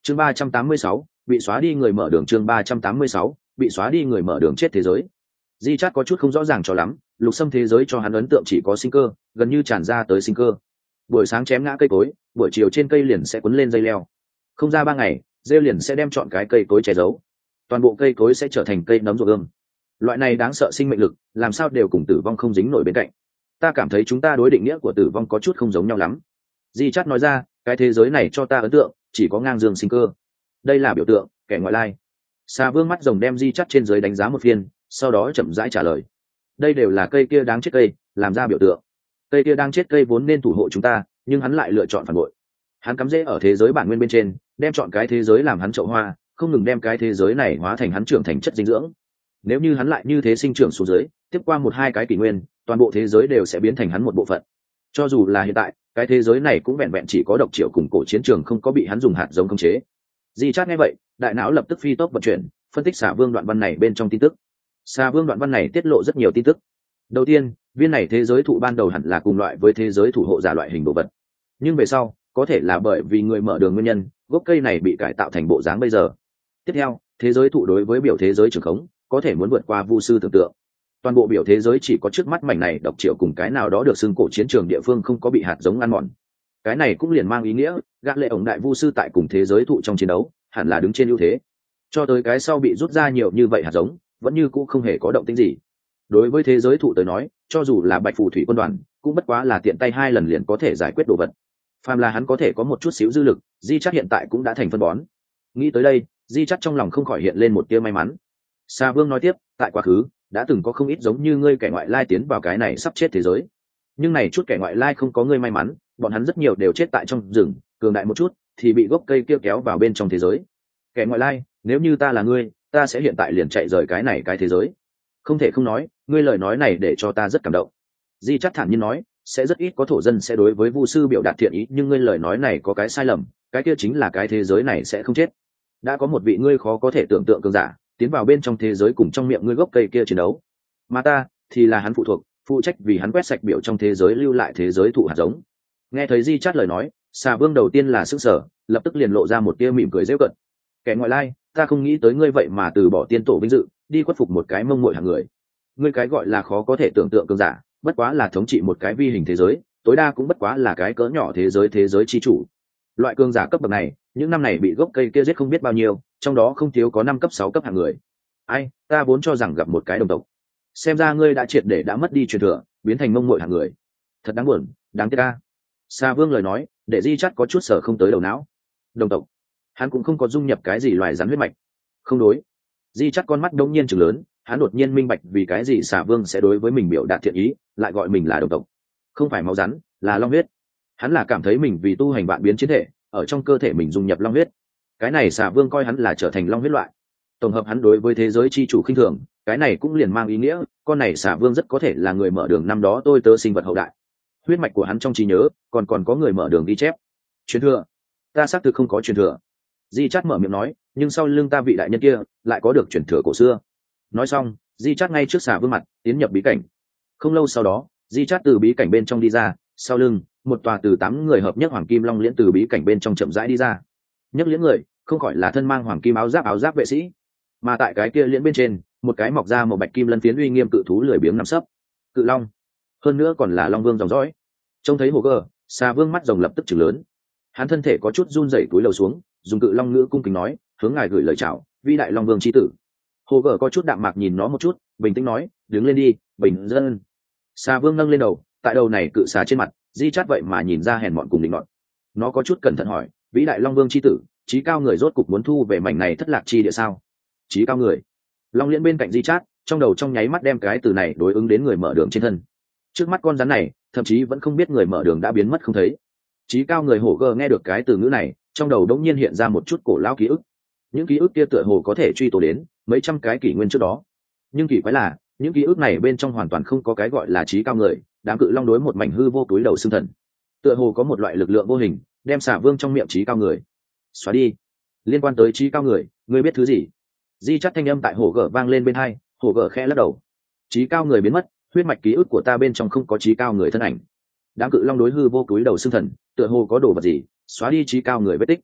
chương 386, bị xóa đi người mở đường. Chương 386, bị xóa đi người mở đường chết thế giới. Di Chát có chút không rõ ràng cho lắm, lục xâm thế giới cho hắn ấn tượng chỉ có sinh cơ, gần như tràn ra tới sinh cơ. Buổi sáng chém ngã cây cối, buổi chiều trên cây liền sẽ quấn lên dây leo. Không ra 3 ngày, rêu liền sẽ đem chọn cái cây cối che giấu. Toàn bộ cây cối sẽ trở thành cây nấm ruộng ươm. Loại này đáng sợ sinh mệnh lực, làm sao đều cùng tử vong không dính nổi bên cạnh. Ta cảm thấy chúng ta đối định nghĩa của tử vong có chút không giống nhau lắm. Di Chát nói ra, cái thế giới này cho ta ấn tượng chỉ có ngang dương sinh cơ. Đây là biểu tượng, kẻ ngoại lai. Xà Vương mắt rồng đem Di Chát trên dưới đánh giá một phiên, sau đó chậm rãi trả lời. Đây đều là cây kia đáng chết cây, làm ra biểu tượng. Cây kia đang chết cây vốn nên thủ hộ chúng ta, nhưng hắn lại lựa chọn phản bội. Hắn cắm rễ ở thế giới bản nguyên bên trên, đem chọn cái thế giới làm hắn chậu hoa, không ngừng đem cái thế giới này hóa thành hắn trưởng thành chất dinh dưỡng. Nếu như hắn lại như thế sinh trưởng xuống dưới, tiếp qua 1-2 cái kỷ nguyên, toàn bộ thế giới đều sẽ biến thành hắn một bộ phận. Cho dù là hiện tại, cái thế giới này cũng vẹn vẹn chỉ có độc triệu cùng cổ chiến trường không có bị hắn dùng hạt giống khống chế. Di Chát nghe vậy, đại não lập tức phi tốc vận chuyển, phân tích Xà Vương đoạn văn này bên trong tin tức. Xà Vương đoạn văn này tiết lộ rất nhiều tin tức. Đầu tiên, viên này thế giới thụ ban đầu hẳn là cùng loại với thế giới thủ hộ giả loại hình đồ vật, nhưng về sau có thể là bởi vì người mở đường nguyên nhân, gốc cây này bị cải tạo thành bộ dáng bây giờ. Tiếp theo, thế giới thụ đối với biểu thế giới trường khống có thể muốn vượt qua vu sư tưởng tượng. Toàn bộ biểu thế giới chỉ có trước mắt mảnh này độc triệu cùng cái nào đó được xưng cổ chiến trường địa phương không có bị hạt giống ăn mòn. Cái này cũng liền mang ý nghĩa gã lệ ổng đại vu sư tại cùng thế giới thụ trong chiến đấu hẳn là đứng trên ưu thế. Cho tới cái sau bị rút ra nhiều như vậy hạt giống, vẫn như cũ không hề có động tĩnh gì. Đối với thế giới thụ tới nói, cho dù là Bạch Phù Thủy quân đoàn cũng bất quá là tiện tay 2 lần liền có thể giải quyết đồ vật. Phàm là hắn có thể có một chút xíu dư lực, Di Chát hiện tại cũng đã thành phân bón. Nghĩ tới đây, Di Chát trong lòng không khỏi hiện lên một tia may mắn. Sa Vương nói tiếp, tại quá khứ đã từng có không ít giống như ngươi kẻ ngoại lai tiến vào cái này sắp chết thế giới, nhưng này chút kẻ ngoại lai không có ngươi may mắn, bọn hắn rất nhiều đều chết tại trong rừng, cường đại một chút thì bị gốc cây kia kéo vào bên trong thế giới. Kẻ ngoại lai, nếu như ta là ngươi, ta sẽ hiện tại liền chạy rời cái này cái thế giới. Không thể không nói, ngươi lời nói này để cho ta rất cảm động. Di Chát thản nhiên nói, sẽ rất ít có thổ dân sẽ đối với vu sư biểu đạt thiện ý, nhưng ngươi lời nói này có cái sai lầm, cái kia chính là cái thế giới này sẽ không chết. Đã có một vị ngươi khó có thể tưởng tượng cường giả tiến vào bên trong thế giới cùng trong miệng ngươi gốc cây kia chiến đấu, mà ta thì là hắn phụ thuộc, phụ trách vì hắn quét sạch biểu trong thế giới lưu lại thế giới thụ hạt giống. Nghe thấy Di Chát lời nói, Xà Vương đầu tiên là sững sờ, lập tức liền lộ ra một tia mỉm cười giễu cợt. Kẻ ngoại lai, ta không nghĩ tới ngươi vậy mà từ bỏ tiên tổ vinh dự, đi khuất phục một cái mông muội hạng người. Ngươi cái gọi là khó có thể tưởng tượng cường giả, bất quá là thống trị một cái vi hình thế giới, tối đa cũng bất quá là cái cỡ nhỏ thế giới chi chủ. Loại cường giả cấp bậc này, những năm này bị gốc cây kia giết không biết bao nhiêu, trong đó không thiếu có 5 cấp 6 cấp hạng người. Ai, ta vốn cho rằng gặp một cái đồng tộc. Xem ra ngươi đã triệt để đã mất đi truyền thừa, biến thành mông muội hạng người. Thật đáng buồn, đáng tiếc a. Sa Vương lời nói, để Di Chát có chút sở không tới đầu não. Đồng tộc? Hắn cũng không có dung nhập cái gì loài rắn huyết mạch. Không đối. Di Chát con mắt đống nhiên trừng lớn, hắn đột nhiên minh bạch vì cái gì Xà Vương sẽ đối với mình biểu đạt thiện ý, lại gọi mình là đồng tộc. Không phải máu rắn, là long huyết. Hắn là cảm thấy mình vì tu hành vạn biến chiến thể, ở trong cơ thể mình dung nhập long huyết. Cái này Xà Vương coi hắn là trở thành long huyết loại. Tổng hợp hắn đối với thế giới chi chủ khinh thường, cái này cũng liền mang ý nghĩa, con này Xà Vương rất có thể là người mở đường năm đó tôi tớ sinh vật hậu đại. Huyết mạch của hắn trong trí nhớ, còn có người mở đường ghi chép. Truyền thừa? Ta xác thực không có truyền thừa. Di Chát mở miệng nói, nhưng sau lưng ta vị đại nhân kia lại có được truyền thừa cổ xưa. Nói xong, Di Chát ngay trước Xà Vương mặt tiến nhập bí cảnh. Không lâu sau đó, Di Chát từ bí cảnh bên trong đi ra, sau lưng một tòa từ 8 người hợp nhất hoàng kim long liễn từ bí cảnh bên trong chậm rãi đi ra. Nhất liễn người không khỏi là thân mang hoàng kim áo giáp vệ sĩ, mà tại cái kia liễn bên trên, một cái mọc ra một bạch kim lân phiến uy nghiêm cự thú lười biếng nằm sấp. Cự long, hơn nữa còn là long vương dòng dõi. Trông thấy Hồ Gơ, Xà Vương mắt rồng lập tức chừng lớn. Hắn thân thể có chút run rẩy cúi đầu xuống, dùng cự long ngữ cung kính nói, hướng ngài gửi lời chào, vĩ đại long vương chi tử. Hồ Gơ có chút đạm mạc nhìn nó một chút, bình tĩnh nói, đứng lên đi, bình dân. Xà Vương nâng lên đầu, tại đầu này cự xà trên mặt, Di Chát vậy mà nhìn ra hèn mọn cùng định nọt. Nó có chút cẩn thận hỏi, vĩ đại long vương chi tử, trí cao người rốt cục muốn thu về mảnh này thất lạc chi địa sao? Trí cao người? Long liễn bên cạnh Di Chát, trong đầu trong nháy mắt đem cái từ này đối ứng đến người mở đường trên thân. Trước mắt con rắn này, thậm chí vẫn không biết người mở đường đã biến mất không thấy. Trí cao người Hổ Gơ nghe được cái từ ngữ này, trong đầu đống nhiên hiện ra một chút cổ lão ký ức. Những ký ức kia tựa hồ có thể truy tố đến mấy trăm cái kỷ nguyên trước đó. Nhưng kỳ quái là, những ký ức này bên trong hoàn toàn không có cái gọi là trí cao người, đám cự long đối một mảnh hư vô túi đầu xương thần. Tựa hồ có một loại lực lượng vô hình, đem Xà Vương trong miệng trí cao người xóa đi. Liên quan tới trí cao người, ngươi biết thứ gì? Di Chát thanh âm tại Hổ Gơ vang lên bên tai, Hổ Gơ khẽ lắc đầu. Trí cao người biến mất, huyết mạch ký ức của ta bên trong không có trí cao người thân ảnh. Đám cự long đối hư vô túi đầu xương thần, tựa hồ có đồ vật gì xóa đi trí cao người vết tích.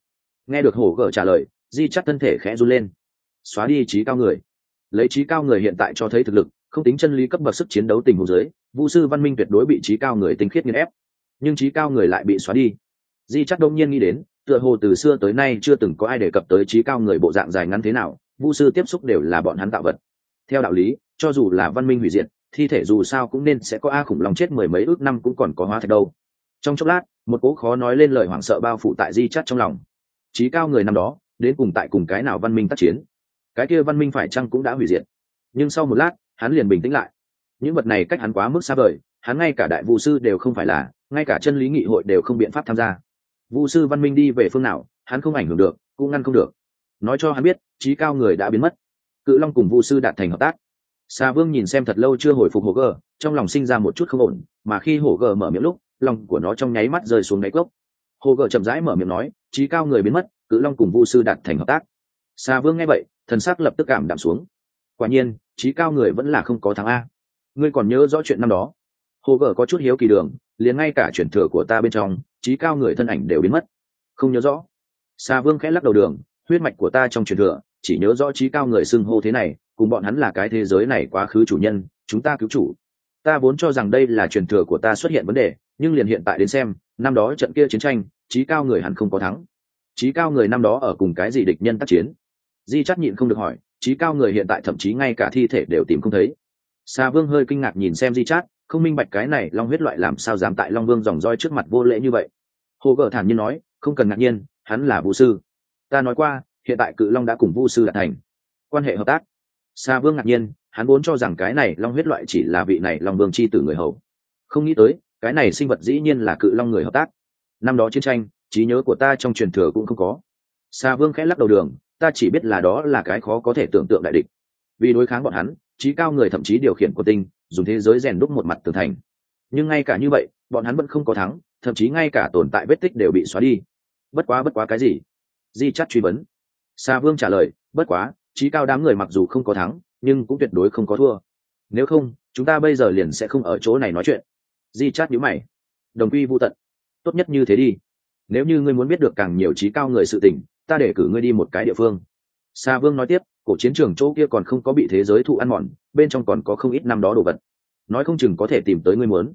Nghe được hổ gở trả lời, di chắt thân thể khẽ run lên. Xóa đi trí cao người. Lấy trí cao người hiện tại cho thấy thực lực, không tính chân lý cấp bậc sức chiến đấu tình huống dưới, vu sư văn minh tuyệt đối bị trí cao người tinh khiết nghiền ép, nhưng trí cao người lại bị xóa đi. Di chắc đông nhiên nghĩ đến, tựa hồ từ xưa tới nay chưa từng có ai đề cập tới trí cao người bộ dạng dài ngắn thế nào, vu sư tiếp xúc đều là bọn hắn tạo vật. Theo đạo lý, cho dù là văn minh hủy diệt, thi thể dù sao cũng nên sẽ có a khủng long chết mười mấy ước năm cũng còn có hóa thạch đâu. Trong chốc lát, một cỗ khó nói lên lời hoảng sợ bao phủ tại di chắt trong lòng. Trí cao người năm đó đến cùng tại cùng cái nào văn minh tác chiến? Cái kia văn minh phải chăng cũng đã hủy diệt? Nhưng sau một lát, hắn liền bình tĩnh lại. Những vật này cách hắn quá mức xa vời, hắn ngay cả đại vu sư đều không phải là, ngay cả chân lý nghị hội đều không biện pháp tham gia. Vu sư văn minh đi về phương nào, hắn không ảnh hưởng được, cũng ngăn không được. Nói cho hắn biết, trí cao người đã biến mất. Cự long cùng vu sư đạt thành hợp tác. Xà Vương nhìn xem thật lâu chưa hồi phục Hổ Gờ, trong lòng sinh ra một chút không ổn, mà khi Hổ Gờ mở miệng lúc, lòng của nó trong nháy mắt rơi xuống đáy cốc. Hổ Gờ chậm rãi mở miệng nói, trí cao người biến mất, Cự long cùng vu sư đạt thành hợp tác. Xà Vương nghe vậy, thần sắc lập tức cảm đạm xuống. Quả nhiên, trí cao người vẫn là không có thắng a. Ngươi còn nhớ rõ chuyện năm đó? Hổ Gờ có chút hiếu kỳ đường, liền ngay cả truyền thừa của ta bên trong, trí cao người thân ảnh đều biến mất. Không nhớ rõ. Xà Vương khẽ lắc đầu đường, huyết mạch của ta trong truyền thừa, chỉ nhớ rõ trí cao người xưng hô thế này, cùng bọn hắn là cái thế giới này quá khứ chủ nhân, chúng ta cứu chủ. Ta vốn cho rằng đây là truyền thừa của ta xuất hiện vấn đề, nhưng liền hiện tại đến xem, năm đó trận kia chiến tranh, trí cao người hẳn không có thắng. Trí cao người năm đó ở cùng cái gì địch nhân tác chiến? Di chắc nhịn không được hỏi, trí cao người hiện tại thậm chí ngay cả thi thể đều tìm không thấy. Sa Vương hơi kinh ngạc nhìn xem Di Chát, không minh bạch cái này long huyết loại làm sao dám tại Long Vương dòng roi trước mặt vô lễ như vậy. Hồ Gở thản nhiên nói, không cần ngạc nhiên, hắn là vu sư. Ta nói qua, hiện tại Cự Long đã cùng vu sư đạt thành quan hệ hợp tác. Sa Vương ngạc nhiên, hắn vốn cho rằng cái này long huyết loại chỉ là vị này Long Vương chi tử người hầu, không nghĩ tới cái này sinh vật dĩ nhiên là Cự Long người hợp tác. Năm đó chiến tranh, trí nhớ của ta trong truyền thừa cũng không có. Sa Vương khẽ lắc đầu đường, ta chỉ biết là đó là cái khó có thể tưởng tượng đại địch. Vì đối kháng bọn hắn, trí cao người thậm chí điều khiển quân tinh, dùng thế giới rèn đúc một mặt tường thành. Nhưng ngay cả như vậy, bọn hắn vẫn không có thắng, thậm chí ngay cả tồn tại vết tích đều bị xóa đi. Bất quá cái gì? Di Chát truy vấn. Sa Vương trả lời, bất quá, trí cao đám người mặc dù không có thắng, nhưng cũng tuyệt đối không có thua. Nếu không, chúng ta bây giờ liền sẽ không ở chỗ này nói chuyện. Di Chát nhíu mày. Đồng quy vu tận. Tốt nhất như thế đi. Nếu như ngươi muốn biết được càng nhiều trí cao người sự tình, ta để cử ngươi đi một cái địa phương. Sa Vương nói tiếp, cổ chiến trường chỗ kia còn không có bị thế giới thụ ăn mòn, bên trong còn có không ít năm đó đồ vật, nói không chừng có thể tìm tới ngươi muốn.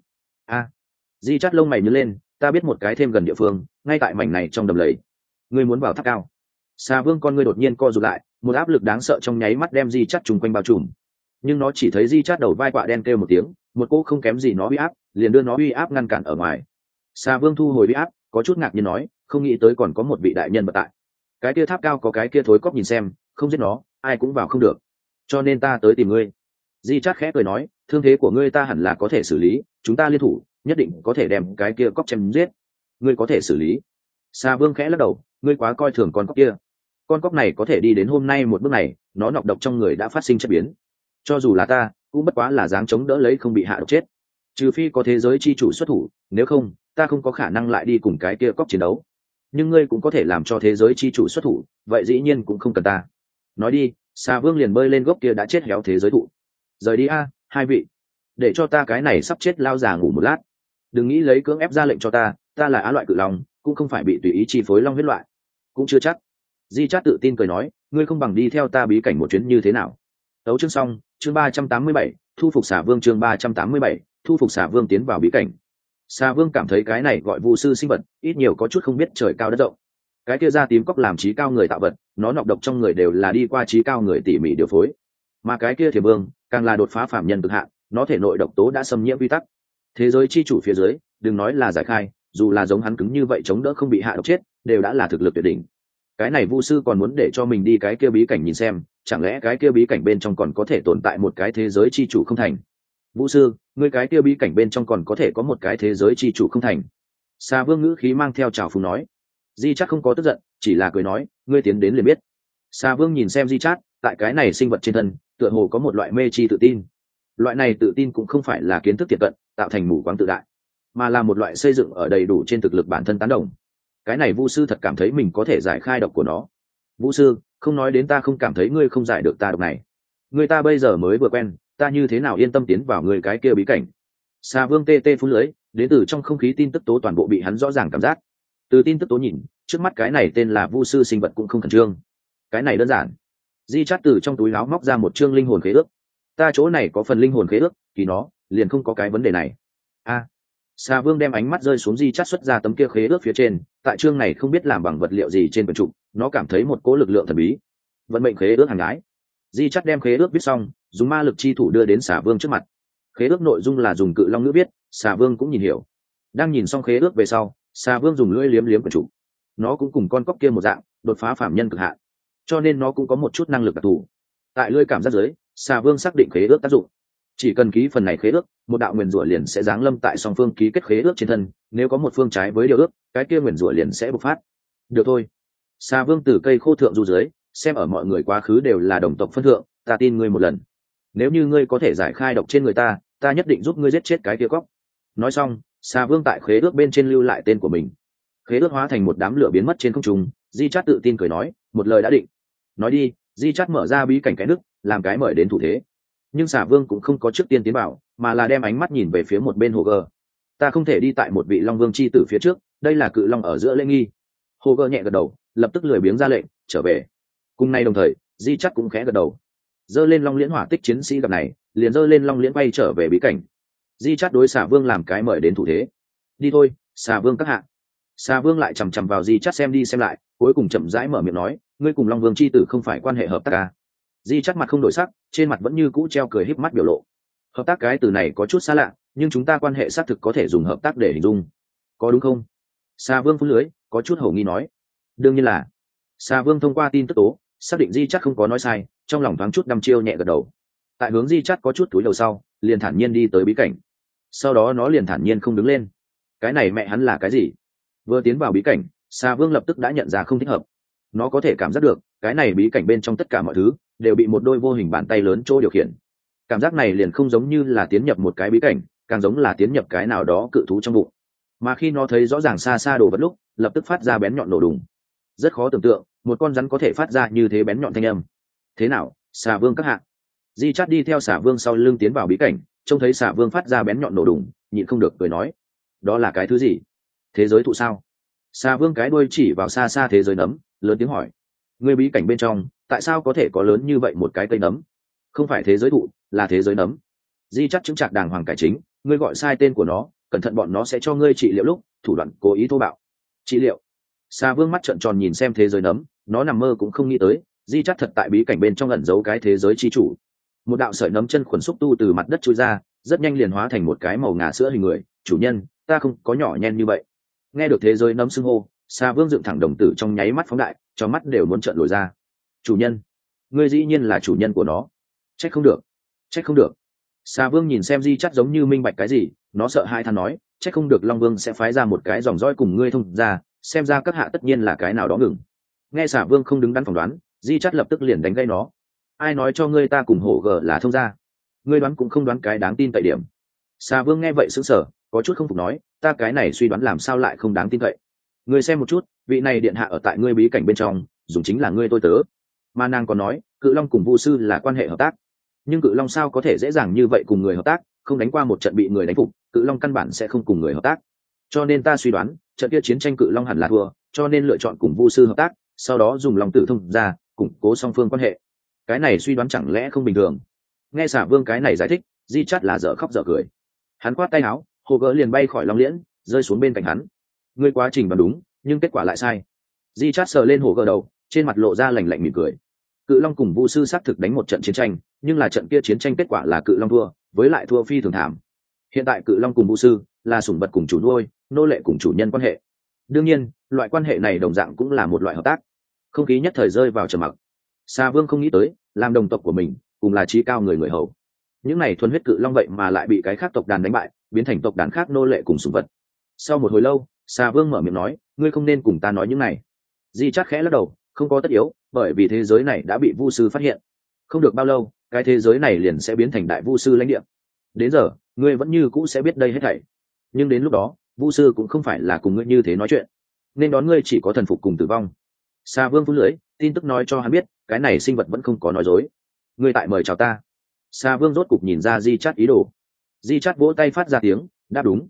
Di Chát lông mày nhướng lên, ta biết một cái thêm gần địa phương, ngay tại mảnh này trong đầm lầy. Ngươi muốn vào tháp cao? Sa Vương con ngươi đột nhiên co rụt lại, một áp lực đáng sợ trong nháy mắt đem Di Chát trùng quanh bao trùm. Nhưng nó chỉ thấy Di Chát đầu vai quạ đen kêu một tiếng, một cỗ không kém gì nó uy áp, liền đưa nó uy áp ngăn cản ở ngoài. Sa Vương thu hồi uy áp, có chút ngạc nhiên nói, không nghĩ tới còn có một vị đại nhân vật tại. Cái kia tháp cao có cái kia thối cóc nhìn xem, không giết nó, ai cũng vào không được. Cho nên ta tới tìm ngươi. Di Chát khẽ cười nói, thương thế của ngươi ta hẳn là có thể xử lý, chúng ta liên thủ, nhất định có thể đem cái kia cóc chém giết. Ngươi có thể xử lý? Sa Vương khẽ lắc đầu, ngươi quá coi thường con cóc kia. Con cóc này có thể đi đến hôm nay một bước này, nó nọc độc trong người đã phát sinh chất biến. Cho dù là ta, cũng bất quá là dáng chống đỡ lấy không bị hạ độc chết. Trừ phi có thế giới chi chủ xuất thủ, nếu không, ta không có khả năng lại đi cùng cái kia cóc chiến đấu. Nhưng ngươi cũng có thể làm cho thế giới chi chủ xuất thủ, vậy dĩ nhiên cũng không cần ta. Nói đi. Sa Vương liền bơi lên gốc kia đã chết héo thế giới thụ. Rời đi a, hai vị, để cho ta cái này sắp chết lao già ngủ một lát. Đừng nghĩ lấy cưỡng ép ra lệnh cho ta là á loại cự long, cũng không phải bị tùy ý chi phối long huyết loại. Cũng chưa chắc. Di Chát tự tin cười nói, ngươi không bằng đi theo ta bí cảnh một chuyến như thế nào. Tấu chương xong, chương 387, thu phục Xà Vương, chương 387, thu phục Xà Vương tiến vào bí cảnh. Xà Vương cảm thấy cái này gọi vu sư sinh vật, ít nhiều có chút không biết trời cao đất rộng. Cái kia da tím cóc làm trí cao người tạo vật, nó nọc độc trong người đều là đi qua trí cao người tỉ mỉ điều phối. Mà cái kia Thiểm Vương, càng là đột phá phạm nhân cực hạn, nó thể nội độc tố đã xâm nhiễm quy tắc. Thế giới chi chủ phía dưới, đừng nói là giải khai, dù là giống hắn cứng như vậy chống đỡ không bị hạ độc chết, đều đã là thực lực tuyệt đỉnh. Cái này vu sư còn muốn để cho mình đi cái kia bí cảnh nhìn xem, chẳng lẽ cái kia bí cảnh bên trong còn có thể tồn tại một cái thế giới chi chủ không thành? Vu sư, ngươi cái kia bí cảnh bên trong còn có thể có một cái thế giới chi chủ không thành? Sa Vương ngữ khí mang theo trào phúng nói. Di Chát không có tức giận, chỉ là cười nói, ngươi tiến đến liền biết. Sa Vương nhìn xem Di Chát, tại cái này sinh vật trên thân, tựa hồ có một loại mê chi tự tin. Loại này tự tin cũng không phải là kiến thức tiệm cận, tạo thành mù quáng tự đại, mà là một loại xây dựng ở đầy đủ trên thực lực bản thân tán đồng. Cái này vu sư thật cảm thấy mình có thể giải khai độc của nó. Vu sư, không nói đến ta không cảm thấy ngươi không giải được ta độc này. Ngươi ta bây giờ mới vừa quen, ta như thế nào yên tâm tiến vào ngươi cái kia bí cảnh? Sa Vương tê tê phun lưới, đến từ trong không khí tin tức tố toàn bộ bị hắn rõ ràng cảm giác. Từ tin tức tố nhìn, trước mắt cái này tên là vu sư sinh vật cũng không khẩn trương. Cái này đơn giản. Di chát từ trong túi áo móc ra một chương linh hồn khế ước. Ta chỗ này có phần linh hồn khế ước, thì nó liền không có cái vấn đề này. Xà Vương đem ánh mắt rơi xuống Di chát xuất ra tấm kia khế ước phía trên, tại chương này không biết làm bằng vật liệu gì trên quyển trục, nó cảm thấy một cỗ lực lượng thần bí. Vận mệnh khế ước hàng gái. Di chát đem khế ước viết xong, dùng ma lực chi thủ đưa đến Xà Vương trước mặt. Khế ước nội dung là dùng cự long ngữ viết, Xà Vương cũng nhìn hiểu. Đang nhìn xong khế ước về sau, Xà Vương dùng lưỡi liếm liếm quyển trục. Nó cũng cùng con cóc kia một dạng, đột phá phạm nhân cực hạn, cho nên nó cũng có một chút năng lực đặc thù. Tại lưỡi cảm giác dưới, Xà Vương xác định khế ước tác dụng. Chỉ cần ký phần này khế ước, một đạo nguyền rủa liền sẽ giáng lâm tại song phương ký kết khế ước trên thân, nếu có một phương trái với điều ước, cái kia nguyền rủa liền sẽ bộc phát. Được thôi. Xà Vương từ cây khô thượng du dưới, xem ở mọi người quá khứ đều là đồng tộc phân thượng, ta tin ngươi một lần. Nếu như ngươi có thể giải khai độc trên người ta, ta nhất định giúp ngươi giết chết cái kia cóc. Nói xong, Xà Vương tại khế ước bên trên lưu lại tên của mình. Khế ước hóa thành một đám lửa biến mất trên không trung, Di Chát tự tin cười nói, một lời đã định. Nói đi. Di Chát mở ra bí cảnh cái nước, làm cái mời đến thủ thế. Nhưng Xà Vương cũng không có trước tiên tiến vào, mà là đem ánh mắt nhìn về phía một bên Hồ Gơ. Ta không thể đi tại một vị Long Vương chi tử phía trước, đây là cự long ở giữa lễ nghi. Hồ Gơ nhẹ gật đầu, lập tức lười biếng ra lệnh, trở về. Cùng nay đồng thời, Di Chát cũng khẽ gật đầu. Dơ lên Long Liễn hỏa tích chiến sĩ gặp này, liền dơ lên Long Liễn bay trở về bí cảnh. Di Chát đối Xà Vương làm cái mời đến thủ thế. Đi thôi, Xà Vương các hạ. Xà Vương lại chằm chằm vào Di Chát xem đi xem lại, cuối cùng chậm rãi mở miệng nói, ngươi cùng Long Vương chi tử không phải quan hệ hợp tác à? Di Chát mặt không đổi sắc, trên mặt vẫn như cũ treo cười híp mắt biểu lộ. Hợp tác cái từ này có chút xa lạ, nhưng chúng ta quan hệ xác thực có thể dùng hợp tác để hình dung, có đúng không? Xà Vương phun lưới, có chút hổ nghi nói. Đương nhiên là. Xà Vương thông qua tin tức tố, xác định Di Chát không có nói sai, trong lòng thoáng chút đăm chiêu nhẹ gật đầu. Tại hướng Di Chát có chút túi đầu sau, liền thản nhiên đi tới bí cảnh. Sau đó nó liền thản nhiên không đứng lên. Cái này mẹ hắn là cái gì? Vừa tiến vào bí cảnh, Xà Vương lập tức đã nhận ra không thích hợp. Nó có thể cảm giác được, cái này bí cảnh bên trong tất cả mọi thứ đều bị một đôi vô hình bàn tay lớn chỗ điều khiển. Cảm giác này liền không giống như là tiến nhập một cái bí cảnh, càng giống là tiến nhập cái nào đó cự thú trong bụng. Mà khi nó thấy rõ ràng xa xa đồ vật lúc, lập tức phát ra bén nhọn nổ đùng. Rất khó tưởng tượng, một con rắn có thể phát ra như thế bén nhọn thanh âm. Thế nào, Xà Vương các hạ? Di Chát đi theo Xà Vương sau lưng tiến vào bí cảnh, trông thấy Xà Vương phát ra bén nhọn nổ đùng, nhịn không được cười nói, đó là cái thứ gì? Thế giới thụ sao? Xà Vương cái đuôi chỉ vào xa xa thế giới nấm, lớn tiếng hỏi, người bí cảnh bên trong tại sao có thể có lớn như vậy một cái cây nấm? Không phải thế giới thụ, là thế giới nấm. Di Chát chứng trạc đàng hoàng cải chính, ngươi gọi sai tên của nó, cẩn thận bọn nó sẽ cho ngươi trị liệu lúc thủ đoạn cố ý thô bạo. Trị liệu? Xà Vương mắt trợn tròn nhìn xem thế giới nấm, nó nằm mơ cũng không nghĩ tới, Di Chát thật tại bí cảnh bên trong ẩn giấu cái thế giới chi chủ. Một đạo sợi nấm chân khuẩn xúc tu từ mặt đất chui ra, rất nhanh liền hóa thành một cái màu ngà sữa hình người. Chủ nhân, ta không có nhỏ nhen như vậy. Nghe được thế giới nấm xưng hô, Xà Vương dựng thẳng đồng tử trong nháy mắt phóng đại, cho mắt đều muốn trợn lồi ra. Chủ nhân? Ngươi dĩ nhiên là chủ nhân của nó. Trách không được, trách không được. Xà Vương nhìn xem Di Chát giống như minh bạch cái gì, nó sợ hai than nói, trách không được Long Vương sẽ phái ra một cái dòng dõi cùng ngươi thông ra, xem ra các hạ tất nhiên là cái nào đó ngừng. Nghe Xà Vương không đứng đắn phỏng đoán, Di Chát lập tức liền đánh gây nó. Ai nói cho ngươi ta cùng hổ gờ là thông gia? Ngươi đoán cũng không đoán cái đáng tin cậy điểm. Xà Vương nghe vậy sững sờ, có chút không phục nói, ta cái này suy đoán làm sao lại không đáng tin cậy? Ngươi xem một chút, vị này điện hạ ở tại ngươi bí cảnh bên trong, dùng chính là ngươi tôi tớ. Mà nàng còn nói, Cự Long cùng Vu sư là quan hệ hợp tác. Nhưng Cự Long sao có thể dễ dàng như vậy cùng người hợp tác, không đánh qua một trận bị người đánh phục, Cự Long căn bản sẽ không cùng người hợp tác. Cho nên ta suy đoán, trận kia chiến tranh Cự Long hẳn là thua, cho nên lựa chọn cùng Vu sư hợp tác, sau đó dùng Long Tử thông ra, củng cố song phương quan hệ. Cái này suy đoán chẳng lẽ không bình thường? Nghe Xà Vương cái này giải thích, Di Chát là dở khóc dở cười. Hắn quát tay áo, Hồ Gỡ liền bay khỏi Long Liễn, rơi xuống bên cạnh hắn. Ngươi quá trình đoán đúng, nhưng kết quả lại sai. Di Chát sờ lên Hồ Gỡ đầu, trên mặt lộ ra lạnh lạnh mỉm cười. Cự Long cùng Vu sư xác thực đánh một trận chiến tranh, nhưng là trận kia chiến tranh kết quả là Cự Long thua, với lại thua phi thường thảm. Hiện tại Cự Long cùng Vu sư là sủng vật cùng chủ nuôi, nô lệ cùng chủ nhân quan hệ. Đương nhiên, loại quan hệ này đồng dạng cũng là một loại hợp tác. Không khí nhất thời rơi vào trầm mặc. Xà Vương không nghĩ tới, làm đồng tộc của mình, cùng là trí cao người hầu. Những này thuần huyết Cự Long vậy mà lại bị cái khác tộc đàn đánh bại, biến thành tộc đàn khác nô lệ cùng sủng vật. Sau một hồi lâu, Xà Vương mở miệng nói, ngươi không nên cùng ta nói những này. Di Chát khẽ lắc đầu, không có tất yếu, bởi vì thế giới này đã bị Vu sư phát hiện. Không được bao lâu, cái thế giới này liền sẽ biến thành đại Vu sư lãnh địa. Đến giờ, ngươi vẫn như cũ sẽ biết đây hết thảy. Nhưng đến lúc đó, Vu sư cũng không phải là cùng ngươi như thế nói chuyện, nên đón ngươi chỉ có thần phục cùng tử vong. Xà Vương phun lưỡi, tin tức nói cho hắn biết, cái này sinh vật vẫn không có nói dối. Ngươi tại mời chào ta. Xà Vương rốt cục nhìn ra Di Chát ý đồ. Di Chát vỗ tay phát ra tiếng, đáp đúng.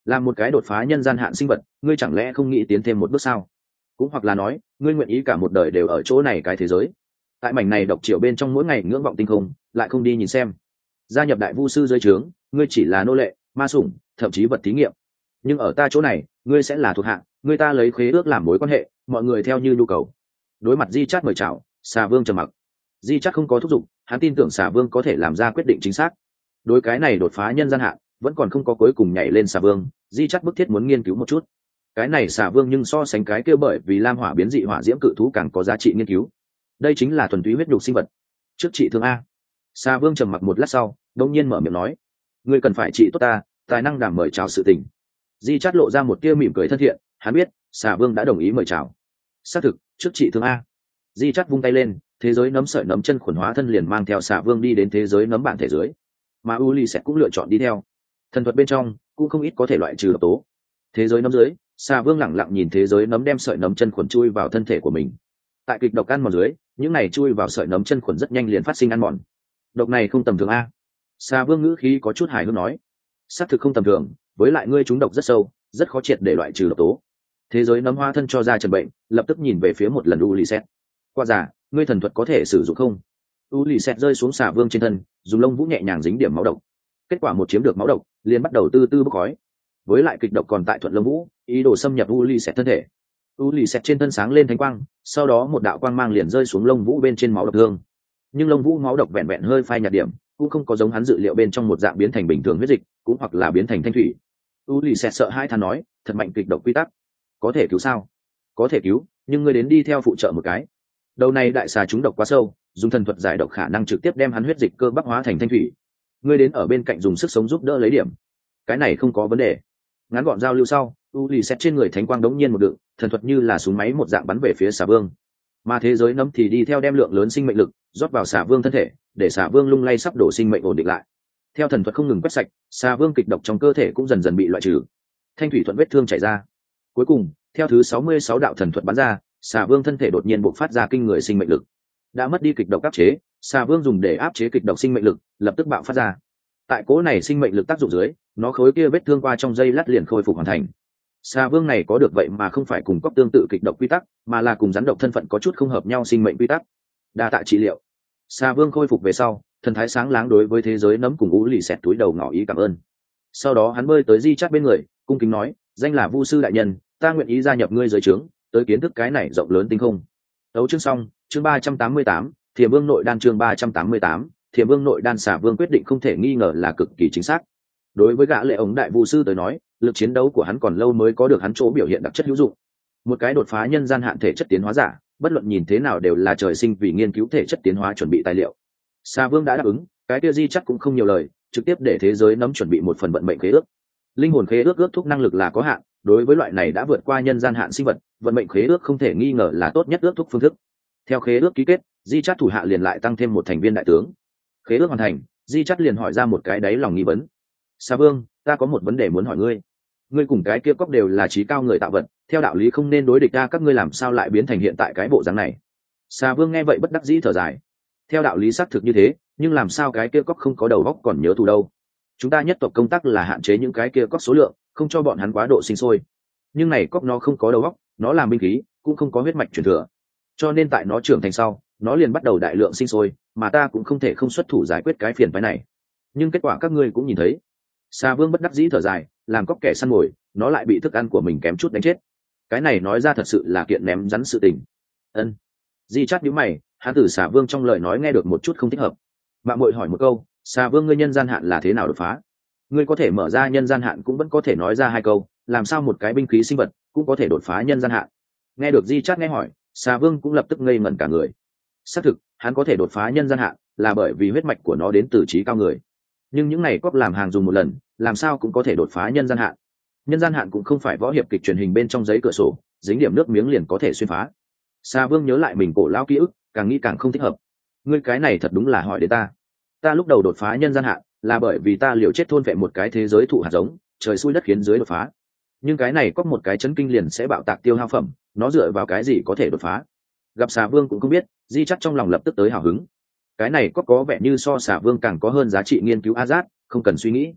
Làm một cái đột phá nhân gian hạn sinh vật, ngươi chẳng lẽ không nghĩ tiến thêm một bước sao? Cũng hoặc là nói, ngươi nguyện ý cả một đời đều ở chỗ này cái thế giới, tại mảnh này độc triệu bên trong mỗi ngày ngưỡng vọng tinh không, lại không đi nhìn xem. Gia nhập đại vu sư dưới trướng, ngươi chỉ là nô lệ, ma sủng, thậm chí vật thí nghiệm. Nhưng ở ta chỗ này, ngươi sẽ là thuộc hạ, ngươi ta lấy khế ước làm mối quan hệ, mọi người theo như nhu cầu. Đối mặt Di Chát mời chào, Xà Vương trầm mặc. Di Chát không có thúc giục, hắn tin tưởng Xà Vương có thể làm ra quyết định chính xác. Đối cái này đột phá nhân gian hạn, vẫn còn không có cuối cùng nhảy lên Xà Vương, Di Chát bức thiết muốn nghiên cứu một chút. Cái này Xà Vương nhưng so sánh cái kia bởi vì lam hỏa biến dị hỏa diễm cự thú càng có giá trị nghiên cứu. Đây chính là thuần túy huyết nhục sinh vật. Trước trị thương a. Xà Vương trầm mặc một lát sau, đột nhiên mở miệng nói: "Ngươi cần phải trị tốt ta, tài năng đảm mời chào sự tình." Di Chát lộ ra một tia mỉm cười thân thiện, hắn biết Xà Vương đã đồng ý mời chào. Xác thực, trước trị thương a. Di Chát vung tay lên, thế giới nấm sợi nấm chân khuẩn hóa thân liền mang theo Xà Vương đi đến thế giới nấm bản thể dưới, mà Ulysses cũng lựa chọn đi theo. Thần thuật bên trong cũng không ít có thể loại trừ độc tố. Thế giới nấm dưới, Xà Vương lẳng lặng nhìn thế giới nấm đem sợi nấm chân khuẩn chui vào thân thể của mình. Tại kịch độc ăn mòn dưới, những này chui vào sợi nấm chân khuẩn rất nhanh liền phát sinh ăn mòn. Độc này không tầm thường a. Xà Vương ngữ khí có chút hài hước nói: xác thực không tầm thường, với lại ngươi trúng độc rất sâu, rất khó triệt để loại trừ độc tố. Thế giới nấm hóa thân cho ra trần bệnh, lập tức nhìn về phía một lần Ulysses. Qua giả, ngươi thần thuật có thể sử dụng không? Ulysses rơi xuống Xà Vương trên thân, dùng lông vũ nhẹ nhàng dính điểm máu độc. Kết quả một chiếm được máu độc, liền bắt đầu từ từ bốc khói. Với lại kịch độc còn tại thuận lông vũ, ý đồ xâm nhập Ulysses thân thể. Ulysses trên thân sáng lên thánh quang, sau đó một đạo quang mang liền rơi xuống lông vũ bên trên máu độc thương. Nhưng lông vũ máu độc vẹn vẹn hơi phai nhạt điểm, cũng không có giống hắn dự liệu bên trong một dạng biến thành bình thường huyết dịch, cũng hoặc là biến thành thanh thủy. Ulysses sợ hãi than nói: thật mạnh kịch độc quy tắc, có thể cứu sao? Có thể cứu, nhưng ngươi đến đi theo phụ trợ một cái. Đầu này đại xà trúng độc quá sâu, dùng thần thuật giải độc khả năng trực tiếp đem hắn huyết dịch cơ bắp hóa thành thanh thủy. Ngươi đến ở bên cạnh dùng sức sống giúp đỡ lấy điểm. Cái này không có vấn đề. Ngắn gọn giao lưu sau, Ulysses trên người thánh quang đống nhiên một đựng, thần thuật như là súng máy một dạng bắn về phía Xà Vương. Mà thế giới nấm thì đi theo đem lượng lớn sinh mệnh lực rót vào Xà Vương thân thể, để Xà Vương lung lay sắp đổ sinh mệnh ổn định lại. Theo thần thuật không ngừng quét sạch, Xà Vương kịch độc trong cơ thể cũng dần dần bị loại trừ. Thanh thủy thuận vết thương chảy ra. Cuối cùng, theo thứ 66 đạo thần thuật bắn ra, Xà Vương thân thể đột nhiên bộc phát ra kinh người sinh mệnh lực. Đã mất đi kịch độc áp chế, Xà Vương dùng để áp chế kịch độc sinh mệnh lực, lập tức bạo phát ra. Tại cố này sinh mệnh lực tác dụng dưới, nó khối kia vết thương qua trong giây lát liền khôi phục hoàn thành. Xà Vương này có được vậy mà không phải cùng cóc tương tự kịch độc quy tắc, mà là cùng rắn độc thân phận có chút không hợp nhau sinh mệnh quy tắc. Đa tạ trị liệu. Xà Vương khôi phục về sau, thần thái sáng láng đối với thế giới nấm cùng ú lì xẹt túi đầu ngỏ ý cảm ơn. Sau đó hắn bơi tới Di Chát bên người, cung kính nói: danh là Vu sư đại nhân, ta nguyện ý gia nhập ngươi dưới trướng, tới kiến thức cái này rộng lớn tinh không. Đấu chương xong, chương 388, Thiểm Vương nội đan chương 388, Thiểm Vương nội đan. Xà Vương quyết định không thể nghi ngờ là cực kỳ chính xác. Đối với gã lệ ống đại vu sư tới nói, lực chiến đấu của hắn còn lâu mới có được hắn chỗ biểu hiện đặc chất hữu dụng. Một cái đột phá nhân gian hạn thể chất tiến hóa giả, bất luận nhìn thế nào đều là trời sinh vì nghiên cứu thể chất tiến hóa chuẩn bị tài liệu. Xà Vương đã đáp ứng, cái kia Di chắc cũng không nhiều lời, trực tiếp để thế giới nấm chuẩn bị một phần vận mệnh khế ước. Linh hồn khế ước ước thúc năng lực là có hạn, đối với loại này đã vượt qua nhân gian hạn sinh vật, vận mệnh khế ước không thể nghi ngờ là tốt nhất ước thúc phương thức. Theo khế ước ký kết, Di chắc thủ hạ liền lại tăng thêm một thành viên đại tướng. Khế ước hoàn thành, Di chắc liền hỏi ra một cái đáy lòng nghi vấn: Xà Vương, ta có một vấn đề muốn hỏi ngươi. Ngươi cùng cái kia cóc đều là trí cao người tạo vật, theo đạo lý không nên đối địch ra, các ngươi làm sao lại biến thành hiện tại cái bộ dáng này? Xà Vương nghe vậy bất đắc dĩ thở dài. Theo đạo lý xác thực như thế, nhưng làm sao cái kia cóc không có đầu óc còn nhớ thù đâu? Chúng ta nhất tộc công tác là hạn chế những cái kia cóc số lượng, không cho bọn hắn quá độ sinh sôi. Nhưng này cóc nó không có đầu óc, nó làm binh khí, cũng không có huyết mạch truyền thừa. Cho nên tại nó trưởng thành sau, nó liền bắt đầu đại lượng sinh sôi, mà ta cũng không thể không xuất thủ giải quyết cái phiền phức này. Nhưng kết quả các ngươi cũng nhìn thấy. Xà Vương bất đắc dĩ thở dài, làm cóc kẻ săn mồi, nó lại bị thức ăn của mình kém chút đánh chết. Cái này nói ra thật sự là kiện ném rắn sự tình. Ân. Di Chát nhíu mày, hắn từ Xà Vương trong lời nói nghe được một chút không thích hợp. Mạng muội hỏi một câu, Xà Vương ngươi nhân gian hạn là thế nào đột phá? Ngươi có thể mở ra nhân gian hạn cũng vẫn có thể nói ra hai câu, làm sao một cái binh khí sinh vật cũng có thể đột phá nhân gian hạn? Nghe được Di Chát nghe hỏi, Xà Vương cũng lập tức ngây ngẩn cả người. Xác thực, hắn có thể đột phá nhân gian hạn, là bởi vì huyết mạch của nó đến từ trí cao người. Nhưng những này cóc làm hàng dùng một lần, làm sao cũng có thể đột phá nhân gian hạn. Nhân gian hạn cũng không phải võ hiệp kịch truyền hình bên trong giấy cửa sổ, dính điểm nước miếng liền có thể xuyên phá. Xà Vương nhớ lại mình cổ lao ký ức, càng nghĩ càng không thích hợp. Ngươi cái này thật đúng là hỏi đến ta. Ta lúc đầu đột phá nhân gian hạn là bởi vì ta liều chết thôn vệ một cái thế giới thụ hạt giống, trời xui đất khiến dưới đột phá. Nhưng cái này có một cái chấn kinh liền sẽ bạo tạc tiêu hao phẩm, nó dựa vào cái gì có thể đột phá? Gặp Xà Vương cũng không biết, Di chắc trong lòng lập tức tới hào hứng. Cái này có vẻ như so Xà Vương càng có hơn giá trị nghiên cứu Azat, không cần suy nghĩ.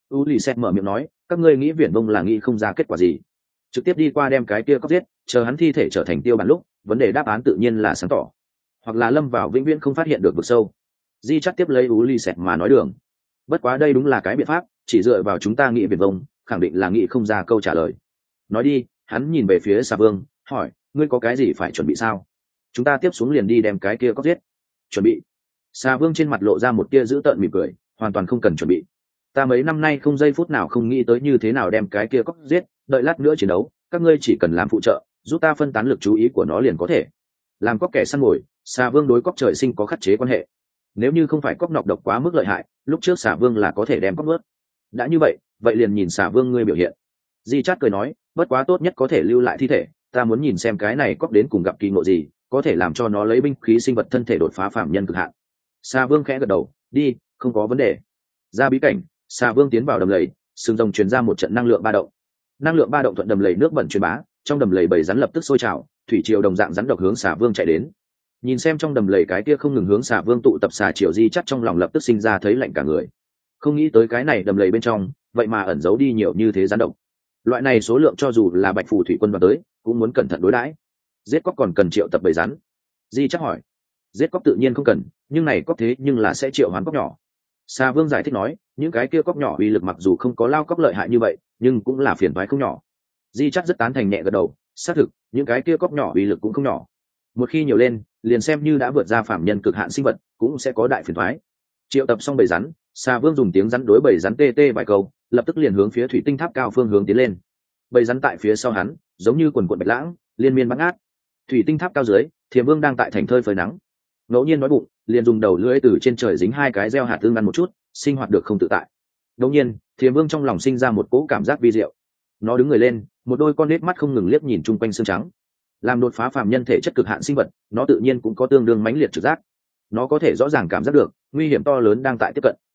u lì xẹt mở miệng nói, các ngươi nghĩ viển vông là nghĩ không ra kết quả gì, trực tiếp đi qua đem cái kia cóc giết, chờ hắn thi thể trở thành tiêu bản lúc vấn đề đáp án tự nhiên là sáng tỏ, hoặc là lâm vào vĩnh viễn không phát hiện được vực sâu. Di chắc tiếp lấy u lì xẹt mà nói đường. Bất quá đây đúng là cái biện pháp, chỉ dựa vào chúng ta nghĩ viển vông khẳng định là nghĩ không ra câu trả lời. Nói đi, hắn nhìn về phía xà vương hỏi, ngươi có cái gì phải chuẩn bị sao? Chúng ta tiếp xuống liền đi đem cái kia cóc giết. Chuẩn bị? Xà vương trên mặt lộ ra một tia dữ tợn mỉm cười, hoàn toàn không cần chuẩn bị. Ta mấy năm nay không giây phút nào không nghĩ tới như thế nào đem cái kia cóc giết, đợi lát nữa chiến đấu các ngươi chỉ cần làm phụ trợ, giúp ta phân tán lực chú ý của nó liền có thể. Làm cóc kẻ săn mồi, xà vương đối cóc trời sinh có khắc chế quan hệ. Nếu như không phải cóc nọc độc quá mức lợi hại, lúc trước xà vương là có thể đem cóc nuốt. Đã như vậy, vậy liền nhìn xà vương ngươi biểu hiện. Di Chát cười nói, bất quá tốt nhất có thể lưu lại thi thể, ta muốn nhìn xem cái này cóc đến cùng gặp kỳ ngộ gì, có thể làm cho nó lấy binh khí sinh vật thân thể đột phá phạm nhân cực hạn. Xà vương khẽ gật đầu, đi, không có vấn đề. Ra bí cảnh, xà vương tiến vào đầm lầy, sừng rồng truyền ra một trận năng lượng ba động. Năng lượng ba động thuận đầm lầy nước bẩn truyền bá, trong đầm lầy bầy rắn lập tức sôi trào, thủy triều đồng dạng rắn độc hướng xà vương chạy đến. Nhìn xem trong đầm lầy cái kia không ngừng hướng xà vương tụ tập xà triều, Di Chát trong lòng lập tức sinh ra thấy lạnh cả người. Không nghĩ tới cái này đầm lầy bên trong vậy mà ẩn giấu đi nhiều như thế rắn độc. Loại này số lượng cho dù là bạch phù thủy quân vào tới cũng muốn cẩn thận đối đãi. Giết cóc còn cần triệu tập bầy rắn? Di chắc hỏi. Giết cóc tự nhiên không cần, nhưng này cóc thế nhưng là sẽ triệu hoán cóc nhỏ. Xà vương giải thích nói, những cái kia cóc nhỏ uy lực mặc dù không có lao cóc lợi hại như vậy nhưng cũng là phiền toái không nhỏ. Di chắc rất tán thành, nhẹ gật đầu, xác thực những cái kia cóc nhỏ uy lực cũng không nhỏ. Một khi nhiều lên liền xem như đã vượt ra phạm nhân cực hạn sinh vật cũng sẽ có đại phiền toái. Triệu tập xong bầy rắn, xà vương dùng tiếng rắn đối bầy rắn tê tê vài câu, lập tức liền hướng phía thủy tinh tháp cao phương hướng tiến lên. Bầy rắn tại phía sau hắn giống như quần quần bạch lãng liên miên bắn át. Thủy tinh tháp cao dưới, Thiềm Vương đang tại thành thơi phơi nắng, ngẫu nhiên nói bụng liền dùng đầu lưỡi từ trên trời dính hai cái gieo hạt tương ăn một chút, sinh hoạt được không tự tại. Ngẫu nhiên Thiềm Vương trong lòng sinh ra một cỗ cảm giác vi diệu, nó đứng người lên, một đôi con nết mắt không ngừng liếc nhìn chung quanh xương trắng. Làm đột phá phàm nhân thể chất cực hạn sinh vật, nó tự nhiên cũng có tương đương mãnh liệt trực giác. Nó có thể rõ ràng cảm giác được nguy hiểm to lớn đang tại tiếp cận.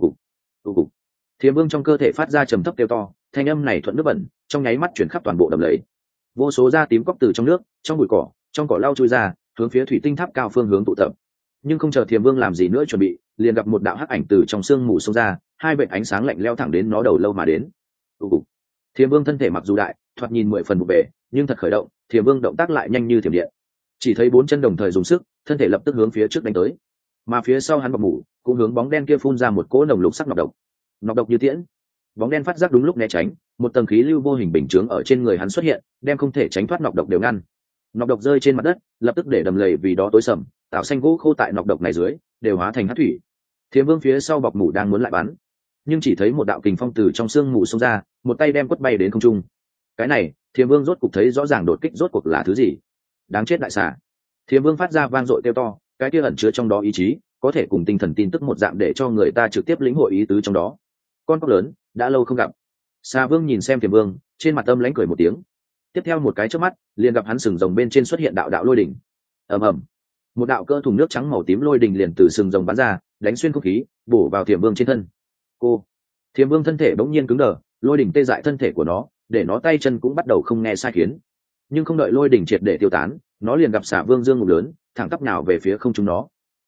Cục. Thiềm Vương trong cơ thể phát ra trầm thấp kêu to, thanh âm này thuận nước bẩn trong nháy mắt chuyển khắp toàn bộ đầm lầy. Vô số da tím cóc từ trong nước, trong bụi cỏ, trong cỏ lau chui ra, hướng phía thủy tinh tháp cao phương hướng tụ tập. Nhưng không chờ Thiềm Vương làm gì nữa chuẩn bị, liền gặp một đạo hắc ảnh từ trong sương mù xông ra, hai vệt ánh sáng lạnh leo thẳng đến nó đầu lâu mà đến. Thiềm Vương thân thể mặc dù đại, thoạt nhìn 10 phần vụ bề, nhưng thật khởi động, Thiềm Vương động tác lại nhanh như thiểm điện. Chỉ thấy 4 chân đồng thời dùng sức, thân thể lập tức hướng phía trước đánh tới. Mà phía sau hắn bọc mủ cũng hướng bóng đen kia phun ra một cỗ nồng lục sắc nọc độc như tiễn. Bóng đen phát giác đúng lúc né tránh, một tầng khí lưu vô hình bình chướng ở trên người hắn xuất hiện, đem không thể tránh thoát nọc độc đều ngăn. Nọc độc rơi trên mặt đất, lập tức để đầm lầy vì đó tối sầm, tạo xanh gỗ khô tại nọc độc này dưới đều hóa thành hắc thủy. Thiềm Vương phía sau bọc mủ đang muốn lại bắn, nhưng chỉ thấy một đạo kình phong từ trong sương mù xông ra, một tay đem quất bay đến không trung. Cái này, Thiềm Vương rốt cục thấy rõ ràng đột kích rốt cuộc là thứ gì. Đáng chết đại xà! Thiềm Vương phát ra vang dội kêu to, cái kia ẩn chứa trong đó ý chí, có thể cùng tinh thần tin tức một dạng để cho người ta trực tiếp lĩnh hội ý tứ trong đó. Con cóc lớn, đã lâu không gặp. Xà Vương nhìn xem Thiềm Vương, trên mặt âm lãnh cười một tiếng. Tiếp theo một cái chớp mắt, liền gặp hắn sừng rồng bên trên xuất hiện đạo đạo lôi đỉnh. Ầm ầm, một đạo cỡ thùng nước trắng màu tím lôi đỉnh liền từ sừng rồng bắn ra, đánh xuyên không khí, bổ vào Thiềm Vương trên thân. Cô, Thiềm Vương thân thể bỗng nhiên cứng đờ, lôi đỉnh tê dại thân thể của nó, để nó tay chân cũng bắt đầu không nghe sai khiến. Nhưng không đợi lôi đỉnh triệt để tiêu tán, nó liền gặp Xà Vương dương ngục lớn, thẳng tắp nào về phía không trung nó.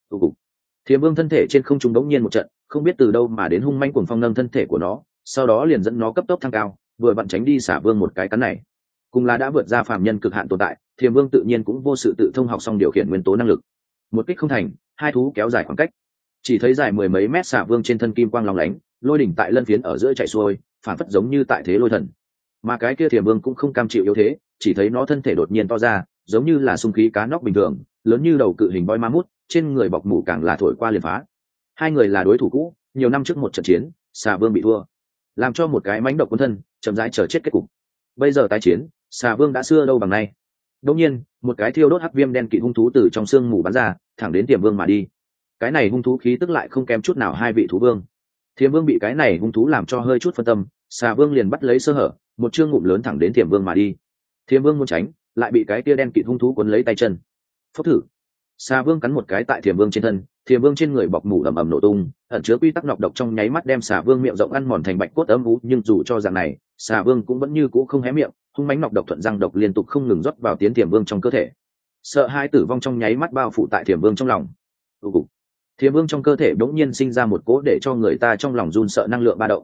Thiềm Vương thân thể trên không trung bỗng nhiên một trận, không biết từ đâu mà đến hung manh cuồng phong nâng thân thể của nó, sau đó liền dẫn nó cấp tốc thăng cao, vừa vặn tránh đi Xà Vương một cái cắn này. Cùng là đã vượt ra phàm nhân cực hạn tồn tại, Thiềm Vương tự nhiên cũng vô sự tự thông học xong điều khiển nguyên tố năng lực. Một kích không thành, hai thú kéo dài khoảng cách. Chỉ thấy dài mười mấy mét Xà Vương trên thân kim quang long lánh, lôi đỉnh tại lân phiến ở giữa chạy xuôi, phản phất giống như tại thế lôi thần. Mà cái kia Thiềm Vương cũng không cam chịu yếu thế, chỉ thấy nó thân thể đột nhiên to ra, giống như là xung khí cá nóc bình thường, lớn như đầu cự hình voi ma mút, trên người bọc mủ càng là thổi qua liền phá. Hai người là đối thủ cũ, nhiều năm trước một trận chiến, Xà Vương bị thua, làm cho một cái mãnh độc cuốn thân, chậm rãi chờ chết kết cục. Bây giờ tái chiến, Xà Vương đã xưa đâu bằng nay. Đột nhiên, một cái thiêu đốt hắc viêm đen kịt hung thú từ trong sương mù bắn ra, thẳng đến Thiềm Vương mà đi. Cái này hung thú khí tức lại không kém chút nào hai vị thú vương. Thiềm Vương bị cái này hung thú làm cho hơi chút phân tâm, Xà Vương liền bắt lấy sơ hở, một chương ngụm lớn thẳng đến Thiềm Vương mà đi. Thiềm Vương muốn tránh, lại bị cái kia đen kịt hung thú cuốn lấy tay chân. Phốc thử. Xà Vương cắn một cái tại Thiềm Vương trên thân, Thiềm Vương trên người bọc mủ ầm ầm nổ tung, ẩn chứa quy tắc nọc độc trong nháy mắt đem Xà Vương miệng rộng ăn mòn thành bạch cốt ấm ú, nhưng dù cho dạng này, Xà Vương cũng vẫn như cũ không hé miệng, hung mãnh nọc độc thuận răng độc liên tục không ngừng rót vào tiến Thiềm Vương trong cơ thể. Sợ hai tử vong trong nháy mắt bao phủ tại Thiềm Vương trong lòng. Thiềm Vương trong cơ thể bỗng nhiên sinh ra một cỗ để cho người ta trong lòng run sợ năng lượng ba động.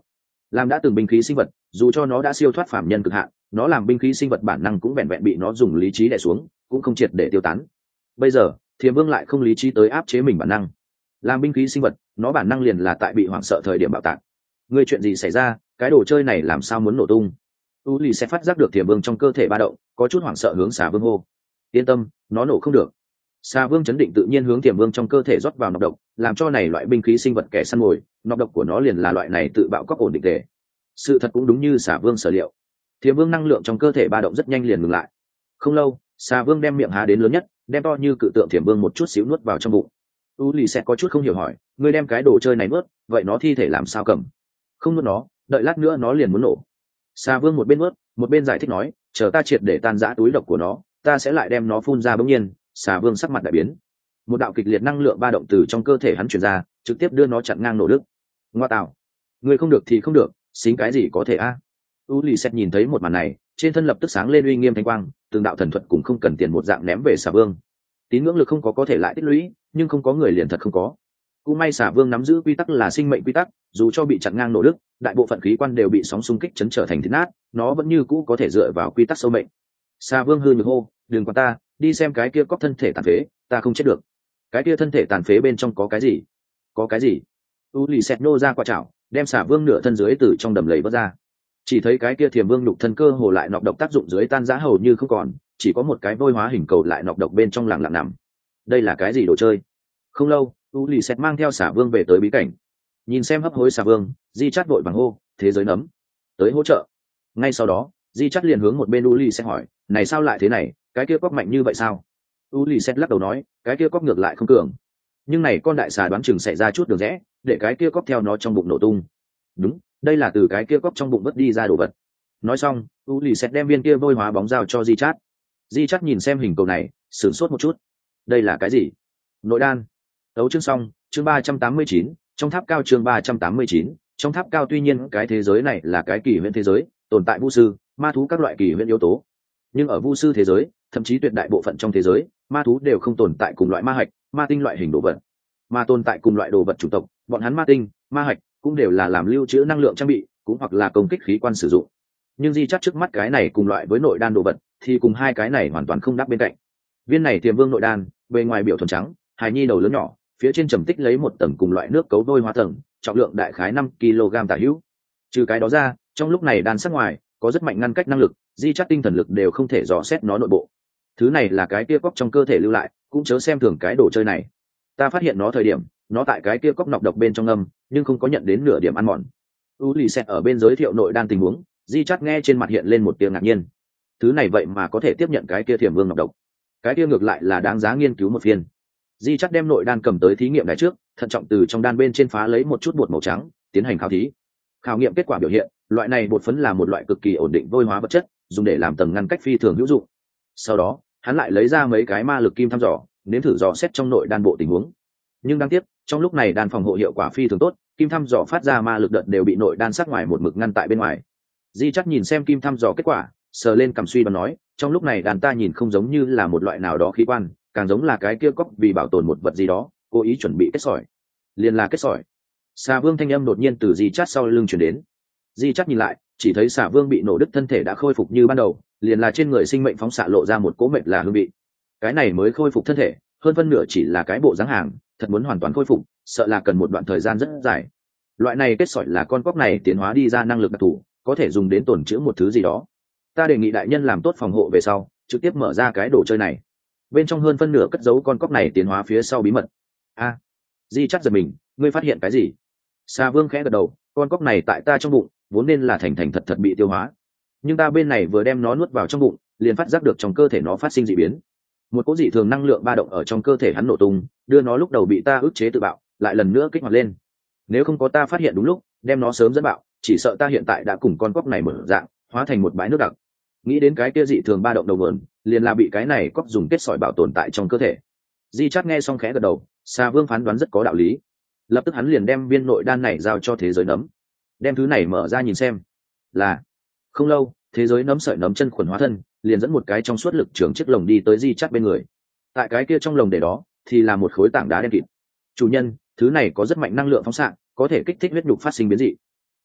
Làm đã từng binh khí sinh vật, dù cho nó đã siêu thoát phàm nhân cực hạn, nó làm binh khí sinh vật bản năng cũng vẹn vẹn bị nó dùng lý trí đè xuống, cũng không triệt để tiêu tán. Bây giờ Thiềm Vương lại không lý trí tới áp chế mình bản năng. Làm binh khí sinh vật, nó bản năng liền là tại bị hoảng sợ thời điểm bạo tạc. Người chuyện gì xảy ra, cái đồ chơi này làm sao muốn nổ tung? U Lì sẽ phát giác được Thiềm Vương trong cơ thể ba động, có chút hoảng sợ hướng Xà Vương hô. Yên tâm, nó nổ không được. Xà Vương chấn định tự nhiên hướng Thiềm Vương trong cơ thể rót vào nọc độc, làm cho này loại binh khí sinh vật kẻ săn mồi, nọc độc của nó liền là loại này tự bạo cóc ổn định tề. Sự thật cũng đúng như Xà Vương sở liệu. Thiềm Vương năng lượng trong cơ thể ba động rất nhanh liền ngừng lại. Không lâu, Xà Vương đem miệng há đến lớn nhất, đem to như cự tượng Thiềm Vương một chút xíu nuốt vào trong bụng. U Lì sẽ có chút không hiểu hỏi, ngươi đem cái đồ chơi này nuốt, vậy nó thi thể làm sao cầm? Không nuốt nó, đợi lát nữa nó liền muốn nổ. Xà Vương một bên nuốt, một bên giải thích nói, chờ ta triệt để tan rã túi độc của nó, ta sẽ lại đem nó phun ra. Bỗng nhiên, Xà Vương sắc mặt đại biến. Một đạo kịch liệt năng lượng ba động từ trong cơ thể hắn truyền ra, trực tiếp đưa nó chặn ngang nổ đứt. Ngoa tạo, ngươi không được thì không được, xính cái gì có thể a? U Lì Xét nhìn thấy một màn này, trên thân lập tức sáng lên uy nghiêm thanh quang, từng đạo thần thuật cũng không cần tiền một dạng ném về Xà Vương. Tín ngưỡng lực không có thể lại tích lũy, nhưng không có người liền thật không có. Cũng may Xà Vương nắm giữ quy tắc là sinh mệnh quy tắc, dù cho bị chặn ngang nổ đứt, đại bộ phận khí quan đều bị sóng xung kích chấn trở thành thít nát, nó vẫn như cũ có thể dựa vào quy tắc sâu mệnh. Xà Vương hư nhược hô, đừng quan ta, đi xem cái kia cóc thân thể tàn phế, ta không chết được. Cái kia thân thể tàn phế bên trong có cái gì? Có cái gì? U Lì Xét nô ra quả chảo, đem Xà Vương nửa thân dưới từ trong đầm lầy vớt ra. Chỉ thấy cái kia Thiềm Vương nhục thân cơ hồ lại nọc độc tác dụng dưới tan rã hầu như không còn, chỉ có một cái vôi hóa hình cầu lại nọc độc bên trong lặng lặng nằm. Đây là cái gì đồ chơi? Không lâu, U Lì Xét mang theo Xà Vương về tới bí cảnh. Nhìn xem hấp hối Xà Vương, Di Chát vội vàng hô, thế giới nấm, tới hỗ trợ. Ngay sau đó, Di Chát liền hướng một bên U Lì Xét hỏi, này sao lại thế này, cái kia cóc mạnh như vậy sao? U Lì Xét lắc đầu nói, cái kia cóc ngược lại không cường, nhưng này con đại xà đoán chừng xảy ra chút đường rẽ, để cái kia cóc theo nó trong bụng nổ tung. Đúng, đây là từ cái kia cóc trong bụng vớt đi ra đồ vật. Nói xong, U Lì Xét đem viên kia vôi hóa bóng giao cho Di Chát. Di Chát nhìn xem hình cầu này, sửng sốt một chút. Đây là cái gì? Nội đan. Tấu chương xong, chương 389, trong tháp cao. Chương 389, trong tháp cao. Tuy nhiên cái thế giới này là cái kỳ huyễn thế giới, tồn tại vu sư, ma thú các loại kỳ huyễn yếu tố, nhưng ở vu sư thế giới, thậm chí tuyệt đại bộ phận trong thế giới, ma thú đều không tồn tại cùng loại ma hạch, ma tinh loại hình đồ vật, mà tồn tại cùng loại đồ vật chủng tộc, bọn hắn ma tinh, ma hạch cũng đều là làm lưu trữ năng lượng trang bị, cũng hoặc là công kích khí quan sử dụng. Nhưng Di Chát trước mắt cái này cùng loại với nội đan đồ vật, thì cùng hai cái này hoàn toàn không đáp bên cạnh. Viên này Thiềm Vương nội đan, bề ngoài biểu thuần trắng, hài nhi đầu lớn nhỏ, phía trên trầm tích lấy một tầng cùng loại nước cấu vôi hóa tầng, trọng lượng đại khái 5 kg tả hữu. Trừ cái đó ra, trong lúc này đan sắc ngoài có rất mạnh ngăn cách năng lực, Di Chát tinh thần lực đều không thể dò xét nó nội bộ. Thứ này là cái kia cóc trong cơ thể lưu lại, cũng chớ xem thường cái đồ chơi này. Ta phát hiện nó thời điểm, nó tại cái kia cóc nọc độc bên trong ngâm, nhưng không có nhận đến nửa điểm ăn mòn. U Lì Xét ở bên giới thiệu nội đan tình huống, Di Chát nghe trên mặt hiện lên một tiếng ngạc nhiên. Thứ này vậy mà có thể tiếp nhận cái kia Thiềm Vương nọc độc, cái kia ngược lại là đáng giá nghiên cứu một phiên. Di Chát đem nội đan cầm tới thí nghiệm đài trước, thận trọng từ trong đan bên trên phá lấy một chút bột màu trắng, tiến hành khảo thí. Khảo nghiệm kết quả biểu hiện, loại này bột phấn là một loại cực kỳ ổn định vôi hóa vật chất, dùng để làm tầng ngăn cách phi thường hữu dụng. Sau đó, hắn lại lấy ra mấy cái ma lực kim thăm dò, nếm thử dò xét trong nội đan bộ tình huống. Nhưng đáng tiếc, trong lúc này đan phòng hộ hiệu quả phi thường tốt, kim thăm dò phát ra ma lực đợt đều bị nội đan sát ngoài một mực ngăn tại bên ngoài. Di Chát nhìn xem kim thăm dò kết quả, sờ lên cằm suy đoán nói, trong lúc này đàn ta nhìn không giống như là một loại nào đó khí quan, càng giống là cái kia cóc vì bảo tồn một vật gì đó, cố ý chuẩn bị kết sỏi. Liền là kết sỏi. Xà Vương thanh âm đột nhiên từ Di Chát sau lưng truyền đến. Di Chát nhìn lại, chỉ thấy Xà Vương bị nổ đứt thân thể đã khôi phục như ban đầu, liền là trên người sinh mệnh phóng xạ lộ ra một cỗ mệt là hương vị. Cái này mới khôi phục thân thể, hơn phân nửa chỉ là cái bộ dáng hàng, thật muốn hoàn toàn khôi phục, sợ là cần một đoạn thời gian rất dài. Loại này kết sỏi là con cóc này tiến hóa đi ra năng lực đặc thù, có thể dùng đến tổn chữa một thứ gì đó. Ta đề nghị đại nhân làm tốt phòng hộ về sau, trực tiếp mở ra cái đồ chơi này. Bên trong hơn phân nửa cất giấu con cóc này tiến hóa phía sau bí mật. A, Di Chát giật mình, ngươi phát hiện cái gì? Xà Vương khẽ gật đầu, con cóc này tại ta trong bụng, vốn nên là thành thành thật thật bị tiêu hóa, nhưng ta bên này vừa đem nó nuốt vào trong bụng, liền phát giác được trong cơ thể nó phát sinh dị biến. Một cỗ dị thường năng lượng ba động ở trong cơ thể hắn nổ tung, đưa nó lúc đầu bị ta ức chế tự bạo, lại lần nữa kích hoạt lên. Nếu không có ta phát hiện đúng lúc, đem nó sớm dẫn bạo, chỉ sợ ta hiện tại đã cùng con cóc này mở dạng, hóa thành một bãi nước đặc. Nghĩ đến cái kia dị thường ba động đầu nguồn, liền là bị cái này cóc dùng kết sỏi bảo tồn tại trong cơ thể. Di Chát nghe xong khẽ gật đầu, Xà Vương phán đoán rất có đạo lý. Lập tức hắn liền đem viên nội đan này giao cho thế giới nấm. Đem thứ này mở ra nhìn xem. Là. Không lâu, thế giới nấm sợi nấm chân khuẩn hóa thân, liền dẫn một cái trong suốt lực trường chiếc lồng đi tới Di Chát bên người. Tại cái kia trong lồng để đó, thì là một khối tảng đá đen kịt. Chủ nhân, thứ này có rất mạnh năng lượng phóng xạ, có thể kích thích huyết nhục phát sinh biến dị.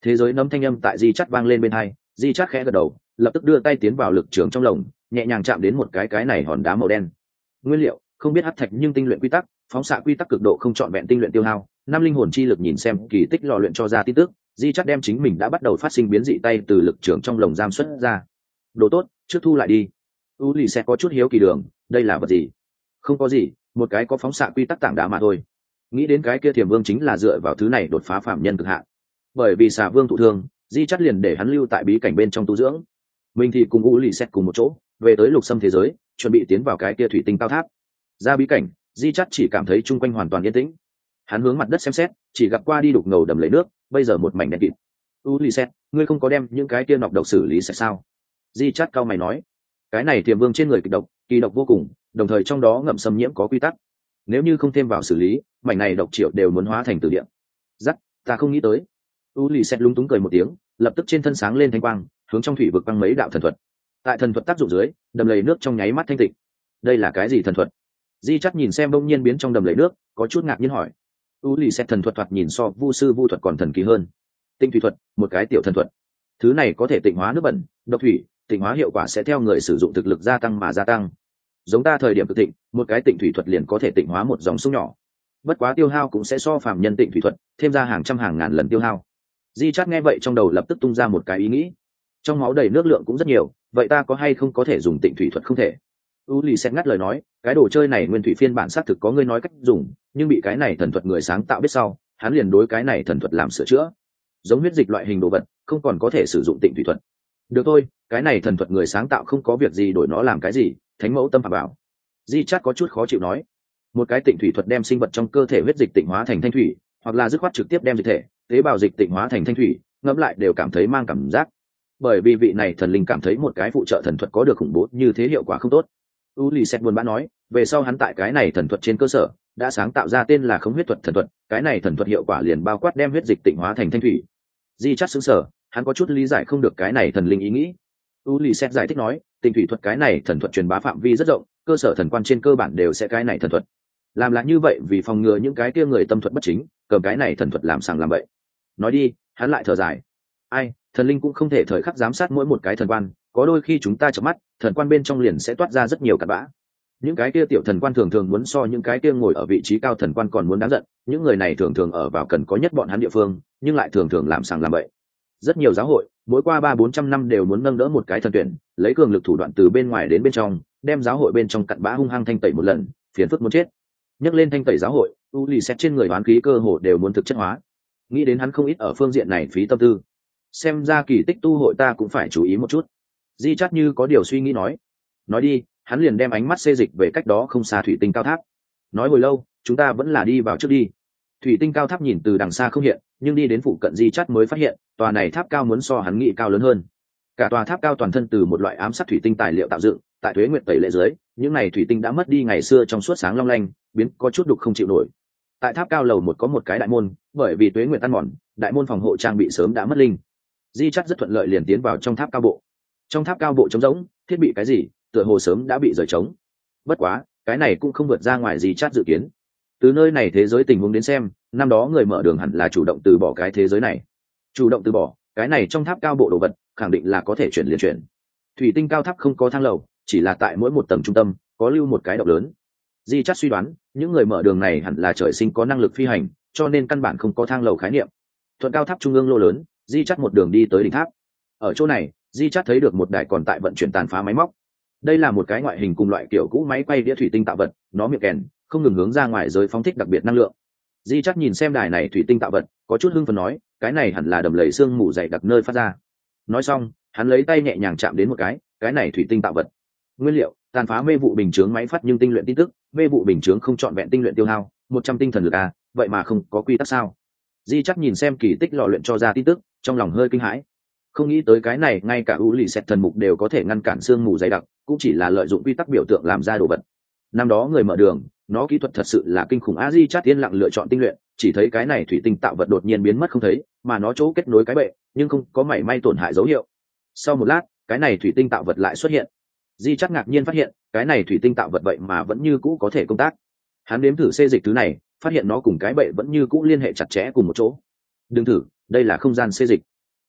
Thế giới nấm thanh âm tại di chắt vang lên bên hai, di chắt khẽ gật đầu, lập tức đưa tay tiến vào lực trường trong lồng, nhẹ nhàng chạm đến một cái này hòn đá màu đen. Nguyên liệu không biết hắc thạch nhưng tinh luyện quy tắc, phóng xạ quy tắc cực độ không trọn vẹn tinh luyện tiêu hao, năm linh hồn chi lực nhìn xem kỳ tích lò luyện cho ra tin tức, di chắt đem chính mình đã bắt đầu phát sinh biến dị tay từ lực trường trong lồng giam xuất ra. Đồ tốt, trước thu lại đi. U lì sẽ có chút hiếu kỳ đường, đây là vật gì? Không có gì, một cái có phóng xạ quy tắc tảng đá mà thôi. Nghĩ đến cái kia Thiểm Vương chính là dựa vào thứ này đột phá phạm nhân cực hạn. Bởi vì Xà Vương thụ thương, di chắt liền để hắn lưu tại bí cảnh bên trong tu dưỡng. Mình thì cùng U lì xét cùng một chỗ về tới lục xâm thế giới, chuẩn bị tiến vào cái kia thủy tinh cao tháp. Ra bí cảnh, di chắt chỉ cảm thấy chung quanh hoàn toàn yên tĩnh. Hắn hướng mặt đất xem xét, chỉ gặp qua đi đục ngầu đầm lấy nước, bây giờ một mảnh đen kịt. U lì xét, ngươi không có đem những cái kia nọc độc xử lý sạch sao? Di chắt cao mày nói, cái này Thiểm Vương trên người kịch độc, kỳ độc vô cùng, đồng thời trong đó ngậm xâm nhiễm có quy tắc, nếu như không thêm vào xử lý, mảnh này độc triệu đều muốn hóa thành tử địa. Dắt, ta không nghĩ tới. U lì xét lúng túng cười một tiếng, lập tức trên thân sáng lên thanh quang, hướng trong thủy vực băng mấy đạo thần thuật. Tại thần thuật tác dụng dưới, đầm lầy nước trong nháy mắt thanh tịnh. Đây là cái gì thần thuật? Di chắt nhìn xem bỗng nhiên biến trong đầm lầy nước, có chút ngạc nhiên hỏi. U lì xét thần thuật thoạt nhìn so vu sư vu thuật còn thần kỳ hơn. Tinh thủy thuật, một cái tiểu thần thuật. Thứ này có thể tịnh hóa nước bẩn, độc thủy, tịnh hóa hiệu quả sẽ theo người sử dụng thực lực gia tăng mà gia tăng. Giống ta thời điểm cực tịnh, một cái tịnh thủy thuật liền có thể tịnh hóa một dòng sông nhỏ. Bất quá tiêu hao cũng sẽ so phàm nhân tịnh thủy thuật thêm ra hàng trăm hàng ngàn lần tiêu hao. Di chắt nghe vậy trong đầu lập tức tung ra một cái ý nghĩ. Trong máu đầy nước lượng cũng rất nhiều, vậy ta có hay không có thể dùng tịnh thủy thuật? Không thể. U lì sẽ ngắt lời nói, cái đồ chơi này nguyên thủy phiên bản xác thực có ngươi nói cách dùng, nhưng bị cái này thần thuật người sáng tạo biết sau, hắn liền đối cái này thần thuật làm sửa chữa. Giống huyết dịch loại hình đồ vật, không còn có thể sử dụng tịnh thủy thuật. Được thôi, cái này thần thuật người sáng tạo không có việc gì đổi nó làm cái gì, thánh mẫu tâm phạm bảo. Di chắt có chút khó chịu nói, một cái tịnh thủy thuật đem sinh vật trong cơ thể huyết dịch tịnh hóa thành thanh thủy, hoặc là dứt khoát trực tiếp đem dịch thể tế bào dịch tịnh hóa thành thanh thủy, ngẫm lại đều cảm thấy mang cảm giác. Bởi vì vị này thần linh cảm thấy một cái phụ trợ thần thuật có được khủng bố như thế hiệu quả không tốt. U lì xét buồn bã nói, về sau hắn tại cái này thần thuật trên cơ sở đã sáng tạo ra tên là khống huyết thuật thần thuật, cái này thần thuật hiệu quả liền bao quát đem huyết dịch tịnh hóa thành thanh thủy. Di chắt sững sờ, hắn có chút lý giải không được cái này thần linh ý nghĩ. U lì xét giải thích nói, tịnh thủy thuật cái này thần thuật truyền bá phạm vi rất rộng, cơ sở thần quan trên cơ bản đều sẽ cái này thần thuật. Làm là như vậy vì phòng ngừa những cái kia người tâm thuật bất chính cầm cái này thần thuật làm sàng làm bậy. Nói đi, hắn lại thở dài, ai, thần linh cũng không thể thời khắc giám sát mỗi một cái thần quan, có đôi khi chúng ta chợp mắt, thần quan bên trong liền sẽ toát ra rất nhiều cặn bã. Những cái kia tiểu thần quan thường thường muốn so những cái kia ngồi ở vị trí cao thần quan còn muốn đáng giận, những người này thường thường ở vào cần có nhất bọn hắn địa phương, nhưng lại thường thường làm sàng làm bậy. Rất nhiều giáo hội mỗi qua 300-400 năm đều muốn nâng đỡ một cái thần tuyển, lấy cường lực thủ đoạn từ bên ngoài đến bên trong đem giáo hội bên trong cặn bã hung hăng thanh tẩy một lần, phiền phức muốn chết. Nhắc lên thanh tẩy giáo hội, u lì xét trên người đoán khí cơ hồ đều muốn thực chất hóa. Nghĩ đến hắn không ít ở phương diện này phí tâm tư. Xem ra kỳ tích tu hội ta cũng phải chú ý một chút. Di chắt như có điều suy nghĩ nói đi, hắn liền đem ánh mắt xê dịch về cách đó không xa thủy tinh cao tháp. Nói hồi lâu, chúng ta vẫn là đi vào trước đi. Thủy tinh cao tháp nhìn từ đằng xa không hiện, nhưng đi đến phụ cận Di chắt mới phát hiện tòa này tháp cao muốn so hắn nghĩ cao lớn hơn. Cả tòa tháp cao toàn thân từ một loại ám sát thủy tinh tài liệu tạo dựng, tại tuế nguyệt tẩy lệ dưới, những này thủy tinh đã mất đi ngày xưa trong suốt sáng long lanh, biến có chút đục không chịu nổi. Tại tháp cao lầu một có một cái đại môn, bởi vì tuế nguyệt ăn mòn, đại môn phòng hộ trang bị sớm đã mất linh. Di chắt rất thuận lợi liền tiến vào trong tháp cao bộ. Trong tháp cao bộ trống rỗng, thiết bị cái gì tựa hồ sớm đã bị rời trống. Bất quá cái này cũng không vượt ra ngoài Di chắt dự kiến. Từ nơi này thế giới tình huống đến xem, năm đó người mở đường hẳn là chủ động từ bỏ cái thế giới này. Chủ động từ bỏ cái này trong tháp cao bộ đồ vật, khẳng định là có thể chuyển liền chuyển. Thủy tinh cao tháp không có thang lầu, chỉ là tại mỗi một tầng trung tâm có lưu một cái động lớn. Di chắt suy đoán những người mở đường này hẳn là trời sinh có năng lực phi hành, cho nên căn bản không có thang lầu khái niệm. Thuận cao tháp trung ương lô lớn, Di chắt một đường đi tới đỉnh tháp. Ở chỗ này, Di chắt thấy được một đài còn tại vận chuyển tàn phá máy móc. Đây là một cái ngoại hình cùng loại kiểu cũ máy quay đĩa thủy tinh tạo vật, nó miệng kèn không ngừng hướng ra ngoài giới phóng thích đặc biệt năng lượng. Di chắt nhìn xem đài này thủy tinh tạo vật, có chút hưng phấn nói, cái này hẳn là đầm lầy xương mù dày đặc nơi phát ra. Nói xong, hắn lấy tay nhẹ nhàng chạm đến một cái này thủy tinh tạo vật. Nguyên liệu: tàn phá mê vụ bình chướng máy phát nhưng tinh luyện tin tức, mê vụ bình chướng không trọn vẹn tinh luyện tiêu hao 100 tinh thần lực à, vậy mà không có quy tắc sao? Di chắt nhìn xem kỳ tích lò luyện cho ra tin tức, trong lòng hơi kinh hãi. Không nghĩ tới cái này ngay cả u lì xẹt thần mục đều có thể ngăn cản xương mù dày đặc, cũng chỉ là lợi dụng quy tắc biểu tượng làm ra đồ vật. Năm đó người mở đường, nó kỹ thuật thật sự là kinh khủng. Di chắt yên lặng lựa chọn tinh luyện, chỉ thấy cái này thủy tinh tạo vật đột nhiên biến mất không thấy, mà nó chỗ kết nối cái bệ nhưng không có mảy may tổn hại dấu hiệu. Sau một lát, cái này thủy tinh tạo vật lại xuất hiện. Di chắt ngạc nhiên phát hiện cái này thủy tinh tạo vật vậy mà vẫn như cũ có thể công tác. Hắn đếm thử xê dịch thứ này, phát hiện nó cùng cái bệ vẫn như cũ liên hệ chặt chẽ cùng một chỗ. Đừng thử, đây là không gian xê dịch.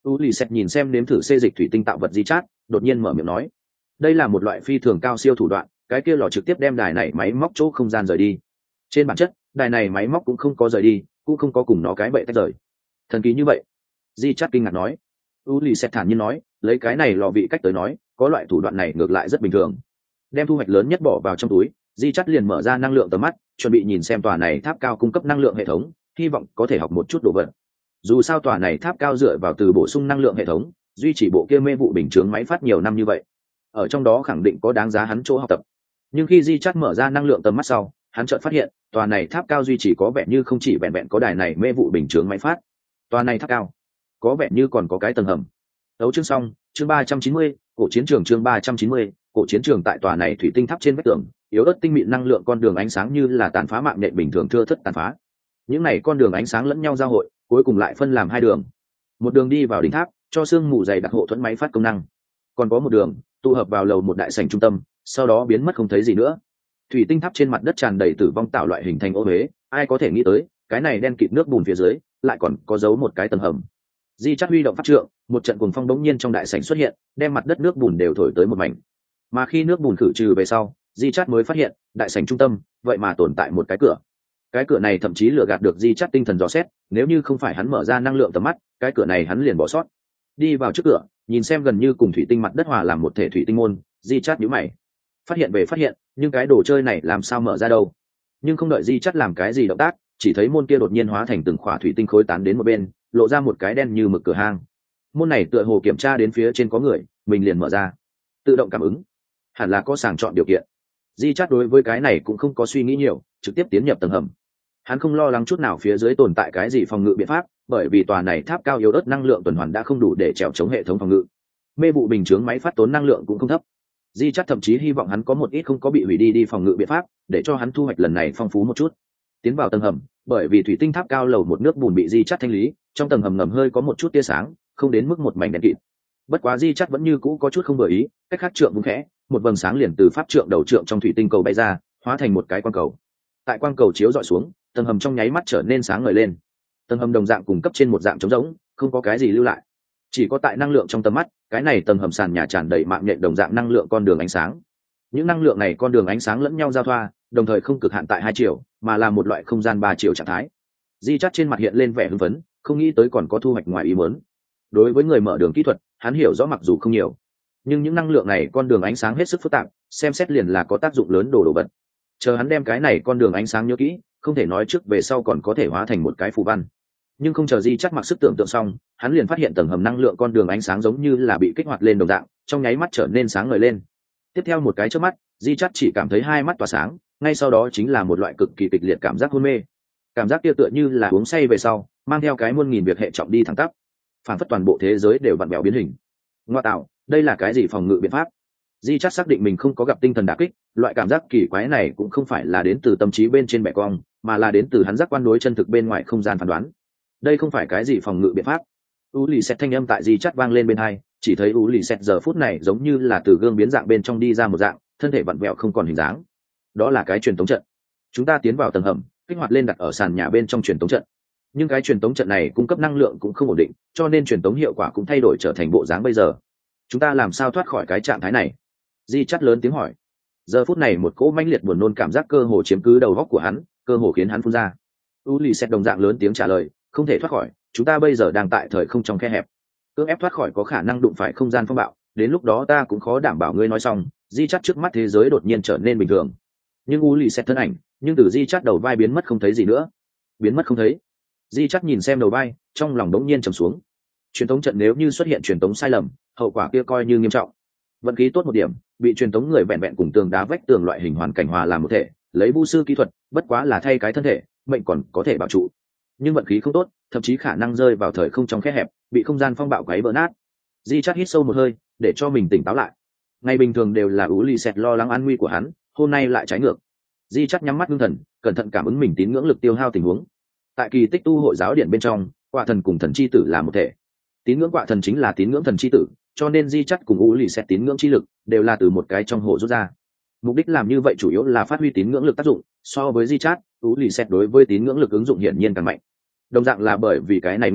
Ulises nhìn xem nếm thử xê dịch thủy tinh tạo vật di chát, đột nhiên mở miệng nói, đây là một loại phi thường cao siêu thủ đoạn, cái kia lò trực tiếp đem đài này máy móc chỗ không gian rời đi. Trên bản chất, đài này máy móc cũng không có rời đi, cũng không có cùng nó cái bậy tách rời. Thần kỳ như vậy? Di chát kinh ngạc nói. Ulises thản nhiên nói, lấy cái này lò vị cách tới nói, có loại thủ đoạn này ngược lại rất bình thường. Đem thu hoạch lớn nhất bỏ vào trong túi, Di chát liền mở ra năng lượng tầm mắt, chuẩn bị nhìn xem tòa này tháp cao cung cấp năng lượng hệ thống, hy vọng có thể học một chút đồ vật. Dù sao tòa này tháp cao dựa vào từ bổ sung năng lượng hệ thống, duy trì bộ kia mê vụ bình chướng máy phát nhiều năm như vậy, ở trong đó khẳng định có đáng giá hắn chỗ học tập. Nhưng khi Di chát mở ra năng lượng tầm mắt sau, hắn chợt phát hiện tòa này tháp cao duy trì có vẻ như không chỉ vẹn vẹn có đài này mê vụ bình chướng máy phát, tòa này tháp cao có vẻ như còn có cái tầng hầm. Đấu chương xong, chương 390, cổ chiến trường chương 390, cổ chiến trường. Tại tòa này thủy tinh tháp trên vách tường, yếu ớt tinh mịn năng lượng con đường ánh sáng như là tàn phá mạng nhện bình thường thưa thớt tàn phá. Những này con đường ánh sáng lẫn nhau giao hội, cuối cùng lại phân làm hai đường. Một đường đi vào đỉnh tháp, cho sương mù dày đặc hộ thuẫn máy phát công năng. Còn có một đường tụ hợp vào lầu một đại sảnh trung tâm, sau đó biến mất không thấy gì nữa. Thủy tinh tháp trên mặt đất tràn đầy tử vong tạo loại hình thành ô huế, ai có thể nghĩ tới, cái này đen kịt nước bùn phía dưới, lại còn có giấu một cái tầng hầm. Di chát huy động pháp trượng, một trận cuồng phong đống nhiên trong đại sảnh xuất hiện, đem mặt đất nước bùn đều thổi tới một mảnh. Mà khi nước bùn khử trừ về sau, Di chát mới phát hiện, đại sảnh trung tâm, vậy mà tồn tại một cái cửa. Cái cửa này thậm chí lừa gạt được Di chát tinh thần dò xét, nếu như không phải hắn mở ra năng lượng tầm mắt, cái cửa này hắn liền bỏ sót. Đi vào trước cửa, nhìn xem gần như cùng thủy tinh mặt đất hòa làm một thể thủy tinh môn, Di chát nhíu mày. Phát hiện, nhưng cái đồ chơi này làm sao mở ra đâu? Nhưng không đợi Di chát làm cái gì động tác, chỉ thấy môn kia đột nhiên hóa thành từng khỏa thủy tinh khối tán đến một bên, lộ ra một cái đen như mực cửa hang. Môn này tựa hồ kiểm tra đến phía trên có người, mình liền mở ra. Tự động cảm ứng, hẳn là có sàng chọn điều kiện. Di chát đối với cái này cũng không có suy nghĩ nhiều, trực tiếp tiến nhập tầng hầm. Hắn không lo lắng chút nào phía dưới tồn tại cái gì phòng ngự biện pháp, bởi vì tòa này tháp cao yếu ớt năng lượng tuần hoàn đã không đủ để trèo chống hệ thống phòng ngự. Mê vụ bình chướng máy phát tốn năng lượng cũng không thấp. Di chát thậm chí hy vọng hắn có một ít không có bị hủy đi phòng ngự biện pháp, để cho hắn thu hoạch lần này phong phú một chút. Tiến vào tầng hầm, bởi vì thủy tinh tháp cao lầu một nước bùn bị Di chát thanh lý, trong tầng hầm ngầm hơi có một chút tia sáng, không đến mức một mảnh đen kịt. Bất quá Di chát vẫn như cũ có chút không vừa ý, cách khác trượng vung khẽ, một vầng sáng liền từ pháp trượng đầu trượng trong thủy tinh cầu bay ra, hóa thành một cái quang cầu. Tại quang cầu chiếu dọi xuống, tầng hầm trong nháy mắt trở nên sáng ngời lên. Tầng hầm đồng dạng cùng cấp trên một dạng trống rỗng, không có cái gì lưu lại, chỉ có tại năng lượng trong tầm mắt, cái này tầng hầm sàn nhà tràn đầy mạng nhện đồng dạng năng lượng con đường ánh sáng. Những năng lượng này con đường ánh sáng lẫn nhau giao thoa, đồng thời không cực hạn tại hai chiều, mà là một loại không gian ba chiều trạng thái. Di chát trên mặt hiện lên vẻ hưng phấn, không nghĩ tới còn có thu hoạch ngoài ý muốn. Đối với người mở đường kỹ thuật, hắn hiểu rõ mặc dù không nhiều, nhưng những năng lượng này con đường ánh sáng hết sức phức tạp, xem xét liền là có tác dụng lớn đồ vật. Chờ hắn đem cái này con đường ánh sáng nhớ kỹ, không thể nói trước về sau còn có thể hóa thành một cái phù văn. Nhưng không chờ Di chát mặc sức tưởng tượng xong, hắn liền phát hiện tầng hầm năng lượng con đường ánh sáng giống như là bị kích hoạt lên đồng dạng, trong nháy mắt trở nên sáng ngời lên. Tiếp theo một cái chớp mắt, Di chát chỉ cảm thấy hai mắt tỏa sáng, ngay sau đó chính là một loại cực kỳ kịch liệt cảm giác hôn mê. Cảm giác kia tựa như là uống say về sau, mang theo cái muôn nghìn việc hệ trọng đi thẳng tắp, phản phất toàn bộ thế giới đều vặn vẹo biến hình. Ngoa tạo, đây là cái gì phòng ngự biện pháp? Di chát xác định mình không có gặp tinh thần đả kích, loại cảm giác kỳ quái này cũng không phải là đến từ tâm trí bên trên bẻ cong, mà là đến từ hắn giác quan đối chân thực bên ngoài không gian phán đoán. Đây không phải cái gì phòng ngự biện pháp. Ulises thanh âm tại Di chát vang lên bên tai, chỉ thấy Ulises giờ phút này giống như là từ gương biến dạng bên trong đi ra một dạng, thân thể vặn vẹo không còn hình dáng. Đó là cái truyền tống trận. Chúng ta tiến vào tầng hầm, kích hoạt lên đặt ở sàn nhà bên trong truyền tống trận. Nhưng cái truyền tống trận này cung cấp năng lượng cũng không ổn định, cho nên truyền tống hiệu quả cũng thay đổi trở thành bộ dáng bây giờ. Chúng ta làm sao thoát khỏi cái trạng thái này? Di chát lớn tiếng hỏi. Giờ phút này một cỗ mãnh liệt buồn nôn cảm giác cơ hồ chiếm cứ đầu óc của hắn, cơ hồ khiến hắn phun ra. Ulises đồng dạng lớn tiếng trả lời, không thể thoát khỏi, chúng ta bây giờ đang tại thời không trong khe hẹp, cưỡng ép thoát khỏi có khả năng đụng phải không gian phong bạo, đến lúc đó ta cũng khó đảm bảo. Ngươi nói xong, Di chát trước mắt thế giới đột nhiên trở nên bình thường, nhưng Ulises thân ảnh nhưng từ Di chát đầu vai biến mất không thấy gì nữa. Biến mất không thấy? Di chát nhìn xem đầu vai, trong lòng đống nhiên trầm xuống. Truyền tống trận nếu như xuất hiện truyền tống sai lầm, hậu quả kia coi như nghiêm trọng. Vận khí tốt một điểm, bị truyền tống người vẹn vẹn cùng tường đá vách tường loại hình hoàn cảnh hòa làm một thể, lấy vu sư kỹ thuật, bất quá là thay cái thân thể, mệnh còn có thể bảo trụ. Nhưng vận khí không tốt, thậm chí khả năng rơi vào thời không trong khe hẹp, bị không gian phong bạo quấy vỡ nát. Di chát hít sâu một hơi, để cho mình tỉnh táo lại. Ngày bình thường đều là Ulises lo lắng an nguy của hắn, hôm nay lại trái ngược. Di chát nhắm mắt ngưng thần, cẩn thận cảm ứng mình tín ngưỡng lực tiêu hao tình huống. Tại kỳ tích tu hội giáo điện bên trong, quả thần cùng thần chi tử là một thể. Tín ngưỡng quả thần chính là tín ngưỡng thần chi tử, cho nên Di chát cùng Ulises tín ngưỡng chi lực đều là từ một cái trong hộ rút ra. Mục đích làm như vậy chủ yếu là phát huy tín ngưỡng lực tác dụng, so với Di chát, Ulises đối với tín ngưỡng lực ứng dụng hiển nhiên càng mạnh. Đồng dạng là bởi vì cái này nguyên nhân,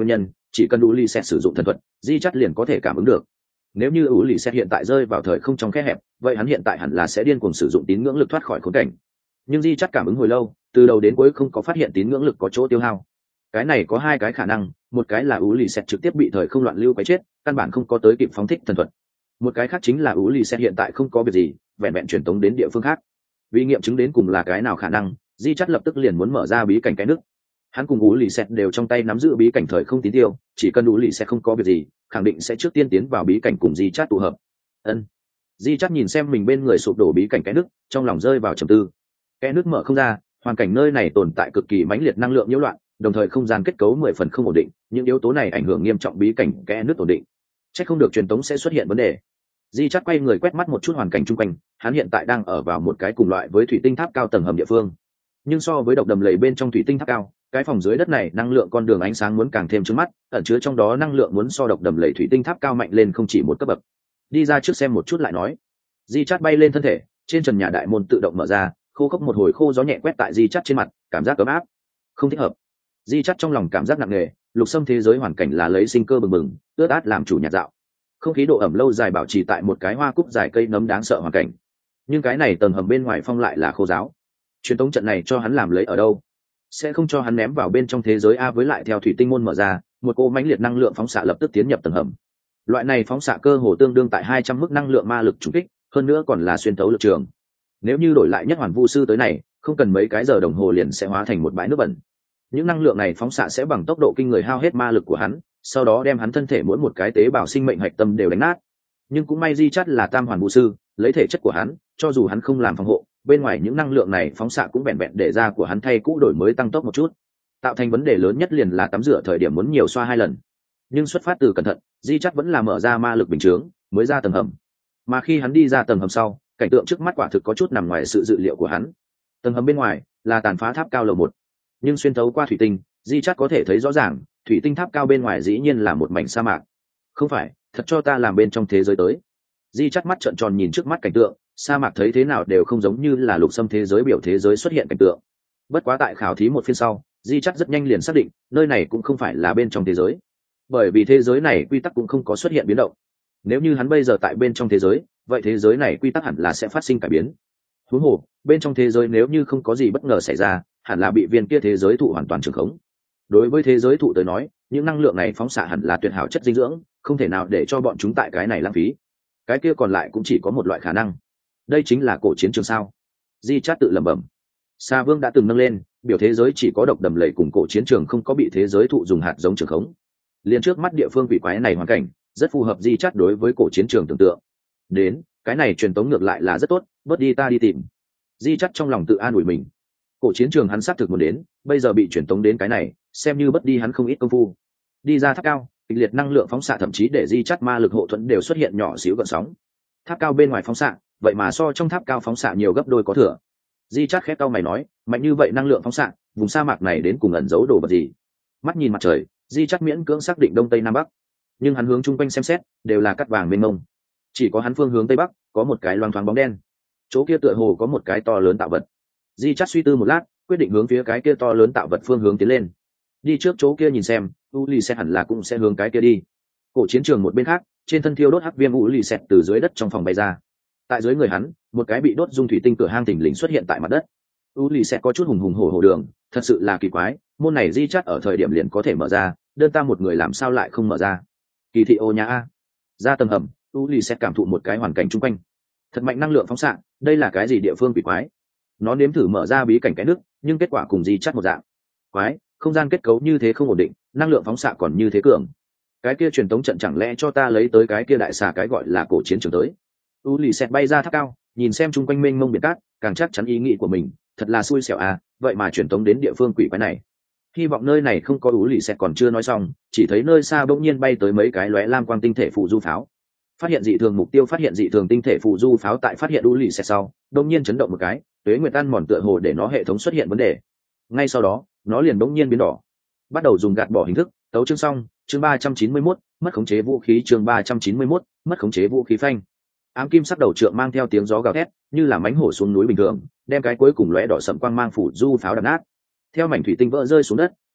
chỉ cần ú lì xẹt sử dụng thần thuật, di chắt liền có thể cảm ứng được. Nếu như ú lì xẹt hiện tại rơi vào thời không trong khe hẹp, vậy hắn hiện tại hẳn là sẽ điên cuồng sử dụng tín ngưỡng lực thoát khỏi khốn cảnh. Nhưng di chắt cảm ứng hồi lâu, từ đầu đến cuối không có phát hiện tín ngưỡng lực có chỗ tiêu hao. Cái này có hai cái khả năng, một cái là ú lì xẹt trực tiếp bị thời không loạn lưu quấy chết, căn bản không có tới kịp phóng thích thần thuật. Một cái khác chính là ú lì xẹt hiện tại không có việc gì, vẹn vẹn truyền tống đến địa phương khác. Vì nghiệm chứng đến cùng là cái nào khả năng, di chắt lập tức liền muốn mở ra bí cảnh cái nước. Hắn cùng ú lì xẹt đều trong tay nắm giữ bí cảnh thời không tín tiêu, chỉ cần ú lì xẹt không có việc gì, khẳng định sẽ trước tiên tiến vào bí cảnh cùng di chắt tụ hợp. Di chắt nhìn xem mình bên người sụp đổ bí cảnh cái nước, trong lòng rơi vào trầm tư. Cái nước mở không ra, hoàn cảnh nơi này tồn tại cực kỳ mãnh liệt năng lượng nhiễu loạn, đồng thời không gian kết cấu 10 phần không ổn định, những yếu tố này ảnh hưởng nghiêm trọng bí cảnh kẽ nước ổn định. Chắc không được truyền tống sẽ xuất hiện vấn đề. Di chắt quay người quét mắt một chút hoàn cảnh chung quanh, hắn hiện tại đang ở vào một cái cùng loại với thủy tinh tháp cao tầng hầm địa phương. Nhưng so với độc đầm lầy bên trong thủy tinh tháp cao, cái phòng dưới đất này năng lượng con đường ánh sáng muốn càng thêm trước mắt, ẩn chứa trong đó năng lượng muốn so độc đầm lầy thủy tinh tháp cao mạnh lên không chỉ một cấp bậc. Đi ra trước xem một chút lại nói. Di chắt bay lên thân thể, trên trần nhà đại môn tự động mở ra, khô khốc một hồi khô gió nhẹ quét tại di chắt trên mặt, cảm giác ấm áp. Không thích hợp. Di chắt trong lòng cảm giác nặng nề, lục xâm thế giới hoàn cảnh là lấy sinh cơ bừng bừng, ướt át làm chủ nhạt dạo. Không khí độ ẩm lâu dài bảo trì tại một cái hoa cúc dài cây nấm đáng sợ hoàn cảnh. Nhưng cái này tầng hầm bên ngoài phong lại là khô giáo. Truyền tống trận này cho hắn làm lấy ở đâu? Sẽ không cho hắn ném vào bên trong thế giới a, với lại theo thủy tinh môn mở ra, một cô mãnh liệt năng lượng phóng xạ lập tức tiến nhập tầng hầm. Loại này phóng xạ cơ hồ tương đương tại 200 mức năng lượng ma lực trùng kích, hơn nữa còn là xuyên thấu lực trường. Nếu như đổi lại nhất hoàn vu sư tới này, không cần mấy cái giờ đồng hồ liền sẽ hóa thành một bãi nước bẩn. Những năng lượng này phóng xạ sẽ bằng tốc độ kinh người hao hết ma lực của hắn, sau đó đem hắn thân thể mỗi một cái tế bào sinh mệnh hạch tâm đều đánh nát. Nhưng cũng may di chắt là tam hoàn vu sư, lấy thể chất của hắn, cho dù hắn không làm phòng hộ, bên ngoài những năng lượng này phóng xạ cũng vẹn vẹn để da của hắn thay cũ đổi mới tăng tốc một chút. Tạo thành vấn đề lớn nhất liền là tắm rửa thời điểm muốn nhiều xoa 2 lần. Nhưng xuất phát từ cẩn thận, di chắt vẫn là mở ra ma lực bình chướng mới ra tầng hầm. Mà khi hắn đi ra tầng hầm sau, cảnh tượng trước mắt quả thực có chút nằm ngoài sự dự liệu của hắn. Tầng hầm bên ngoài là tàn phá tháp cao lầu 1, nhưng xuyên thấu qua thủy tinh, di chắt có thể thấy rõ ràng, thủy tinh tháp cao bên ngoài dĩ nhiên là một mảnh sa mạc. Không phải, thật cho ta làm bên trong thế giới tới. Di chắt mắt trợn tròn nhìn trước mắt cảnh tượng, sa mạc thấy thế nào đều không giống như là lục xâm thế giới biểu thế giới xuất hiện cảnh tượng. Bất quá tại khảo thí một phiên sau, di chắt rất nhanh liền xác định, nơi này cũng không phải là bên trong thế giới, bởi vì thế giới này quy tắc cũng không có xuất hiện biến động. Nếu như hắn bây giờ tại bên trong thế giới, vậy thế giới này quy tắc hẳn là sẽ phát sinh cải biến. Huống hồ, bên trong thế giới nếu như không có gì bất ngờ xảy ra, hẳn là bị viên kia thế giới thụ hoàn toàn trường khống. Đối với thế giới thụ tới nói, những năng lượng này phóng xạ hẳn là tuyệt hảo chất dinh dưỡng, không thể nào để cho bọn chúng tại cái này lãng phí. Cái kia còn lại cũng chỉ có một loại khả năng. Đây chính là cổ chiến trường sao? Di chát tự lẩm bẩm. Sa Vương đã từng nâng lên, biểu thế giới chỉ có độc đầm lầy cùng cổ chiến trường không có bị thế giới thụ dùng hạt giống trường khống. Liên trước mắt địa phương quỷ quái này hoàn cảnh, rất phù hợp di chát đối với cổ chiến trường tưởng tượng. Đến, cái này truyền tống ngược lại là rất tốt, bớt đi ta đi tìm. Di chát trong lòng tự an ủi mình. Cổ chiến trường hắn xác thực muốn đến, bây giờ bị truyền tống đến cái này, xem như bất đi hắn không ít công phu. Đi ra tháp cao, kịch liệt năng lượng phóng xạ thậm chí để di chát ma lực hộ thuẫn đều xuất hiện nhỏ xíu gợn sóng. Tháp cao bên ngoài phóng xạ, vậy mà so trong tháp cao phóng xạ nhiều gấp đôi có thừa. Di chát khép cau mày nói, mạnh như vậy năng lượng phóng xạ, vùng sa mạc này đến cùng ẩn giấu đồ vật gì? Mắt nhìn mặt trời, di chát miễn cưỡng xác định đông tây nam bắc, nhưng hắn hướng chung quanh xem xét, đều là cát vàng mênh mông. Chỉ có hắn phương hướng tây bắc, có một cái loang thoáng bóng đen. Chỗ kia tựa hồ có một cái to lớn tạo vật. Di chát suy tư một lát, quyết định hướng phía cái kia to lớn tạo vật phương hướng tiến lên. Đi trước chỗ kia nhìn xem, Uli sẽ hẳn là cũng sẽ hướng cái kia đi. Cổ chiến trường một bên khác, trên thân thiêu đốt hắc viêm Uli sẽ từ dưới đất trong phòng bay ra. Tại dưới người hắn, một cái bị đốt dung thủy tinh cửa hang thình lình xuất hiện tại mặt đất. Uli sẽ có chút hùng hùng hổ hổ đường, thật sự là kỳ quái, môn này di chát ở thời điểm liền có thể mở ra, đơn ta một người làm sao lại không mở ra? Kỳ thị ô nhà a. Ra tầng hầm, Uli sẽ cảm thụ một cái hoàn cảnh chung quanh. Thật mạnh năng lượng phóng xạ, đây là cái gì địa phương kỳ quái? Nó nếm thử mở ra bí cảnh cái nước, nhưng kết quả cùng di chát một dạng. Quái, không gian kết cấu như thế không ổn định, năng lượng phóng xạ còn như thế cường. Cái kia truyền tống trận chẳng lẽ cho ta lấy tới cái kia đại xà cái gọi là cổ chiến trường tới? Uli sẽ bay ra tháp cao, nhìn xem chung quanh mênh mông biển cát, càng chắc chắn ý nghĩ của mình, thật là xui xẻo à, vậy mà truyền tống đến địa phương quỷ quái này. Hy vọng nơi này không có Uli sẽ còn chưa nói xong, chỉ thấy nơi xa bỗng nhiên bay tới mấy cái lóe lam quang tinh thể phụ du pháo. Phát hiện dị thường mục tiêu, phát hiện dị thường tinh thể phụ du pháo tại phát hiện Uli sẽ sau, bỗng nhiên chấn động một cái, tuế nguyệt ăn mòn tựa hồ để nó hệ thống xuất hiện vấn đề. Ngay sau đó, nó liền bỗng nhiên biến đỏ, bắt đầu dùng gạt bỏ hình thức. Tấu chương xong, chương 391, mất khống chế vũ khí, chương 391, mất khống chế vũ khí phanh. Ám kim sắc đầu trượng mang theo tiếng gió gào thét, như là mãnh hổ xuống núi bình thường, đem cái cuối cùng lóe đỏ sậm quang mang phủ du pháo đập nát. Theo mảnh thủy tinh vỡ rơi xuống đất,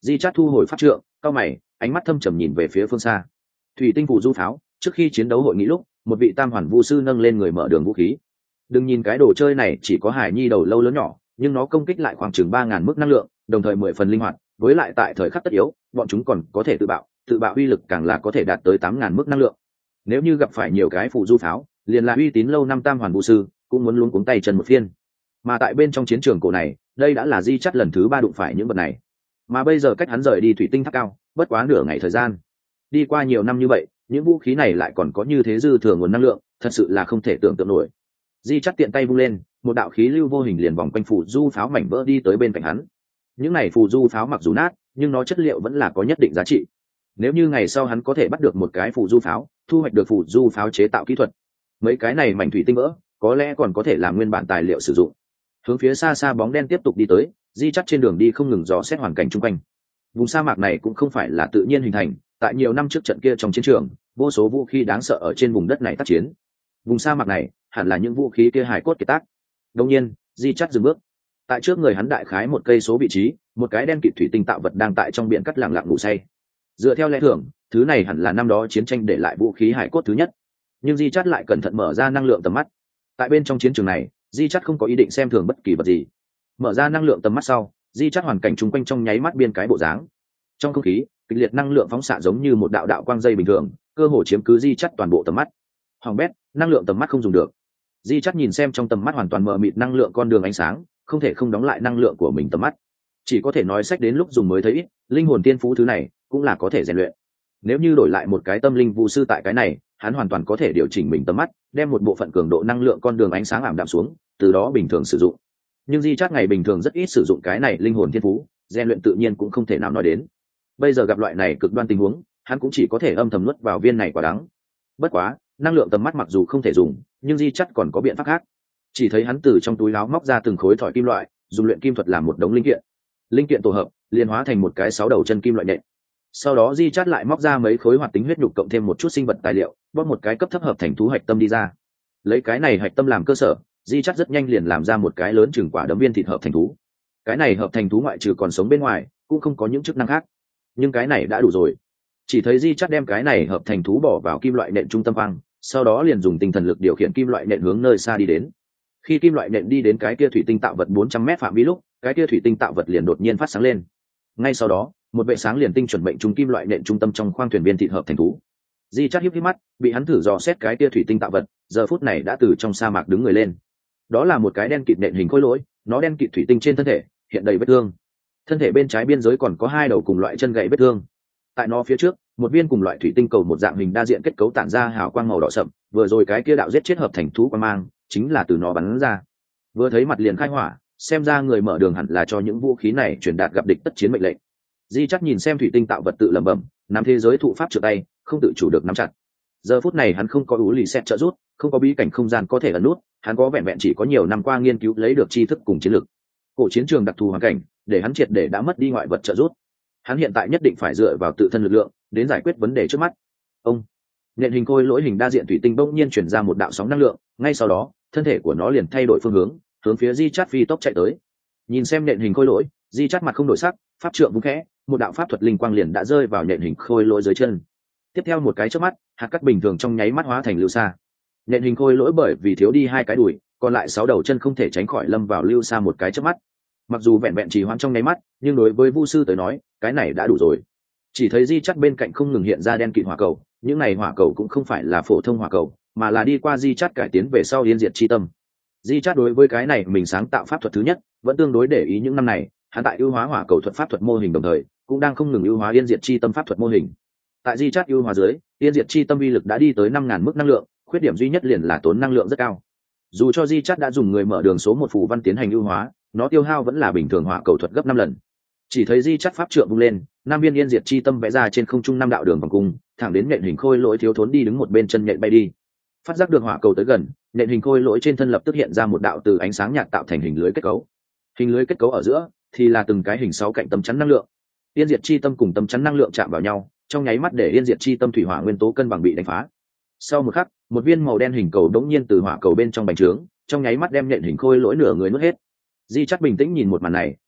Di Chát thu hồi pháp trượng, cao mày, ánh mắt thâm trầm nhìn về phía phương xa. Thủy tinh phù du pháo, trước khi chiến đấu hội nghị lúc, một vị tam hoàn vu sư nâng lên người mở đường vũ khí. Đừng nhìn cái đồ chơi này chỉ có hải nhi đầu lâu lớn nhỏ, nhưng nó công kích lại khoảng chừng 3.000 mức năng lượng, đồng thời 10 phần linh hoạt, với lại tại thời khắc tất yếu, bọn chúng còn có thể tự bạo uy lực càng là có thể đạt tới 8.000 mức năng lượng. Nếu như gặp phải nhiều cái phù du pháo, liền là uy tín lâu năm tam hoàn vu sư, cũng muốn luống cuống tay chân một phiên. Mà tại bên trong chiến trường cổ này, đây đã là Di Chát lần thứ 3 đụng phải những vật này. Mà bây giờ cách hắn rời đi thủy tinh tháp cao, bất quá nửa ngày thời gian. Đi qua nhiều năm như vậy, những vũ khí này lại còn có như thế dư thừa nguồn năng lượng, thật sự là không thể tưởng tượng nổi. Di Chát tiện tay vung lên, một đạo khí lưu vô hình liền vòng quanh phù du pháo mảnh vỡ đi tới bên cạnh hắn. Những này phù du pháo mặc dù nát, nhưng nó chất liệu vẫn là có nhất định giá trị. Nếu như ngày sau hắn có thể bắt được một cái phù du pháo, thu hoạch được phù du pháo chế tạo kỹ thuật, mấy cái này mảnh thủy tinh vỡ, có lẽ còn có thể làm nguyên bản tài liệu sử dụng. Hướng phía xa xa bóng đen tiếp tục đi tới, Di Chát trên đường đi không ngừng dò xét hoàn cảnh xung quanh. Vùng sa mạc này cũng không phải là tự nhiên hình thành, tại nhiều năm trước trận kia trong chiến trường, vô số vũ khí đáng sợ ở trên vùng đất này tác chiến. Vùng sa mạc này hẳn là những vũ khí kia hải cốt kiệt tác. Đương nhiên, Di Chát dừng bước. Tại trước người hắn đại khái 1 cây số vị trí, một cái đen kịt thủy tinh tạo vật đang tại trong biển cắt lặng lặng ngủ say. Dựa theo lẽ thường, thứ này hẳn là năm đó chiến tranh để lại vũ khí hải cốt thứ nhất. Nhưng Di Chát lại cẩn thận mở ra năng lượng tầm mắt. Tại bên trong chiến trường này, Di Chát không có ý định xem thường bất kỳ vật gì. Mở ra năng lượng tầm mắt sau, Di Chát hoàn cảnh chung quanh trong nháy mắt biên cái bộ dáng. Trong không khí, kịch liệt năng lượng phóng xạ giống như một đạo đạo quang dây bình thường, cơ hồ chiếm cứ Di Chát toàn bộ tầm mắt. Hoàng bét, năng lượng tầm mắt không dùng được. Di Chát nhìn xem trong tầm mắt hoàn toàn mờ mịt năng lượng con đường ánh sáng, không thể không đóng lại năng lượng của mình tầm mắt. Chỉ có thể nói sách đến lúc dùng mới thấy ít, linh hồn tiên phú thứ này cũng là có thể rèn luyện. Nếu như đổi lại một cái tâm linh vu sư tại cái này, hắn hoàn toàn có thể điều chỉnh mình tầm mắt, đem một bộ phận cường độ năng lượng con đường ánh sáng ảm đạm xuống, từ đó bình thường sử dụng. Nhưng Di Chát ngày bình thường rất ít sử dụng cái này linh hồn thiên phú, rèn luyện tự nhiên cũng không thể nào nói đến. Bây giờ gặp loại này cực đoan tình huống, hắn cũng chỉ có thể âm thầm nuốt vào viên này quả đắng. Bất quá, năng lượng tầm mắt mặc dù không thể dùng, nhưng Di Chát còn có biện pháp khác. Chỉ thấy hắn từ trong túi áo móc ra từng khối thỏi kim loại, dùng luyện kim thuật làm một đống linh kiện tổ hợp, liên hóa thành một cái 6 đầu chân kim loại nện. Sau đó Di Chát lại móc ra mấy khối hoạt tính huyết nhục cộng thêm một chút sinh vật tài liệu, bóp một cái cấp thấp hợp thành thú hạch tâm đi ra. Lấy cái này hạch tâm làm cơ sở, Di Chát rất nhanh liền làm ra một cái lớn chừng quả đấm viên thịt hợp thành thú. Cái này hợp thành thú ngoại trừ còn sống bên ngoài, cũng không có những chức năng khác. Nhưng cái này đã đủ rồi. Chỉ thấy Di Chát đem cái này hợp thành thú bỏ vào kim loại nện trung tâm quang, sau đó liền dùng tinh thần lực điều khiển kim loại nện hướng nơi xa đi đến. Khi kim loại nện đi đến cái kia thủy tinh tạo vật 400 m phạm vi lúc, cái kia thủy tinh tạo vật liền đột nhiên phát sáng lên. Ngay sau đó, một vệ sáng liền tinh chuẩn mệnh trúng kim loại nện trung tâm trong khoang thuyền viên thịt hợp thành thú. Di Chát híp mắt, bị hắn thử dò xét cái kia thủy tinh tạo vật, giờ phút này đã từ trong sa mạc đứng người lên. Đó là một cái đen kịt nện hình khối lỗi, nó đen kịt thủy tinh trên thân thể, hiện đầy vết thương. Thân thể bên trái biên giới còn có 2 đầu cùng loại chân gãy vết thương. Tại nó phía trước, một viên cùng loại thủy tinh cầu một dạng hình đa diện kết cấu tản ra hào quang màu đỏ sậm, vừa rồi cái kia đạo giết chết hợp thành thú quang mang, chính là từ nó bắn ra. Vừa thấy mặt liền khai hỏa, xem ra người mở đường hẳn là cho những vũ khí này truyền đạt gặp địch tất chiến mệnh lệnh. Di Chát nhìn xem thủy tinh tạo vật tự lẩm bẩm, nắm thế giới thụ pháp trượt tay, không tự chủ được nắm chặt. Giờ phút này hắn không có ú lì xét trợ rút, không có bí cảnh không gian có thể ẩn nút, hắn có vẹn vẹn chỉ có nhiều năm qua nghiên cứu lấy được tri thức cùng chiến lược. Cổ chiến trường đặc thù hoàn cảnh, để hắn triệt để đã mất đi ngoại vật trợ rút. Hắn hiện tại nhất định phải dựa vào tự thân lực lượng đến giải quyết vấn đề trước mắt. Ông nện hình khôi lỗi hình đa diện thủy tinh bỗng nhiên chuyển ra một đạo sóng năng lượng, ngay sau đó thân thể của nó liền thay đổi phương hướng phía Di Chát phi tốc chạy tới. Nhìn xem nện hình khôi lỗi, Di Chát mặt không đổi sắc, pháp trượng vung khẽ, một đạo pháp thuật linh quang liền đã rơi vào nện hình khôi lỗi dưới chân. Tiếp theo một cái chớp mắt, hạt cát bình thường trong nháy mắt hóa thành lưu sa. Nện hình khôi lỗi bởi vì thiếu đi 2 cái đùi, còn lại 6 đầu chân không thể tránh khỏi lâm vào lưu sa một cái chớp mắt. Mặc dù vẹn vẹn chỉ hoãn trong nháy mắt, nhưng đối với vu sư tới nói, cái này đã đủ rồi. Chỉ thấy Di Chát bên cạnh không ngừng hiện ra đen kịt hỏa cầu, những này hỏa cầu cũng không phải là phổ thông hỏa cầu, mà là đi qua Di Chát cải tiến về sau yên diệt chi tâm. Di Chát đối với cái này mình sáng tạo pháp thuật thứ nhất, vẫn tương đối để ý những năm này, hắn tại ưu hóa hỏa cầu thuật pháp thuật mô hình đồng thời, cũng đang không ngừng ưu hóa yên diệt chi tâm pháp thuật mô hình. Tại Di Chát ưu hóa dưới, yên diệt chi tâm uy lực đã đi tới 5.000 mức năng lượng, khuyết điểm duy nhất liền là tốn năng lượng rất cao. Dù cho Di Chát đã dùng người mở đường số 1 phù văn tiến hành ưu hóa, nó tiêu hao vẫn là bình thường hỏa cầu thuật gấp 5 lần. Chỉ thấy Di Chát pháp trượng vung lên, 5 viên yên diệt chi tâm vẽ ra trên không trung 5 đạo đường vòng cung, thẳng đến nện hình khôi lỗi thiếu thốn đi đứng một bên chân nhện bay đi. Phát giác được hỏa cầu tới gần, nện hình khôi lỗi trên thân lập tức hiện ra một đạo từ ánh sáng nhạt tạo thành hình lưới kết cấu. Hình lưới kết cấu ở giữa thì là từng cái hình 6 cạnh tấm chắn năng lượng. Yên diệt chi tâm cùng tấm chắn năng lượng chạm vào nhau, trong nháy mắt để yên diệt chi tâm thủy hỏa nguyên tố cân bằng bị đánh phá. Sau một khắc, một viên màu đen hình cầu đống nhiên từ hỏa cầu bên trong bành trướng, trong nháy mắt đem nện hình khôi lỗi nửa người nuốt hết. Di Chát bình tĩnh nhìn một màn này,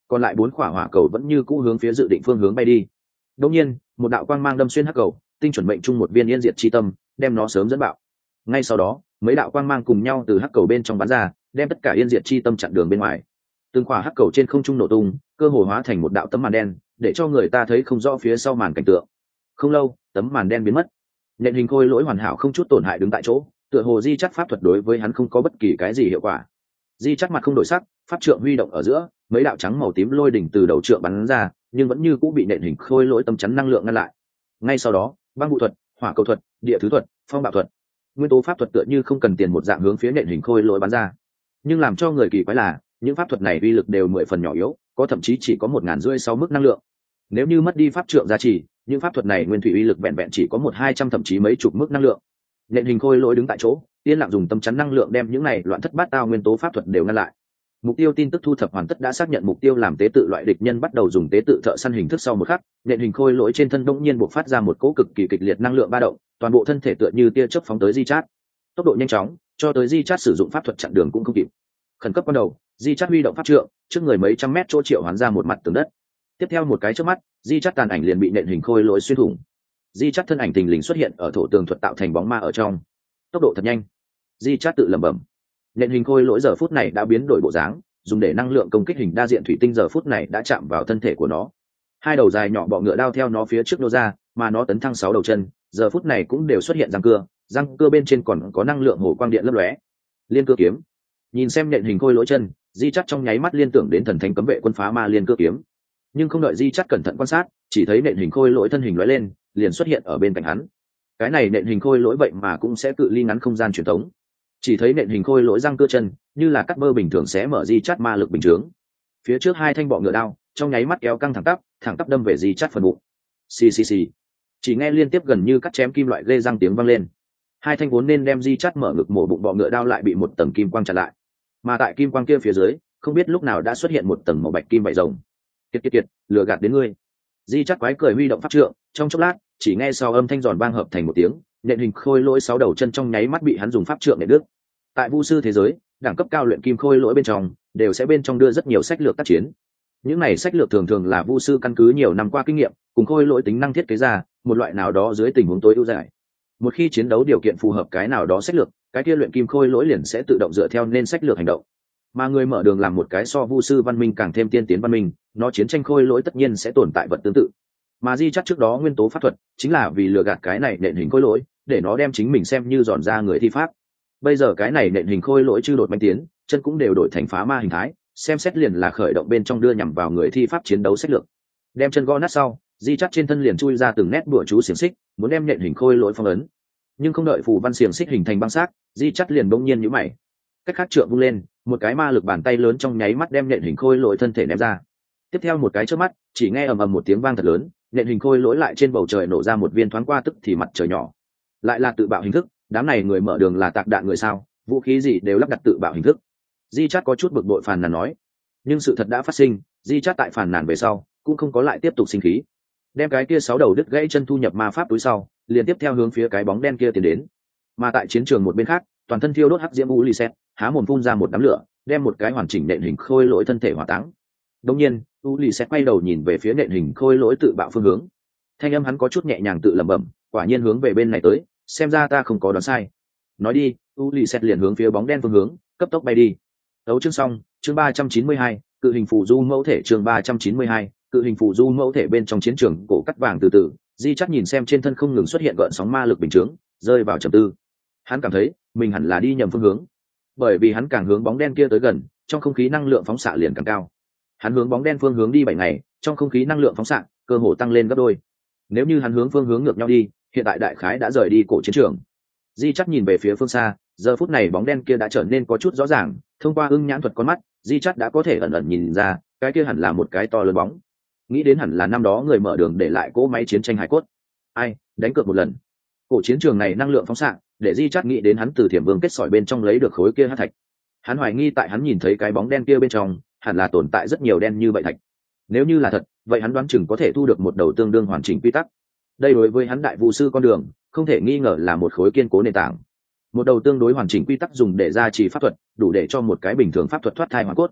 còn lại 4 quả hỏa cầu vẫn như cũ hướng phía dự định phương hướng bay đi. Đột nhiên, một đạo quang mang đâm xuyên hắc cầu, tinh chuẩn mệnh trung một viên yên diệt chi tâm, đem nó sớm dẫn bạo. Ngay sau đó, mấy đạo quang mang cùng nhau từ hắc cầu bên trong bắn ra, đem tất cả yên diệt chi tâm chặn đường bên ngoài. Từng quả hắc cầu trên không trung nổ tung, cơ hồ hóa thành một đạo tấm màn đen, để cho người ta thấy không rõ phía sau màn cảnh tượng. Không lâu, tấm màn đen biến mất. Nện hình khôi lỗi hoàn hảo không chút tổn hại đứng tại chỗ, tựa hồ di chắc pháp thuật đối với hắn không có bất kỳ cái gì hiệu quả. Di chắc mặt không đổi sắc, pháp trượng huy động ở giữa, mấy đạo trắng màu tím lôi đỉnh từ đầu trượng bắn ra, nhưng vẫn như cũng bị nện hình khôi lỗi tâm chắn năng lượng ngăn lại. Ngay sau đó, băng vụ thuật, hỏa cầu thuật, địa thứ thuật, phong bạo thuật, nguyên tố pháp thuật tựa như không cần tiền một dạng hướng phía nện hình khôi lỗi bắn ra. Nhưng làm cho người kỳ quái là, những pháp thuật này uy lực đều 10 phần nhỏ yếu, có thậm chí chỉ có 1.500 mức năng lượng. Nếu như mất đi pháp trượng gia trì, những pháp thuật này nguyên thủy uy lực vẹn vẹn chỉ có 100-200 thậm chí mấy chục mức năng lượng. Nện hình khôi lỗi đứng tại chỗ, yên lặng dùng tâm chắn năng lượng đem những này loạn thất bát tao nguyên tố pháp thuật đều ngăn lại. Mục tiêu tin tức thu thập hoàn tất đã xác nhận mục tiêu làm tế tự loại địch nhân bắt đầu dùng tế tự thợ săn hình thức sau một khắc, nện hình khôi lỗi trên thân bỗng nhiên bộc phát ra một cỗ cực kỳ kịch liệt năng lượng ba động, toàn bộ thân thể tựa như tia chớp phóng tới Di Chát. Tốc độ nhanh chóng, cho tới Di Chát sử dụng pháp thuật chặn đường cũng không kịp. Khẩn cấp ban đầu, Di Chát huy động pháp trượng, trước người mấy trăm mét chỗ triệu hoán ra một mặt tường đất. Tiếp theo một cái chớp mắt, Di Chát tàn ảnh liền bị nện hình khôi lỗi xuyên thủng. Di Chát thân ảnh thình lình xuất hiện ở thổ tường thuật tạo thành bóng ma ở trong. Tốc độ thật nhanh. Di Chát tự lẩm bẩm. Nện hình khôi lỗi giờ phút này đã biến đổi bộ dáng, dùng để năng lượng công kích hình đa diện thủy tinh giờ phút này đã chạm vào thân thể của nó. Hai đầu dài nhỏ bọ ngựa đao theo nó phía trước nô ra, mà nó tấn thăng 6 đầu chân, giờ phút này cũng đều xuất hiện răng cưa bên trên còn có năng lượng hồ quang điện lấp lóe. Liên cưa kiếm. Nhìn xem nện hình khôi lỗi chân, Di Chát trong nháy mắt liên tưởng đến thần thánh cấm vệ quân phá ma liên cưa kiếm. Nhưng không đợi Di Chát cẩn thận quan sát, chỉ thấy nện hình khôi lỗi thân hình lóe lên, liền xuất hiện ở bên cạnh hắn. Cái này nện hình khôi lỗi vậy mà cũng sẽ cự ly ngắn không gian truyền thống. Chỉ thấy nện hình khôi lỗi răng cưa chân, như là cắt bơ bình thường sẽ mở Di Chát ma lực bình chướng. Phía trước hai thanh bọ ngựa đao, trong nháy mắt kéo căng thẳng tắp đâm về Di Chát phần bụng. Xì xì xì. Chỉ nghe liên tiếp gần như cắt chém kim loại ghê răng tiếng vang lên. Hai thanh vốn nên đem Di Chát mở ngực mổ bụng bọ ngựa đao lại bị một tầng kim quang chặn lại. Mà tại kim quang kia phía dưới, không biết lúc nào đã xuất hiện một tầng màu bạch kim vảy rồng. Kiệt, lừa gạt đến ngươi. Di Chát quái cười huy động pháp trượng, trong chốc lát, chỉ nghe sau âm thanh giòn vang hợp thành một tiếng, nện hình khôi lỗi 6 đầu chân trong nháy mắt bị hắn dùng pháp trượng để đứt. Tại vu sư thế giới, đẳng cấp cao luyện kim khôi lỗi bên trong đều sẽ bên trong đưa rất nhiều sách lược tác chiến. Những này sách lược thường thường là vu sư căn cứ nhiều năm qua kinh nghiệm cùng khôi lỗi tính năng thiết kế ra một loại nào đó dưới tình huống tối ưu giải. Một khi chiến đấu điều kiện phù hợp cái nào đó sách lược, cái kia luyện kim khôi lỗi liền sẽ tự động dựa theo nên sách lược hành động. Mà người mở đường làm một cái so vu sư văn minh càng thêm tiên tiến văn minh, nó chiến tranh khôi lỗi tất nhiên sẽ tồn tại vật tương tự. Mà Di Chát trước đó nguyên tố pháp thuật chính là vì lừa gạt cái này nện hình khôi lỗi, để nó đem chính mình xem như dọn ra người thi pháp. Bây giờ cái này nện hình khôi lỗi chư đột manh tiến, chân cũng đều đổi thành phá ma hình thái, xem xét liền là khởi động bên trong đưa nhằm vào người thi pháp chiến đấu sách lược. Đem chân gõ nát sau, Di Chát trên thân liền chui ra từng nét bùa chú xiềng xích, muốn đem nện hình khôi lỗi phong ấn. Nhưng không đợi phù văn xiềng xích hình thành băng xác, Di Chát liền bỗng nhiên nhíu mày. Cách khác trượng vung lên, một cái ma lực bàn tay lớn trong nháy mắt đem nện hình khôi lỗi thân thể ném ra. Tiếp theo một cái chớp mắt, chỉ nghe ầm ầm một tiếng vang thật lớn, nện hình khôi lỗi lại trên bầu trời nổ ra một viên thoáng qua tức thì mặt trời nhỏ. Lại là tự bạo hình thức, đám này người mở đường là tạc đạn người sao, vũ khí gì đều lắp đặt tự bạo hình thức. Di Chát có chút bực bội phàn nàn nói. Nhưng sự thật đã phát sinh, Di Chát tại phàn nàn về sau cũng không có lại tiếp tục sinh khí, đem cái kia 6 đầu đứt gãy chân thu nhập ma pháp túi sau, liền tiếp theo hướng phía cái bóng đen kia tiến đến. Mà tại chiến trường một bên khác, toàn thân thiêu đốt hắc diễm Ulysses há mồm phun ra một đám lửa, đem một cái hoàn chỉnh nện hình khôi lỗi thân thể hỏa táng. Đương nhiên, Ulysses quay đầu nhìn về phía nện hình khôi lỗi tự bạo phương hướng. Thanh âm hắn có chút nhẹ nhàng tự lẩm bẩm, quả nhiên hướng về bên này tới, xem ra ta không có đoán sai. Nói đi, Ulysses liền hướng phía bóng đen phương hướng cấp tốc bay đi. Đấu chương xong, chương 392, cự hình phù du mẫu thể chương 392, cự hình phù du mẫu thể bên trong chiến trường cổ cắt vàng từ từ, Di Chát nhìn xem trên thân không ngừng xuất hiện gợn sóng ma lực bình chướng, rơi vào trầm tư. Hắn cảm thấy mình hẳn là đi nhầm phương hướng, bởi vì hắn càng hướng bóng đen kia tới gần, trong không khí năng lượng phóng xạ liền càng cao. Hắn hướng bóng đen phương hướng đi 7 ngày, trong không khí năng lượng phóng xạ cơ hồ tăng lên gấp đôi. Nếu như hắn hướng phương hướng ngược nhau đi, hiện tại đại khái đã rời đi cổ chiến trường. Di Chát nhìn về phía phương xa, giờ phút này bóng đen kia đã trở nên có chút rõ ràng, thông qua ưng nhãn thuật con mắt, Di Chát đã có thể ẩn ẩn nhìn ra, cái kia hẳn là một cái to lớn bóng. Nghĩ đến hẳn là năm đó người mở đường để lại cỗ máy chiến tranh hải cốt. Ai, đánh cược một lần. Cổ chiến trường này năng lượng phóng xạ, để Di Chát nghĩ đến hắn từ Thiểm Vương kết sỏi bên trong lấy được khối kia hắc thạch. Hắn hoài nghi tại hắn nhìn thấy cái bóng đen kia bên trong, hẳn là tồn tại rất nhiều đen như vậy thạch. Nếu như là thật, vậy hắn đoán chừng có thể thu được một đầu tương đương hoàn chỉnh quy tắc. Đây đối với hắn đại vũ sư con đường, không thể nghi ngờ là một khối kiên cố nền tảng. Một đầu tương đối hoàn chỉnh quy tắc dùng để gia trì pháp thuật, đủ để cho một cái bình thường pháp thuật thoát thai hoàn cốt.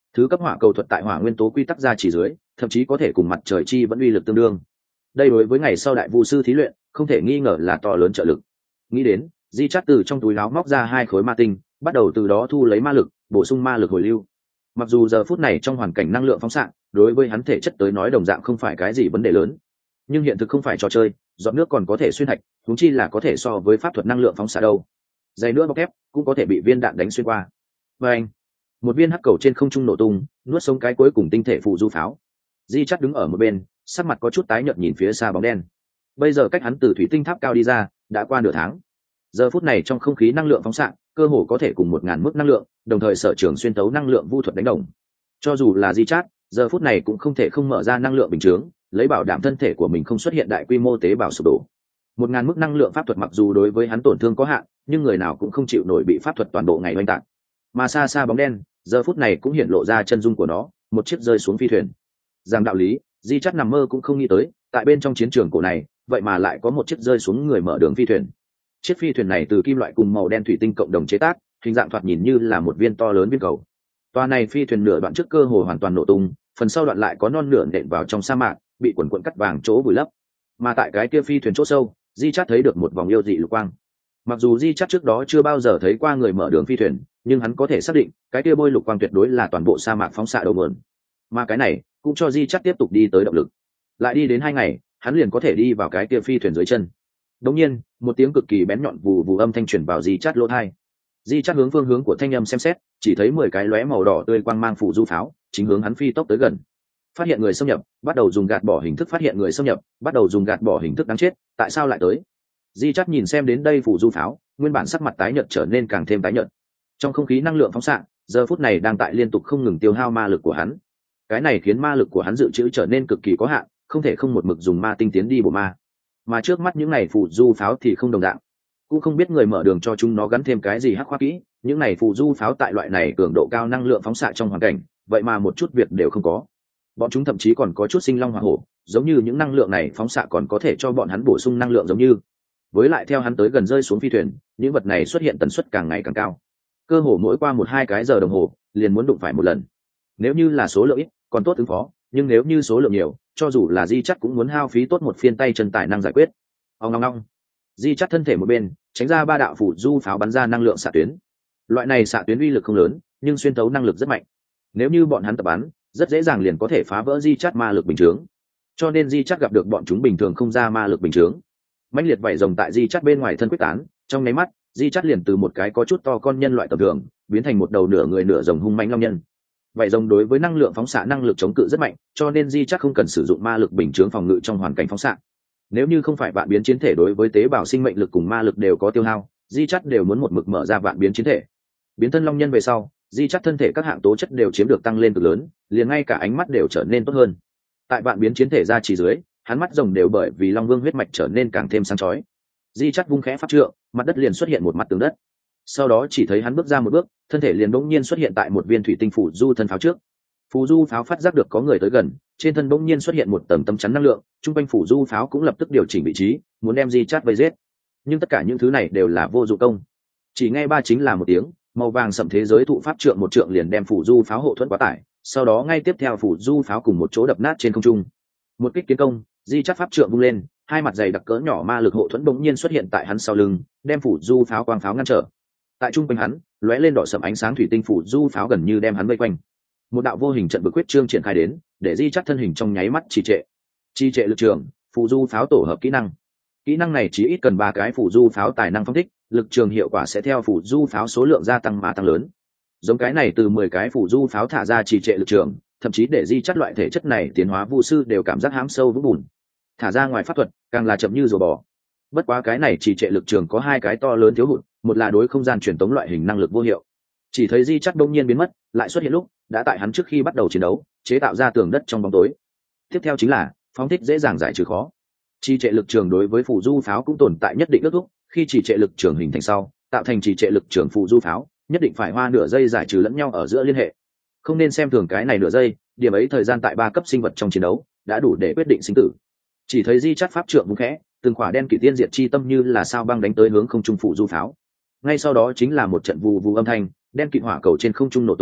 Thứ cấp hỏa cầu thuật tại hỏa nguyên tố quy tắc ra chỉ dưới, thậm chí có thể cùng mặt trời chi vẫn uy lực tương đương. Đây đối với ngày sau đại vu sư thí luyện không thể nghi ngờ là to lớn trợ lực. Nghĩ đến, Di Chát từ trong túi áo móc ra 2 khối ma tinh, bắt đầu từ đó thu lấy ma lực, bổ sung ma lực hồi lưu. Mặc dù giờ phút này trong hoàn cảnh năng lượng phóng xạ, đối với hắn thể chất tới nói đồng dạng không phải cái gì vấn đề lớn, nhưng hiện thực không phải trò chơi, giọt nước còn có thể xuyên thạch, huống chi là có thể so với pháp thuật năng lượng phóng xạ đâu. Dày nữa bọc thép cũng có thể bị viên đạn đánh xuyên qua. Và anh, một viên hắc cầu trên không trung nổ tung, nuốt sống cái cuối cùng tinh thể phụ du pháo. Di Chát đứng ở một bên, sắc mặt có chút tái nhợt nhìn phía xa bóng đen. Bây giờ cách hắn từ thủy tinh tháp cao đi ra đã qua nửa tháng. Giờ phút này trong không khí năng lượng phóng xạ cơ hồ có thể cùng 1000 mức năng lượng, đồng thời sở trường xuyên tấu năng lượng vu thuật đánh đồng. Cho dù là Di Chát, giờ phút này cũng không thể không mở ra năng lượng bình chướng, lấy bảo đảm thân thể của mình không xuất hiện đại quy mô tế bào sụp đổ. 1000 mức năng lượng pháp thuật mặc dù đối với hắn tổn thương có hạn, nhưng người nào cũng không chịu nổi bị pháp thuật toàn bộ ngày oanh tạc. Mà xa xa bóng đen, giờ phút này cũng hiện lộ ra chân dung của nó, một chiếc rơi xuống phi thuyền. Rằng đạo lý, Di Chát nằm mơ cũng không nghĩ tới, tại bên trong chiến trường cổ này, vậy mà lại có một chiếc rơi xuống người mở đường phi thuyền. Chiếc phi thuyền này từ kim loại cùng màu đen thủy tinh cộng đồng chế tác, hình dạng thoạt nhìn như là một viên to lớn viên cầu. Toa này phi thuyền nửa đoạn trước cơ hồ hoàn toàn nổ tung, phần sau đoạn lại có non nửa nện vào trong sa mạc, bị quần quần cắt vàng chỗ vùi lấp. Mà tại cái kia phi thuyền chỗ sâu, Di Chát thấy được một vòng yêu dị lục quang. Mặc dù Di Chát trước đó chưa bao giờ thấy qua người mở đường phi thuyền, nhưng hắn có thể xác định, cái kia bôi lục quang tuyệt đối là toàn bộ sa mạc phóng xạ đầu nguồn. Mà cái này cũng cho Di Chát tiếp tục đi tới động lực. Lại đi đến 2 ngày, hắn liền có thể đi vào cái kia phi thuyền dưới chân. Đống nhiên, một tiếng cực kỳ bén nhọn vù vù âm thanh truyền vào Di Chát lỗ tai. Di Chát hướng phương hướng của thanh âm xem xét, chỉ thấy 10 cái lóe màu đỏ tươi quang mang phủ du pháo, chính hướng hắn phi tốc tới gần. Phát hiện người xâm nhập, bắt đầu dùng gạt bỏ hình thức phát hiện người xâm nhập, bắt đầu dùng gạt bỏ hình thức đáng chết, tại sao lại tới? Di Chát nhìn xem đến đây phủ du pháo, nguyên bản sắc mặt tái nhợt trở nên càng thêm tái nhợt. Trong không khí năng lượng phóng xạ, giờ phút này đang tại liên tục không ngừng tiêu hao ma lực của hắn. Cái này khiến ma lực của hắn dự trữ trở nên cực kỳ có hạn, không thể không một mực dùng ma tinh tiến đi bổ ma. Mà trước mắt những này phù du pháo thì không đồng dạng, cũng không biết người mở đường cho chúng nó gắn thêm cái gì hắc khoa kỹ. Những này phù du pháo tại loại này cường độ cao năng lượng phóng xạ trong hoàn cảnh, vậy mà một chút việc đều không có. Bọn chúng thậm chí còn có chút sinh long hỏa hổ, giống như những năng lượng này phóng xạ còn có thể cho bọn hắn bổ sung năng lượng giống như. Với lại theo hắn tới gần rơi xuống phi thuyền, những vật này xuất hiện tần suất càng ngày càng cao, cơ hồ mỗi qua 1-2 cái giờ đồng hồ liền muốn đụng phải một lần. Nếu như là số lượng ít còn tốt ứng phó, nhưng nếu như số lượng nhiều, cho dù là Di Chát cũng muốn hao phí tốt một phiên tay chân tài năng giải quyết. Ong ong ong. Di Chát thân thể một bên, tránh ra 3 đạo phủ du pháo bắn ra năng lượng xạ tuyến. Loại này xạ tuyến uy lực không lớn, nhưng xuyên thấu năng lực rất mạnh. Nếu như bọn hắn tập bắn, rất dễ dàng liền có thể phá vỡ Di Chát ma lực bình chướng. Cho nên Di Chát gặp được bọn chúng bình thường không ra ma lực bình chướng. Mãnh liệt vảy rồng tại Di Chát bên ngoài thân quyết tán, trong nháy mắt, Di Chát liền từ một cái có chút to con nhân loại tầm thường, biến thành một đầu nửa người nửa rồng hung mãnh long nhân. Vảy rồng đối với năng lượng phóng xạ năng lực chống cự rất mạnh, cho nên Di Chát không cần sử dụng ma lực bình chướng phòng ngự trong hoàn cảnh phóng xạ. Nếu như không phải vạn biến chiến thể đối với tế bào sinh mệnh lực cùng ma lực đều có tiêu hao, Di Chát đều muốn một mực mở ra vạn biến chiến thể. Biến thân long nhân về sau, Di Chát thân thể các hạng tố chất đều chiếm được tăng lên cực lớn, liền ngay cả ánh mắt đều trở nên tốt hơn. Tại vạn biến chiến thể ra chỉ dưới, hắn mắt rồng đều bởi vì long vương huyết mạch trở nên càng thêm sáng chói. Di Chát vung khẽ pháp trượng, mặt đất liền xuất hiện một mặt tường đất. Sau đó chỉ thấy hắn bước ra một bước, thân thể liền bỗng nhiên xuất hiện tại một viên thủy tinh phủ du thân pháo trước. Phù du pháo phát giác được có người tới gần, trên thân bỗng nhiên xuất hiện một tầng tấm chắn năng lượng, trung quanh phủ du pháo cũng lập tức điều chỉnh vị trí, muốn đem Di Chát vây giết. Nhưng tất cả những thứ này đều là vô dụng công. Chỉ nghe ba chính là một tiếng, màu vàng sậm thế giới thụ pháp trượng một trượng liền đem phủ du pháo hộ thuẫn quá tải, sau đó ngay tiếp theo phủ du pháo cùng một chỗ đập nát trên không trung. Một kích kiến công, Di Chát pháp trượng vung lên, 2 mặt dày đặc cỡ nhỏ ma lực hộ thuẫn bỗng nhiên xuất hiện tại hắn sau lưng, đem phủ du pháo quang pháo ngăn trở. Tại trung quanh hắn, lóe lên đỏ sậm ánh sáng thủy tinh phủ du pháo gần như đem hắn vây quanh. Một đạo vô hình trận bực quyết trương triển khai đến, để Di Chát thân hình trong nháy mắt trì trệ. Trì trệ lực trường, phù du pháo tổ hợp kỹ năng. Kỹ năng này chỉ ít cần 3 cái phù du pháo tài năng phong thích, lực trường hiệu quả sẽ theo phù du pháo số lượng gia tăng mà tăng lớn. Giống cái này từ 10 cái phù du pháo thả ra trì trệ lực trường, thậm chí để Di Chát loại thể chất này tiến hóa vu sư đều cảm giác hãm sâu vũng bùn. Thả ra ngoài pháp thuật, càng là chậm như rùa bò. Bất quá cái này trì trệ lực trường có 2 cái to lớn thiếu hụt, một là đối không gian truyền tống loại hình năng lực vô hiệu. Chỉ thấy Di Chát đông nhiên biến mất, lại xuất hiện lúc đã tại hắn trước khi bắt đầu chiến đấu, chế tạo ra tường đất trong bóng tối. Tiếp theo chính là phóng thích dễ dàng giải trừ khó. Trì trệ lực trường đối với phù du pháo cũng tồn tại nhất định ước thúc, khi trì trệ lực trường hình thành sau, tạo thành trì trệ lực trường phù du pháo, nhất định phải hoa nửa giây giải trừ lẫn nhau ở giữa liên hệ. Không nên xem thường cái này nửa giây, điểm ấy thời gian tại 3 cấp sinh vật trong chiến đấu đã đủ để quyết định sinh tử. Chỉ thấy Di Chát pháp trượng vung khẽ, từng quả đen kỵ tiên diệt chi tâm như là sao băng đánh tới hướng không trung phù du pháo. Ngay sau đó chính là một trận vù vù âm thanh, đen kỵ hỏa cầu trên không trung nổ tung,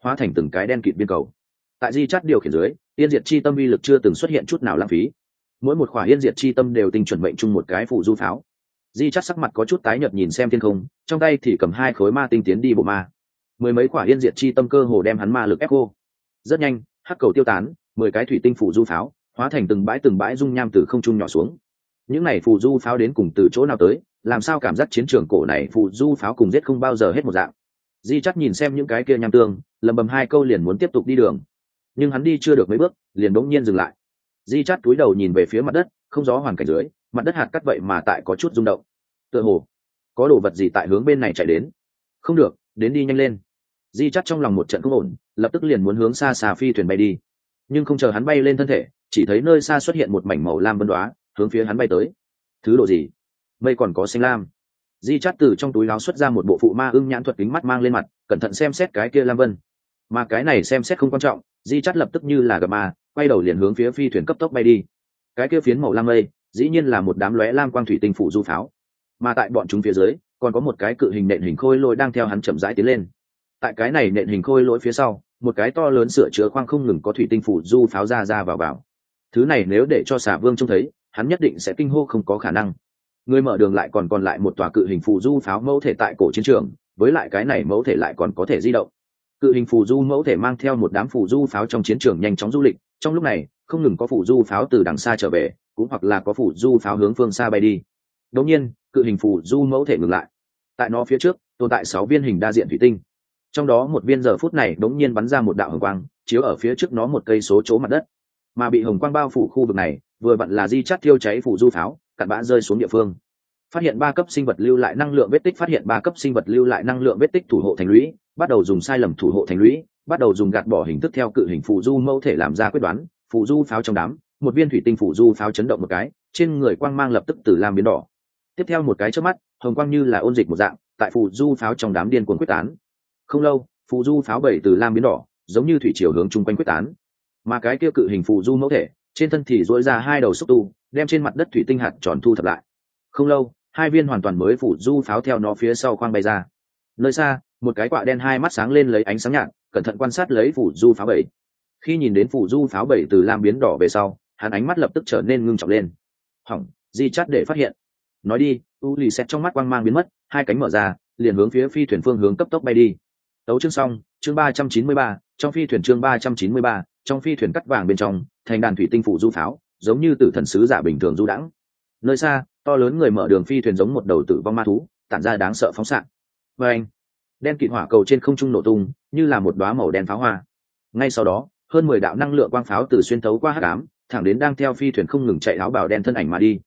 hóa thành từng cái đen kịt biên cầu. Tại di chắt điều khiển dưới, yên diệt chi tâm uy lực chưa từng xuất hiện chút nào lãng phí. Mỗi một khỏa yên diệt chi tâm đều tinh chuẩn mệnh chung một cái phù du pháo. Di chắt sắc mặt có chút tái nhợt nhìn xem thiên không, trong tay thì cầm 2 khối ma tinh tiến đi bộ ma. Mười mấy quả yên diệt chi tâm cơ hồ đem hắn ma lực ép cô. Rất nhanh, hắc cầu tiêu tán, 10 cái thủy tinh phù du pháo hóa thành từng bãi dung nham từ không trung nhỏ xuống. Những này phù du pháo đến cùng từ chỗ nào tới, làm sao cảm giác chiến trường cổ này phù du pháo cùng giết không bao giờ hết một dạng. Di chắc nhìn xem những cái kia nham tương, lầm bầm 2 câu liền muốn tiếp tục đi đường, nhưng hắn đi chưa được mấy bước liền bỗng nhiên dừng lại. Di chắc cúi đầu nhìn về phía mặt đất, không gió hoàn cảnh dưới, mặt đất hạt cắt vậy mà tại có chút rung động. Tựa hồ có đồ vật gì tại hướng bên này chạy đến. Không được, đến đi nhanh lên. Di chắc trong lòng một trận không ổn, lập tức liền muốn hướng xa xa phi thuyền bay đi, nhưng không chờ hắn bay lên thân thể, chỉ thấy nơi xa xuất hiện một mảnh màu lam vân đoá hướng phía hắn bay tới. Thứ độ gì? Mây còn có xanh lam. Di chắt từ trong túi áo xuất ra một bộ phụ ma ưng nhãn thuật kính mắt mang lên mặt, cẩn thận xem xét cái kia lam vân. Mà cái này xem xét không quan trọng, Di chắt lập tức như là gặp ma, quay đầu liền hướng phía phi thuyền cấp tốc bay đi. Cái kia phiến màu lam mây dĩ nhiên là một đám lóe lam quang thủy tinh phủ du pháo, mà tại bọn chúng phía dưới còn có một cái cự hình nện hình khôi lỗi đang theo hắn chậm rãi tiến lên. Tại cái này nện hình khôi lỗi phía sau, một cái to lớn sửa chữa khoang không ngừng có thủy tinh phủ du pháo ra vào. Thứ này nếu để cho Xà Vương trông thấy, hắn nhất định sẽ kinh hô không có khả năng. Người mở đường lại còn lại một tòa cự hình phù du pháo mẫu thể tại cổ chiến trường, với lại cái này mẫu thể lại còn có thể di động. Cự hình phù du mẫu thể mang theo một đám phù du pháo trong chiến trường nhanh chóng du lịch, trong lúc này không ngừng có phù du pháo từ đằng xa trở về, cũng hoặc là có phù du pháo hướng phương xa bay đi. Đột nhiên, cự hình phù du mẫu thể ngừng lại. Tại nó phía trước tồn tại 6 viên hình đa diện thủy tinh, trong đó một viên giờ phút này đột nhiên bắn ra một đạo hồng quang, chiếu ở phía trước nó một cây số chỗ mặt đất, mà bị hồng quang bao phủ khu vực này vừa vặn là di chắt thiêu cháy phù du pháo cặn bã rơi xuống địa phương. Phát hiện 3 cấp sinh vật lưu lại năng lượng vết tích, phát hiện 3 cấp sinh vật lưu lại năng lượng vết tích thủ hộ thành lũy, bắt đầu dùng sai lầm thủ hộ thành lũy, bắt đầu dùng gạt bỏ hình thức theo cự hình phù du mẫu thể làm ra quyết đoán. Phù du pháo trong đám, một viên thủy tinh phù du pháo chấn động một cái, trên người quang mang lập tức từ lam biến đỏ. Tiếp theo một cái chớp mắt, hồng quang như là ôn dịch một dạng tại phù du pháo trong đám điên cuồng quyết tán. Không lâu, phù du pháo bảy từ lam biến đỏ, giống như thủy triều hướng chung quanh quyết tán. Mà cái kia cự hình phù du mẫu thể trên thân thì duỗi ra 2 đầu xúc tu, đem trên mặt đất thủy tinh hạt tròn thu thập lại. Không lâu, 2 viên hoàn toàn mới phù du pháo theo nó phía sau khoang bay ra. Nơi xa, một cái quạ đen 2 mắt sáng lên lấy ánh sáng nhạt, cẩn thận quan sát lấy phù du pháo bảy. Khi nhìn đến phù du pháo bảy từ lam biến đỏ về sau, hắn ánh mắt lập tức trở nên ngưng trọng lên. Hỏng, di chắt để phát hiện. Nói đi, u lì xẹt trong mắt quang mang biến mất, 2 cánh mở ra, liền hướng phía phi thuyền phương hướng cấp tốc bay đi. Tấu chương xong, chương 393, trong phi thuyền chương 393, trong phi thuyền cắt vàng bên trong, thành đàn thủy tinh phủ du pháo, giống như tử thần sứ giả bình thường du đãng. Nơi xa, to lớn người mở đường phi thuyền giống một đầu tử vong ma thú, tản ra đáng sợ phóng xạ. Và anh, đen kịt hỏa cầu trên không trung nổ tung, như là một đóa màu đen pháo hoa. Ngay sau đó, hơn 10 đạo năng lượng quang pháo từ xuyên thấu qua hắc ám, thẳng đến đang theo phi thuyền không ngừng chạy áo bào đen thân ảnh mà đi.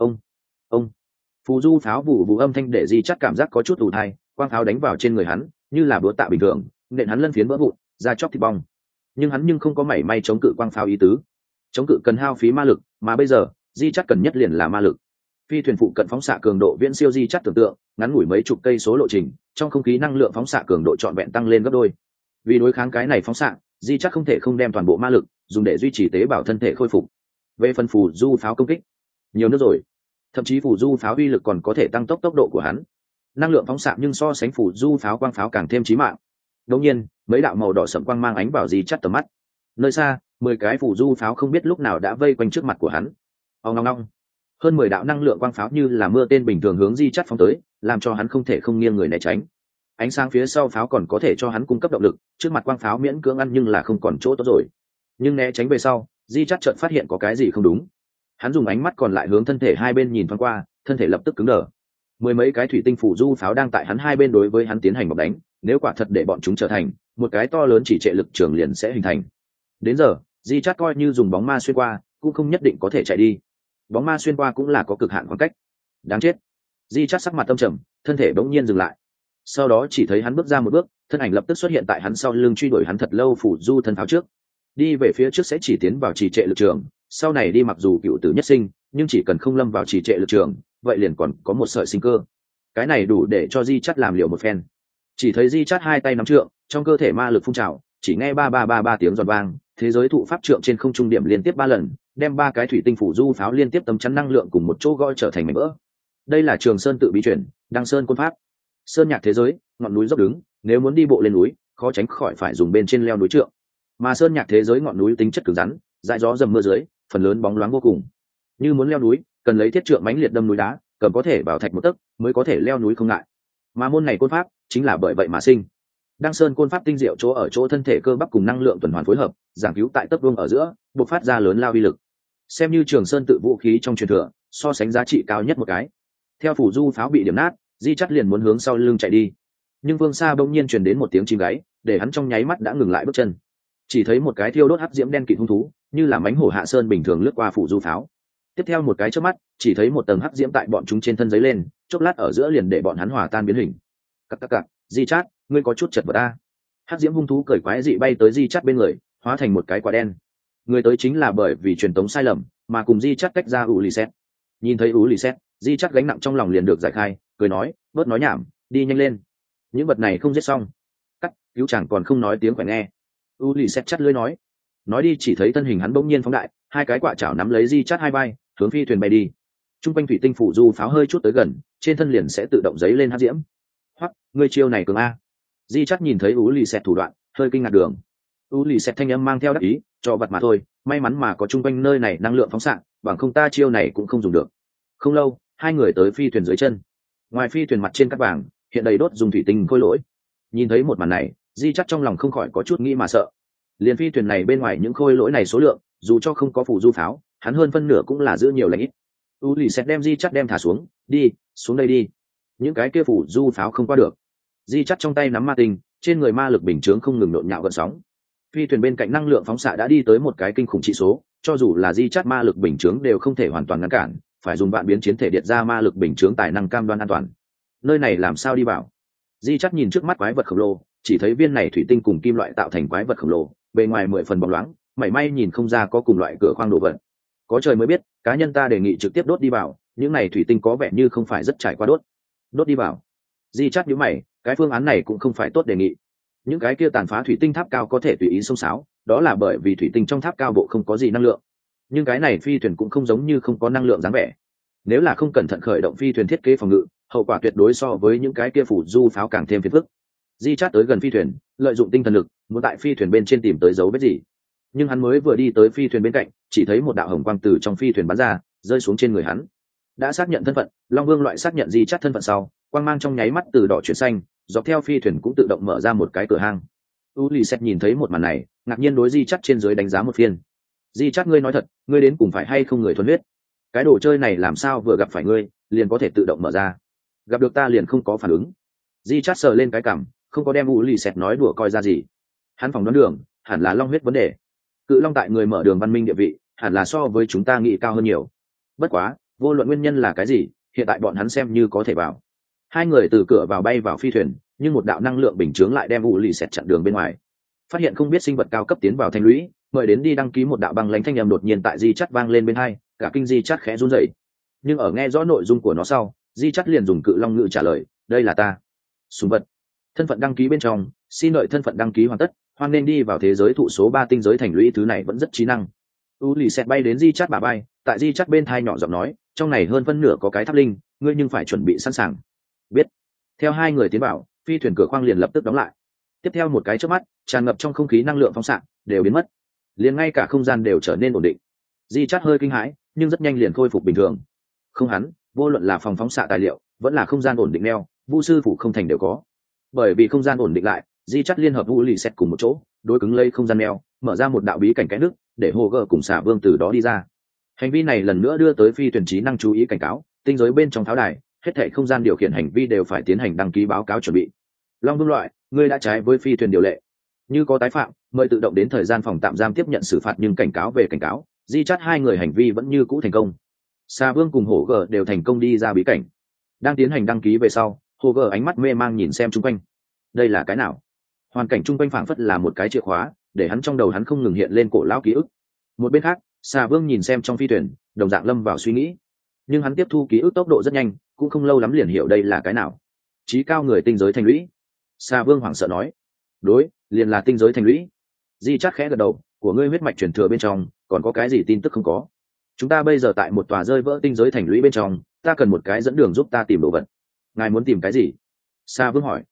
Ông, phù du pháo vụ âm thanh để di chắc cảm giác có chút ù tai, quang pháo đánh vào trên người hắn, như là búa tạ bình thường, nện hắn lân phiến vỡ vụn, da chóc thịt bong. Nhưng hắn không có mảy may chống cự quang pháo ý tứ. Chống cự cần hao phí ma lực, mà bây giờ di chắc cần nhất liền là ma lực. Phi thuyền phụ cận phóng xạ cường độ viễn siêu di chắc tưởng tượng, ngắn ngủi mấy chục cây số lộ trình, trong không khí năng lượng phóng xạ cường độ trọn vẹn tăng lên gấp đôi. Vì đối kháng cái này phóng xạ, di chắc không thể không đem toàn bộ ma lực dùng để duy trì tế bào thân thể khôi phục. Về phần phù du pháo công kích, nhiều nữa rồi, thậm chí phù du pháo uy lực còn có thể tăng tốc độ của hắn. Năng lượng phóng xạ nhưng so sánh phù du pháo quang pháo càng thêm chí mạng. Đột nhiên, mấy đạo màu đỏ sẫm quang mang ánh vào di chắt tầm mắt. Nơi xa, 10 cái phù du pháo không biết lúc nào đã vây quanh trước mặt của hắn. Ong ong ong. Hơn 10 đạo năng lượng quang pháo như là mưa tên bình thường hướng di chắt phóng tới, làm cho hắn không thể không nghiêng người né tránh. Ánh sáng phía sau pháo còn có thể cho hắn cung cấp động lực, trước mặt quang pháo miễn cưỡng ăn nhưng là không còn chỗ tốt rồi. Nhưng né tránh về sau, di chắt chợt phát hiện có cái gì không đúng. Hắn dùng ánh mắt còn lại hướng thân thể hai bên nhìn thoáng qua, thân thể lập tức cứng đờ. 10 mấy cái thủy tinh phủ du pháo đang tại hắn hai bên đối với hắn tiến hành bọc đánh, nếu quả thật để bọn chúng trở thành một cái to lớn chỉ trệ lực trường liền sẽ hình thành. Đến giờ, di chát coi như dùng bóng ma xuyên qua cũng không nhất định có thể chạy đi. Bóng ma xuyên qua cũng là có cực hạn khoảng cách. Đáng chết. Di chát sắc mặt tâm trầm, thân thể bỗng nhiên dừng lại. Sau đó chỉ thấy hắn bước ra một bước, thân ảnh lập tức xuất hiện tại hắn sau lưng truy đuổi hắn thật lâu phủ du thân pháo trước. Đi về phía trước sẽ chỉ tiến vào trì trệ lực trường, sau này đi mặc dù cựu tử nhất sinh, nhưng chỉ cần không lâm vào trì trệ lực trường, vậy liền còn có một sợi sinh cơ. Cái này đủ để cho di chát làm liều một phen. Chỉ thấy di chát hai tay nắm trượng, trong cơ thể ma lực phun trào, chỉ nghe ba ba ba ba tiếng giòn vang, thế giới thụ pháp trượng trên không trung điểm liên tiếp 3 lần, đem 3 cái thủy tinh phủ du pháo liên tiếp tấm chắn năng lượng cùng một chỗ goi trở thành mảnh vỡ. Đây là Trường Sơn tự bí chuyển, Đăng Sơn quân pháp. Sơn nhạc thế giới, ngọn núi dốc đứng, nếu muốn đi bộ lên núi, khó tránh khỏi phải dùng bên trên leo núi trượng. Mà sơn nhạc thế giới ngọn núi tính chất cứng rắn, dãi gió dầm mưa dưới, phần lớn bóng loáng vô cùng. Như muốn leo núi, cần lấy thiết trượng mãnh liệt đâm núi đá, cầm có thể bảo thạch một tấc mới có thể leo núi không ngại. Mà môn này côn pháp chính là bởi vậy mà sinh. Đăng Sơn côn pháp tinh diệu chỗ ở chỗ thân thể cơ bắp cùng năng lượng tuần hoàn phối hợp, giảng cứu tại tấc vương ở giữa, bộc phát ra lớn lao uy lực. Xem như Trường Sơn tự vũ khí trong truyền thừa, so sánh giá trị cao nhất một cái. Theo phủ du pháo bị điểm nát, Di Chắt liền muốn hướng sau lưng chạy đi, nhưng phương xa bỗng nhiên truyền đến một tiếng chim gáy, để hắn trong nháy mắt đã ngừng lại bước chân. Chỉ thấy một cái thiêu đốt hắc diễm đen kịt hung thú, như là mánh hổ hạ sơn bình thường lướt qua phủ du pháo. Tiếp theo một cái chớp mắt, chỉ thấy một tầng hắc diễm tại bọn chúng trên thân giấy lên, chốc lát ở giữa liền để bọn hắn hòa tan biến hình. Cặc, Di Chát, ngươi có chút chật vật ta. Hắc diễm hung thú cởi quái dị bay tới Di Chát bên người, hóa thành một cái quả đen. Người tới chính là bởi vì truyền tống sai lầm, mà cùng Di Chát cách ra Ulysses. Nhìn thấy Ulysses, Di Chát gánh nặng trong lòng liền được giải khai, cười nói, bớt nói nhảm, đi nhanh lên. Những vật này không giết xong. Cắt, cứu chẳng còn không nói tiếng phải nghe. Ulysses chắt lưỡi nói đi, chỉ thấy thân hình hắn bỗng nhiên phóng đại, hai cái quạ chảo nắm lấy Di Chát hai vai, hướng phi thuyền bay đi. Trung quanh thủy tinh phủ du pháo hơi chút tới gần, trên thân liền sẽ tự động giấy lên hắc diễm. Hoặc, ngươi chiêu này cường a. Di Chát nhìn thấy Ulysses thủ đoạn, hơi kinh ngạc đường. Ulysses thanh âm mang theo đắc ý, cho vật mà thôi, may mắn mà có trung quanh nơi này năng lượng phóng xạ, bằng không ta chiêu này cũng không dùng được. Không lâu, hai người tới phi thuyền dưới chân. Ngoài phi thuyền mặt trên cát vàng, hiện đầy đốt dùng thủy tinh khôi lỗi. Nhìn thấy một màn này, Di Chát trong lòng không khỏi có chút nghĩ mà sợ. Liên phi thuyền này bên ngoài những khôi lỗi này số lượng, dù cho không có phủ du pháo, hắn hơn phân nửa cũng là giữ nhiều lãnh ít. Ulysses đem Di Chát đem thả xuống, đi, xuống đây đi. Những cái kia phủ du pháo không qua được. Di Chát trong tay nắm ma tinh, trên người ma lực bình chướng không ngừng nhộn nhạo gợn sóng. Phi thuyền bên cạnh năng lượng phóng xạ đã đi tới một cái kinh khủng trị số, cho dù là Di Chát ma lực bình chướng đều không thể hoàn toàn ngăn cản, phải dùng vạn biến chiến thể điện ra ma lực bình chướng tài năng cam đoan an toàn. Nơi này làm sao đi vào? Di Chát nhìn trước mắt quái vật khổng lồ, chỉ thấy viên này thủy tinh cùng kim loại tạo thành quái vật khổng lồ, bề ngoài 10 phần bóng loáng, mảy may nhìn không ra có cùng loại cửa khoang đồ vật. Có trời mới biết, cá nhân ta đề nghị trực tiếp đốt đi vào, những này thủy tinh có vẻ như không phải rất trải qua đốt đi vào. Di Chát nhíu mày, cái phương án này cũng không phải tốt đề nghị. Những cái kia tàn phá thủy tinh tháp cao có thể tùy ý xông xáo, đó là bởi vì thủy tinh trong tháp cao bộ không có gì năng lượng. Nhưng cái này phi thuyền cũng không giống như không có năng lượng dáng vẻ. Nếu là không cẩn thận khởi động phi thuyền thiết kế phòng ngự, hậu quả tuyệt đối so với những cái kia phủ du pháo càng thêm phiền phức. Di Chát tới gần phi thuyền, lợi dụng tinh thần lực, muốn tại phi thuyền bên trên tìm tới dấu vết gì. Nhưng hắn mới vừa đi tới phi thuyền bên cạnh, chỉ thấy một đạo hồng quang từ trong phi thuyền bắn ra, rơi xuống trên người hắn. Đã xác nhận thân phận, Long Vương loại xác nhận Di Chát thân phận sau, quang mang trong nháy mắt từ đỏ chuyển xanh, dọc theo phi thuyền cũng tự động mở ra một cái cửa hang. Ulysses nhìn thấy một màn này, ngạc nhiên đối Di Chát trên dưới đánh giá một phiên. Di Chát, ngươi nói thật, ngươi đến cùng phải hay không người thuần huyết? Cái đồ chơi này làm sao vừa gặp phải ngươi, liền có thể tự động mở ra? Gặp được ta liền không có phản ứng. Di Chát sờ lên cái cằm, không có đem Ulysses nói đùa coi ra gì. Hắn phỏng đoán đường, hẳn là long huyết vấn đề. Cự long tại người mở đường văn minh địa vị, hẳn là so với chúng ta nghĩ cao hơn nhiều. Bất quá, vô luận nguyên nhân là cái gì, hiện tại bọn hắn xem như có thể vào. Hai người từ cửa vào bay vào phi thuyền, nhưng một đạo năng lượng bình chướng lại đem Ulysses chặn đường bên ngoài. Phát hiện không biết sinh vật cao cấp tiến vào thành lũy, mời đến đi đăng ký một đạo băng lãnh thanh âm đột nhiên tại Di Chát vang lên bên hai, cả kinh Di Chát khẽ run rẩy. Nhưng ở nghe rõ nội dung của nó sau, Di Chát liền dùng cự long ngữ trả lời, đây là ta. Súng vật. Thân phận đăng ký bên trong, xin đợi thân phận đăng ký hoàn tất, hoan nên đi vào thế giới thụ số 3 tinh giới thành lũy, thứ này vẫn rất trí năng. Ulysses bay đến Di Chát bả vai, tại Di Chát bên thai nhỏ giọng nói, trong này hơn phân nửa có cái tháp linh, ngươi nhưng phải chuẩn bị sẵn sàng. Biết. Theo hai người tiến vào, phi thuyền cửa khoang liền lập tức đóng lại. Tiếp theo một cái chớp mắt, tràn ngập trong không khí năng lượng phóng xạ đều biến mất, liền ngay cả không gian đều trở nên ổn định. Di Chát hơi kinh hãi, nhưng rất nhanh liền khôi phục bình thường. Không hắn, vô luận là phòng phóng xạ tài liệu, vẫn là không gian ổn định neo, Vu sư phủ không thành đều có. Bởi vì không gian ổn định lại, Di Chát liên hợp Ulysses cùng một chỗ, đối cứng lấy không gian neo, mở ra một đạo bí cảnh cái nước, để Hồ Gơ cùng Xà Vương từ đó đi ra. Hành vi này lần nữa đưa tới phi thuyền trí năng chú ý cảnh cáo, tinh giới bên trong tháo đài, hết thảy không gian điều khiển hành vi đều phải tiến hành đăng ký báo cáo chuẩn bị. Long Vương loại, ngươi đã trái với phi thuyền điều lệ, như có tái phạm, mời tự động đến thời gian phòng tạm giam tiếp nhận xử phạt, nhưng cảnh cáo về cảnh cáo, Di Chát hai người hành vi vẫn như cũ thành công. Xà Vương cùng Hổ Gờ đều thành công đi ra bí cảnh. Đang tiến hành đăng ký về sau, Hổ Gờ ánh mắt mê mang nhìn xem chung quanh. Đây là cái nào? Hoàn cảnh chung quanh phảng phất là một cái chìa khóa, để hắn trong đầu hắn không ngừng hiện lên cổ lão ký ức. Một bên khác, Xà Vương nhìn xem trong phi thuyền, đồng dạng lâm vào suy nghĩ. Nhưng hắn tiếp thu ký ức tốc độ rất nhanh, cũng không lâu lắm liền hiểu đây là cái nào. Chí cao người tinh giới thành lũy. Xà Vương hoảng sợ nói, đối, liền là tinh giới thành lũy. Di Chát khẽ gật đầu, của ngươi huyết mạch truyền thừa bên trong còn có cái gì tin tức không có? Chúng ta bây giờ tại một tòa rơi vỡ tinh giới thành lũy bên trong, ta cần một cái dẫn đường giúp ta tìm đồ vật. Ngài muốn tìm cái gì? Xà Vương hỏi.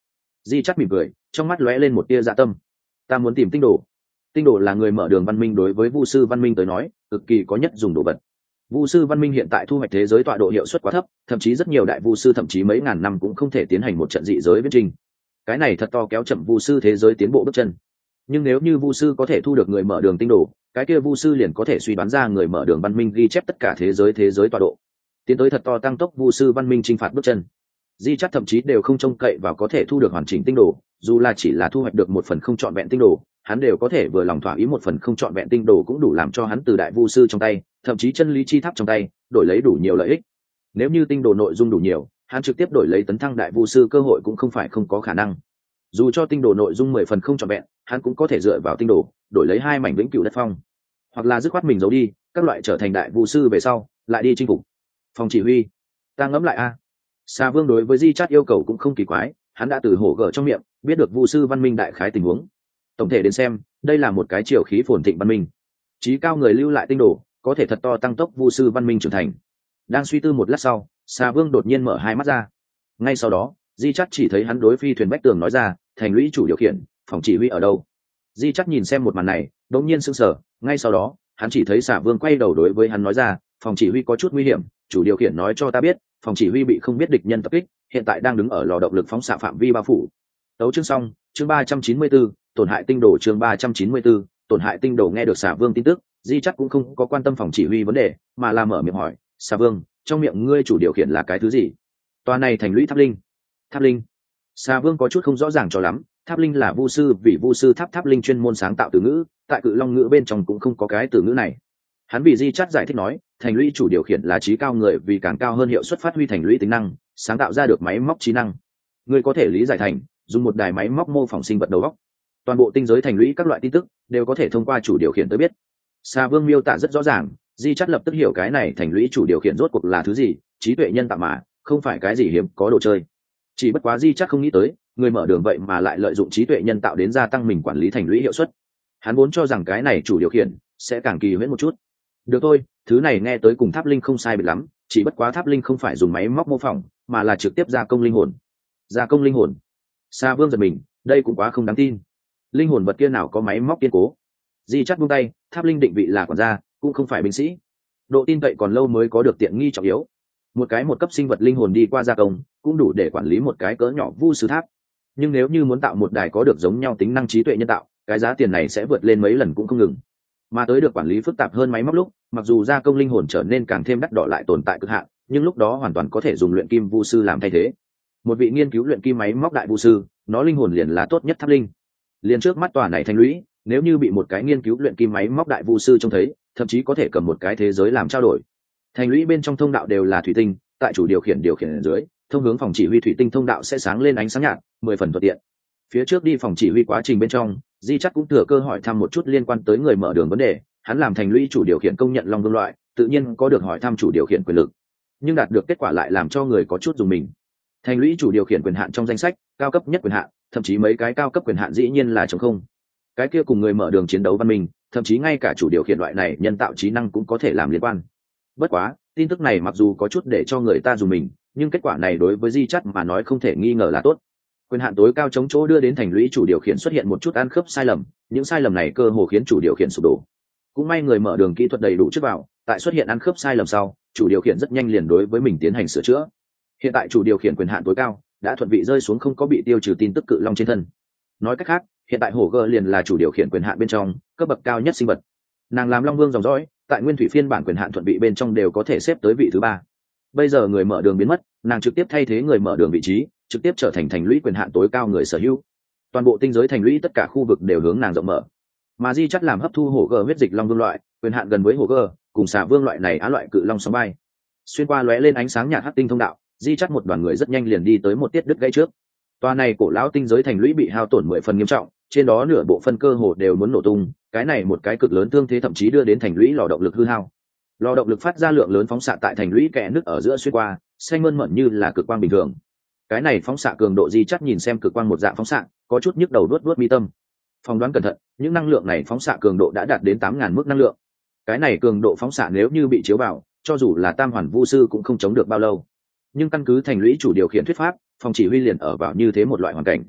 Di Chắt mỉm cười, trong mắt lóe lên một tia dạ tâm. Ta muốn tìm tinh đồ. Tinh đồ là người mở đường văn minh đối với vu sư văn minh tới nói cực kỳ có nhất dùng đồ vật. Vu sư văn minh hiện tại thu hoạch thế giới tọa độ hiệu suất quá thấp, thậm chí rất nhiều đại vu sư thậm chí mấy ngàn năm cũng không thể tiến hành một trận dị giới viễn trình. Cái này thật to kéo chậm vu sư thế giới tiến bộ bước chân. Nhưng nếu như vu sư có thể thu được người mở đường tinh đồ, cái kia vu sư liền có thể suy đoán ra người mở đường văn minh ghi chép tất cả thế giới tọa độ, tiến tới thật to tăng tốc vu sư văn minh chinh phạt bước chân. Di Chắt thậm chí đều không trông cậy vào có thể thu được hoàn chỉnh tinh đồ, dù là chỉ là thu hoạch được một phần không trọn vẹn tinh đồ, hắn đều có thể vừa lòng thỏa ý một phần không trọn vẹn tinh đồ cũng đủ làm cho hắn từ đại vu sư trong tay, thậm chí chân lý chi tháp trong tay, đổi lấy đủ nhiều lợi ích. Nếu như tinh đồ nội dung đủ nhiều, hắn trực tiếp đổi lấy tấn thăng đại vu sư cơ hội cũng không phải không có khả năng. Dù cho tinh đồ nội dung 10 phần không trọn vẹn, hắn cũng có thể dựa vào tinh đồ đổi lấy 2 mảnh vĩnh cửu đất phong, hoặc là dứt khoát mình giấu đi, các loại trở thành đại vu sư về sau lại đi chinh phục. Phòng chỉ huy, ta ngẫm lại a. Sa Vương đối với Di Chát yêu cầu cũng không kỳ quái, hắn đã từ hổ gở trong miệng biết được vu sư văn minh đại khái tình huống. Tổng thể đến xem, đây là một cái triều khí phồn thịnh văn minh. Chí cao người lưu lại tinh đồ, có thể thật to tăng tốc vu sư văn minh trưởng thành. Đang suy tư một lát sau, Sa Vương đột nhiên mở hai mắt ra. Ngay sau đó, Di Chát chỉ thấy hắn đối phi thuyền bách tường nói ra, thành lũy chủ điều khiển, phòng chỉ huy ở đâu? Di Chát nhìn xem một màn này, đột nhiên sững sờ, ngay sau đó, hắn chỉ thấy Sa Vương quay đầu đối với hắn nói ra, phòng chỉ huy có chút nguy hiểm, chủ điều khiển nói cho ta biết, phòng chỉ huy bị không biết địch nhân tập kích, hiện tại đang đứng ở lò động lực phóng xạ phạm vi bao phủ. Tấu chương xong, chương 394, tổn hại tinh đồ chương 394, tổn hại tinh đồ. Nghe được Sa Vương tin tức, Di Chát cũng không có quan tâm phòng chỉ huy vấn đề, mà là mở miệng hỏi, Sa Vương, trong miệng ngươi chủ điều khiển là cái thứ gì? Tòa này thành lũy tháp linh. Tháp linh. Sa Vương có chút không rõ ràng cho lắm, tháp linh là vu sư vì vu sư tháp linh chuyên môn sáng tạo từ ngữ, tại Cự Long ngữ bên trong cũng không có cái từ ngữ này. Hắn vì Di Chát giải thích nói, thành lũy chủ điều khiển là trí cao người vì càng cao hơn hiệu suất phát huy thành lũy tính năng, sáng tạo ra được máy móc trí năng. Người có thể lý giải thành dùng một đài máy móc mô phỏng sinh vật đầu óc. Toàn bộ tinh giới thành lũy các loại tin tức đều có thể thông qua chủ điều khiển tới biết. Sa Vương miêu tả rất rõ ràng, Di Chát lập tức hiểu cái này thành lũy chủ điều khiển rốt cuộc là thứ gì, trí tuệ nhân tạo mà, không phải cái gì hiếm có đồ chơi. Chỉ bất quá Di Chát không nghĩ tới, người mở đường vậy mà lại lợi dụng trí tuệ nhân tạo đến gia tăng mình quản lý thành lũy hiệu suất. Hắn vốn cho rằng cái này chủ điều khiển sẽ càng kỳ huyễn một chút. Được thôi, thứ này nghe tới cùng tháp linh không sai biệt lắm, chỉ bất quá tháp linh không phải dùng máy móc mô phỏng, mà là trực tiếp gia công linh hồn. Gia công linh hồn. Sa Vương giật mình, đây cũng quá không đáng tin. Linh hồn vật kia nào có máy móc kiên cố. Di Chát buông tay, tháp linh định vị là quản gia, cũng không phải binh sĩ. Độ tin cậy còn lâu mới có được tiện nghi trọng yếu. Một cấp sinh vật linh hồn đi qua gia công, cũng đủ để quản lý một cái cỡ nhỏ vu sư tháp. Nhưng nếu như muốn tạo một đài có được giống nhau tính năng trí tuệ nhân tạo, cái giá tiền này sẽ vượt lên mấy lần cũng không ngừng. Mà tới được quản lý phức tạp hơn máy móc lúc, mặc dù gia công linh hồn trở nên càng thêm đắt đỏ lại tồn tại cực hạn, nhưng lúc đó hoàn toàn có thể dùng luyện kim vu sư làm thay thế. Một vị nghiên cứu luyện kim máy móc đại vu sư, nó linh hồn liền là tốt nhất tháp linh. Liền trước mắt tòa này thành lũy, nếu như bị một cái nghiên cứu luyện kim máy móc đại vu sư trông thấy, thậm chí có thể cầm một cái thế giới làm trao đổi. Thành lũy bên trong thông đạo đều là thủy tinh, tại chủ điều khiển ở dưới, thông hướng phòng chỉ huy thủy tinh thông đạo sẽ sáng lên ánh sáng nhạt, 10 phần thuận tiện. Phía trước đi phòng chỉ huy quá trình bên trong, Di Chát cũng thừa cơ hỏi thăm một chút liên quan tới người mở đường vấn đề, hắn làm thành lũy chủ điều khiển công nhận Long Vương loại, tự nhiên có được hỏi thăm chủ điều khiển quyền lực. Nhưng đạt được kết quả lại làm cho người có chút dùng mình. Thành lũy chủ điều khiển quyền hạn trong danh sách, cao cấp nhất quyền hạn, thậm chí mấy cái cao cấp quyền hạn dĩ nhiên là trống không. Cái kia cùng người mở đường chiến đấu văn minh, thậm chí ngay cả chủ điều khiển loại này nhân tạo trí năng cũng có thể làm liên quan. Bất quá, tin tức này mặc dù có chút để cho người ta dùng mình, nhưng kết quả này đối với Di Chát mà nói không thể nghi ngờ là tốt. Quyền hạn tối cao chống chỗ đưa đến thành lũy chủ điều khiển xuất hiện một chút ăn khớp sai lầm, những sai lầm này cơ hồ khiến chủ điều khiển sụp đổ. Cũng may người mở đường kỹ thuật đầy đủ trước vào, tại xuất hiện ăn khớp sai lầm sau, chủ điều khiển rất nhanh liền đối với mình tiến hành sửa chữa. Hiện tại chủ điều khiển quyền hạn tối cao đã thuận vị rơi xuống không có bị tiêu trừ tin tức Cự Long trên thân. Nói cách khác, hiện tại hổ gơ liền là chủ điều khiển quyền hạn bên trong cấp bậc cao nhất sinh vật. Nàng làm Long Vương dòng dõi, tại nguyên thủy phiên bản quyền hạn thuận vị bên trong đều có thể xếp tới vị thứ 3. Bây giờ người mở đường biến mất, nàng trực tiếp thay thế người mở đường vị trí, trực tiếp trở thành thành lũy quyền hạn tối cao người sở hữu. Toàn bộ tinh giới thành lũy tất cả khu vực đều hướng nàng rộng mở. Mà Di Chát làm hấp thu hổ gơ huyết dịch Long Vương loại, quyền hạn gần với hổ gơ, cùng Xà Vương loại này á loại cự long sóng bay. Xuyên qua lóe lên ánh sáng nhạt hắc tinh thông đạo, Di Chát một đoàn người rất nhanh liền đi tới một tiết đứt gãy trước. Tòa này cổ lão tinh giới thành lũy bị hao tổn 10 phần nghiêm trọng, trên đó nửa bộ phân cơ hồ đều muốn nổ tung, cái này một cái cực lớn thương thế thậm chí đưa đến thành lũy lò động lực hư hao. Lò động lực phát ra lượng lớn phóng xạ tại thành lũy kẽ nứt ở giữa xuyên qua, xanh mơn mởn như là cực quang bình thường. Cái này phóng xạ cường độ Di Chát nhìn xem cực quang một dạng phóng xạ, có chút nhức đầu vuốt mi tâm. Phỏng đoán cẩn thận, những năng lượng này phóng xạ cường độ đã đạt đến 8000 mức năng lượng. Cái này cường độ phóng xạ nếu như bị chiếu vào, cho dù là tam hoàn vu sư cũng không chống được bao lâu. Nhưng căn cứ thành lũy chủ điều khiển thuyết pháp, phòng chỉ huy liền ở vào như thế một loại hoàn cảnh.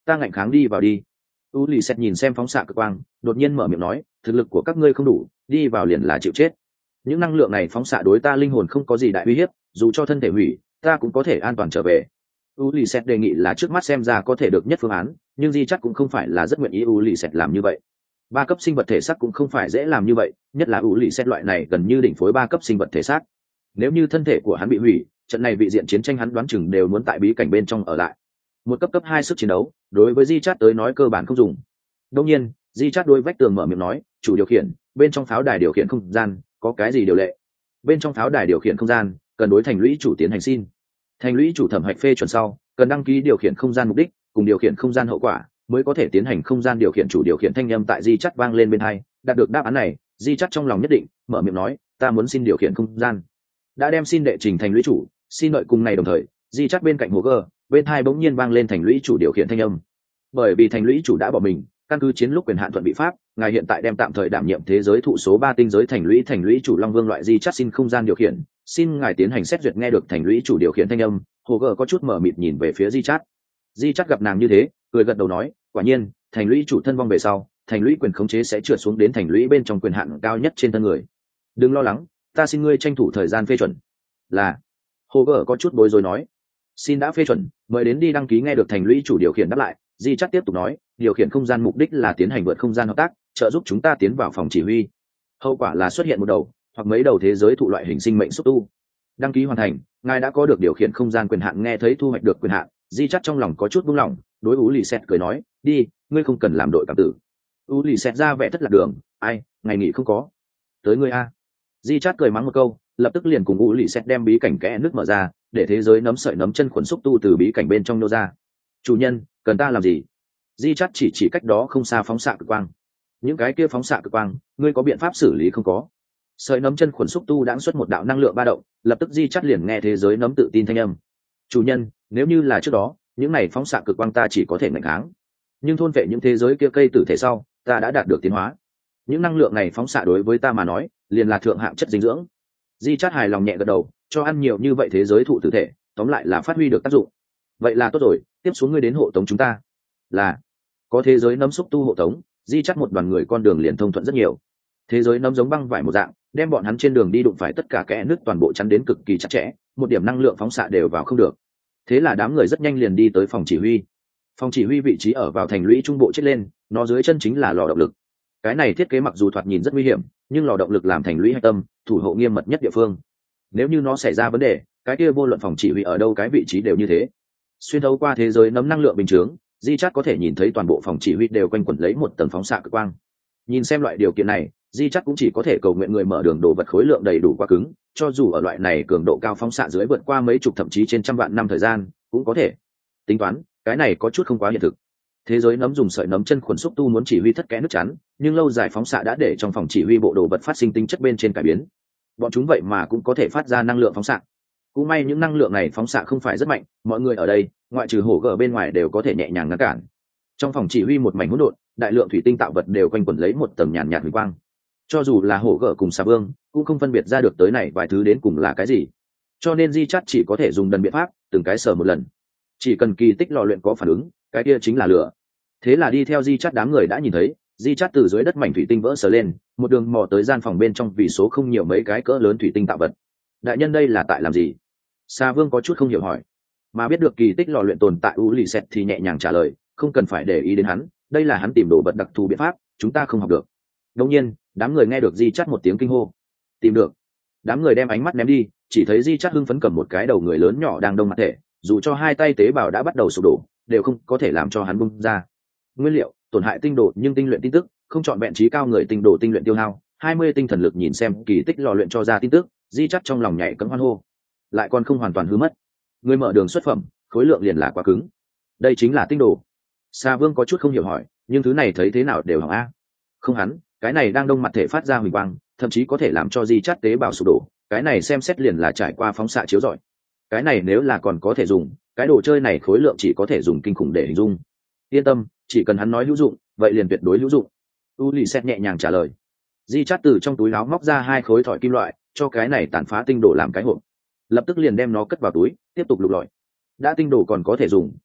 ta ngạnh kháng đi vào đi. U lì xét nhìn xem phóng xạ cực quang, đột nhiên mở miệng nói, thực lực của các ngươi không đủ, đi vào liền là chịu chết. Những năng lượng này phóng xạ đối ta linh hồn không có gì đại uy hiếp, dù cho thân thể hủy, ta cũng có thể an toàn trở về. U lì xét đề nghị là trước mắt xem ra có thể được nhất phương án, nhưng di chắc cũng không phải là rất nguyện ý U lì xét làm như vậy. Ba cấp sinh vật thể xác cũng không phải dễ làm như vậy, nhất là U lì xét loại này gần như đỉnh phối ba cấp sinh vật thể xác. Nếu như thân thể của hắn bị hủy, trận này vị diện chiến tranh hắn đoán chừng đều muốn tại bí cảnh bên trong ở lại. Một cấp 2 sức chiến đấu, đối với di chát tới nói cơ bản không dùng. Đương nhiên, di chát đôi vách tường mở miệng nói, chủ điều khiển, bên trong pháo đài điều khiển không gian, có cái gì điều lệ? Bên trong pháo đài điều khiển không gian, cần đối thành lũy chủ tiến hành xin. Thành lũy chủ thẩm hạch phê chuẩn sau, cần đăng ký điều khiển không gian mục đích, cùng điều khiển không gian hậu quả, mới có thể tiến hành không gian điều khiển chủ điều khiển thanh âm tại di chát vang lên bên hai. Đạt được đáp án này, di chát trong lòng nhất định, mở miệng nói, ta muốn xin điều khiển không gian. Đã đem xin đệ trình thành lũy chủ, xin đợi cùng ngày đồng thời, di chát bên cạnh hồ gơ, bên hai bỗng nhiên vang lên thành lũy chủ điều khiển thanh âm. Bởi vì thành lũy chủ đã bỏ mình, căn cứ chiến lúc quyền hạn thuận bị pháp, ngài hiện tại đem tạm thời đảm nhiệm thế giới thụ số 3 tinh giới thành lũy chủ long vương loại di chát xin không gian điều khiển, xin ngài tiến hành xét duyệt. Nghe được thành lũy chủ điều khiển thanh âm, hồ gơ có chút mở mịt nhìn về phía di chát. Di chát gặp nàng như thế, cười gật đầu nói, quả nhiên, thành lũy chủ thân vong về sau, thành lũy quyền khống chế sẽ trượt xuống đến thành lũy bên trong quyền hạn cao nhất trên thân người. Đừng lo lắng, ta xin ngươi tranh thủ thời gian phê chuẩn. Là. Hồ gơ có chút bối rối nói, xin đã phê chuẩn, mời đến đi đăng ký. Nghe được thành lũy chủ điều khiển đáp lại, di chắc tiếp tục nói, điều khiển không gian mục đích là tiến hành vượt không gian hợp tác, trợ giúp chúng ta tiến vào phòng chỉ huy. Hậu quả là xuất hiện một đầu hoặc mấy đầu thế giới thụ loại hình sinh mệnh xúc tu. Đăng ký hoàn thành, ngài đã có được điều khiển không gian quyền hạn. Nghe thấy thu hoạch được quyền hạn, di chắc trong lòng có chút buông lỏng, đối U lì xẹt cười nói, đi, ngươi không cần làm đội cảm tử. U lì xẹt ra vẻ thất lạc đường, ai, ngày nghỉ không có, tới ngươi a. Di chắc cười mắng một câu, lập tức liền cùng U lì xẹt đem bí cảnh kẽ nước mở ra, để thế giới nấm sợi nấm chân khuẩn xúc tu từ bí cảnh bên trong nô ra. Chủ nhân, cần ta làm gì? Di chắt chỉ cách đó không xa phóng xạ cực quang. Những cái kia phóng xạ cực quang, ngươi có biện pháp xử lý không có? Sợi nấm chân khuẩn xúc tu đãng xuất một đạo năng lượng ba động, lập tức di chắt liền nghe thế giới nấm tự tin thanh âm. Chủ nhân, nếu như là trước đó, những này phóng xạ cực quang ta chỉ có thể ngăn kháng, nhưng thôn vệ những thế giới kia cây tử thể sau, ta đã đạt được tiến hóa. Những năng lượng này phóng xạ đối với ta mà nói, liền là thượng hạng chất dinh dưỡng. Di chắt hài lòng nhẹ gật đầu, cho ăn nhiều như vậy thế giới thụ tử thể, tóm lại là phát huy được tác dụng. Vậy là tốt rồi, tiếp xuống ngươi đến hộ tống chúng ta. Là. Có thế giới nấm xúc tu hộ tống, di chắc một đoàn người con đường liền thông thuận rất nhiều. Thế giới nấm giống băng vải một dạng, đem bọn hắn trên đường đi đụng phải tất cả kẽ nứt toàn bộ chắn đến cực kỳ chặt chẽ, một điểm năng lượng phóng xạ đều vào không được. Thế là đám người rất nhanh liền đi tới phòng chỉ huy. Phòng chỉ huy vị trí ở vào thành lũy trung bộ chết lên, nó dưới chân chính là lò động lực. Cái này thiết kế mặc dù thoạt nhìn rất nguy hiểm, nhưng lò động lực làm thành lũy hạch tâm, thủ hộ nghiêm mật nhất địa phương. Nếu như nó xảy ra vấn đề, cái kia vô luận phòng chỉ huy ở đâu cái vị trí đều như thế. Xuyên thấu qua thế giới nấm năng lượng bình chướng, di chát có thể nhìn thấy toàn bộ phòng chỉ huy đều quanh quẩn lấy một tầng phóng xạ cực quang. Nhìn xem loại điều kiện này, di chát cũng chỉ có thể cầu nguyện người mở đường đồ vật khối lượng đầy đủ quá cứng, cho dù ở loại này cường độ cao phóng xạ dưới vượt qua mấy chục thậm chí trên trăm vạn năm thời gian cũng có thể. Tính toán, cái này có chút không quá hiện thực. Thế giới nấm dùng sợi nấm chân khuẩn xúc tu muốn chỉ huy thất kẽ nước chắn, nhưng lâu dài phóng xạ đã để trong phòng chỉ huy bộ đồ vật phát sinh tính chất bên trên cải biến. Bọn chúng vậy mà cũng có thể phát ra năng lượng phóng xạ. Cũng may những năng lượng này phóng xạ không phải rất mạnh, mọi người ở đây, ngoại trừ hổ gở bên ngoài đều có thể nhẹ nhàng ngăn cản. Trong phòng chỉ huy một mảnh hỗn độn, đại lượng thủy tinh tạo vật đều quanh quẩn lấy một tầng nhàn nhạt huỳnh quang. Cho dù là hổ gở cùng xà vương, cũng không phân biệt ra được tới này vài thứ đến cùng là cái gì. Cho nên di chắt chỉ có thể dùng đần biện pháp, từng cái sờ một lần. Chỉ cần kỳ tích lò luyện có phản ứng, cái kia chính là lửa. Thế là đi theo di chắt đám người đã nhìn thấy, di chắt từ dưới đất mảnh thủy tinh vỡ sờ lên, một đường mò tới gian phòng bên trong vì số không nhiều mấy cái cỡ lớn thủy tinh tạo vật. Đại nhân đây là tại làm gì? Sa Vương có chút không hiểu hỏi, mà biết được kỳ tích lò luyện tồn tại U Lì Sẹt thì nhẹ nhàng trả lời, không cần phải để ý đến hắn, đây là hắn tìm đồ vật đặc thù biện pháp, chúng ta không học được. Đương nhiên, đám người nghe được Di Chát một tiếng kinh hô, tìm được. Đám người đem ánh mắt ném đi, chỉ thấy Di Chát hưng phấn cầm một cái đầu người lớn nhỏ đang đông mặt thể, dù cho hai tay tế bào đã bắt đầu sụp đổ, đều không có thể làm cho hắn bung ra. Nguyên liệu, tổn hại tinh đồ nhưng tinh luyện tin tức, không chọn vẹn trí cao người tinh đồ tinh luyện tiêu hao, 20 tinh thần lực. Nhìn xem kỳ tích lò luyện cho ra tin tức, Di Chát trong lòng nhảy cẫng hoan hô. Lại còn không hoàn toàn hư mất. Người mở đường xuất phẩm, khối lượng liền là quá cứng. Đây chính là tinh đồ. Sa Vương có chút không hiểu hỏi, nhưng thứ này thấy thế nào đều hỏng a. Không hắn, cái này đang đông mặt thể phát ra huỳnh quang, thậm chí có thể làm cho Di Chát tế bào sụp đổ, cái này xem xét liền là trải qua phóng xạ chiếu rọi. Cái này nếu là còn có thể dùng, cái đồ chơi này khối lượng chỉ có thể dùng kinh khủng để hình dung. Yên tâm, chỉ cần hắn nói hữu dụng, vậy liền tuyệt đối hữu dụng. U Lì Xét nhẹ nhàng trả lời. Di Chát từ trong túi áo móc ra 2 khối thỏi kim loại, cho cái này tàn phá tinh đồ làm cái hộp, lập tức liền đem nó cất vào túi, tiếp tục lục lọi. Đã tinh đồ còn có thể dùng,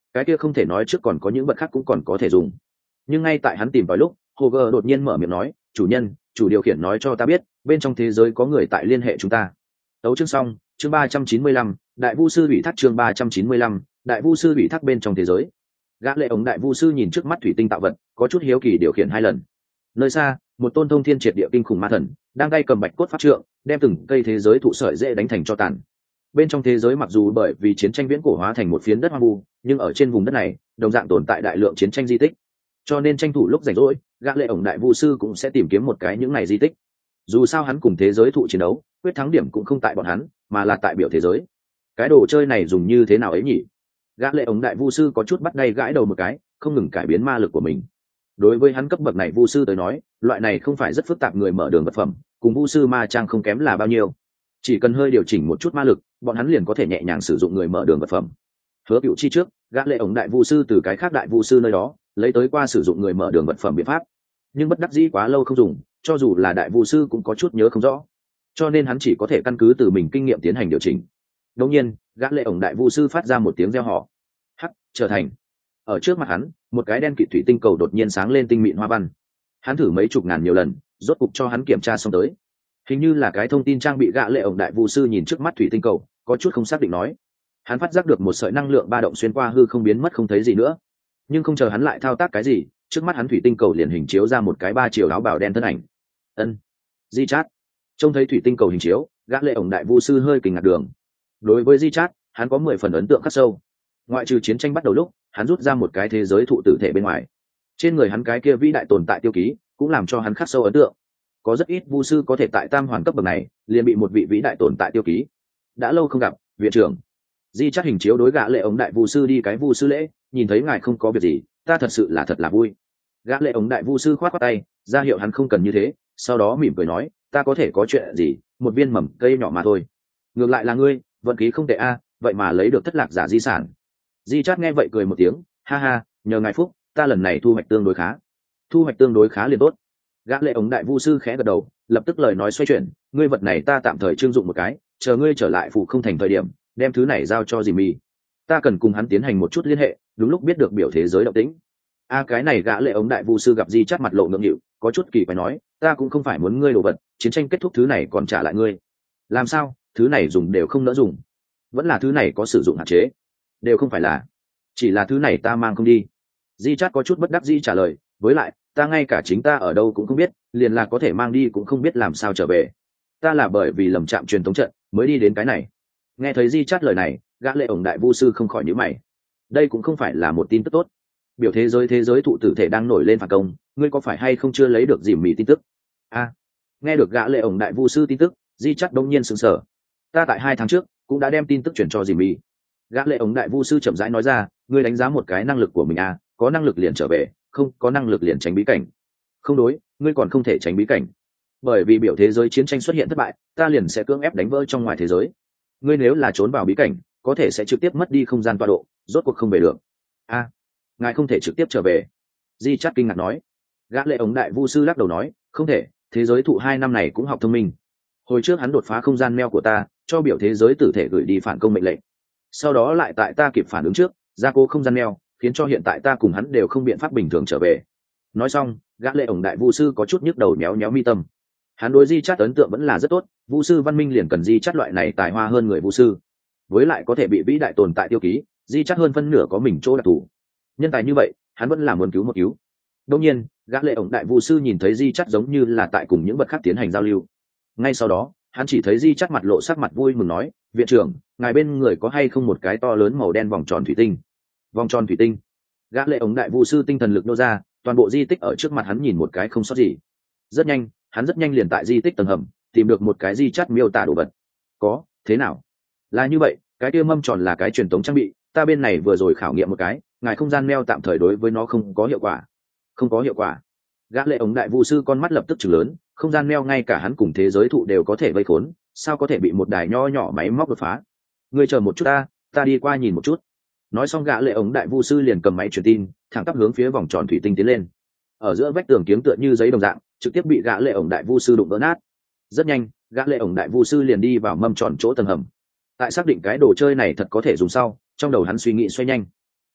cái kia không thể nói trước còn có những vật khác cũng còn có thể dùng. Nhưng ngay tại hắn tìm vào lúc, Hover đột nhiên mở miệng nói, chủ nhân, chủ điều khiển nói cho ta biết bên trong thế giới có người tại liên hệ chúng ta. Tấu chương xong, chương 395, đại vu sư ủy thác, chương 395, đại vu sư ủy thác bên trong thế giới. Gã lệ ống đại vu sư nhìn trước mắt thủy tinh tạo vật, có chút hiếu kỳ điều khiển hai lần. Nơi xa, một tôn thông thiên triệt địa kinh khủng ma thần đang tay cầm bạch cốt pháp trượng, đem từng cây thế giới thụ sợi dễ đánh thành cho tàn. Bên trong thế giới mặc dù bởi vì chiến tranh viễn cổ hóa thành một phiến đất hoang vu, nhưng ở trên vùng đất này đồng dạng tồn tại đại lượng chiến tranh di tích, cho nên tranh thủ lúc rảnh rỗi, gã lệ ổng đại vu sư cũng sẽ tìm kiếm một cái những này di tích. Dù sao hắn cùng thế giới thụ chiến đấu, quyết thắng điểm cũng không tại bọn hắn, mà là tại biểu thế giới. Cái đồ chơi này dùng như thế nào ấy nhỉ? Gã lệ ổng đại vu sư có chút bắt tay gãi đầu một cái, không ngừng cải biến ma lực của mình. Đối với hắn cấp bậc này vu sư tới nói, loại này không phải rất phức tạp người mở đường vật phẩm, cùng vu sư ma trang không kém là bao nhiêu. Chỉ cần hơi điều chỉnh một chút ma lực, bọn hắn liền có thể nhẹ nhàng sử dụng người mở đường vật phẩm. Hứa Cựu chi trước, gã lệ ổng đại vu sư từ cái khác đại vu sư nơi đó lấy tới qua sử dụng người mở đường vật phẩm biện pháp, nhưng bất đắc dĩ quá lâu không dùng, cho dù là đại vu sư cũng có chút nhớ không rõ, cho nên hắn chỉ có thể căn cứ từ mình kinh nghiệm tiến hành điều chỉnh. Đương nhiên, gã lệ ổng đại vu sư phát ra một tiếng reo hò. Hắc, trở thành. Ở trước mặt hắn, một cái đen kịt thủy tinh cầu đột nhiên sáng lên tinh mịn hoa văn. Hắn thử mấy chục ngàn nhiều lần, rốt cục cho hắn kiểm tra xong tới. Hình như là cái thông tin trang bị. Gã lệ ổng đại vu sư nhìn trước mắt thủy tinh cầu, có chút không xác định nói. Hắn phát giác được một sợi năng lượng ba động xuyên qua hư không biến mất không thấy gì nữa, nhưng không chờ hắn lại thao tác cái gì, trước mắt hắn thủy tinh cầu liền hình chiếu ra một cái 3 chiều áo bào đen thân ảnh. Ân, Di Chát. Trông thấy thủy tinh cầu hình chiếu, gã lệ ổng đại vu sư hơi kinh ngạc đường. Đối với Di Chát, hắn có 10 phần ấn tượng khắc sâu. Ngoại trừ chiến tranh bắt đầu lúc, hắn rút ra một cái thế giới thụ tử thể bên ngoài, trên người hắn cái kia vĩ đại tồn tại tiêu ký cũng làm cho hắn khắc sâu ấn tượng. Có rất ít vu sư có thể tại tam hoàn cấp bậc này liền bị một vị vĩ đại tồn tại tiêu ký. Đã lâu không gặp, viện trưởng. Di Chát hình chiếu đối gã lệ ống đại vu sư đi cái vu sư lễ, nhìn thấy ngài không có việc gì, ta thật sự là thật là vui. Gã lệ ống đại vu sư khoát khoát tay, ra hiệu hắn không cần như thế, sau đó mỉm cười nói, ta có thể có chuyện gì, một viên mầm cây nhỏ mà thôi. Ngược lại là ngươi, vận khí không tệ a, vậy mà lấy được thất lạc giả di sản. Di Chát nghe vậy cười một tiếng, ha ha, nhờ ngài phúc, ta lần này thu hoạch tương đối khá. Thu hoạch tương đối khá liền tốt. Gã lệ ống đại vu sư khẽ gật đầu, lập tức lời nói xoay chuyển, ngươi vật này ta tạm thời trưng dụng một cái, chờ ngươi trở lại phủ không thành thời điểm, đem thứ này giao cho Jimmy. Ta cần cùng hắn tiến hành một chút liên hệ, đúng lúc biết được biểu thế giới động tĩnh. Cái này. Gã lệ ống đại vu sư gặp Di Chát mặt lộ ngượng nghịu, có chút kỳ quái nói, ta cũng không phải muốn ngươi đồ vật, chiến tranh kết thúc thứ này còn trả lại ngươi. Làm sao, thứ này dùng đều không nỡ dùng? Vẫn là thứ này có sử dụng hạn chế? Đều không phải là, chỉ là thứ này ta mang không đi. Di Chát có chút bất đắc dĩ trả lời, với lại ta ngay cả chính ta ở đâu cũng không biết, liền là có thể mang đi cũng không biết làm sao trở về. Ta là bởi vì lầm chạm truyền thống trận mới đi đến cái này. Nghe thấy Di Chát lời này, gã lệ ổng đại vu sư không khỏi nhíu mày. Đây cũng không phải là một tin tức tốt. Biểu thế giới thụ tử thể đang nổi lên phản công, ngươi có phải hay không chưa lấy được dìm mì tin tức? Nghe được gã lệ ổng đại vu sư tin tức, Di Chát đông nhiên sững sờ. Ta tại 2 tháng trước cũng đã đem tin tức chuyển cho dìm mì. Gã lệ ổng đại vu sư chậm rãi nói ra, ngươi đánh giá một cái năng lực của mình có năng lực liền trở về, không có năng lực liền tránh bí cảnh. Không đối, ngươi còn không thể tránh bí cảnh, bởi vì biểu thế giới chiến tranh xuất hiện thất bại, ta liền sẽ cưỡng ép đánh vỡ trong ngoài thế giới. Ngươi nếu là trốn vào bí cảnh, có thể sẽ trực tiếp mất đi không gian tọa độ, rốt cuộc không về được. Ngài không thể trực tiếp trở về. Di Chát kinh ngạc nói. Gã lệ ống đại vu sư lắc đầu nói, không thể, thế giới thụ 2 năm này cũng học thông minh. Hồi trước hắn đột phá không gian neo của ta, cho biểu thế giới tử thể gửi đi phản công mệnh lệnh, sau đó lại tại ta kịp phản ứng trước gia cố không gian neo, khiến cho hiện tại ta cùng hắn đều không biện pháp bình thường trở về. Nói xong, gã lệ ống đại vu sư có chút nhức đầu méo méo mi tâm. Hắn đối Di Chát ấn tượng vẫn là rất tốt, vu sư văn minh liền cần Di Chát loại này tài hoa hơn người vu sư, với lại có thể bị vĩ đại tồn tại tiêu ký, Di Chát hơn phân nửa có mình chỗ đặc thù. Nhân tài như vậy, hắn vẫn là muốn cứu một cứu. Đương nhiên, gã lệ ổng đại vu sư nhìn thấy Di Chát giống như là tại cùng những vật khác tiến hành giao lưu. Ngay sau đó, hắn chỉ thấy Di Chát mặt lộ sắc mặt vui mừng nói, viện trưởng, ngài bên người có hay không một cái to lớn màu đen vòng tròn thủy tinh? Vòng tròn thủy tinh? Gã lệ ổng đại vu sư tinh thần lực nô ra, toàn bộ di tích ở trước mặt hắn nhìn một cái không sót gì. Rất nhanh, hắn rất nhanh liền tại di tích tầng hầm tìm được một cái Di Chát miêu tả đồ vật. Có, thế nào? Là như vậy, cái kia mâm tròn là cái truyền tống trang bị, ta bên này vừa rồi khảo nghiệm một cái, ngài không gian neo tạm thời đối với nó không có hiệu quả. Không có hiệu quả? Gã lệ ống đại vu sư con mắt lập tức trừng lớn, không gian neo ngay cả hắn cùng thế giới thụ đều có thể vây khốn, sao có thể bị một đài nho nhỏ máy móc đột phá? Ngươi chờ một chút ta đi qua nhìn một chút. Nói xong, gã lệ ống đại vu sư liền cầm máy truyền tin, thẳng tắp hướng phía vòng tròn thủy tinh tiến lên. Ở giữa vách tường kiếng tựa như giấy đồng dạng, trực tiếp bị gã lệ ống đại vu sư đụng vỡ nát. Rất nhanh, gã lệ ống đại vu sư liền đi vào mâm tròn chỗ tầng hầm. Tại xác định cái đồ chơi này thật có thể dùng sau, trong đầu hắn suy nghĩ xoay nhanh.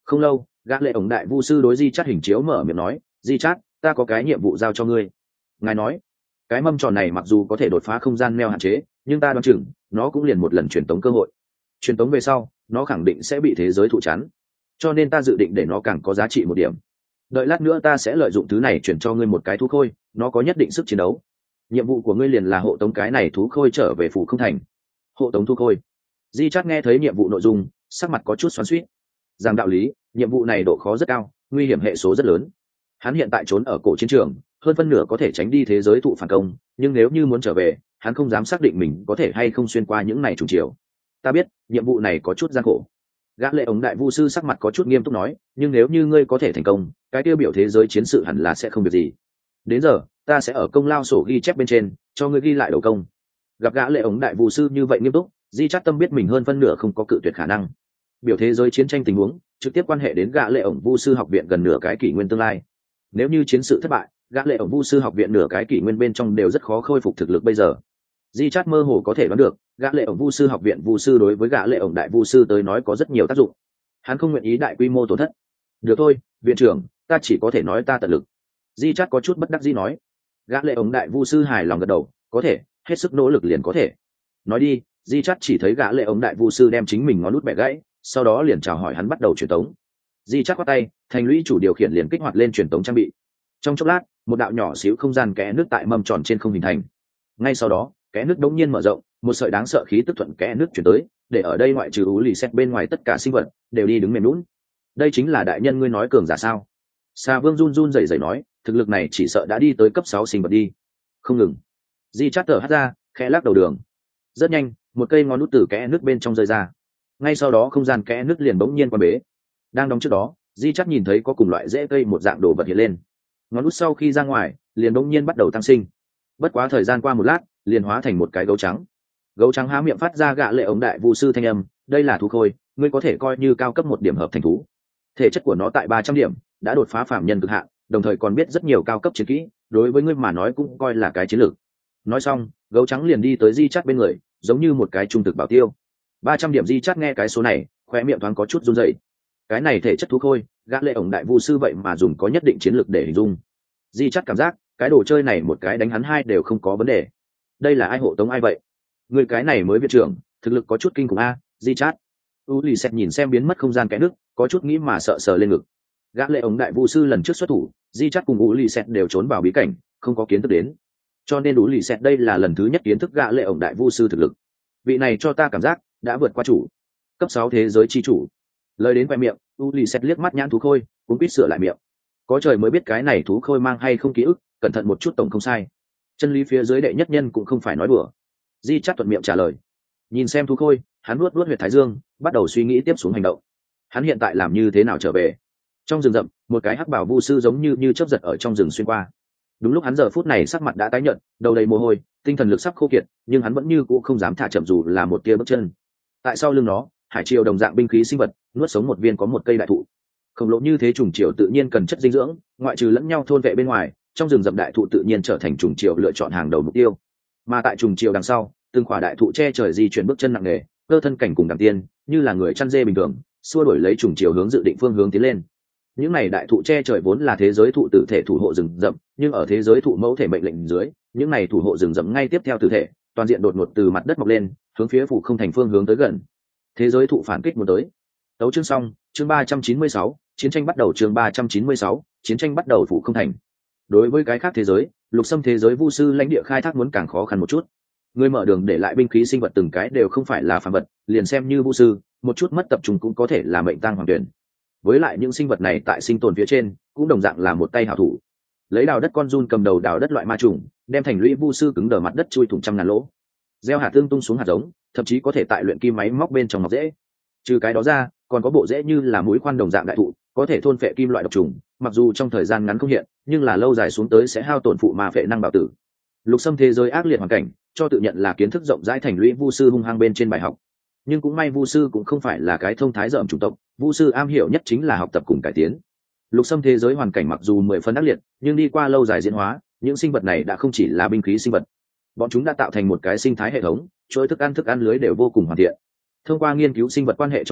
Không lâu, gã lệ ổng đại vu sư đối Di Chát hình chiếu mở miệng nói, Di Chát, ta có cái nhiệm vụ giao cho ngươi. Ngài nói, cái mâm tròn này mặc dù có thể đột phá không gian neo hạn chế, nhưng ta đoán chừng nó cũng liền một lần truyền tống cơ hội. Truyền tống về sau, nó khẳng định sẽ bị thế giới thụ chắn, cho nên ta dự định để nó càng có giá trị một điểm. Đợi lát nữa ta sẽ lợi dụng thứ này chuyển cho ngươi một cái thú khôi, nó có nhất định sức chiến đấu. Nhiệm vụ của ngươi liền là hộ tống cái này thú khôi trở về phủ không thành. Hộ tống thú khôi. Di Chát nghe thấy nhiệm vụ nội dung, sắc mặt có chút xoắn xuýt. Rằng đạo lý, nhiệm vụ này độ khó rất cao, nguy hiểm hệ số rất lớn. Hắn hiện tại trốn ở cổ chiến trường, hơn phân nửa có thể tránh đi thế giới thụ phản công, nhưng nếu như muốn trở về, hắn không dám xác định mình có thể hay không xuyên qua những này trùng chiều. Ta biết, nhiệm vụ này có chút gian khổ. Gã lệ ống đại vu sư sắc mặt có chút nghiêm túc nói, nhưng nếu như ngươi có thể thành công, cái tiêu biểu thế giới chiến sự hẳn là sẽ không việc gì. Đến giờ, ta sẽ ở công lao sổ ghi chép bên trên, cho ngươi ghi lại đầu công. Gặp gã lệ ống đại vu sư như vậy nghiêm túc, Di Chát Tâm biết mình hơn phân nửa không có cự tuyệt khả năng. Biểu thế giới chiến tranh tình huống, trực tiếp quan hệ đến gã lệ ống vu sư học viện gần nửa cái kỷ nguyên tương lai. Nếu như chiến sự thất bại, gã lệ ống vu sư học viện nửa cái kỷ nguyên bên trong đều rất khó khôi phục thực lực bây giờ. Di Chát mơ hồ có thể đoán được, gã lệ ổng vu sư học viện vu sư đối với gã lệ ổng đại vu sư tới nói có rất nhiều tác dụng. Hắn không nguyện ý đại quy mô tổn thất. Được thôi, viện trưởng, ta chỉ có thể nói ta tận lực. Di Chát có chút bất đắc dĩ nói. Gã lệ ổng đại vu sư hài lòng gật đầu, có thể, hết sức nỗ lực liền có thể. Nói đi, Di Chát chỉ thấy gã lệ ổng đại vu sư đem chính mình ngón út bẻ gãy, sau đó liền chào hỏi hắn bắt đầu truyền tống. Di Chát quát tay, thành lũy chủ điều khiển liền kích hoạt lên truyền tống trang bị. Trong chốc lát, một đạo nhỏ xíu không gian kẽ nước tại mâm tròn trên không hình thành. Ngay sau đó, kẽ nước đống nhiên mở rộng, một sợi đáng sợ khí tức thuận kẽ nước chuyển tới, để ở đây ngoại trừ ú lì xét bên ngoài tất cả sinh vật đều đi đứng mềm lún. Đây chính là đại nhân ngươi nói cường giả sao? Sa Vương run run rẩy rẩy nói, thực lực này chỉ sợ đã đi tới cấp 6 sinh vật đi. Không ngừng. Di Chát thở hắt ra, khẽ lắc đầu đường. Rất nhanh, một cây ngón nút từ kẽ nước bên trong rơi ra. Ngay sau đó không gian kẽ nước liền bỗng nhiên quan bế. Đang đóng trước đó, Di Chát nhìn thấy có cùng loại rễ cây một dạng đồ vật hiện lên. Ngón nút sau khi ra ngoài, liền bỗng nhiên bắt đầu tăng sinh. Bất quá thời gian qua một lát, liền hóa thành một cái gấu trắng. Gấu trắng há miệng phát ra gã lệ ống đại vu sư thanh âm, đây là thú khôi, ngươi có thể coi như cao cấp một điểm hợp thành thú. Thể chất của nó tại 300 điểm, đã đột phá phạm nhân cực hạn, đồng thời còn biết rất nhiều cao cấp chiến kỹ, đối với ngươi mà nói cũng coi là cái chiến lược. Nói xong, gấu trắng liền đi tới Di Chát bên người, giống như một cái trung thực bảo tiêu. 300 điểm Di Chát nghe cái số này, khóe miệng thoáng có chút run rẩy. Cái này thể chất thú khôi, gã lệ ống đại vu sư vậy mà dùng có nhất định chiến lược để hình dung. Di Chát cảm giác, cái đồ chơi này một cái đánh hắn hai đều không có vấn đề. Đây là ai hộ tống ai vậy? Người cái này mới viện trưởng, thực lực có chút kinh khủng a. Di Chát. U lì xẹt nhìn xem biến mất không gian kẽ nước, có chút nghĩ mà sợ sờ lên ngực. Gã lệ ống đại vu sư lần trước xuất thủ, Di Chát cùng U lì xẹt đều trốn vào bí cảnh, không có kiến thức đến. Cho nên U lì xẹt đây là lần thứ nhất kiến thức gã lệ ống đại vu sư thực lực. Vị này cho ta cảm giác đã vượt qua chủ cấp 6 thế giới chi chủ. Lời đến quẹt miệng, U lì xẹt liếc mắt nhãn thú khôi, cũng biết sửa lại miệng. Có trời mới biết cái này thú khôi mang hay không ký ức, cẩn thận một chút tổng không sai. Chân lý phía dưới đệ nhất nhân cũng không phải nói đùa. Di Chát thuận miệng trả lời. Nhìn xem thú khôi, hắn nuốt huyệt thái dương, bắt đầu suy nghĩ tiếp xuống hành động. Hắn hiện tại làm như thế nào trở về? Trong rừng rậm, một cái hắc bảo vu sư giống như chớp giật ở trong rừng xuyên qua. Đúng lúc hắn giờ phút này sắc mặt đã tái nhợt, đầu đầy mồ hôi, tinh thần lực sắp khô kiệt, nhưng hắn vẫn như cũ không dám thả chậm dù là một tia bước chân. Tại sau lưng nó, hải triều đồng dạng binh khí sinh vật, nuốt sống một viên có một cây đại thụ. Khổng lồ như thế trùng triều tự nhiên cần chất dinh dưỡng, ngoại trừ lẫn nhau thôn vệ bên ngoài, trong rừng rậm đại thụ tự nhiên trở thành trùng triều lựa chọn hàng đầu mục tiêu. Mà tại trùng triều đằng sau, từng khỏa đại thụ che trời di chuyển bước chân nặng nề, cơ thân cảnh cùng đằng tiên, như là người chăn dê bình thường, xua đuổi lấy trùng triều hướng dự định phương hướng tiến lên. Những này đại thụ che trời vốn là thế giới thụ tử thể thủ hộ rừng rậm, nhưng ở thế giới thụ mẫu thể mệnh lệnh dưới, những này thủ hộ rừng rậm ngay tiếp theo tử thể, toàn diện đột ngột từ mặt đất mọc lên, hướng phía phủ không thành phương hướng tới gần. Thế giới thụ phản kích muốn tới. Tấu chương xong, chương 396, chiến tranh bắt đầu. Chương 396, chiến tranh bắt đầu. Phủ không thành. Đối với cái khác thế giới, lục xâm thế giới vu sư lãnh địa khai thác muốn càng khó khăn một chút. Người mở đường để lại binh khí sinh vật từng cái đều không phải là phàm vật, liền xem như vu sư, một chút mất tập trung cũng có thể là mệnh tang hoàng tuyển. Với lại những sinh vật này tại sinh tồn phía trên, cũng đồng dạng là một tay hảo thủ. Lấy đào đất con giun cầm đầu đào đất loại ma trùng, đem thành lũy vu sư cứng đờ mặt đất chui thủng trăm ngàn lỗ. Gieo hạt tương tung xuống hạt giống, thậm chí có thể tại luyện kim máy móc bên trong mọc rễ. Trừ cái đó ra, còn có bộ rễ như là mũi khoan đồng dạng đại thụ, có thể thôn phệ kim loại độc trùng, mặc dù trong thời gian ngắn không hiện, nhưng là lâu dài xuống tới sẽ hao tổn phụ mà phệ năng bảo tử. Lục xâm thế giới ác liệt hoàn cảnh, cho tự nhận là kiến thức rộng rãi thành lũy vu sư hung hăng bên trên bài học. Nhưng cũng may vu sư cũng không phải là cái thông thái dởm chủng tộc, vu sư am hiểu nhất chính là học tập cùng cải tiến. Lục xâm thế giới hoàn cảnh mặc dù 10 phân ác liệt, nhưng đi qua lâu dài diễn hóa, những sinh vật này đã không chỉ là binh khí sinh vật, bọn chúng đã tạo thành một cái sinh thái hệ thống, chuỗi thức ăn lưới đều vô cùng hoàn thiện. Thông qua nghiên cứu sinh vật quan hệ trong đó,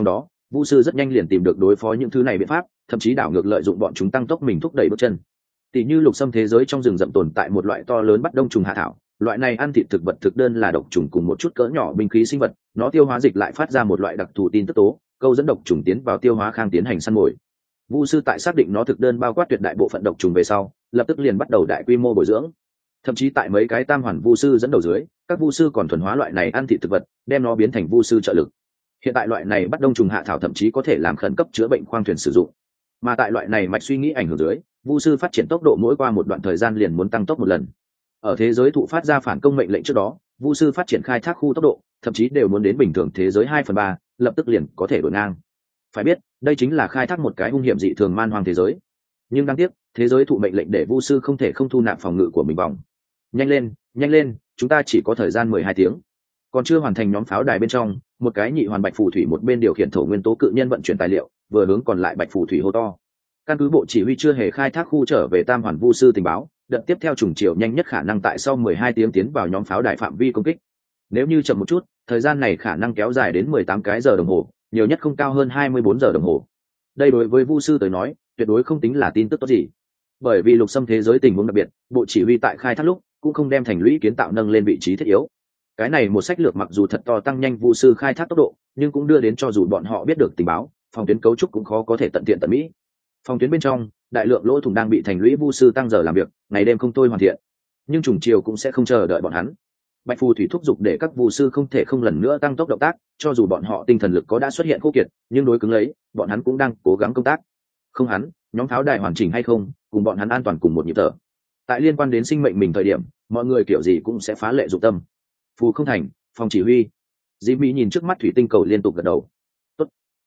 Vu sư rất nhanh liền tìm được đối phó những thứ này biện pháp, thậm chí đảo ngược lợi dụng bọn chúng tăng tốc mình thúc đẩy bước chân. Tỷ như lục xâm thế giới trong rừng rậm tồn tại một loại to lớn bắt đông trùng hạ thảo, loại này ăn thịt thực vật thực đơn là độc trùng cùng một chút cỡ nhỏ binh khí sinh vật, nó tiêu hóa dịch lại phát ra một loại đặc thù tin tức tố, câu dẫn độc trùng tiến vào tiêu hóa khang tiến hành săn mồi. Vu sư tại xác định nó thực đơn bao quát tuyệt đại bộ phận độc trùng về sau, lập tức liền bắt đầu đại quy mô bồi dưỡng. Thậm chí tại mấy cái tam hoàn vu sư dẫn đầu dưới, các vu sư còn thuần hóa loại này ăn thịt thực vật, đem nó biến thành vu sư trợ lực. Hiện tại loại này bắt đông trùng hạ thảo thậm chí có thể làm khẩn cấp chữa bệnh khoang thuyền sử dụng. Mà tại loại này mạch suy nghĩ ảnh hưởng dưới, vu sư phát triển tốc độ mỗi qua một đoạn thời gian liền muốn tăng tốc một lần. Ở thế giới thụ phát ra phản công mệnh lệnh trước đó, vu sư phát triển khai thác khu tốc độ thậm chí đều muốn đến bình thường thế giới 2/3, lập tức liền có thể đuổi ngang. Phải biết, đây chính là khai thác một cái hung hiểm dị thường man hoang thế giới. Nhưng đáng tiếc, thế giới thụ mệnh lệnh để vu sư không thể không thu nạp phòng ngự của mình vòng. Nhanh lên, chúng ta chỉ có thời gian 12 tiếng. Còn chưa hoàn thành nhóm pháo đài bên trong, một cái nhị hoàn bạch phù thủy một bên điều khiển thổ nguyên tố cự nhân vận chuyển tài liệu, vừa hướng còn lại bạch phù thủy hô to. Căn cứ bộ chỉ huy chưa hề khai thác khu trở về tam hoàn vu sư tình báo, đợt tiếp theo trùng chiều nhanh nhất khả năng tại sau 12 tiếng tiến vào nhóm pháo đài phạm vi công kích. Nếu như chậm một chút, thời gian này khả năng kéo dài đến 18 cái giờ đồng hồ, nhiều nhất không cao hơn 24 giờ đồng hồ. Đây đối với vu sư tới nói, tuyệt đối không tính là tin tức tốt gì. Bởi vì lục xâm thế giới tình huống đặc biệt, bộ chỉ huy tại khai thác lúc cũng không đem thành lũy kiến tạo nâng lên vị trí thiết yếu. Cái này một sách lược mặc dù thật to tăng nhanh vu sư khai thác tốc độ, nhưng cũng đưa đến cho dù bọn họ biết được tình báo, phòng tuyến cấu trúc cũng khó có thể tận tiện tận mỹ. Phòng tuyến bên trong, đại lượng lỗ thủng đang bị thành lũy vu sư tăng giờ làm việc, ngày đêm không tôi hoàn thiện. Nhưng trùng chiều cũng sẽ không chờ đợi bọn hắn. Bạch phù thủy thúc giục để các vu sư không thể không lần nữa tăng tốc động tác, cho dù bọn họ tinh thần lực có đã xuất hiện khô kiệt, nhưng đối cứng lấy, bọn hắn cũng đang cố gắng công tác. Không hắn, nhóm pháo đài hoàn chỉnh hay không, cùng bọn hắn an toàn cùng một nhịp thở. Tại liên quan đến sinh mệnh mình thời điểm, mọi người kiểu gì cũng sẽ phá lệ dụng tâm. Phù không thành, phòng chỉ huy. Jimmy nhìn trước mắt thủy tinh cầu liên tục gật đầu. Tốt,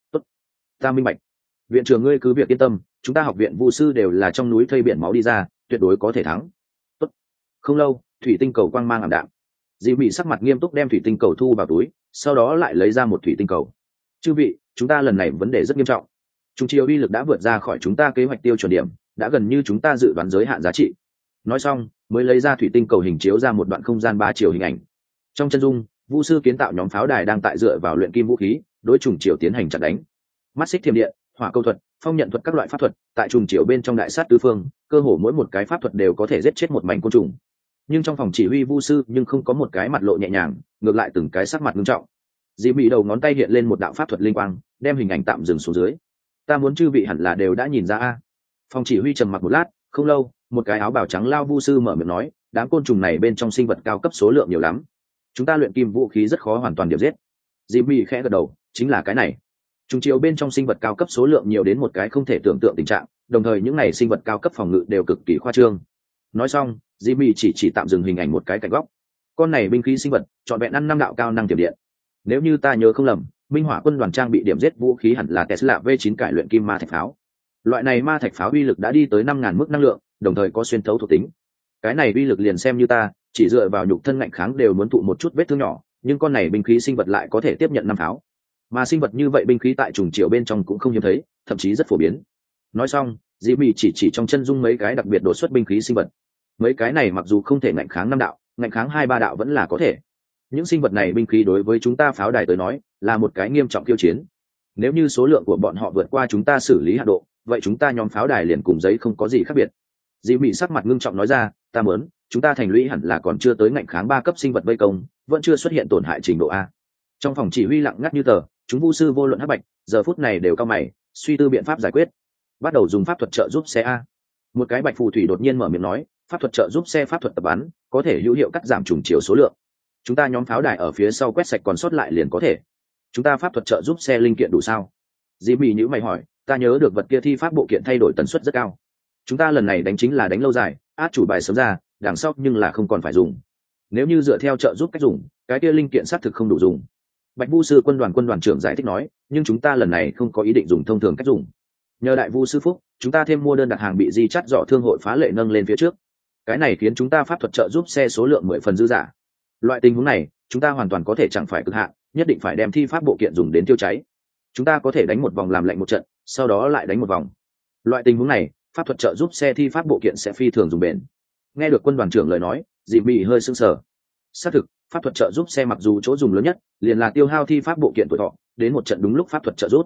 ta minh bạch. Viện trưởng ngươi cứ việc yên tâm, chúng ta học viện vu sư đều là trong núi thây biển máu đi ra, tuyệt đối có thể thắng. Tốt. Không lâu, thủy tinh cầu quang mang ảm đạm. Jimmy sắc mặt nghiêm túc đem thủy tinh cầu thu vào túi, sau đó lại lấy ra một thủy tinh cầu. Chư vị, chúng ta lần này vấn đề rất nghiêm trọng. Trung chiêu uy lực đã vượt ra khỏi chúng ta kế hoạch tiêu chuẩn điểm, đã gần như chúng ta dự đoán giới hạn giá trị. Nói xong, mới lấy ra thủy tinh cầu hình chiếu ra một đoạn không gian 3 chiều hình ảnh. Trong chân dung, vu sư kiến tạo nhóm pháo đài đang tại dựa vào luyện kim vũ khí, đối trùng chiều tiến hành chặn đánh. Mắt xích thiểm điện, hỏa câu thuật, phong nhận thuật các loại pháp thuật, tại trùng chiều bên trong đại sát tứ phương, cơ hồ mỗi một cái pháp thuật đều có thể giết chết một mảnh côn trùng. Nhưng trong phòng chỉ huy vu sư nhưng không có một cái mặt lộ nhẹ nhàng, ngược lại từng cái sắc mặt nghiêm trọng. Dĩ Mị đầu ngón tay hiện lên một đạo pháp thuật linh quang, đem hình ảnh tạm dừng xuống dưới. Ta muốn chư vị hẳn là đều đã nhìn ra a. Phòng chỉ huy trầm mặc một lát, không lâu, một cái áo bào trắng lao vu sư mở miệng nói, đám côn trùng này bên trong sinh vật cao cấp số lượng nhiều lắm, chúng ta luyện kim vũ khí rất khó hoàn toàn điểm giết. Dĩ Mị khẽ gật đầu, chính là cái này. Trùng chiều bên trong sinh vật cao cấp số lượng nhiều đến một cái không thể tưởng tượng tình trạng, đồng thời những này sinh vật cao cấp phòng ngự đều cực kỳ khoa trương. Nói xong, Dĩ Mị chỉ tạm dừng hình ảnh một cái cạnh góc. Con này binh khí sinh vật, chọn vẹn ăn 5 đạo cao năng tiềm điện. Nếu như ta nhớ không lầm, minh hỏa quân đoàn trang bị điểm giết vũ khí hẳn là Tesla V9 cải luyện kim ma thạch pháo. Loại này ma thạch pháo uy lực đã đi tới 5.000 mức năng lượng, đồng thời có xuyên thấu thuộc tính. Cái này uy lực liền xem như ta chỉ dựa vào nhục thân ngạnh kháng đều muốn thụ một chút vết thương nhỏ, nhưng con này binh khí sinh vật lại có thể tiếp nhận 5 pháo. Mà sinh vật như vậy binh khí tại trùng chiều bên trong cũng không hiếm thấy, thậm chí rất phổ biến. Nói xong, Dĩ Mị chỉ trong chân dung mấy cái đặc biệt đột xuất binh khí sinh vật. Mấy cái này mặc dù không thể ngạnh kháng 5 đạo, ngạnh kháng 2-3 đạo vẫn là có thể. Những sinh vật này binh khí đối với chúng ta pháo đài tới nói là một cái nghiêm trọng khiêu chiến. Nếu như số lượng của bọn họ vượt qua chúng ta xử lý hạn độ, vậy chúng ta nhóm pháo đài liền cùng giấy không có gì khác biệt. Dĩ Mị sắc mặt ngưng trọng nói ra, ta muốn, chúng ta thành lũy hẳn là còn chưa tới ngạnh kháng 3 cấp sinh vật vây công, vẫn chưa xuất hiện tổn hại trình độ A. Trong phòng chỉ huy lặng ngắt như tờ, chúng vu sư vô luận hắc bạch, giờ phút này đều cao mày, suy tư biện pháp giải quyết. Bắt đầu dùng pháp thuật trợ giúp xe A. Một cái bạch phù thủy đột nhiên mở miệng nói, pháp thuật trợ giúp xe pháp thuật tập bắn, có thể hữu hiệu cắt giảm trùng chiều số lượng. Chúng ta nhóm pháo đài ở phía sau quét sạch còn sót lại liền có thể. Chúng ta pháp thuật trợ giúp xe linh kiện đủ sao? Dĩ Mị nhíu mày hỏi, ta nhớ được vật kia thi pháp bộ kiện thay đổi tần suất rất cao. Chúng ta lần này đánh chính là đánh lâu dài, át chủ bài sớm ra, đằng sau nhưng là không còn phải dùng. Nếu như dựa theo trợ giúp cách dùng, cái kia linh kiện xác thực không đủ dùng. Bạch vu sư quân đoàn trưởng giải thích nói, nhưng chúng ta lần này không có ý định dùng thông thường cách dùng. Nhờ đại vu sư phúc, chúng ta thêm mua đơn đặt hàng bị di chắt dọ thương hội phá lệ nâng lên phía trước. Cái này khiến chúng ta pháp thuật trợ giúp xe số lượng 10 phần dư giả. Loại tình huống này, chúng ta hoàn toàn có thể chẳng phải cực hạn, nhất định phải đem thi pháp bộ kiện dùng đến tiêu cháy. Chúng ta có thể đánh một vòng làm lạnh một trận, sau đó lại đánh một vòng. Loại tình huống này, pháp thuật trợ giúp xe thi pháp bộ kiện sẽ phi thường dùng bền. Nghe được quân đoàn trưởng lời nói, Dĩ Mị hơi sững sờ. Xác thực, pháp thuật trợ giúp xe mặc dù chỗ dùng lớn nhất liền là tiêu hao thi pháp bộ kiện tuổi thọ, đến một trận đúng lúc pháp thuật trợ giúp.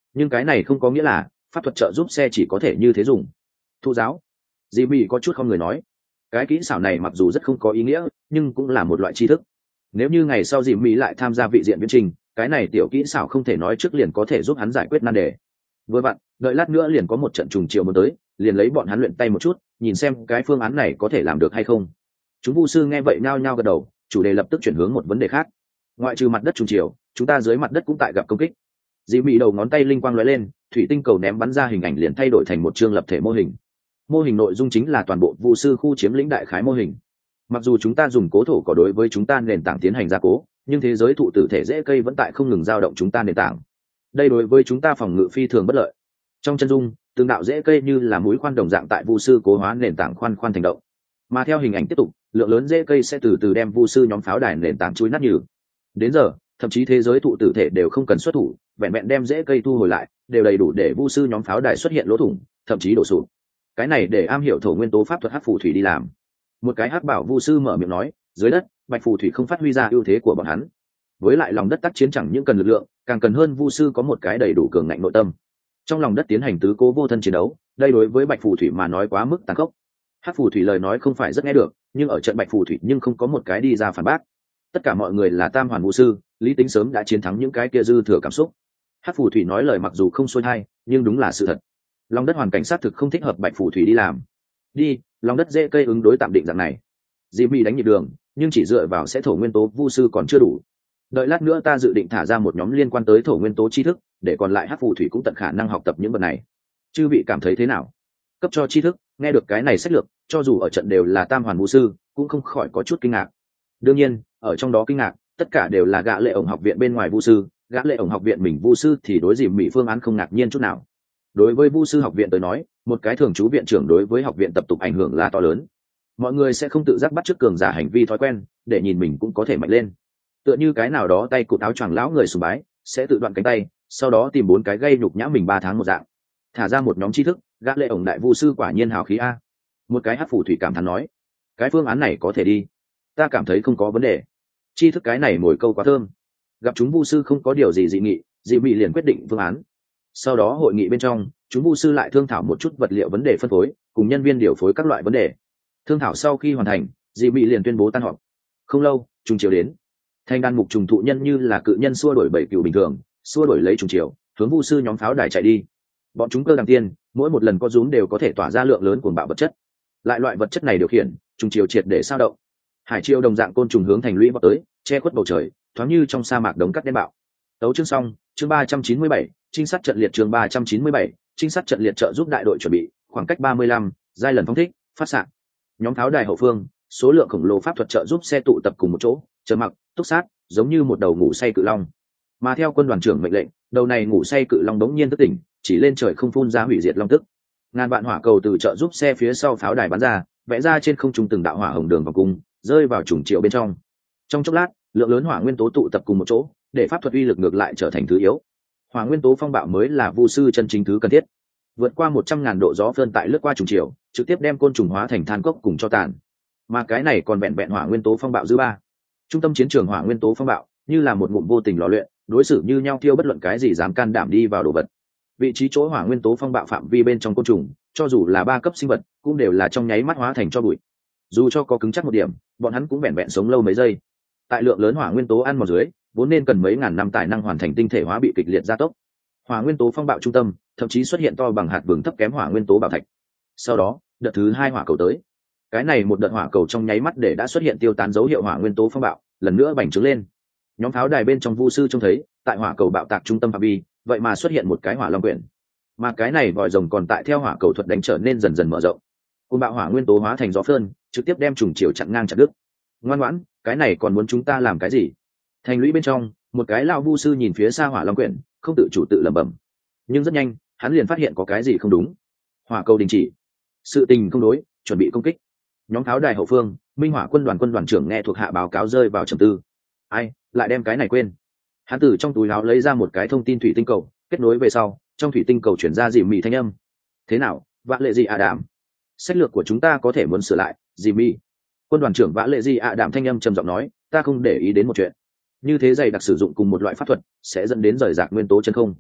nhưng cái này không có nghĩa là pháp thuật trợ giúp xe chỉ có thể như thế dùng. Thụ giáo, dì mỹ có chút không người nói, cái kỹ xảo này mặc dù rất không có ý nghĩa nhưng cũng là một loại tri thức. Nếu như ngày sau dì mỹ lại tham gia vị diện viễn trình, cái này tiểu kỹ xảo không thể nói trước liền có thể giúp hắn giải quyết nan đề. Vừa vặn đợi lát nữa liền có một trận trùng chiều muốn tới, liền lấy bọn hắn luyện tay một chút, nhìn xem cái phương án này có thể làm được hay không. Chúng vu sư nghe vậy nhao nhao gật đầu, chủ đề lập tức chuyển hướng một vấn đề khác. Ngoại trừ mặt đất trùng chiều, chúng ta dưới mặt đất cũng tại gặp công kích. Dì mỹ đầu ngón tay linh quang lóe lên, thủy tinh cầu ném bắn ra hình ảnh liền thay đổi thành một chương lập thể mô hình. Mô hình nội dung chính là toàn bộ vu sư khu chiếm lĩnh đại khái mô hình. Mặc dù chúng ta dùng cố thổ có đối với chúng ta nền tảng tiến hành gia cố, nhưng thế giới thụ tử thể rễ cây vẫn tại không ngừng dao động chúng ta nền tảng. Đây đối với chúng ta phòng ngự phi thường bất lợi. Trong chân dung, từng đạo rễ cây như là mũi khoan đồng dạng tại vu sư cố hóa nền tảng khoan thành động. Mà theo hình ảnh tiếp tục, lượng lớn rễ cây sẽ từ từ đem vu sư nhóm pháo đài nền tảng chui nát nhừ. Đến giờ, thậm chí thế giới thụ tử thể đều không cần xuất thủ, vẹn vẹn đem rễ cây thu hồi lại, đều đầy đủ để vu sư nhóm pháo đài xuất hiện lỗ thủng, thậm chí đổ sụp. Cái này để am hiểu thổ nguyên tố pháp thuật hắc phù thủy đi làm. Một cái hắc bảo vu sư mở miệng nói, dưới đất bạch phù thủy không phát huy ra ưu thế của bọn hắn. Với lại lòng đất tác chiến chẳng những cần lực lượng, càng cần hơn vu sư có một cái đầy đủ cường ngạnh nội tâm. Trong lòng đất tiến hành tứ cố vô thân chiến đấu, đây đối với bạch phù thủy mà nói quá mức tàn khốc. Hắc phù thủy lời nói không phải rất nghe được, nhưng ở trận bạch phù thủy nhưng không có một cái đi ra phản bác. Tất cả mọi người là tam hoàn vu sư, lý tính sớm đã chiến thắng những cái kia dư thừa cảm xúc. Hắc phù thủy nói lời mặc dù không xuôi hay, nhưng đúng là sự thật. Lòng đất hoàn cảnh xác thực không thích hợp bạch phù thủy đi làm. Đi, lòng đất dễ cây ứng đối tạm định dạng này. Dì mỹ đánh nhịp đường, nhưng chỉ dựa vào sẽ thổ nguyên tố vu sư còn chưa đủ. Đợi lát nữa ta dự định thả ra một nhóm liên quan tới thổ nguyên tố tri thức, để còn lại hắc phù thủy cũng tận khả năng học tập những vật này. Chư vị cảm thấy thế nào? Cấp cho tri thức, nghe được cái này sách lược, cho dù ở trận đều là tam hoàn vu sư, cũng không khỏi có chút kinh ngạc. Đương nhiên, ở trong đó kinh ngạc, tất cả đều là gã lệ ổng học viện bên ngoài vu sư, gã lệ ổng học viện mình vu sư thì đối dìm mỹ phương án không ngạc nhiên chút nào. Đối với vu sư học viện tới nói, một cái thường trú viện trưởng đối với học viện tập tục ảnh hưởng là to lớn. Mọi người sẽ không tự giác bắt chước cường giả hành vi thói quen, để nhìn mình cũng có thể mạnh lên. Tựa như cái nào đó tay cụt áo choàng lão người sùng bái, sẽ tự đoạn cánh tay, sau đó tìm 4 cái gây nhục nhã mình 3 tháng một dạng. Thả ra một nhóm tri thức, gã lệ ổng đại vu sư quả nhiên hào khí a. Một cái hắc phù thủy cảm thán nói, cái phương án này có thể đi. Ta cảm thấy không có vấn đề. Tri thức cái này mồi câu quá thơm. Gặp chúng vu sư không có điều gì dị nghị, dị mỹ liền quyết định phương án. Sau đó hội nghị bên trong, chúng vu sư lại thương thảo một chút vật liệu vấn đề phân phối, cùng nhân viên điều phối các loại vấn đề. Thương thảo sau khi hoàn thành, dị mỹ liền tuyên bố tan họp. Không lâu, trùng chiều đến. Thanh đan mục trùng thụ nhân như là cự nhân xua đuổi bảy cựu bình thường, xua đuổi lấy trùng chiều, hướng vu sư nhóm pháo đài chạy đi. Bọn chúng cơ đằng tiên, mỗi một lần có rúm đều có thể tỏa ra lượng lớn cuồng bạo vật chất. Lại loại vật chất này điều khiển, trùng chiều triệt để sao động. Hải triều đồng dạng côn trùng hướng thành lũy vọt tới, che khuất bầu trời, thoáng như trong sa mạc đống cát đen bạo. Tấu chương xong, chương 397, trinh sát trận liệt chương 397, trinh sát trận liệt trợ giúp đại đội chuẩn bị, khoảng cách 35, giai lần phóng thích, phát xạ. Nhóm pháo đài hậu phương, số lượng khổng lồ pháp thuật trợ giúp xe tụ tập cùng một chỗ, chờ mặc, túc sát, giống như một đầu ngủ say cự long. Mà theo quân đoàn trưởng mệnh lệnh, đầu này ngủ say cự long đống nhiên thức tỉnh, chỉ lên trời không phun ra hủy diệt long tức. Ngàn vạn hỏa cầu từ trợ giúp xe phía sau pháo đài bắn ra, vẽ ra trên không trung từng đạo hỏa hồng đường vòng cung, rơi vào trùng triệu bên trong. Trong chốc lát, lượng lớn hỏa nguyên tố tụ tập cùng một chỗ, để pháp thuật uy lực ngược lại trở thành thứ yếu. Hỏa nguyên tố phong bạo mới là vu sư chân chính thứ cần thiết. Vượt qua 100.000 độ gió phơn tại lướt qua trùng chiều, trực tiếp đem côn trùng hóa thành than cốc cùng cho tàn. Mà cái này còn vẹn vẹn hỏa nguyên tố phong bạo dư ba. Trung tâm chiến trường hỏa nguyên tố phong bạo, như là một ngụm vô tình lò luyện, đối xử như nhau thiêu bất luận cái gì dám can đảm đi vào đồ vật. Vị trí chỗ hỏa nguyên tố phong bạo phạm vi bên trong côn trùng, cho dù là 3 cấp sinh vật, cũng đều là trong nháy mắt hóa thành cho bụi. Dù cho có cứng chắc một điểm, bọn hắn cũng vẹn vẹn sống lâu mấy giây. Tại lượng lớn hỏa nguyên tố ăn vào dưới, vốn nên cần mấy ngàn năm tài năng hoàn thành tinh thể hóa bị kịch liệt gia tốc. Hỏa nguyên tố phong bạo trung tâm, thậm chí xuất hiện to bằng hạt vừng thấp kém hỏa nguyên tố bảo thạch. Sau đó, đợt thứ 2 hỏa cầu tới. Cái này một đợt hỏa cầu trong nháy mắt để đã xuất hiện tiêu tán dấu hiệu hỏa nguyên tố phong bạo, lần nữa bành trướng lên. Nhóm pháo đài bên trong vu sư trông thấy, tại hỏa cầu bạo tạc trung tâm phạm vi, vậy mà xuất hiện một cái hỏa long quyển. Mà cái này vòi rồng còn tại theo hỏa cầu thuật đánh trở nên dần dần mở rộng. Cơn bạo hỏa nguyên tố hóa thành gió phơn, trực tiếp đem trùng chiều chặn ngang chặt đứt. Ngoan ngoãn, cái này còn muốn chúng ta làm cái gì? Thành lũy bên trong, một cái lão vu sư nhìn phía xa hỏa long quyển, không tự chủ tự lẩm bẩm. Nhưng rất nhanh, hắn liền phát hiện có cái gì không đúng. Hỏa cầu đình chỉ. Sự tình không đối, chuẩn bị công kích. Nhóm pháo đài hậu phương, Minh Hỏa quân đoàn trưởng nghe thuộc hạ báo cáo rơi vào trầm tư. Ai, lại đem cái này quên. Hắn từ trong túi áo lấy ra một cái thông tin thủy tinh cầu, kết nối về sau, trong thủy tinh cầu chuyển ra dì mị thanh âm. Thế nào, vã lệ gì Đạm? Sách lược của chúng ta có thể muốn sửa lại, dì mị. Quân đoàn trưởng vã lệ gì Đạm thanh âm trầm giọng nói, ta không để ý đến một chuyện. Như thế dày đặc sử dụng cùng một loại pháp thuật, sẽ dẫn đến rời rạc nguyên tố chân không.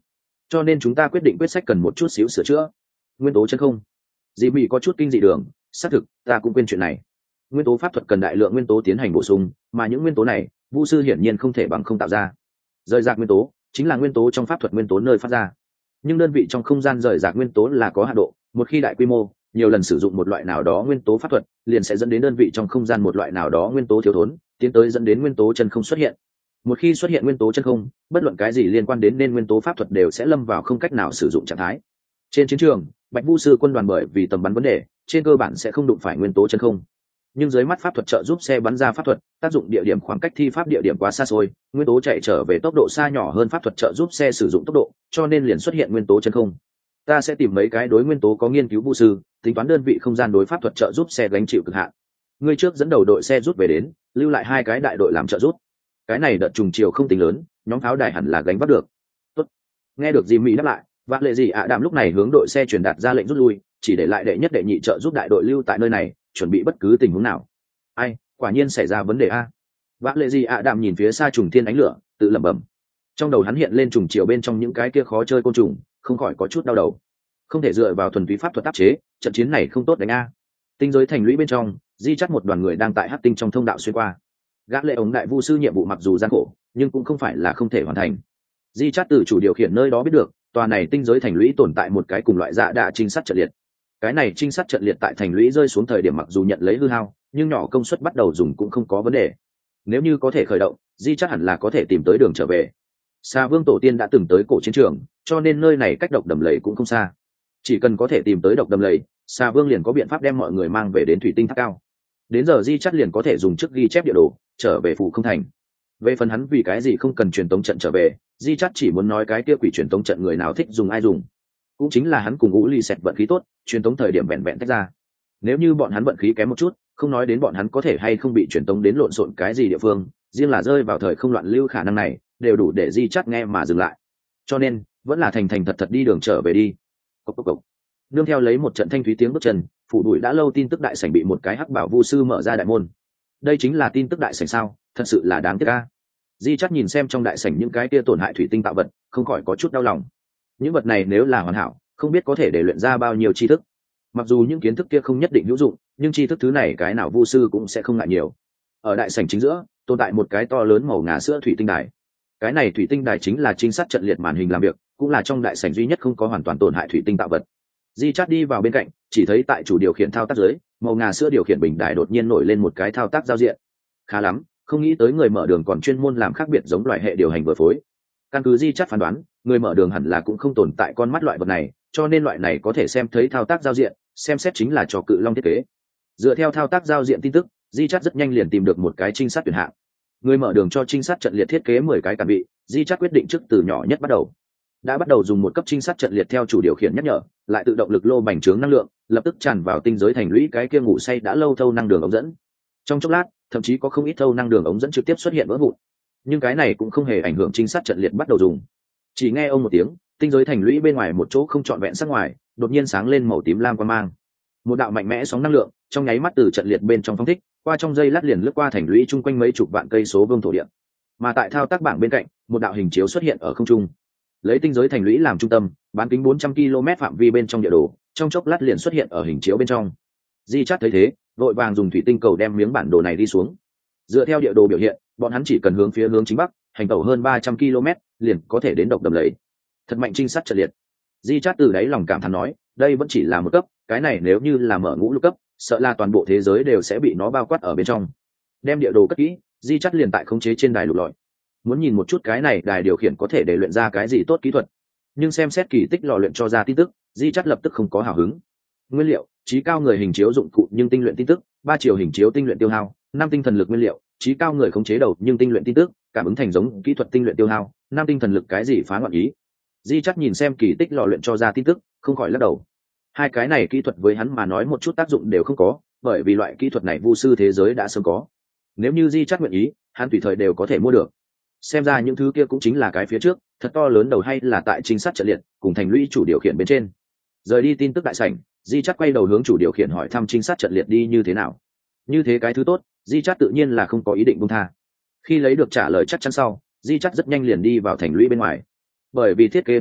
cho nên chúng ta quyết định quyết sách cần một chút xíu sửa chữa. Nguyên tố chân không. Dì Mị có chút kinh dị đường, xác thực ta cũng quên chuyện này. Nguyên tố pháp thuật cần đại lượng nguyên tố tiến hành bổ sung, mà những nguyên tố này vu sư hiển nhiên không thể bằng không tạo ra. Rời rạc nguyên tố chính là nguyên tố trong pháp thuật nguyên tố nơi phát ra, nhưng đơn vị trong không gian rời rạc nguyên tố là có hạn độ. Một khi đại quy mô nhiều lần sử dụng một loại nào đó nguyên tố pháp thuật, liền sẽ dẫn đến đơn vị trong không gian một loại nào đó nguyên tố thiếu thốn, tiến tới dẫn đến nguyên tố chân không xuất hiện. Một khi xuất hiện nguyên tố chân không, bất luận cái gì liên quan đến nên nguyên tố pháp thuật đều sẽ lâm vào không cách nào sử dụng trạng thái. Trên chiến trường, Bạch Vu sư quân đoàn bởi vì tầm bắn vấn đề, trên cơ bản sẽ không đụng phải nguyên tố chân không. Nhưng dưới mắt pháp thuật trợ giúp xe bắn ra pháp thuật, tác dụng địa điểm khoảng cách thi pháp địa điểm quá xa xôi, nguyên tố chạy trở về tốc độ xa nhỏ hơn pháp thuật trợ giúp xe sử dụng tốc độ, cho nên liền xuất hiện nguyên tố chân không. Ta sẽ tìm mấy cái đối nguyên tố có nghiên cứu vu sư, tính toán đơn vị không gian đối pháp thuật trợ giúp xe gánh chịu cực hạn. Ngươi trước dẫn đầu đội xe rút về đến, lưu lại 2 cái đại đội làm trợ giúp. Cái này đợt trùng chiều không tính lớn, nhóm pháo đài hẳn là gánh vác được. Tốt. Nghe được Jimmy đáp lại, Vạn Lệ Dị ạ Đạm lúc này hướng đội xe truyền đạt ra lệnh rút lui, chỉ để lại đệ nhất đệ nhị trợ giúp đại đội lưu tại nơi này, chuẩn bị bất cứ tình huống nào. Ai, quả nhiên xảy ra vấn đề a. Vạn Lệ Dị ạ Đạm nhìn phía xa trùng thiên ánh lửa, tự lẩm bẩm. Trong đầu hắn hiện lên trùng chiều bên trong những cái kia khó chơi côn trùng, không khỏi có chút đau đầu. Không thể dựa vào thuần túy pháp thuật áp chế, trận chiến này không tốt đánh a. Tinh giới thành lũy bên trong, Di Chắt một đoàn người đang tại Hắc Tinh trong thông đạo xuyên qua. Gã lệ ống đại vu sư nhiệm vụ mặc dù gian khổ, nhưng cũng không phải là không thể hoàn thành. Di Chát từ chủ điều khiển nơi đó biết được, tòa này tinh giới thành lũy tồn tại một cái cùng loại dạ đạ trinh sát trận liệt. Cái này trinh sát trận liệt tại thành lũy rơi xuống thời điểm mặc dù nhận lấy hư hao, nhưng nhỏ công suất bắt đầu dùng cũng không có vấn đề. Nếu như có thể khởi động, Di Chát hẳn là có thể tìm tới đường trở về. Sa Vương tổ tiên đã từng tới cổ chiến trường, cho nên nơi này cách độc đầm lầy cũng không xa. Chỉ cần có thể tìm tới độc đầm lầy, Sa Vương liền có biện pháp đem mọi người mang về đến thủy tinh tháp cao. Đến giờ Di Chát liền có thể dùng chức ghi chép địa đồ trở về phủ không thành. Về phần hắn vì cái gì không cần truyền tống trận trở về, Di Chát chỉ muốn nói cái kia quỷ truyền tống trận người nào thích dùng ai dùng. Cũng chính là hắn cùng Ngũ Ly Sẹt vận khí tốt, truyền tống thời điểm vẹn vẹn tách ra. Nếu như bọn hắn vận khí kém một chút, không nói đến bọn hắn có thể hay không bị truyền tống đến lộn xộn cái gì địa phương, riêng là rơi vào thời không loạn lưu khả năng này, đều đủ để Di Chát nghe mà dừng lại. Cho nên, vẫn là thành thành thật thật đi đường trở về đi. Cốc cốc cốc. Nương theo lấy một trận thanh thúy tiếng bước chân, phủ đuổi đã lâu tin tức đại sảnh bị một cái hắc bảo vu sư mở ra đại môn. Đây chính là tin tức đại sảnh sao? Thật sự là đáng tiếc a. Di Chát nhìn xem trong đại sảnh những cái kia tổn hại thủy tinh tạo vật, không khỏi có chút đau lòng. Những vật này nếu là hoàn hảo, không biết có thể để luyện ra bao nhiêu tri thức. Mặc dù những kiến thức kia không nhất định hữu dụng, nhưng tri thức thứ này cái nào vu sư cũng sẽ không ngại nhiều. Ở đại sảnh chính giữa, tồn tại một cái to lớn màu ngà sữa thủy tinh đài. Cái này thủy tinh đài chính là trinh sát trận liệt màn hình làm việc, cũng là trong đại sảnh duy nhất không có hoàn toàn tổn hại thủy tinh tạo vật. Di Chát đi vào bên cạnh, chỉ thấy tại chủ điều khiển thao tác dưới, màu ngà sữa điều khiển bình đài đột nhiên nổi lên một cái thao tác giao diện. Khá lắm, không nghĩ tới người mở đường còn chuyên môn làm khác biệt giống loại hệ điều hành vừa phối. Căn cứ Di Chát phán đoán, người mở đường hẳn là cũng không tồn tại con mắt loại vật này, cho nên loại này có thể xem thấy thao tác giao diện, xem xét chính là cho cự long thiết kế. Dựa theo thao tác giao diện tin tức, Di Chát rất nhanh liền tìm được một cái trinh sát tuyển hạng. Người mở đường cho trinh sát trận liệt thiết kế 10 cái cản vị, Di Chát quyết định trước từ nhỏ nhất bắt đầu. Đã bắt đầu dùng một cấp trinh sát trận liệt theo chủ điều khiển nhắc nhở, lại tự động lực lô bành trướng năng lượng, lập tức tràn vào tinh giới thành lũy cái kia ngủ say đã lâu thâu năng đường ống dẫn. Trong chốc lát, thậm chí có không ít thâu năng đường ống dẫn trực tiếp xuất hiện vỡ vụn. Nhưng cái này cũng không hề ảnh hưởng trinh sát trận liệt bắt đầu dùng. Chỉ nghe ông một tiếng, tinh giới thành lũy bên ngoài một chỗ không trọn vẹn sắc ngoài, đột nhiên sáng lên màu tím lam quang mang. Một đạo mạnh mẽ sóng năng lượng, trong nháy mắt từ trận liệt bên trong phóng thích, qua trong giây lát liền lướt qua thành lũy chung quanh mấy chục vạn cây số vuông thổ địa. Mà tại thao tác bảng bên cạnh, một đạo hình chiếu xuất hiện ở không trung. Lấy tinh giới thành lũy làm trung tâm, bán kính 400 km phạm vi bên trong địa đồ, trong chốc lát liền xuất hiện ở hình chiếu bên trong. Di Chát thấy thế, vội vàng dùng thủy tinh cầu đem miếng bản đồ này đi xuống. Dựa theo địa đồ biểu hiện, bọn hắn chỉ cần hướng phía hướng chính bắc, hành tẩu hơn 300 km, liền có thể đến độc đầm lầy. Thật mạnh trinh sát trận liệt. Di Chát từ đáy lòng cảm thán nói, đây vẫn chỉ là một cấp, cái này nếu như là mở ngũ lục cấp, sợ là toàn bộ thế giới đều sẽ bị nó bao quát ở bên trong. Đem địa đồ cất kỹ, Di Chát liền tại khống chế trên đài lục lọi. Muốn nhìn một chút cái này đài điều khiển có thể để luyện ra cái gì tốt kỹ thuật, nhưng xem xét kỳ tích lò luyện cho ra tin tức, Di Chát lập tức không có hào hứng. Nguyên liệu: trí cao người hình chiếu dụng cụ nhưng tinh luyện tin tức, 3 chiều hình chiếu tinh luyện tiêu hao, 5 tinh thần lực nguyên liệu, trí cao người khống chế đầu nhưng tinh luyện tin tức, cảm ứng thành giống kỹ thuật tinh luyện tiêu hao, 5 tinh thần lực cái gì phá loạn ý. Di Chát nhìn xem kỳ tích lò luyện cho ra tin tức, không khỏi lắc đầu. Hai cái này kỹ thuật với hắn mà nói một chút tác dụng đều không có, bởi vì loại kỹ thuật này vu sư thế giới đã sớm có. Nếu như Di Chát nguyện ý, hắn tùy thời đều có thể mua được. Xem ra những thứ kia cũng chính là cái phía trước, thật to lớn đầu hay là tại trinh sát trận liệt, cùng thành lũy chủ điều khiển bên trên. Rời đi tin tức đại sảnh, Di Chát quay đầu hướng chủ điều khiển hỏi thăm trinh sát trận liệt đi như thế nào. Như thế cái thứ tốt, Di Chát tự nhiên là không có ý định buông tha. Khi lấy được trả lời chắc chắn sau, Di Chát rất nhanh liền đi vào thành lũy bên ngoài. Bởi vì thiết kế vấn đề,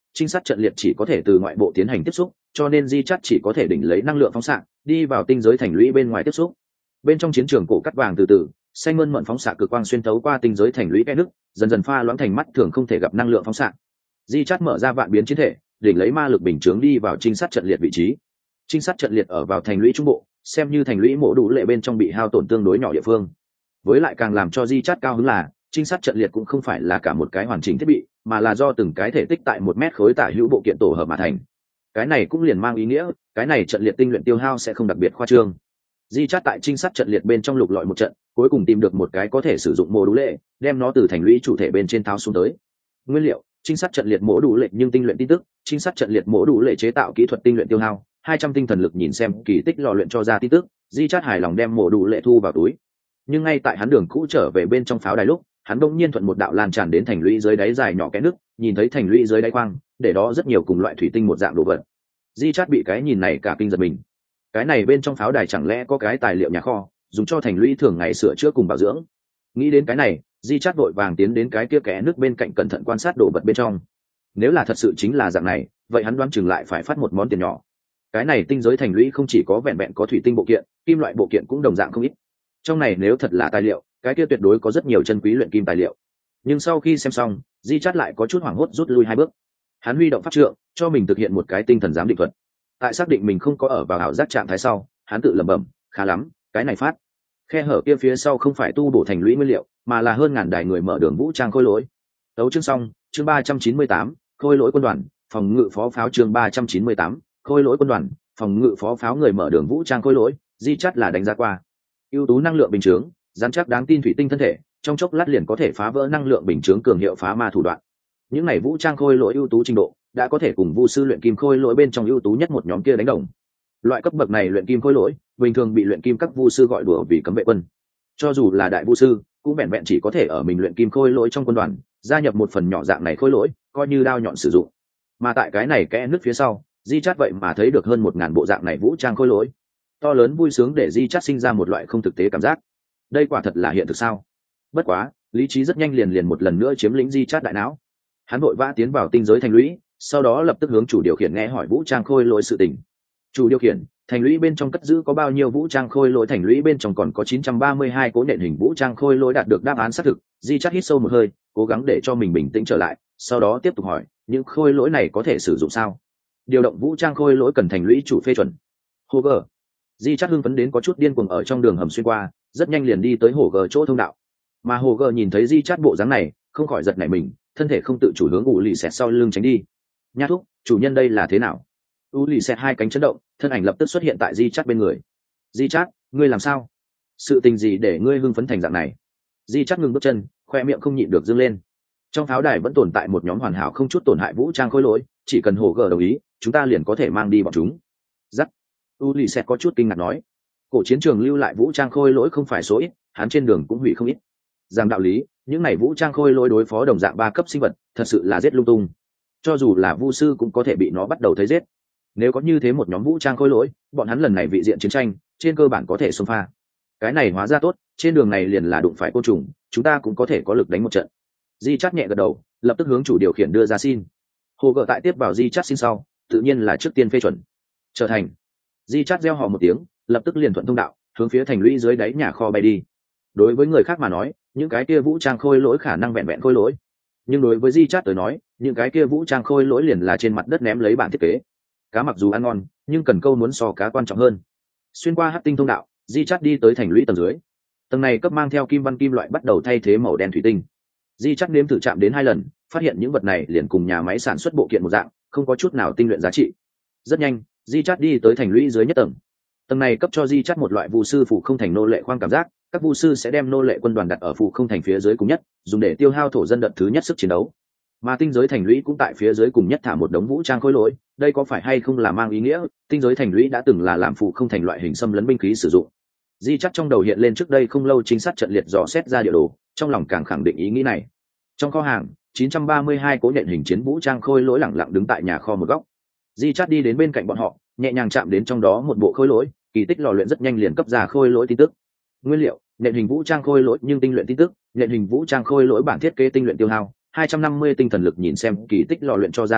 trinh sát trận liệt chỉ có thể từ ngoại bộ tiến hành tiếp xúc, cho nên di chắt chỉ có thể đỉnh lấy năng lượng phóng xạ đi vào tinh giới thành lũy bên ngoài tiếp xúc. Bên trong chiến trường cổ cắt vàng từ từ xanh mơn mận phóng xạ cực quang xuyên thấu qua tinh giới thành lũy kẽ nước, dần dần pha loãng thành mắt thường không thể gặp năng lượng phóng xạ. Di chắt mở ra vạn biến chiến thể, đỉnh lấy ma lực bình chướng đi vào trinh sát trận liệt vị trí. Trinh sát trận liệt ở vào thành lũy trung bộ, xem như thành lũy mộ đủ lệ bên trong bị hao tổn tương đối nhỏ địa phương. Với lại càng làm cho di chắt cao hứng là trinh sát trận liệt cũng không phải là cả một cái hoàn chỉnh thiết bị, mà là do từng cái thể tích tại 1 mét khối tả hữu bộ kiện tổ hợp mà thành. Cái này cũng liền mang ý nghĩa cái này trận liệt tinh luyện tiêu hao sẽ không đặc biệt khoa trương. Di chắt tại trinh sát trận liệt bên trong lục lọi một trận, cuối cùng tìm được một cái có thể sử dụng mô đủ lệ, đem nó từ thành lũy chủ thể bên trên tháo xuống tới. Nguyên liệu: trinh sát trận liệt mô đủ lệ nhưng tinh luyện tin tức, trinh sát trận liệt mô đủ lệ chế tạo kỹ thuật tinh luyện tiêu hao 200 tinh thần lực, nhìn xem kỳ tích lò luyện cho ra tin tức. Di chắt hài lòng đem mô đủ lệ thu vào túi. Nhưng ngay tại hắn đường cũ trở về bên trong pháo đài lúc, hắn đông nhiên thuận một đạo lan tràn đến thành lũy dưới đáy dài nhỏ kẽ nước, nhìn thấy thành lũy dưới đáy khoang để đó rất nhiều cùng loại thủy tinh một dạng đồ vật. Di chắt bị cái nhìn này cả kinh giật mình. Cái này bên trong pháo đài chẳng lẽ có cái tài liệu nhà kho dùng cho thành lũy thường ngày sửa chữa cùng bảo dưỡng? Nghĩ đến cái này, di chắt vội vàng tiến đến cái kia kẽ nước bên cạnh cẩn thận quan sát đồ vật bên trong. Nếu là thật sự chính là dạng này, vậy hắn đoán chừng lại phải phát một món tiền nhỏ. Cái này tinh giới thành lũy không chỉ có vẹn vẹn có thủy tinh bộ kiện, kim loại bộ kiện cũng đồng dạng không ít. Trong này nếu thật là tài liệu, cái kia tuyệt đối có rất nhiều chân quý luyện kim tài liệu. Nhưng sau khi xem xong, di chắt lại có chút hoảng hốt rút lui 2 bước. Hắn huy động pháp trượng cho mình thực hiện một cái tinh thần giám định thuật. Tại xác định mình không có ở vào ảo giác trạng thái sau, hắn tự lẩm bẩm, khá lắm, cái này phát khe hở kia phía sau không phải tu bổ thành lũy nguyên liệu, mà là hơn ngàn đài người mở đường vũ trang khôi lỗi. Tấu chương xong, chương 398, khôi lỗi quân đoàn, phòng ngự phó pháo, chương 398, khôi lỗi quân đoàn, phòng ngự phó pháo, người mở đường vũ trang khôi lỗi. Di chắt là đánh giá qua ưu tú năng lượng bình chướng, dán chắc đáng tin thủy tinh thân thể, trong chốc lát liền có thể phá vỡ năng lượng bình chướng cường hiệu phá ma thủ đoạn. Những này vũ trang khôi lỗi ưu tú trình độ đã có thể cùng vu sư luyện kim khôi lỗi bên trong ưu tú nhất một nhóm kia đánh đồng. Loại cấp bậc này luyện kim khôi lỗi bình thường bị luyện kim các vu sư gọi đùa vì cấm vệ quân. Cho dù là đại vu sư cũng vẹn vẹn chỉ có thể ở mình luyện kim khôi lỗi trong quân đoàn gia nhập một phần nhỏ dạng này khôi lỗi, coi như đao nhọn sử dụng. Mà tại cái này kẽ nứt phía sau, di chắt vậy mà thấy được hơn 1000 bộ dạng này vũ trang khôi lỗi. To lớn vui sướng để di chắt sinh ra một loại không thực tế cảm giác. Đây quả thật là hiện thực sao? Bất quá lý trí rất nhanh liền một lần nữa chiếm lĩnh di chắt đại não. Hắn vội vã tiến vào tinh giới thành lũy, sau đó lập tức hướng chủ điều khiển nghe hỏi vũ trang khôi lỗi sự tình. Chủ điều khiển, thành lũy bên trong cất giữ có bao nhiêu vũ trang khôi lỗi? Thành lũy bên trong còn có 932 cố nện hình vũ trang khôi lỗi. Đạt được đáp án xác thực, di chắt hít sâu một hơi, cố gắng để cho mình bình tĩnh trở lại, sau đó tiếp tục hỏi, những khôi lỗi này có thể sử dụng sao? Điều động vũ trang khôi lỗi cần thành lũy chủ phê chuẩn. Hồ gờ. Di chắt hưng phấn đến có chút điên cuồng ở trong đường hầm xuyên qua, rất nhanh liền đi tới hồ gờ chỗ thông đạo. Mà hồ gờ nhìn thấy di chắt bộ dáng này, không khỏi giật nảy mình, thân thể không tự chủ hướng ủ lì xẹt sau lưng tránh đi. Nha thúc, chủ nhân đây là thế nào? ủ lì xẹt hai cánh chấn động, thân ảnh lập tức xuất hiện tại di chắt bên người. Di chắt, ngươi làm sao? Sự tình gì để ngươi hưng phấn thành dạng này? Di chắt ngừng bước chân, khoe miệng không nhịn được dương lên. Trong pháo đài vẫn tồn tại một nhóm hoàn hảo không chút tổn hại vũ trang khôi lỗi, chỉ cần hồ gờ đồng ý, chúng ta liền có thể mang đi bọn chúng. Dắt. ủ lì xẹt có chút kinh ngạc nói, cổ chiến trường lưu lại vũ trang khôi lỗi không phải số ít, hắn trên đường cũng hủy không ít. Rằng đạo lý, những này vũ trang khôi lỗi đối phó đồng dạng 3 cấp sinh vật thật sự là giết lung tung, cho dù là vu sư cũng có thể bị nó bắt đầu thấy giết. Nếu có như thế một nhóm vũ trang khôi lỗi, bọn hắn lần này vị diện chiến tranh trên cơ bản có thể xông pha. Cái này hóa ra tốt, trên đường này liền là đụng phải côn trùng, chúng ta cũng có thể có lực đánh một trận. Di chắt nhẹ gật đầu, lập tức hướng chủ điều khiển đưa ra xin. Hồ gợ tại tiếp vào di chắt xin sau, tự nhiên là trước tiên phê chuẩn. Trở thành. Di chắt reo hò một tiếng, lập tức liền thuận thông đạo hướng phía thành lũy dưới đáy nhà kho bay đi. Đối với người khác mà nói, những cái kia vũ trang khôi lỗi khả năng vẹn vẹn khôi lỗi, nhưng đối với di chát tới nói, những cái kia vũ trang khôi lỗi liền là trên mặt đất ném lấy bản thiết kế. Cá mặc dù ăn ngon, nhưng cần câu muốn so cá quan trọng hơn. Xuyên qua hắc tinh thông đạo, di chát đi tới thành lũy tầng dưới. Tầng này cấp mang theo kim văn kim loại bắt đầu thay thế màu đen thủy tinh. Di chát nếm thử chạm đến 2 lần, phát hiện những vật này liền cùng nhà máy sản xuất bộ kiện một dạng, không có chút nào tinh luyện giá trị. Rất nhanh, di chát đi tới thành lũy dưới nhất tầng. Tầng này cấp cho di chát một loại vu sư phủ không thành nô lệ khoang cảm giác, các vu sư sẽ đem nô lệ quân đoàn đặt ở phủ không thành phía dưới cùng nhất, dùng để tiêu hao thổ dân đợt thứ nhất sức chiến đấu. Mà tinh giới thành lũy cũng tại phía dưới cùng nhất thả một đống vũ trang khôi lỗi, đây có phải hay không là mang ý nghĩa tinh giới thành lũy đã từng là làm phủ không thành loại hình xâm lấn binh khí sử dụng? Di chắc trong đầu hiện lên trước đây không lâu chính sát trận liệt dò xét ra địa đồ, trong lòng càng khẳng định ý nghĩ này. Trong kho hàng, 932 cố nện hình chiến vũ trang khôi lỗi lẳng lặng đứng tại nhà kho một góc. Di chắc đi đến bên cạnh bọn họ, nhẹ nhàng chạm đến trong đó một bộ khôi lỗi, kỳ tích lò luyện rất nhanh liền cấp ra khôi lỗi tin tức. Nguyên liệu: nện hình vũ trang khôi lỗi nhưng tinh luyện tin tức, nện hình vũ trang khôi lỗi bản thiết kế tinh luyện tiêu hao 250 tinh thần lực. Nhìn xem kỳ tích lò luyện cho ra tin tức,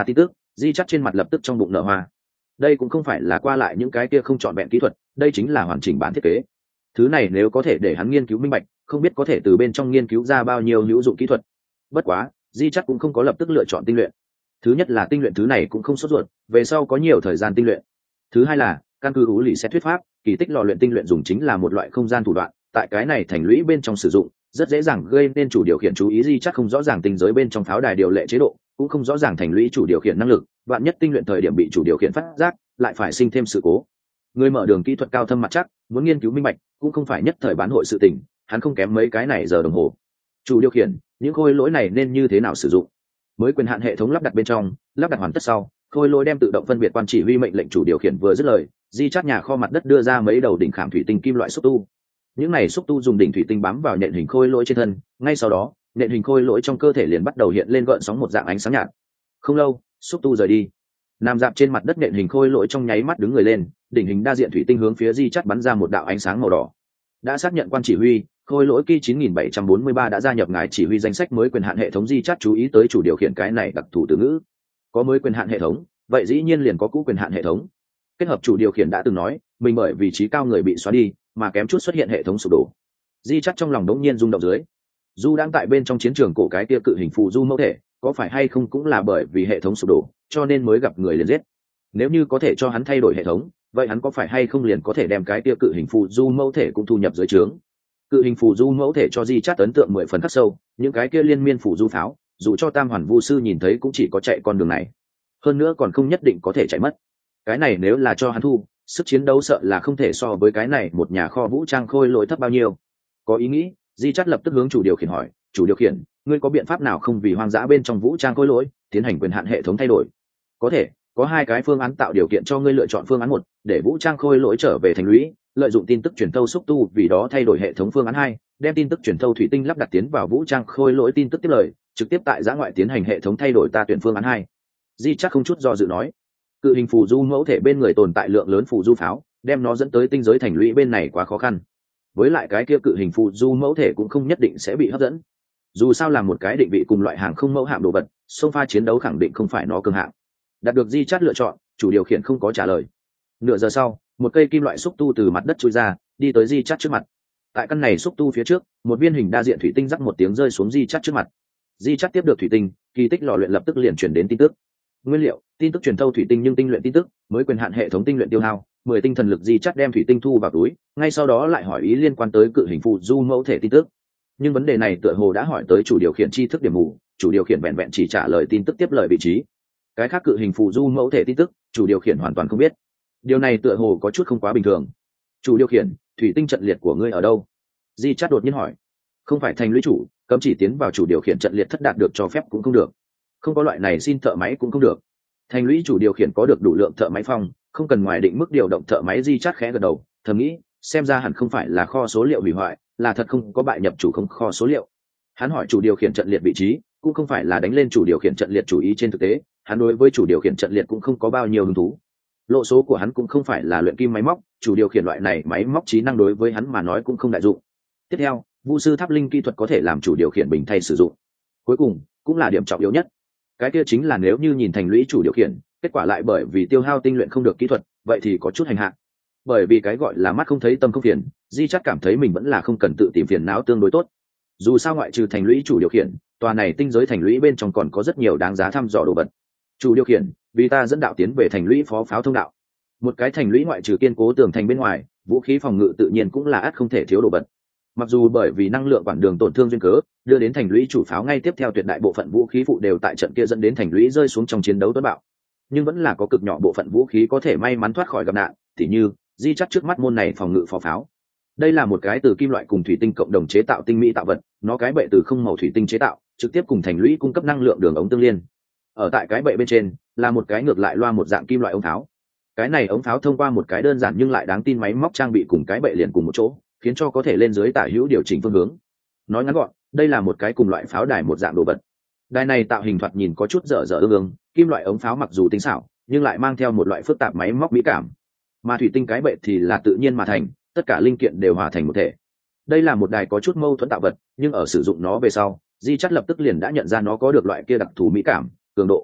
Di Chắt trên mặt lập tức trong bụng nở hoa. Đây cũng không phải là qua lại những cái kia không trọn vẹn kỹ thuật, đây chính là hoàn chỉnh bản thiết kế. Thứ này nếu có thể để hắn nghiên cứu minh bạch, không biết có thể từ bên trong nghiên cứu ra bao nhiêu hữu dụng kỹ thuật. Bất quá, Di Chắt cũng không có lập tức lựa chọn tinh luyện. Thứ nhất là tinh luyện thứ này cũng không sốt ruột, về sau có nhiều thời gian tinh luyện. Thứ hai là căn cứ ú lì xét thuyết pháp, kỳ tích lò luyện tinh luyện dùng chính là một loại không gian thủ đoạn, tại cái này thành lũy bên trong sử dụng rất dễ dàng gây nên chủ điều khiển chú ý. Di Chắt không rõ ràng tinh giới bên trong pháo đài điều lệ chế độ, cũng không rõ ràng thành lũy chủ điều khiển năng lực, vạn nhất tinh luyện thời điểm bị chủ điều khiển phát giác, lại phải sinh thêm sự cố. Người mở đường kỹ thuật cao thâm mặt chắc, muốn nghiên cứu minh bạch cũng không phải nhất thời bán hội sự tình, hắn không kém mấy cái này giờ đồng hồ. Chủ điều khiển, những khôi lỗi này nên như thế nào sử dụng? Mới quyền hạn hệ thống lắp đặt bên trong, lắp đặt hoàn tất sau, khôi lỗi đem tự động phân biệt quan chỉ huy mệnh lệnh chủ điều khiển. Vừa dứt lời, Di Chắt nhà kho mặt đất đưa ra mấy đầu đỉnh khảm thủy tinh kim loại xúc tu. Những này xúc tu dùng đỉnh thủy tinh bám vào nện hình khôi lỗi trên thân, ngay sau đó nện hình khôi lỗi trong cơ thể liền bắt đầu hiện lên gợn sóng một dạng ánh sáng nhạt. Không lâu, xúc tu rời đi, nằm dạp trên mặt đất nện hình khôi lỗi trong nháy mắt đứng người lên, đỉnh hình đa diện thủy tinh hướng phía Di Chắt bắn ra một đạo ánh sáng màu đỏ. Đã xác nhận quan chỉ huy, khôi lỗi Ki 9743 đã gia nhập ngài chỉ huy danh sách mới quyền hạn hệ thống. Di Chắt chú ý tới chủ điều khiển cái này đặc thù từ ngữ. Có mới quyền hạn hệ thống, vậy dĩ nhiên liền có cũ quyền hạn hệ thống. Kết hợp chủ điều khiển đã từng nói, mình bởi vị trí cao người bị xóa đi, mà kém chút xuất hiện hệ thống sụp đổ. Di Chắt trong lòng đống nhiên rung động dưới. Du đang tại bên trong chiến trường cổ cái kia cự hình phù du mẫu thể, có phải hay không cũng là bởi vì hệ thống sụp đổ, cho nên mới gặp người liền giết. Nếu như có thể cho hắn thay đổi hệ thống, vậy hắn có phải hay không liền có thể đem cái kia cự hình phù du mẫu thể cũng thu nhập dưới trướng. Cự hình phù du mẫu thể cho Di Chắt ấn tượng 10 phần khắc sâu, những cái kia liên miên phù du pháo, dù cho Tam Hoàn Vu sư nhìn thấy cũng chỉ có chạy con đường này, hơn nữa còn không nhất định có thể chạy mất. Cái này nếu là cho hắn thu, sức chiến đấu sợ là không thể so với cái này một nhà kho vũ trang khôi lỗi thấp bao nhiêu. Có ý nghĩ, Di Chắt lập tức hướng chủ điều khiển hỏi, chủ điều khiển, ngươi có biện pháp nào không vì hoang dã bên trong vũ trang khôi lỗi tiến hành quyền hạn hệ thống thay đổi? Có thể, có hai cái phương án tạo điều kiện cho ngươi lựa chọn. Phương án một, để vũ trang khôi lỗi trở về thành lũy, lợi dụng tin tức truyền thâu xúc tu vì đó thay đổi hệ thống. Phương án hai, đem tin tức truyền thâu thủy tinh lắp đặt tiến vào vũ trang khôi lỗi tin tức tiếp lời, trực tiếp tại giã ngoại tiến hành hệ thống thay đổi. Ta tuyển phương án hai. Di Chắt không chút do dự nói. Cự hình phù du mẫu thể bên người tồn tại lượng lớn phù du pháo, đem nó dẫn tới tinh giới thành lũy bên này quá khó khăn. Với lại cái kia cự hình phù du mẫu thể cũng không nhất định sẽ bị hấp dẫn. Dù sao là một cái định vị cùng loại hàng không mẫu hạm đồ vật, xông pha chiến đấu khẳng định không phải nó cường hạng. Đạt được Di Chắt lựa chọn, chủ điều khiển không có trả lời. Nửa giờ sau, một cây kim loại xúc tu từ mặt đất chui ra, đi tới Di Chắt trước mặt. Tại căn này xúc tu phía trước, một viên hình đa diện thủy tinh rắc một tiếng rơi xuống Di Chắt trước mặt. Di Chắt tiếp được thủy tinh, kỳ tích lò luyện lập tức liền chuyển đến tin tức. Nguyên liệu, tin tức truyền thâu thủy tinh nhưng tinh luyện tin tức, mới quyền hạn hệ thống tinh luyện tiêu hao 10 tinh thần lực. Di Chắt đem thủy tinh thu vào túi, ngay sau đó lại hỏi ý liên quan tới cự hình phù du mẫu thể tin tức. Nhưng vấn đề này tựa hồ đã hỏi tới chủ điều khiển tri thức điểm mù, chủ điều khiển vẹn vẹn chỉ trả lời tin tức tiếp lời vị trí. Cái khác cự hình phù du mẫu thể tin tức, chủ điều khiển hoàn toàn không biết. Điều này tựa hồ có chút không quá bình thường. Chủ điều khiển, thủy tinh trận liệt của ngươi ở đâu? Di Chắt đột nhiên hỏi. Không phải thành lũy chủ, cấm chỉ tiến vào chủ điều khiển trận liệt thất đạt được cho phép cũng không được. Không có loại này xin thợ máy cũng không được. Thành lũy chủ điều khiển có được đủ lượng thợ máy phong, không cần ngoài định mức điều động thợ máy. Di Chắt khẽ gật đầu, thầm nghĩ, xem ra hẳn không phải là kho số liệu hủy hoại, là thật không có bại nhập chủ không kho số liệu. Hắn hỏi chủ điều khiển trận liệt vị trí, cũng không phải là đánh lên chủ điều khiển trận liệt chủ ý. Trên thực tế, hắn đối với chủ điều khiển trận liệt cũng không có bao nhiêu hứng thú. Lộ số của hắn cũng không phải là luyện kim máy móc, chủ điều khiển loại này máy móc trí năng đối với hắn mà nói cũng không đại dụng. Tiếp theo, Vu sư tháp linh kỹ thuật có thể làm chủ điều khiển bình thay sử dụng. Cuối cùng, cũng là điểm trọng yếu nhất, cái kia chính là nếu như nhìn thành lũy chủ điều khiển, kết quả lại bởi vì tiêu hao tinh luyện không được kỹ thuật, vậy thì có chút hành hạ. Bởi vì cái gọi là mắt không thấy tâm không phiền, Di Chắt cảm thấy mình vẫn là không cần tự tìm phiền não tương đối tốt. Dù sao ngoại trừ thành lũy chủ điều khiển, tòa này tinh giới thành lũy bên trong còn có rất nhiều đáng giá thăm dò đồ vật. Chủ điều khiển, vì ta dẫn đạo tiến về thành lũy phó pháo thông đạo. Một cái thành lũy ngoại trừ kiên cố tường thành bên ngoài, vũ khí phòng ngự tự nhiên cũng là ắt không thể thiếu đồ vật. Mặc dù bởi vì năng lượng quản đường tổn thương duyên cớ, đưa đến thành lũy chủ pháo ngay tiếp theo tuyệt đại bộ phận vũ khí phụ đều tại trận kia dẫn đến thành lũy rơi xuống trong chiến đấu tuấn bạo, nhưng vẫn là có cực nhỏ bộ phận vũ khí có thể may mắn thoát khỏi gặp nạn. Tỉ như Di Chắt trước mắt môn này phòng ngự phó pháo, đây là một cái từ kim loại cùng thủy tinh cộng đồng chế tạo tinh mỹ tạo vật, nó cái bệ từ không màu thủy tinh chế tạo, trực tiếp cùng thành lũy cung cấp năng lượng đường ống tương liên. Ở tại cái bệ bên trên là một cái ngược lại loa một dạng kim loại ống pháo. Cái này ống pháo thông qua một cái đơn giản nhưng lại đáng tin máy móc trang bị cùng cái bệ liền cùng một chỗ, khiến cho có thể lên dưới tả hữu điều chỉnh phương hướng. Nói ngắn gọn, đây là một cái cùng loại pháo đài một dạng đồ vật. Đài này tạo hình thoạt nhìn có chút dở dở ương ương, kim loại ống pháo mặc dù tinh xảo, nhưng lại mang theo một loại phức tạp máy móc mỹ cảm. Mà thủy tinh cái bệ thì là tự nhiên mà thành, tất cả linh kiện đều hòa thành một thể. Đây là một đài có chút mâu thuẫn tạo vật, nhưng ở sử dụng nó về sau, Di Chắt lập tức liền đã nhận ra nó có được loại kia đặc thù mỹ cảm, cường độ.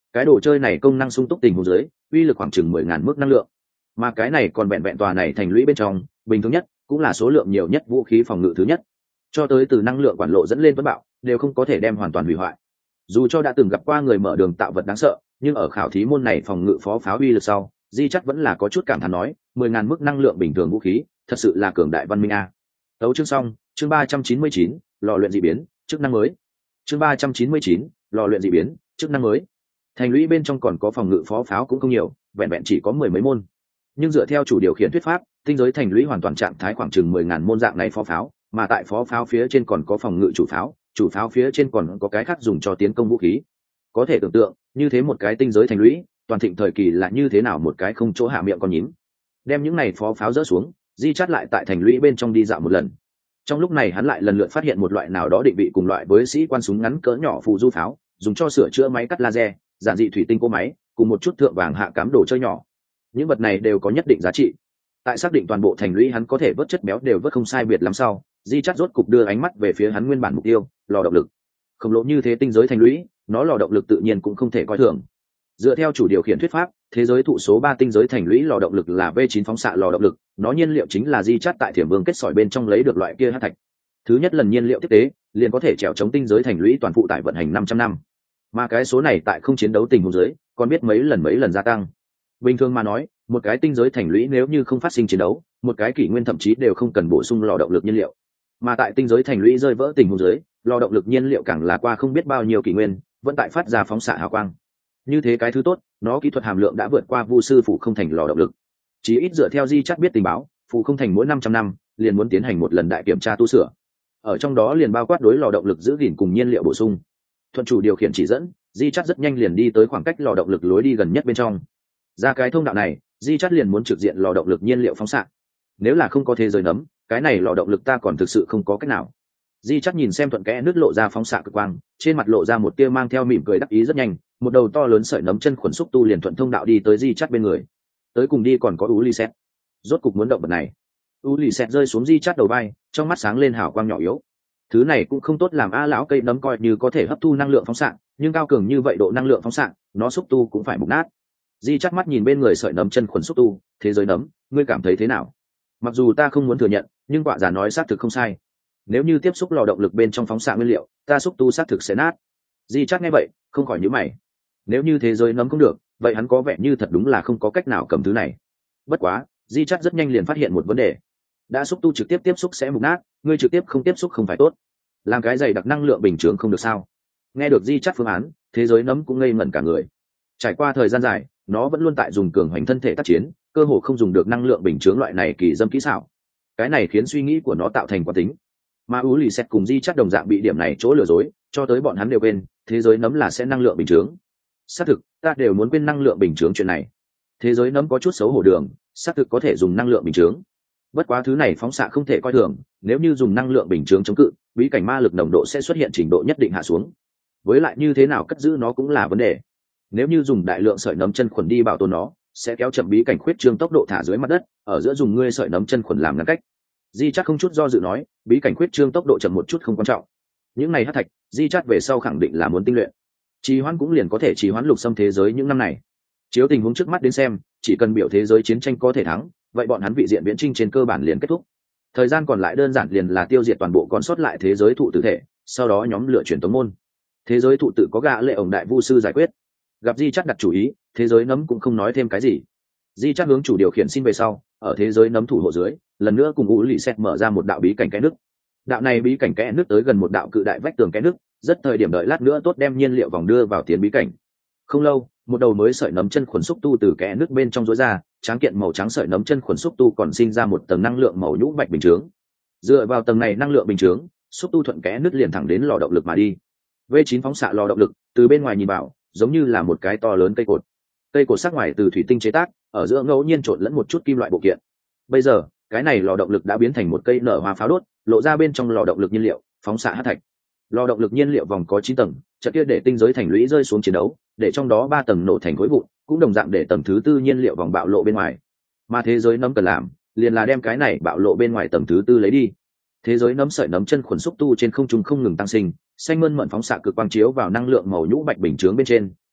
cái đồ chơi này công năng sung túc tình huống dưới uy lực khoảng chừng 10.000 mức năng lượng, mà cái này còn vẹn vẹn tòa này thành lũy bên trong bình thường nhất cũng là số lượng nhiều nhất vũ khí phòng ngự thứ nhất, cho tới từ năng lượng quản lộ dẫn lên tuấn bạo đều không có thể đem hoàn toàn hủy hoại. Dù cho đã từng gặp qua người mở đường tạo vật đáng sợ, nhưng ở khảo thí môn này phòng ngự phó pháo uy lực sau, Di chắc vẫn là có chút cảm thán nói 10.000 mức năng lượng bình thường vũ khí thật sự là cường đại văn minh a. Tấu chương xong, chương 399, lò luyện dị biến chức năng mới. Chương 399, lò luyện dị biến chức năng mới. Thành lũy bên trong còn có phòng ngự phó pháo cũng không nhiều, vẹn vẹn chỉ có 10 mấy môn, nhưng dựa theo chủ điều khiển thuyết pháp, tinh giới thành lũy hoàn toàn trạng thái khoảng chừng 10.000 môn dạng này phó pháo, mà tại phó pháo phía trên còn có phòng ngự chủ pháo phía trên còn có cái khác dùng cho tiến công vũ khí. Có thể tưởng tượng như thế một cái tinh giới thành lũy toàn thịnh thời kỳ là như thế nào một cái không chỗ hạ miệng con nhím. Đem những này phó pháo dỡ xuống, Di chát lại tại thành lũy bên trong đi dạo một lần. Trong lúc này hắn lại lần lượt phát hiện một loại nào đó định vị cùng loại với sĩ quan súng ngắn cỡ nhỏ phù du pháo, dùng cho sửa chữa máy cắt laser, giản dị thủy tinh cỗ máy, cùng một chút thượng vàng hạ cám đồ chơi nhỏ. Những vật này đều có nhất định giá trị. Tại xác định toàn bộ thành lũy hắn có thể vớt chất béo đều vớt không sai biệt lắm sau, Di chát rốt cục đưa ánh mắt về phía hắn nguyên bản mục tiêu, lò động lực. Khổng lồ như thế tinh giới thành lũy, nó lò động lực tự nhiên cũng không thể coi thường. Dựa theo chủ điều khiển thuyết pháp, thế giới thụ số 3 tinh giới thành lũy lò động lực là V9 phóng xạ lò động lực, nó nhiên liệu chính là Di chát tại Thiểm Vương kết sỏi bên trong lấy được loại kia hắc thạch. Thứ nhất lần nhiên liệu tiếp tế, liền có thể trèo chống tinh giới thành lũy toàn phụ tải vận hành 500 năm. Mà cái số này tại không chiến đấu tình huống dưới, còn biết mấy lần gia tăng. Bình thường mà nói, một cái tinh giới thành lũy nếu như không phát sinh chiến đấu, một cái kỷ nguyên thậm chí đều không cần bổ sung lò động lực nhiên liệu. Mà tại tinh giới thành lũy rơi vỡ tình huống dưới, lò động lực nhiên liệu càng là qua không biết bao nhiêu kỷ nguyên, vẫn tại phát ra phóng xạ hào quang. Như thế cái thứ tốt, nó kỹ thuật hàm lượng đã vượt qua Vu sư phủ không thành lò động lực. Chỉ ít dựa theo Di chát biết tình báo, phủ không thành mỗi 500 năm liền muốn tiến hành một lần đại kiểm tra tu sửa. Ở trong đó liền bao quát đối lò động lực giữ gìn cùng nhiên liệu bổ sung. Thuận chủ điều khiển chỉ dẫn, Di chát rất nhanh liền đi tới khoảng cách lò động lực lối đi gần nhất bên trong. Ra cái thông đạo này, Di chát liền muốn trực diện lò động lực nhiên liệu phóng xạ. Nếu là không có thế giới nấm, cái này lò động lực ta còn thực sự không có cách nào. Di chát nhìn xem thuận kẽ nước lộ ra phóng xạ cực quang, trên mặt lộ ra một tia mang theo mỉm cười đắc ý rất nhanh, một đầu to lớn sợi nấm chân khuẩn xúc tu liền thuận thông đạo đi tới Di chát bên người. Tới cùng đi còn có Ulysses. Rốt cục muốn động vật này. Ulysses rơi xuống Di chát đầu vai, trong mắt sáng lên hào quang nhỏ yếu. Thứ này cũng không tốt làm a lão cây nấm coi như có thể hấp thu năng lượng phóng xạ, nhưng cao cường như vậy độ năng lượng phóng xạ, nó xúc tu cũng phải mục nát. Di chắt mắt nhìn bên người sợi nấm chân khuẩn xúc tu, thế giới nấm, ngươi cảm thấy thế nào? Mặc dù ta không muốn thừa nhận, nhưng quả giả nói xác thực không sai. Nếu như tiếp xúc lò động lực bên trong phóng xạ nguyên liệu, ta xúc tu xác thực sẽ nát. Di chắt nghe vậy, không khỏi nhíu mày. Nếu như thế giới nấm không được, vậy hắn có vẻ như thật đúng là không có cách nào cầm thứ này. Bất quá, Di chắt rất nhanh liền phát hiện một vấn đề. Đã xúc tu trực tiếp tiếp xúc sẽ mục nát, ngươi trực tiếp không tiếp xúc không phải tốt. Làm cái dày đặc năng lượng bình chướng không được sao? Nghe được Di chắt phương án, thế giới nấm cũng ngây ngẩn cả người. Trải qua thời gian dài, nó vẫn luôn tại dùng cường hoành thân thể tác chiến, cơ hồ không dùng được năng lượng bình chướng loại này kỳ dâm kỹ xảo. Cái này khiến suy nghĩ của nó tạo thành quả tính. Mà Ulysses cùng Di chắt đồng dạng bị điểm này chỗ lừa dối, cho tới bọn hắn đều quên, thế giới nấm là sẽ năng lượng bình chướng. Xác thực, ta đều muốn quên năng lượng bình chướng chuyện này. Thế giới nấm có chút xấu hổ đường, xác thực có thể dùng năng lượng bình chướng. Bất quá thứ này phóng xạ không thể coi thường, nếu như dùng năng lượng bình chướng chống cự, bí cảnh ma lực nồng độ sẽ xuất hiện trình độ nhất định hạ xuống. Với lại như thế nào cất giữ nó cũng là vấn đề. Nếu như dùng đại lượng sợi nấm chân khuẩn đi bảo tồn nó, sẽ kéo chậm bí cảnh khuyết trương tốc độ thả dưới mặt đất, ở giữa dùng ngươi sợi nấm chân khuẩn làm ngăn cách. Di chắc không chút do dự nói, bí cảnh khuyết trương tốc độ chậm một chút không quan trọng. Những này hắc thạch, Di chắc về sau khẳng định là muốn tinh luyện. Trì hoãn cũng liền có thể trì hoãn lục xâm thế giới những năm này. Chiếu tình huống trước mắt đến xem, chỉ cần biểu thế giới chiến tranh có thể thắng, vậy bọn hắn vị diện viễn trinh trên cơ bản liền kết thúc. Thời gian còn lại đơn giản liền là tiêu diệt toàn bộ còn sót lại thế giới thụ tử thể, sau đó nhóm lựa chuyển tống môn. Thế giới thụ tự có gã lệ ổng đại vu sư giải quyết. Gặp Di chắc đặt chủ ý, thế giới nấm cũng không nói thêm cái gì. Di chắc hướng chủ điều khiển xin về sau, ở thế giới nấm thủ hộ dưới, lần nữa cùng Ulysses mở ra một đạo bí cảnh kẽ nước. Đạo này bí cảnh kẽ nước tới gần một đạo cự đại vách tường kẽ nước, rất thời điểm đợi lát nữa tốt đem nhiên liệu vòng đưa vào tiến bí cảnh. Không lâu, một đầu mới sợi nấm chân khuẩn xúc tu từ kẽ nước bên trong rối ra, tráng kiện màu trắng sợi nấm chân khuẩn xúc tu còn sinh ra một tầng năng lượng màu nhũ bạch bình chướng. Dựa vào tầng này năng lượng bình chướng, xúc tu thuận kẽ nước liền thẳng đến lò động lực mà đi. V9 phóng xạ lò động lực, từ bên ngoài nhìn vào, giống như là một cái to lớn cây cột. Cây cột sắc ngoài từ thủy tinh chế tác, ở giữa ngẫu nhiên trộn lẫn một chút kim loại bộ kiện. Bây giờ, cái này lò động lực đã biến thành một cây nở hoa pháo đốt, lộ ra bên trong lò động lực nhiên liệu, phóng xạ hắc thạch. Lò động lực nhiên liệu vòng có 9 tầng, trận kia để tinh giới thành lũy rơi xuống chiến đấu, để trong đó 3 tầng nổ thành khối vụn, cũng đồng dạng để tầng thứ 4 nhiên liệu vòng bạo lộ bên ngoài. Mà thế giới nấm cần làm, liền là đem cái này bạo lộ bên ngoài tầng thứ 4 lấy đi. Thế giới nấm sợi nấm chân khuẩn xúc tu trên không trung không ngừng tăng sinh, xanh mơn mận phóng xạ cực quang chiếu vào năng lượng màu nhũ bạch bình chướng bên trên,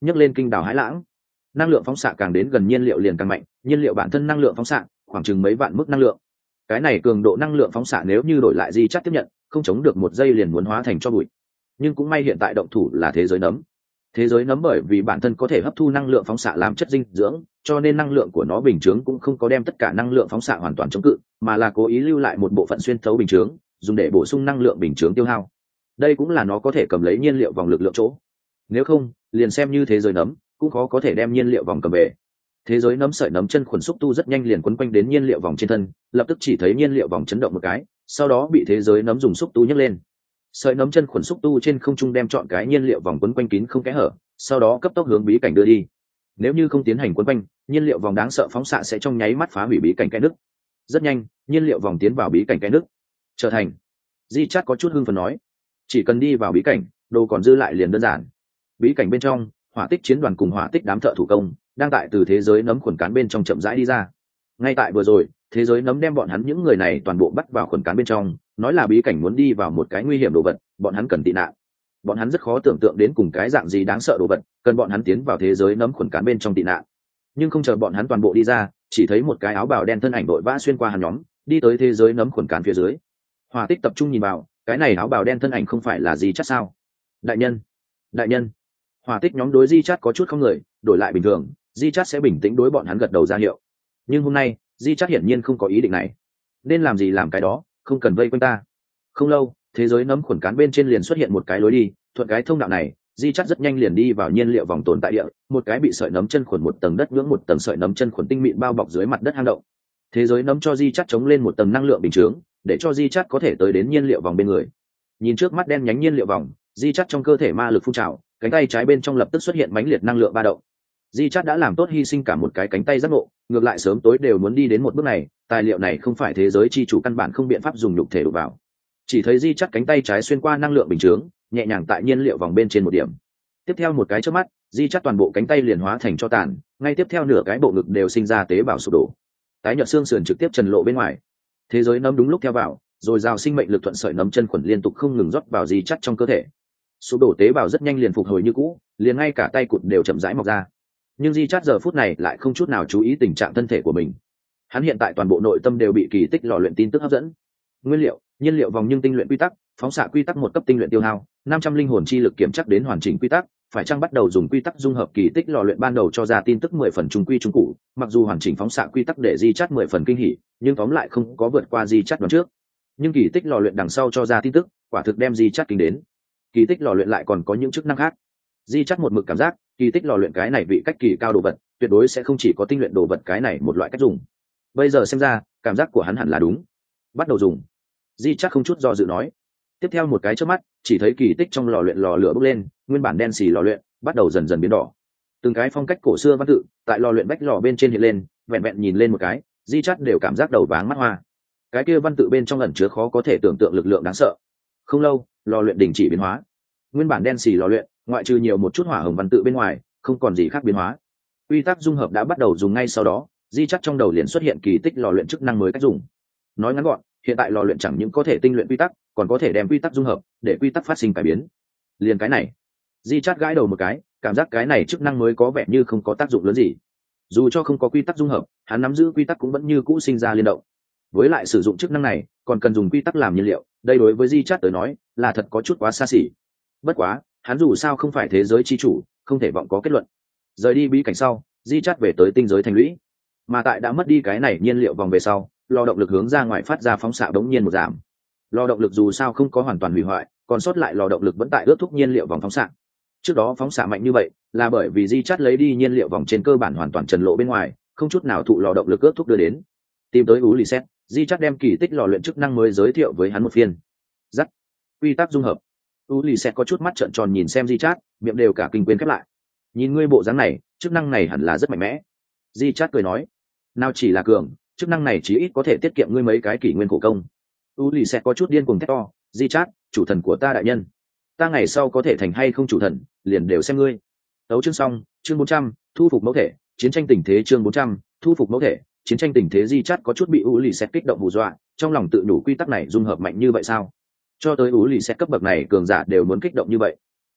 nhấc lên kinh đảo hãi lãng. Năng lượng phóng xạ càng đến gần nhiên liệu liền càng mạnh, nhiên liệu bản thân năng lượng phóng xạ khoảng chừng mấy vạn mức năng lượng. Cái này cường độ năng lượng phóng xạ nếu như đổi lại di chắt tiếp nhận, không chống được một giây liền muốn hóa thành cho bụi. Nhưng cũng may hiện tại động thủ là thế giới nấm. Thế giới nấm bởi vì bản thân có thể hấp thu năng lượng phóng xạ làm chất dinh dưỡng, cho nên năng lượng của nó bình chướng cũng không có đem tất cả năng lượng phóng xạ hoàn toàn chống cự, mà là cố ý lưu lại một bộ phận xuyên thấu bình chướng, dùng để bổ sung năng lượng bình chướng tiêu hao. Đây cũng là nó có thể cầm lấy nhiên liệu vòng lực lượng chỗ. Nếu không, liền xem như thế giới nấm, cũng khó có thể đem nhiên liệu vòng cầm về. Thế giới nấm sợi nấm chân khuẩn xúc tu rất nhanh liền quấn quanh đến nhiên liệu vòng trên thân, lập tức chỉ thấy nhiên liệu vòng chấn động một cái, sau đó bị thế giới nấm dùng xúc tu nhấc lên. Sợi nấm chân khuẩn xúc tu trên không trung đem chọn cái nhiên liệu vòng quấn quanh kín không kẽ hở, sau đó cấp tốc hướng bí cảnh đưa đi. Nếu như không tiến hành quấn quanh, nhiên liệu vòng đáng sợ phóng xạ sẽ trong nháy mắt phá hủy bí cảnh kẽ nứt. Rất nhanh, nhiên liệu vòng tiến vào bí cảnh kẽ nứt. Trở thành. Di Chát có chút hưng phấn nói, chỉ cần đi vào bí cảnh, đồ còn dư lại liền đơn giản. Bí cảnh bên trong, hỏa tích chiến đoàn cùng hỏa tích đám thợ thủ công đang tại từ thế giới nấm khuẩn cán bên trong chậm rãi đi ra. Ngay tại vừa rồi, thế giới nấm đem bọn hắn những người này toàn bộ bắt vào khuẩn cán bên trong, nói là bí cảnh muốn đi vào một cái nguy hiểm đồ vật, bọn hắn cần tị nạn. Bọn hắn rất khó tưởng tượng đến cùng cái dạng gì đáng sợ đồ vật, cần bọn hắn tiến vào thế giới nấm khuẩn cán bên trong tị nạn. Nhưng không chờ bọn hắn toàn bộ đi ra, chỉ thấy một cái áo bào đen thân ảnh đội vã xuyên qua hắn nhóm, đi tới thế giới nấm khuẩn cán phía dưới. Hỏa tích tập trung nhìn vào, cái này áo bào đen thân ảnh không phải là Di Chát sao? Đại nhân, đại nhân. Hỏa tích nhóm đối Di Chát có chút không người, đổi lại bình thường, Di Chát sẽ bình tĩnh đối bọn hắn gật đầu ra hiệu. Nhưng hôm nay, Di Chát hiển nhiên không có ý định này. Nên làm gì làm cái đó, không cần vây quanh ta. Không lâu, thế giới nấm khuẩn cán bên trên liền xuất hiện một cái lối đi, thuận cái thông đạo này, Di Chát rất nhanh liền đi vào nhiên liệu vòng tồn tại địa, một cái bị sợi nấm chân khuẩn một tầng đất ngưỡng một tầng sợi nấm chân khuẩn tinh mịn bao bọc dưới mặt đất hang động. Thế giới nấm cho Di Chát chống lên một tầng năng lượng bình chướng, để cho Di Chát có thể tới đến nhiên liệu vòng bên người. Nhìn trước mắt đen nhánh nhiên liệu vòng, Di Chát trong cơ thể ma lực phun trào, cánh tay trái bên trong lập tức xuất hiện mãnh liệt năng lượng ba động. Di Chát đã làm tốt hy sinh cả một cái cánh tay giác ngộ, ngược lại sớm tối đều muốn đi đến một bước này, tài liệu này không phải thế giới chi chủ căn bản không biện pháp dùng nhục thể đụng vào. Chỉ thấy Di Chát cánh tay trái xuyên qua năng lượng bình chướng, nhẹ nhàng tại nhiên liệu vòng bên trên một điểm. Tiếp theo một cái chớp mắt, Di Chát toàn bộ cánh tay liền hóa thành tro tàn, ngay tiếp theo nửa cái bộ ngực đều sinh ra tế bào sụp đổ. Tái nhợt xương sườn trực tiếp trần lộ bên ngoài. Thế giới nấm đúng lúc theo vào, rồi rào sinh mệnh lực thuận sợi nấm chân khuẩn liên tục không ngừng rót vào Di Chát trong cơ thể. Sụp đổ tế bào rất nhanh liền phục hồi như cũ, liền ngay cả tay cụt đều chậm rãi mọc ra. Nhưng Di Chát giờ phút này lại không chút nào chú ý tình trạng thân thể của mình. Hắn hiện tại toàn bộ nội tâm đều bị kỳ tích lò luyện tin tức hấp dẫn. Nguyên liệu, nhiên liệu vòng nhưng tinh luyện quy tắc, phóng xạ quy tắc một cấp tinh luyện tiêu hao, 500 linh hồn chi lực kiểm chắc đến hoàn chỉnh quy tắc, phải chăng bắt đầu dùng quy tắc dung hợp kỳ tích lò luyện ban đầu cho ra tin tức 10 phần trung quy trung cụ, mặc dù hoàn chỉnh phóng xạ quy tắc để Di Chát 10 phần kinh hỉ, nhưng tóm lại không có vượt qua Di Chát đoán trước. Nhưng kỳ tích lò luyện đằng sau cho ra tin tức, quả thực đem Di Chát kinh đến. Kỳ tích lò luyện lại còn có những chức năng khác. Di Chát một mực cảm giác, kỳ tích lò luyện cái này vị cách kỳ cao đồ vật, tuyệt đối sẽ không chỉ có tinh luyện đồ vật cái này một loại cách dùng. Bây giờ xem ra, cảm giác của hắn hẳn là đúng. Bắt đầu dùng. Di Chát không chút do dự nói. Tiếp theo một cái chớp mắt, chỉ thấy kỳ tích trong lò luyện lò lửa bốc lên, nguyên bản đen xì lò luyện bắt đầu dần dần biến đỏ. Từng cái phong cách cổ xưa văn tự tại lò luyện bách lò bên trên hiện lên, vẹn vẹn nhìn lên một cái, Di Chát đều cảm giác đầu váng mắt hoa. Cái kia văn tự bên trong ẩn chứa khó có thể tưởng tượng lực lượng đáng sợ. Không lâu, lò luyện đình chỉ biến hóa. Nguyên bản đen xì lò luyện, ngoại trừ nhiều một chút hỏa hồng văn tự bên ngoài, không còn gì khác biến hóa. Quy tắc dung hợp đã bắt đầu dùng ngay sau đó, Di Chát trong đầu liền xuất hiện kỳ tích lò luyện chức năng mới cách dùng. Nói ngắn gọn, hiện tại lò luyện chẳng những có thể tinh luyện quy tắc, còn có thể đem quy tắc dung hợp, để quy tắc phát sinh cải biến. Liền cái này, Di Chát gãi đầu một cái, cảm giác cái này chức năng mới có vẻ như không có tác dụng lớn gì. Dù cho không có quy tắc dung hợp, hắn nắm giữ quy tắc cũng vẫn như cũ sinh ra liên động. Với lại sử dụng chức năng này, còn cần dùng quy tắc làm nhiên liệu, đây đối với Di Chát tới nói, là thật có chút quá xa xỉ. Bất quá, hắn dù sao không phải thế giới chi chủ, không thể vọng có kết luận. Rời đi bí cảnh sau, Di Chát về tới tinh giới thành lũy. Mà tại đã mất đi cái này nhiên liệu vòng về sau, lò động lực hướng ra ngoài phát ra phóng xạ đống nhiên một giảm. Lò động lực dù sao không có hoàn toàn hủy hoại, còn sót lại lò động lực vẫn tại ước thúc nhiên liệu vòng phóng xạ. Trước đó phóng xạ mạnh như vậy, là bởi vì Di Chát lấy đi nhiên liệu vòng trên cơ bản hoàn toàn trần lộ bên ngoài, không chút nào thụ lò động lực ước thúc đưa đến. Tìm tới Ú Lì Xét, Di Chát đem kỳ tích lò luyện chức năng mới giới thiệu với hắn một phiên. Dắt, quy tắc dung hợp. Ú Lì Xét có chút mắt trợn tròn nhìn xem Di Chát, miệng đều cả kinh quên khép lại. Nhìn ngươi bộ dáng này, chức năng này hẳn là rất mạnh mẽ. Di Chát cười nói, nào chỉ là cường, chức năng này chí ít có thể tiết kiệm ngươi mấy cái kỷ nguyên khổ công. Ú Lì Xét có chút điên cuồng thét to, Di Chát, chủ thần của ta đại nhân, ta ngày sau có thể thành hay không chủ thần, liền đều xem ngươi. Tấu chương xong, chương 400, thu phục mẫu thể, chiến tranh tình thế chương 400, thu phục mẫu thể, chiến tranh tình thế. Di Chát có chút bị Ú Lì Xét kích động hù dọa, trong lòng tự nhủ quy tắc này dung hợp mạnh như vậy sao? Cho tới Ú Lì Xét cấp bậc này cường giả đều muốn kích động như vậy.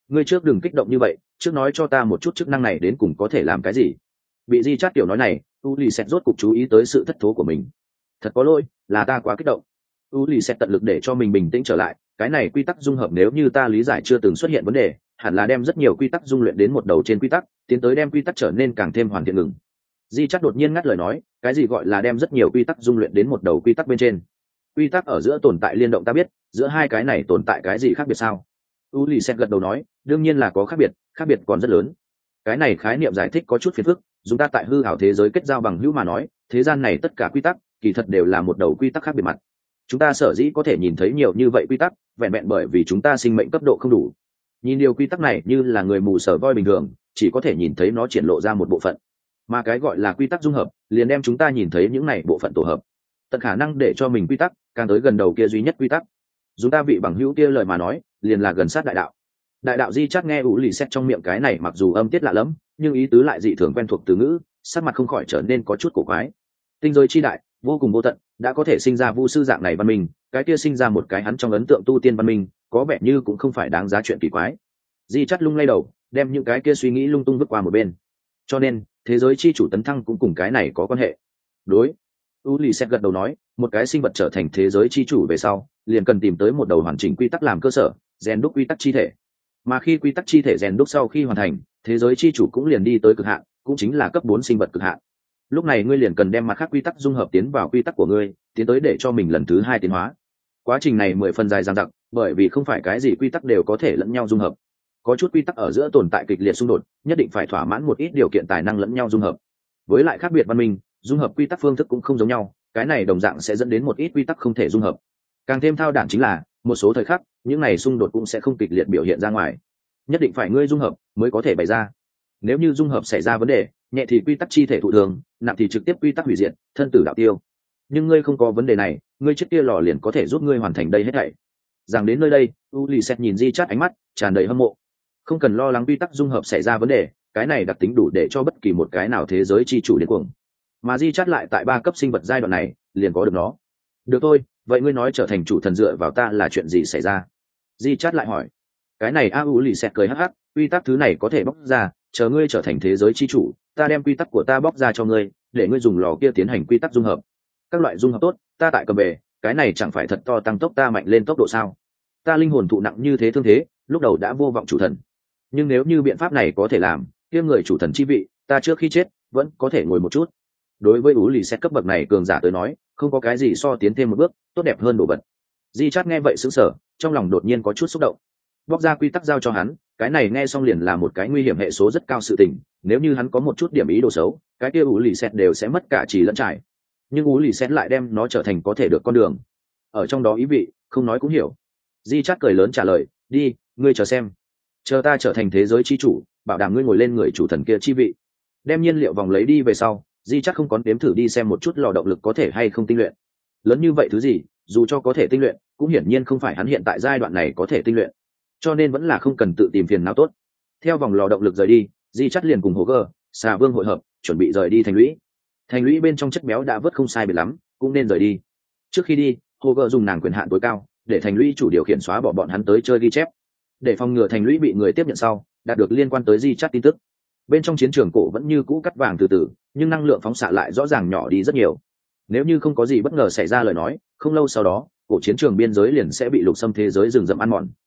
ngươi trước đừng kích động như vậy, trước nói cho ta một chút chức năng này đến cùng có thể làm cái gì. Bị di chát kiểu nói này, u lì xẹt rốt cục chú ý tới sự thất thố của mình. Thật có lỗi, là ta quá kích động. U lì xẹt tận lực để cho mình bình tĩnh trở lại. Cái này quy tắc dung hợp nếu như ta lý giải chưa từng xuất hiện vấn đề, hẳn là đem rất nhiều quy tắc dung luyện đến một đầu trên quy tắc, tiến tới đem quy tắc trở nên càng thêm hoàn thiện ngừng. Di chát đột nhiên ngắt lời nói, cái gì gọi là đem rất nhiều quy tắc dung luyện đến một đầu quy tắc bên trên? Quy tắc ở giữa tồn tại liên động ta biết, giữa hai cái này tồn tại cái gì khác biệt sao? U lì xẹt gật đầu nói, đương nhiên là có khác biệt còn rất lớn. Cái này khái niệm giải thích có chút phiền phức, chúng ta tại hư ảo thế giới kết giao bằng hữu mà nói, thế gian này tất cả quy tắc kỳ thật đều là một đầu quy tắc khác biệt mặt. Chúng ta sở dĩ có thể nhìn thấy nhiều như vậy quy tắc, vẹn vẹn bởi vì chúng ta sinh mệnh cấp độ không đủ. Nhìn điều quy tắc này như là người mù sờ voi bình thường, chỉ có thể nhìn thấy nó triển lộ ra một bộ phận. Mà cái gọi là quy tắc dung hợp, liền đem chúng ta nhìn thấy những này bộ phận tổ hợp, tận khả năng để cho mình quy tắc càng tới gần đầu kia duy nhất quy tắc. Chúng ta vị bằng hữu kia lời mà nói, liền là gần sát đại đạo. Đại đạo di chắc nghe ủ lì xét trong miệng cái này mặc dù âm tiết lạ lẫm, nhưng ý tứ lại dị thường quen thuộc từ ngữ, sắc mặt không khỏi trở nên có chút cổ quái. Tinh giới chi đại, vô cùng vô tận, đã có thể sinh ra vu sư dạng này văn minh, cái kia sinh ra một cái hắn trong ấn tượng tu tiên văn minh, có vẻ như cũng không phải đáng giá chuyện kỳ quái. Di chắc lung lay đầu, đem những cái kia suy nghĩ lung tung vứt qua một bên. Cho nên, thế giới chi chủ tấn thăng cũng cùng cái này có quan hệ. Đối. U lì xét gật đầu nói, một cái sinh vật trở thành thế giới chi chủ về sau, liền cần tìm tới một đầu hoàn chỉnh quy tắc làm cơ sở, rèn đúc quy tắc chi thể. Mà khi quy tắc chi thể rèn đúc sau khi hoàn thành, thế giới chi chủ cũng liền đi tới cực hạn, cũng chính là cấp 4 sinh vật cực hạn. Lúc này ngươi liền cần đem mặt khác quy tắc dung hợp tiến vào quy tắc của ngươi, tiến tới để cho mình lần thứ 2 tiến hóa. Quá trình này 10 phần dài dằng dặc, bởi vì không phải cái gì quy tắc đều có thể lẫn nhau dung hợp. Có chút quy tắc ở giữa tồn tại kịch liệt xung đột, nhất định phải thỏa mãn một ít điều kiện tài năng lẫn nhau dung hợp. Với lại khác biệt văn minh, dung hợp quy tắc phương thức cũng không giống nhau, cái này đồng dạng sẽ dẫn đến một ít quy tắc không thể dung hợp. Càng thêm thao đản chính là, một số thời khắc, những này xung đột cũng sẽ không kịch liệt biểu hiện ra ngoài. Nhất định phải ngươi dung hợp mới có thể bày ra. Nếu như dung hợp xảy ra vấn đề, nhẹ thì quy tắc chi thể thụ thường, nặng thì trực tiếp quy tắc hủy diệt, thân tử đạo tiêu. Nhưng ngươi không có vấn đề này, ngươi trước kia lò liền có thể giúp ngươi hoàn thành đây hết thảy. Rằng đến nơi đây, Ulysse nhìn Di Chát ánh mắt tràn đầy hâm mộ. Không cần lo lắng quy tắc dung hợp xảy ra vấn đề, cái này đặc tính đủ để cho bất kỳ một cái nào thế giới chi chủ điên cuồng. Mà Di Chát lại tại 3 cấp sinh vật giai đoạn này, liền có được nó. Được thôi, vậy ngươi nói trở thành chủ thần dựa vào ta là chuyện gì xảy ra? Di Chát lại hỏi. Cái này Ulysse cười hắc hắc, quy tắc thứ này có thể bóc ra, chờ ngươi trở thành thế giới chi chủ, ta đem quy tắc của ta bóc ra cho ngươi, để ngươi dùng lò kia tiến hành quy tắc dung hợp. Các loại dung hợp tốt, ta tại cầm về, cái này chẳng phải thật to tăng tốc ta mạnh lên tốc độ sao? Ta linh hồn thụ nặng như thế thương thế, lúc đầu đã vô vọng chủ thần. Nhưng nếu như biện pháp này có thể làm, kia người chủ thần chi vị, ta trước khi chết vẫn có thể ngồi một chút. Đối với Ulysse cấp bậc này cường giả tới nói, không có cái gì so tiến thêm một bước tốt đẹp hơn đồ vật. Di Chát nghe vậy sững sờ, trong lòng đột nhiên có chút xúc động. Bóc ra quy tắc giao cho hắn, cái này nghe xong liền là một cái nguy hiểm hệ số rất cao sự tình, nếu như hắn có một chút điểm ý đồ xấu, cái kia Ulysse đều sẽ mất cả chỉ lẫn trải. Nhưng Ulysse lại đem nó trở thành có thể được con đường. Ở trong đó ý vị, không nói cũng hiểu. Di Chát cười lớn trả lời, đi, ngươi chờ xem. Chờ ta trở thành thế giới chi chủ, bảo đảm ngươi ngồi lên người chủ thần kia chi vị. Đem nhiên liệu vòng lấy đi về sau, Di Chát không có đếm thử đi xem một chút lò động lực có thể hay không tinh luyện. Lớn như vậy thứ gì, dù cho có thể tinh luyện, cũng hiển nhiên không phải hắn hiện tại giai đoạn này có thể tinh luyện. Cho nên vẫn là không cần tự tìm phiền não tốt. Theo vòng lò động lực rời đi, Di Chát liền cùng Hồ Gơ, Xà Vương hội hợp, chuẩn bị rời đi thành lũy. Thành lũy bên trong chất béo đã vớt không sai biệt lắm, cũng nên rời đi. Trước khi đi, Hồ Gơ dùng nàng quyền hạn tối cao, để thành lũy chủ điều khiển xóa bỏ bọn hắn tới chơi ghi chép. Để phòng ngừa thành lũy bị người tiếp nhận sau, đạt được liên quan tới Di Chát tin tức. Bên trong chiến trường cổ vẫn như cũ cắt vàng từ từ, nhưng năng lượng phóng xạ lại rõ ràng nhỏ đi rất nhiều. Nếu như không có gì bất ngờ xảy ra lời nói, không lâu sau đó, cổ chiến trường biên giới liền sẽ bị lục xâm thế giới rừng rậm ăn mòn.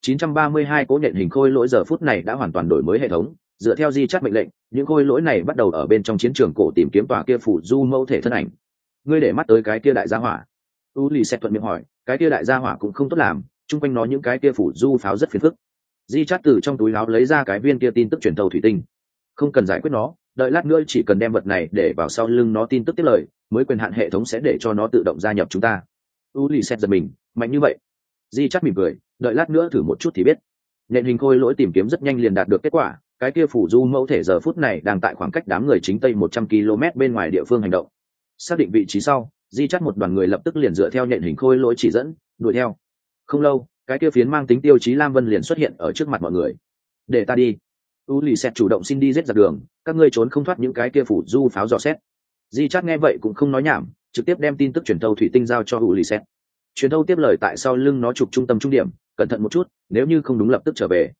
932 cố nhện hình khôi lỗi giờ phút này đã hoàn toàn đổi mới hệ thống, dựa theo Di Chát mệnh lệnh, những khôi lỗi này bắt đầu ở bên trong chiến trường cổ tìm kiếm tòa kia phủ du mẫu thể thân ảnh. Ngươi để mắt tới cái kia đại gia hỏa? Ulysse thuận miệng hỏi, cái kia đại gia hỏa cũng không tốt làm, chung quanh nó những cái kia phủ du pháo rất phiền phức. Di Chát từ trong túi áo lấy ra cái viên kia tin tức truyền thâu thủy tinh. Không cần giải quyết nó, đợi lát nữa chỉ cần đem vật này để vào sau lưng nó tin tức tiếp lời, mới quyền hạn hệ thống sẽ để cho nó tự động gia nhập chúng ta. Ulysse giật mình, mạnh như vậy? Di Chát mỉm cười, đợi lát nữa thử một chút thì biết. Nhện hình khôi lỗi tìm kiếm rất nhanh liền đạt được kết quả, cái kia phủ du mẫu thể giờ phút này đang tại khoảng cách đám người chính tây 100 km bên ngoài địa phương hành động. Xác định vị trí sau, Di Chát một đoàn người lập tức liền dựa theo nhện hình khôi lỗi chỉ dẫn, đuổi theo. Không lâu, cái kia phiến mang tính tiêu chí lam vân liền xuất hiện ở trước mặt mọi người. Để ta đi. Ulysse chủ động xin đi giết giặc đường, các ngươi trốn không thoát những cái kia phủ du pháo dò xét. Di Chát nghe vậy cũng không nói nhảm, trực tiếp đem tin tức truyền thâu thủy tinh giao cho Ulysse. Truyền thâu tiếp lời tại sau lưng nó chụp trung tâm trung điểm, cẩn thận một chút, nếu như không đúng lập tức trở về.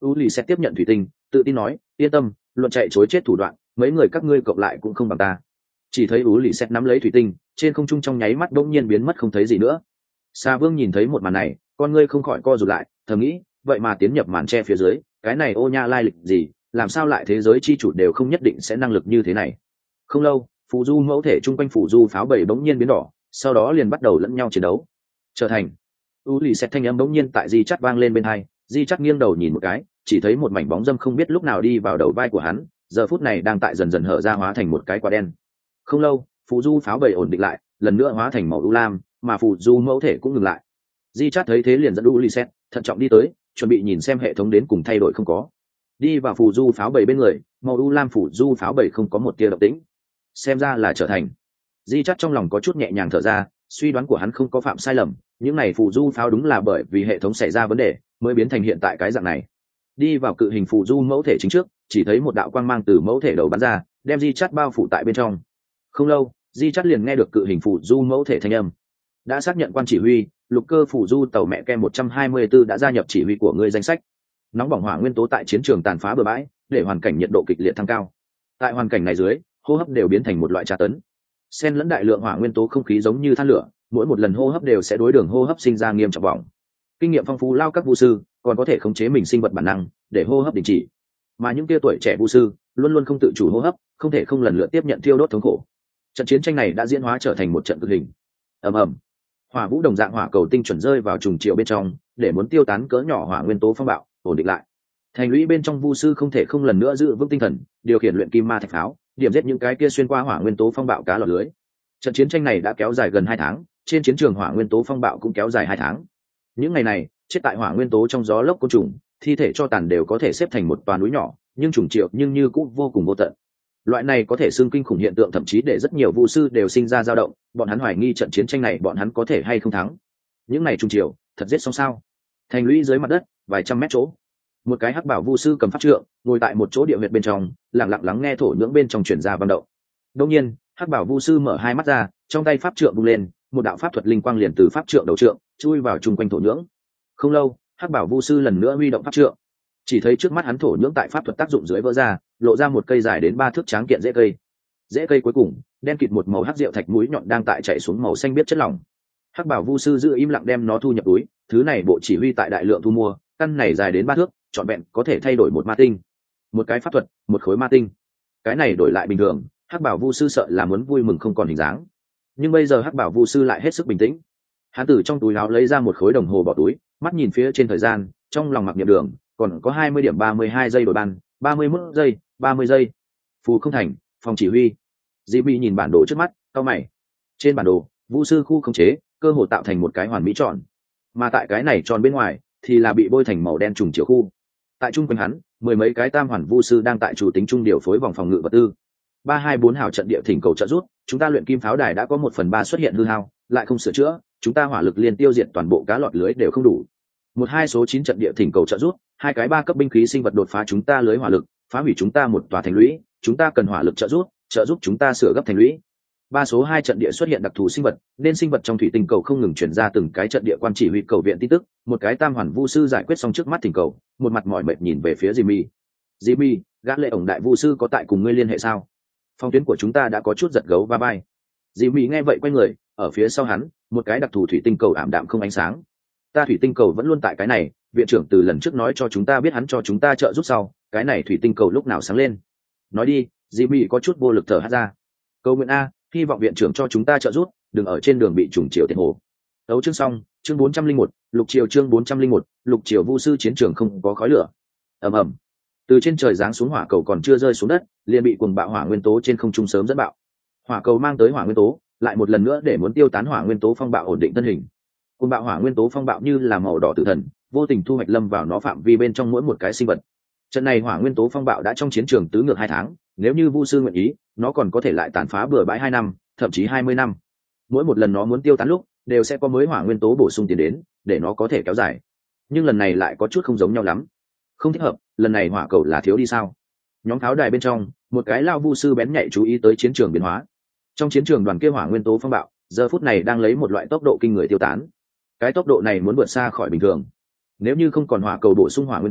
u lì xét tiếp nhận thủy tinh tự tin nói, yên tâm, luận chạy chối chết thủ đoạn mấy người các ngươi cộng lại cũng không bằng ta. Chỉ thấy u lì xét nắm lấy thủy tinh trên không trung trong nháy mắt bỗng nhiên biến mất không thấy gì nữa. Sa Vương nhìn thấy một màn này, con ngươi không khỏi co rụt lại, thầm nghĩ, vậy mà tiến nhập màn che phía dưới, cái này ô nha lai lịch gì, làm sao lại thế giới chi chủ đều không nhất định sẽ năng lực như thế này. Không lâu, phù du mẫu thể chung quanh phù du pháo bầy bỗng nhiên biến đỏ, sau đó liền bắt đầu lẫn nhau chiến đấu. Trở thành u lì xét thanh âm bỗng nhiên tại Di Chắt vang lên bên hai, Di Chắt nghiêng đầu nhìn một cái, chỉ thấy một mảnh bóng dâm không biết lúc nào đi vào đầu vai của hắn, giờ phút này đang tại dần dần hở ra hóa thành một cái quả đen. Không lâu, phù du pháo bầy ổn định lại, lần nữa hóa thành màu u lam, mà phù du mẫu thể cũng ngừng lại. Di Chát thấy thế liền dẫn Ulysses thận trọng đi tới, chuẩn bị nhìn xem hệ thống đến cùng thay đổi không có. Đi vào phù du pháo bầy bên người, màu u lam phù du pháo bầy không có một tia động tĩnh, xem ra là trở thành. Di Chát trong lòng có chút nhẹ nhàng thở ra, suy đoán của hắn không có phạm sai lầm, những này phù du pháo đúng là bởi vì hệ thống xảy ra vấn đề mới biến thành hiện tại cái dạng này. Đi vào cự hình phù du mẫu thể chính trước, chỉ thấy một đạo quang mang từ mẫu thể đầu bắn ra, đem Di Chát bao phủ tại bên trong. Không lâu, Di Chát liền nghe được cự hình phù du mẫu thể thanh âm. Đã xác nhận quan chỉ huy, lục cơ phủ du tàu mẹ kem 124 đã gia nhập chỉ huy của ngươi danh sách. Nóng bỏng hỏa nguyên tố tại chiến trường tàn phá bừa bãi, để hoàn cảnh nhiệt độ kịch liệt tăng cao. Tại hoàn cảnh này dưới, hô hấp đều biến thành một loại tra tấn. Xen lẫn đại lượng hỏa nguyên tố không khí giống như than lửa, mỗi một lần hô hấp đều sẽ đối đường hô hấp sinh ra nghiêm trọng vọng. Kinh nghiệm phong phú lao các vu sư còn có thể khống chế mình sinh vật bản năng để hô hấp đình chỉ. Mà những tia tuổi trẻ vu sư luôn luôn không tự chủ hô hấp, không thể không lần lượt tiếp nhận thiêu đốt thống khổ. Trận chiến tranh này đã diễn hóa trở thành một trận cực hình. Ầm ầm. Hỏa vũ đồng dạng hỏa cầu tinh chuẩn rơi vào trùng triệu bên trong, để muốn tiêu tán cỡ nhỏ hỏa nguyên tố phong bạo, ổn định lại. Thành lũy bên trong vu sư không thể không lần nữa giữ vững tinh thần, điều khiển luyện kim ma thạch pháo, điểm giết những cái kia xuyên qua hỏa nguyên tố phong bạo cá lọt lưới. Trận chiến tranh này đã kéo dài gần 2 tháng, trên chiến trường hỏa nguyên tố phong bạo cũng kéo dài 2 tháng. Những ngày này, chết tại hỏa nguyên tố trong gió lốc côn trùng, thi thể cho tàn đều có thể xếp thành một toà núi nhỏ, nhưng trùng triệu nhưng như cũng vô cùng vô tận. Loại này có thể xưng kinh khủng hiện tượng, thậm chí để rất nhiều vu sư đều sinh ra dao động, bọn hắn hoài nghi trận chiến tranh này bọn hắn có thể hay không thắng. Những này trùng chiều thật giết xong sao? Thành lũy dưới mặt đất vài trăm mét chỗ, một cái hắc bảo vu sư cầm pháp trượng ngồi tại một chỗ địa huyệt bên trong, lặng lặng lắng nghe thổ nhưỡng bên trong truyền ra vận động. Đột nhiên hắc bảo vu sư mở hai mắt ra, trong tay pháp trượng vung lên, một đạo pháp thuật linh quang liền từ pháp trượng đầu trượng chui vào chung quanh thổ nhưỡng. Không lâu, hắc bảo vu sư lần nữa huy động pháp trượng, chỉ thấy trước mắt hắn thổ nhưỡng tại pháp thuật tác dụng dưới vỡ ra, lộ ra một cây dài đến 3 thước tráng kiện rễ cây. Rễ cây cuối cùng đen kịt một màu hắc rượu thạch mũi nhọn đang tại chảy xuống màu xanh biết chất lỏng. Hắc bảo vu sư giữ im lặng đem nó thu nhập túi, thứ này bộ chỉ huy tại đại lượng thu mua, căn này dài đến 3 thước, trọn vẹn có thể thay đổi một ma tinh. Một cái pháp thuật, một khối ma tinh. Cái này đổi lại bình thường, hắc bảo vu sư sợ là muốn vui mừng không còn hình dáng. Nhưng bây giờ hắc bảo vu sư lại hết sức bình tĩnh. Hắn từ trong túi áo lấy ra một khối đồng hồ bỏ túi, mắt nhìn phía trên thời gian, trong lòng mặc niệm đường, còn có 20 điểm 32 giây đổi ban, 31 giây, 30 giây. Phù không thành, phòng chỉ huy. Jimmy nhìn bản đồ trước mắt, cau mày. Trên bản đồ, vu sư khu khống chế, cơ hồ tạo thành một cái hoàn mỹ tròn. Mà tại cái này tròn bên ngoài thì là bị bôi thành màu đen trùng chiều khu. Tại trung quanh hắn, 10 mấy cái tam hoàn vu sư đang tại chủ tính trung điều phối vòng phòng ngự vật tư. 324 hào trận địa thỉnh cầu trợ giúp, chúng ta luyện kim pháo đài đã có 1/3 xuất hiện hư hao, lại không sửa chữa, chúng ta hỏa lực liên tiêu diệt toàn bộ cá lọt lưới đều không đủ. 12 số 9 trận địa thỉnh cầu trợ giúp, 2 cái 3 cấp binh khí sinh vật đột phá chúng ta lưới hỏa lực, phá hủy chúng ta một tòa thành lũy, chúng ta cần hỏa lực trợ giúp chúng ta sửa gấp thành lũy. 3 số 2 trận địa xuất hiện đặc thù sinh vật, nên sinh vật trong thủy tinh cầu không ngừng chuyển ra từng cái trận địa quan chỉ huy cầu viện tin tức. Một cái tam hoàn vu sư giải quyết xong trước mắt thỉnh cầu, một mặt mỏi mệt nhìn về phía Jimmy. Jimmy, gã lệ ổng đại vu sư có tại cùng ngươi liên hệ sao? Phong tuyến của chúng ta đã có chút giật gấu va vai. Jimmy nghe vậy quay người, ở phía sau hắn, một cái đặc thù thủy tinh cầu ảm đạm không ánh sáng. Ta thủy tinh cầu vẫn luôn tại cái này, viện trưởng từ lần trước nói cho chúng ta biết hắn cho chúng ta trợ giúp sau, cái này thủy tinh cầu lúc nào sáng lên. Nói đi, Jimmy có chút vô lực thở hắt ra. Cầu nguyện a, hy vọng viện trưởng cho chúng ta trợ giúp, đừng ở trên đường bị trùng chiều tiền hồ. Đấu chương xong, chương 401, lục triều chương 401, lục triều vu sư chiến trường không có khói lửa. Ầm ầm. Từ trên trời giáng xuống hỏa cầu còn chưa rơi xuống đất, liền bị cuồng bạo hỏa nguyên tố trên không trung sớm dẫn bạo. Hỏa cầu mang tới hỏa nguyên tố, lại một lần nữa để muốn tiêu tán hỏa nguyên tố phong bạo ổn định thân hình. Cuồng bạo hỏa nguyên tố phong bạo như là màu đỏ tử thần, vô tình thu hoạch lâm vào nó phạm vi bên trong mỗi một cái sinh vật. Trận này hỏa nguyên tố phong bạo đã trong chiến trường tứ ngược 2 tháng, nếu như vu sư nguyện ý, nó còn có thể lại tàn phá bừa bãi 2 năm, thậm chí 20 năm. Mỗi một lần nó muốn tiêu tán lúc, đều sẽ có mới hỏa nguyên tố bổ sung tiền đến, để nó có thể kéo dài. Nhưng lần này lại có chút không giống nhau lắm. Không thích hợp, lần này hỏa cầu là thiếu đi sao? Nhóm pháo đài bên trong, một cái lao vu sư bén nhạy chú ý tới chiến trường biến hóa. Trong chiến trường đoàn kia hỏa nguyên tố phong bạo, giờ phút này đang lấy một loại tốc độ kinh người tiêu tán. Cái tốc độ này muốn vượt xa khỏi bình thường. Nếu như không còn hỏa cầu bổ sung hỏa nguyên tố,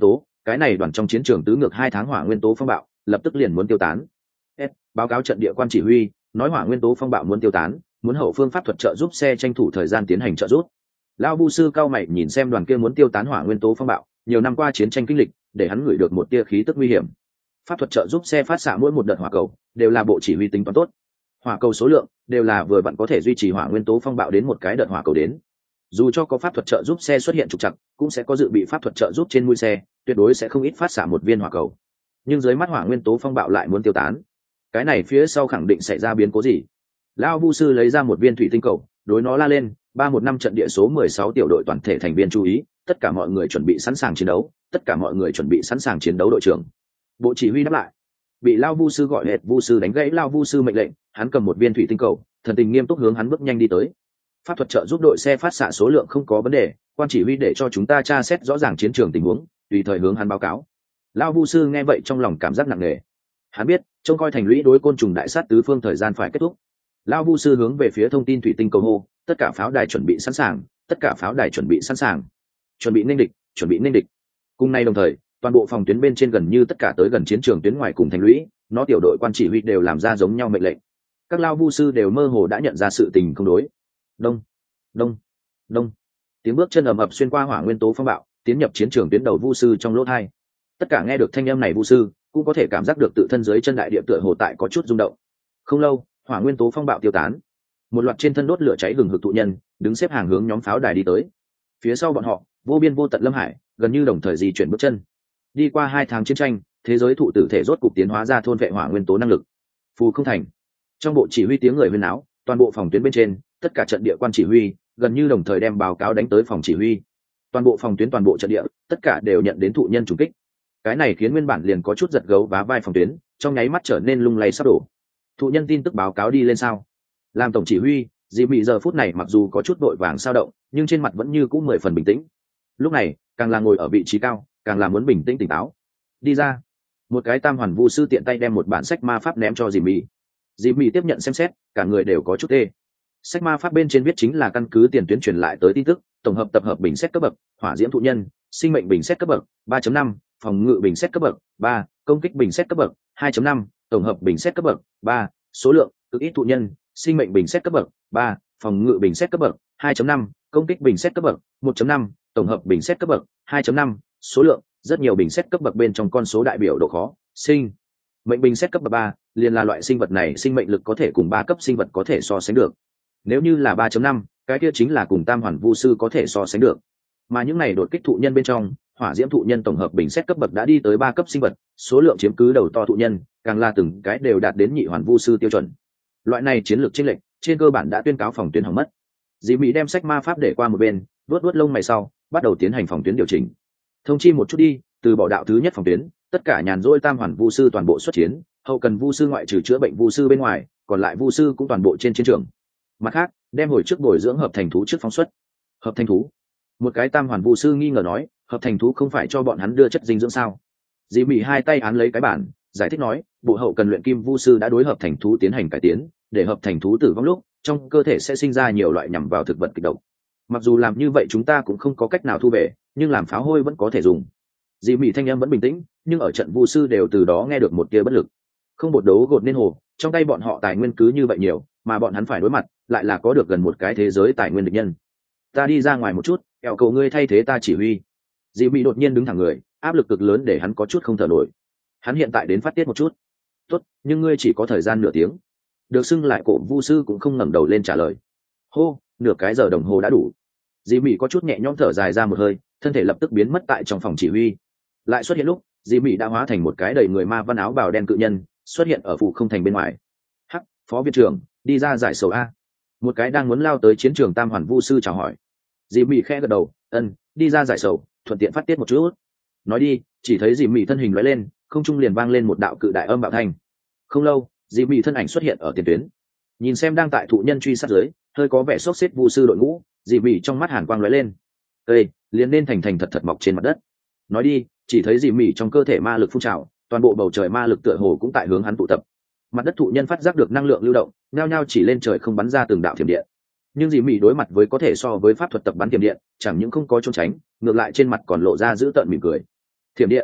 cái này đoàn trong chiến trường tứ ngược 2 tháng hỏa nguyên tố phong bạo lập tức liền muốn tiêu tán. Báo cáo trận địa quan chỉ huy, nói hỏa nguyên tố phong bạo muốn tiêu tán, muốn hậu phương pháp thuật trợ giúp xe tranh thủ thời gian tiến hành trợ giúp. Lão Vu sư cao mày nhìn xem đoàn kia muốn tiêu tán hỏa nguyên tố phong bạo, nhiều năm qua chiến tranh kinh lịch, để hắn ngửi được một tia khí tức nguy hiểm. Pháp thuật trợ giúp xe phát xạ mỗi một đợt hỏa cầu, đều là bộ chỉ huy tính toán tốt. Hỏa cầu số lượng đều là vừa vặn có thể duy trì hỏa nguyên tố phong bạo đến một cái đợt hỏa cầu đến. Dù cho có pháp thuật trợ giúp xe xuất hiện trục trặc, cũng sẽ có dự bị pháp thuật trợ giúp trên mũi xe, tuyệt đối sẽ không ít phát xạ một viên hỏa cầu. Nhưng dưới mắt hỏa nguyên tố phong bạo lại muốn tiêu tán, cái này phía sau khẳng định xảy ra biến cố gì. Lão Vu sư lấy ra một viên thủy tinh cầu, đối nó la lên, 315 trận địa số 16 tiểu đội toàn thể thành viên chú ý, tất cả mọi người chuẩn bị sẵn sàng chiến đấu, tất cả mọi người chuẩn bị sẵn sàng chiến đấu đội trưởng. Bộ chỉ huy đáp lại. Bị Lão Vu sư gọi hệt Vu sư đánh gãy Lão Vu sư mệnh lệnh, hắn cầm một viên thủy tinh cầu, thần tình nghiêm túc hướng hắn bước nhanh đi tới. Pháp thuật trợ giúp đội xe phát xạ số lượng không có vấn đề, quan chỉ huy để cho chúng ta tra xét rõ ràng chiến trường tình huống, tùy thời hướng hắn báo cáo. Lão Vu sư nghe vậy trong lòng cảm giác nặng nề. Hắn biết, trông coi thành lũy đối côn trùng đại sát tứ phương thời gian phải kết thúc. Lão Vu sư hướng về phía thông tin thủy tinh cầu hô, tất cả pháo đài chuẩn bị sẵn sàng, tất cả pháo đài chuẩn bị sẵn sàng, chuẩn bị nghênh địch, chuẩn bị nghênh địch. Cùng nay đồng thời, toàn bộ phòng tuyến bên trên gần như tất cả tới gần chiến trường tuyến ngoài cùng thành lũy, nó tiểu đội quan chỉ huy đều làm ra giống nhau mệnh lệnh. Các Lão Vu sư đều mơ hồ đã nhận ra sự tình không đối. Đông, đông, đông. Tiếng bước chân ầm ầm xuyên qua hỏa nguyên tố phong bạo, tiến nhập chiến trường tuyến đầu Vu sư trong lỗ tai. Tất cả nghe được thanh âm này Vu sư cũng có thể cảm giác được tự thân dưới chân đại địa tựa hồ tại có chút rung động. Không lâu, hỏa nguyên tố phong bạo tiêu tán, một loạt trên thân đốt lửa cháy hừng hực thụ nhân đứng xếp hàng hướng nhóm pháo đài đi tới. Phía sau bọn họ, vô biên vô tận lâm hải gần như đồng thời di chuyển bước chân. Đi qua 2 tháng chiến tranh, thế giới thụ tử thể rốt cục tiến hóa ra thôn vệ hỏa nguyên tố năng lực. Phù không thành, trong bộ chỉ huy tiếng người huyên náo, toàn bộ phòng tuyến bên trên, tất cả trận địa quan chỉ huy gần như đồng thời đem báo cáo đánh tới phòng chỉ huy. Toàn bộ phòng tuyến, toàn bộ trận địa, tất cả đều nhận đến thụ nhân trùng kích. Cái này khiến nguyên bản liền có chút giật gấu vá vai phòng tuyến, trong nháy mắt trở nên lung lay sắp đổ. Thụ nhân tin tức báo cáo đi lên sao? Làm tổng chỉ huy, Dì Mị giờ phút này mặc dù có chút vội vàng sao động, nhưng trên mặt vẫn như cũ 10 phần bình tĩnh. Lúc này, càng là ngồi ở vị trí cao, càng là muốn bình tĩnh tỉnh táo. Đi ra. Một cái tam hoàn vu sư tiện tay đem một bản sách ma pháp ném cho Dì Mị. Dì Mị tiếp nhận xem xét, cả người đều có chút tê. Sách ma pháp bên trên viết chính là căn cứ tiền tuyến truyền lại tới tin tức, tổng hợp tập hợp bình xét cấp bậc, hỏa diễm thụ nhân, sinh mệnh bình xét cấp bậc 3.5, phòng ngự bình xét cấp bậc 3, công kích bình xét cấp bậc 2.5, tổng hợp bình xét cấp bậc 3, số lượng cực ít thụ nhân, sinh mệnh bình xét cấp bậc 3, phòng ngự bình xét cấp bậc 2.5, công kích bình xét cấp bậc 1.5, tổng hợp bình xét cấp bậc 2.5, số lượng rất nhiều bình xét cấp bậc bên trong con số đại biểu độ khó. Sinh mệnh bình xét cấp bậc 3, liền là loại sinh vật này sinh mệnh lực có thể cùng 3 cấp sinh vật có thể so sánh được. Nếu như là 3.5, cái kia chính là cùng tam hoàn vu sư có thể so sánh được. Mà những này đột kích thụ nhân bên trong, hỏa diễm thụ nhân tổng hợp bình xét cấp bậc đã đi tới 3 cấp sinh vật, số lượng chiếm cứ đầu to thụ nhân, càng là từng cái đều đạt đến nhị hoàn vu sư tiêu chuẩn. Loại này chiến lược chênh lệch, trên cơ bản đã tuyên cáo phòng tuyến hỏng mất. Dĩ Mỹ đem sách ma pháp để qua một bên, vuốt lông mày sau, bắt đầu tiến hành phòng tuyến điều chỉnh. Thông chi một chút đi, từ bỏ đạo thứ nhất phòng tuyến, tất cả nhàn rỗi tam hoàn vu sư toàn bộ xuất chiến, hậu cần vu sư ngoại trừ chữa bệnh vu sư bên ngoài, còn lại vu sư cũng toàn bộ trên chiến trường. Mặt khác, đem hồi trước bồi dưỡng hợp thành thú trước phóng xuất. Hợp thành thú? Một cái tam hoàn vu sư nghi ngờ nói, hợp thành thú không phải cho bọn hắn đưa chất dinh dưỡng sao? Dĩ Mỹ hai tay án lấy cái bản, giải thích nói, bộ hậu cần luyện kim vu sư đã đối hợp thành thú tiến hành cải tiến, để hợp thành thú tử vong lúc trong cơ thể sẽ sinh ra nhiều loại nhằm vào thực vật kịch độc. Mặc dù làm như vậy chúng ta cũng không có cách nào thu về, nhưng làm pháo hôi vẫn có thể dùng. Dĩ Mỹ thanh âm vẫn bình tĩnh, nhưng ở trận vu sư đều từ đó nghe được một tia bất lực. Không bột đấu gột nên hồ, trong tay bọn họ tài nguyên cứ như vậy nhiều, mà bọn hắn phải đối mặt lại là có được gần một cái thế giới tài nguyên địch nhân. Ta đi ra ngoài một chút, kẹo cầu ngươi thay thế ta chỉ huy. Dĩ Mỹ đột nhiên đứng thẳng người, áp lực cực lớn để hắn có chút không thở nổi. Hắn hiện tại đến phát tiết một chút. Tốt, nhưng ngươi chỉ có thời gian nửa tiếng. Được xưng lại cổ vu sư cũng không ngẩng đầu lên trả lời. Hô, nửa cái giờ đồng hồ đã đủ. Dĩ Mỹ có chút nhẹ nhõm thở dài ra một hơi, thân thể lập tức biến mất tại trong phòng chỉ huy. Lại xuất hiện lúc, Dĩ Mỹ đã hóa thành một cái đầy người ma văn áo bào đen cự nhân, xuất hiện ở phủ không thành bên ngoài. Hắc, phó viện trưởng, đi ra giải sầu a. Một cái đang muốn lao tới chiến trường tam hoàn vu sư chào hỏi. Dĩ Mỹ khẽ gật đầu, đi ra giải sầu, thuận tiện phát tiết một chút. Nói đi, chỉ thấy Dĩ Mỹ thân hình lóe lên, không trung liền vang lên một đạo cự đại âm bạo thanh. Không lâu, Dĩ Mỹ thân ảnh xuất hiện ở tiền tuyến. Nhìn xem đang tại thụ nhân truy sát dưới, hơi có vẻ sốt xếp vu sư đội ngũ, Dĩ Mỹ trong mắt hàn quang lóe lên. Ê, liền nên thành thành thật thật mọc trên mặt đất. Nói đi, chỉ thấy Dĩ Mỹ trong cơ thể ma lực phun trào, toàn bộ bầu trời ma lực tựa hồ cũng tại hướng hắn tụ tập. Mặt đất thụ nhân phát giác được năng lượng lưu động, nhao nhao chỉ lên trời không bắn ra từng đạo thiểm điện. Nhưng Dĩ Mỹ đối mặt với có thể so với pháp thuật tập bắn thiểm điện, chẳng những không có trốn tránh, ngược lại trên mặt còn lộ ra dữ tợn mỉm cười. Thiểm điện,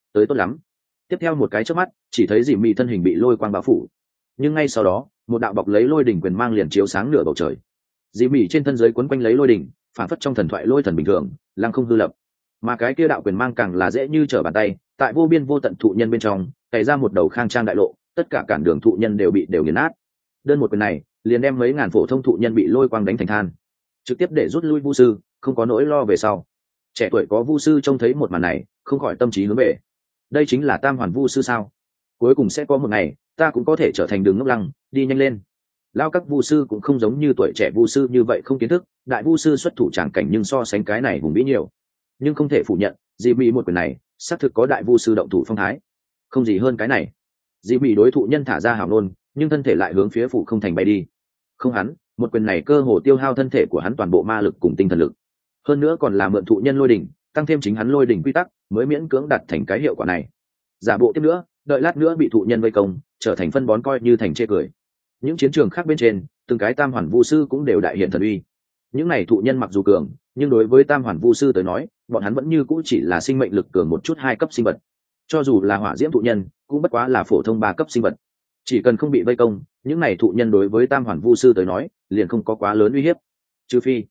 tới tốt lắm. Tiếp theo một cái chớp mắt, chỉ thấy dì mị thân hình bị lôi quang bao phủ, nhưng ngay sau đó một đạo bọc lấy lôi đỉnh quyền mang liền chiếu sáng nửa bầu trời. Dì mị trên thân giới quấn quanh lấy lôi đỉnh, phản phất trong thần thoại lôi thần bình thường, lăng không hư lập. Mà cái kia đạo quyền mang càng là dễ như trở bàn tay, tại vô biên vô tận thụ nhân bên trong cày ra một đầu khang trang đại lộ, tất cả cản đường thụ nhân đều nghiền nát. Đơn một quyền này liền đem mấy ngàn phổ thông thụ nhân bị lôi quang đánh thành than, trực tiếp để rút lui vu sư, không có nỗi lo về sau. Trẻ tuổi có vu sư trông thấy một màn này, không khỏi tâm trí hướng về. Đây chính là tam hoàn vu sư sao? Cuối cùng sẽ có một ngày ta cũng có thể trở thành đường ngốc lăng, đi nhanh lên. Lao các vu sư cũng không giống như tuổi trẻ vu sư như vậy không kiến thức, đại vu sư xuất thủ tràng cảnh nhưng so sánh cái này hùng vĩ nhiều. Nhưng không thể phủ nhận, dì mỹ một quyền này xác thực có đại vu sư động thủ phong thái. Không gì hơn cái này. Dì mỹ đối thụ nhân thả ra hào nôn, nhưng thân thể lại hướng phía phủ không thành bay đi. Không hắn, một quyền này cơ hồ tiêu hao thân thể của hắn toàn bộ ma lực cùng tinh thần lực. Hơn nữa còn là mượn thụ nhân lôi đỉnh, tăng thêm chính hắn lôi đỉnh quy tắc, mới miễn cưỡng đạt thành cái hiệu quả này. Giả bộ tiếp nữa, đợi lát nữa bị thụ nhân vây công, trở thành phân bón coi như thành chê cười. Những chiến trường khác bên trên, từng cái tam hoàn vu sư cũng đều đại hiện thần uy. Những này thụ nhân mặc dù cường, nhưng đối với tam hoàn vu sư tới nói, bọn hắn vẫn như cũ chỉ là sinh mệnh lực cường một chút 2 cấp sinh vật. Cho dù là hỏa diễm thụ nhân, cũng bất quá là phổ thông 3 cấp sinh vật. Chỉ cần không bị vây công, những này thụ nhân đối với tam hoàn vu sư tới nói, liền không có quá lớn uy hiếp. Trừ phi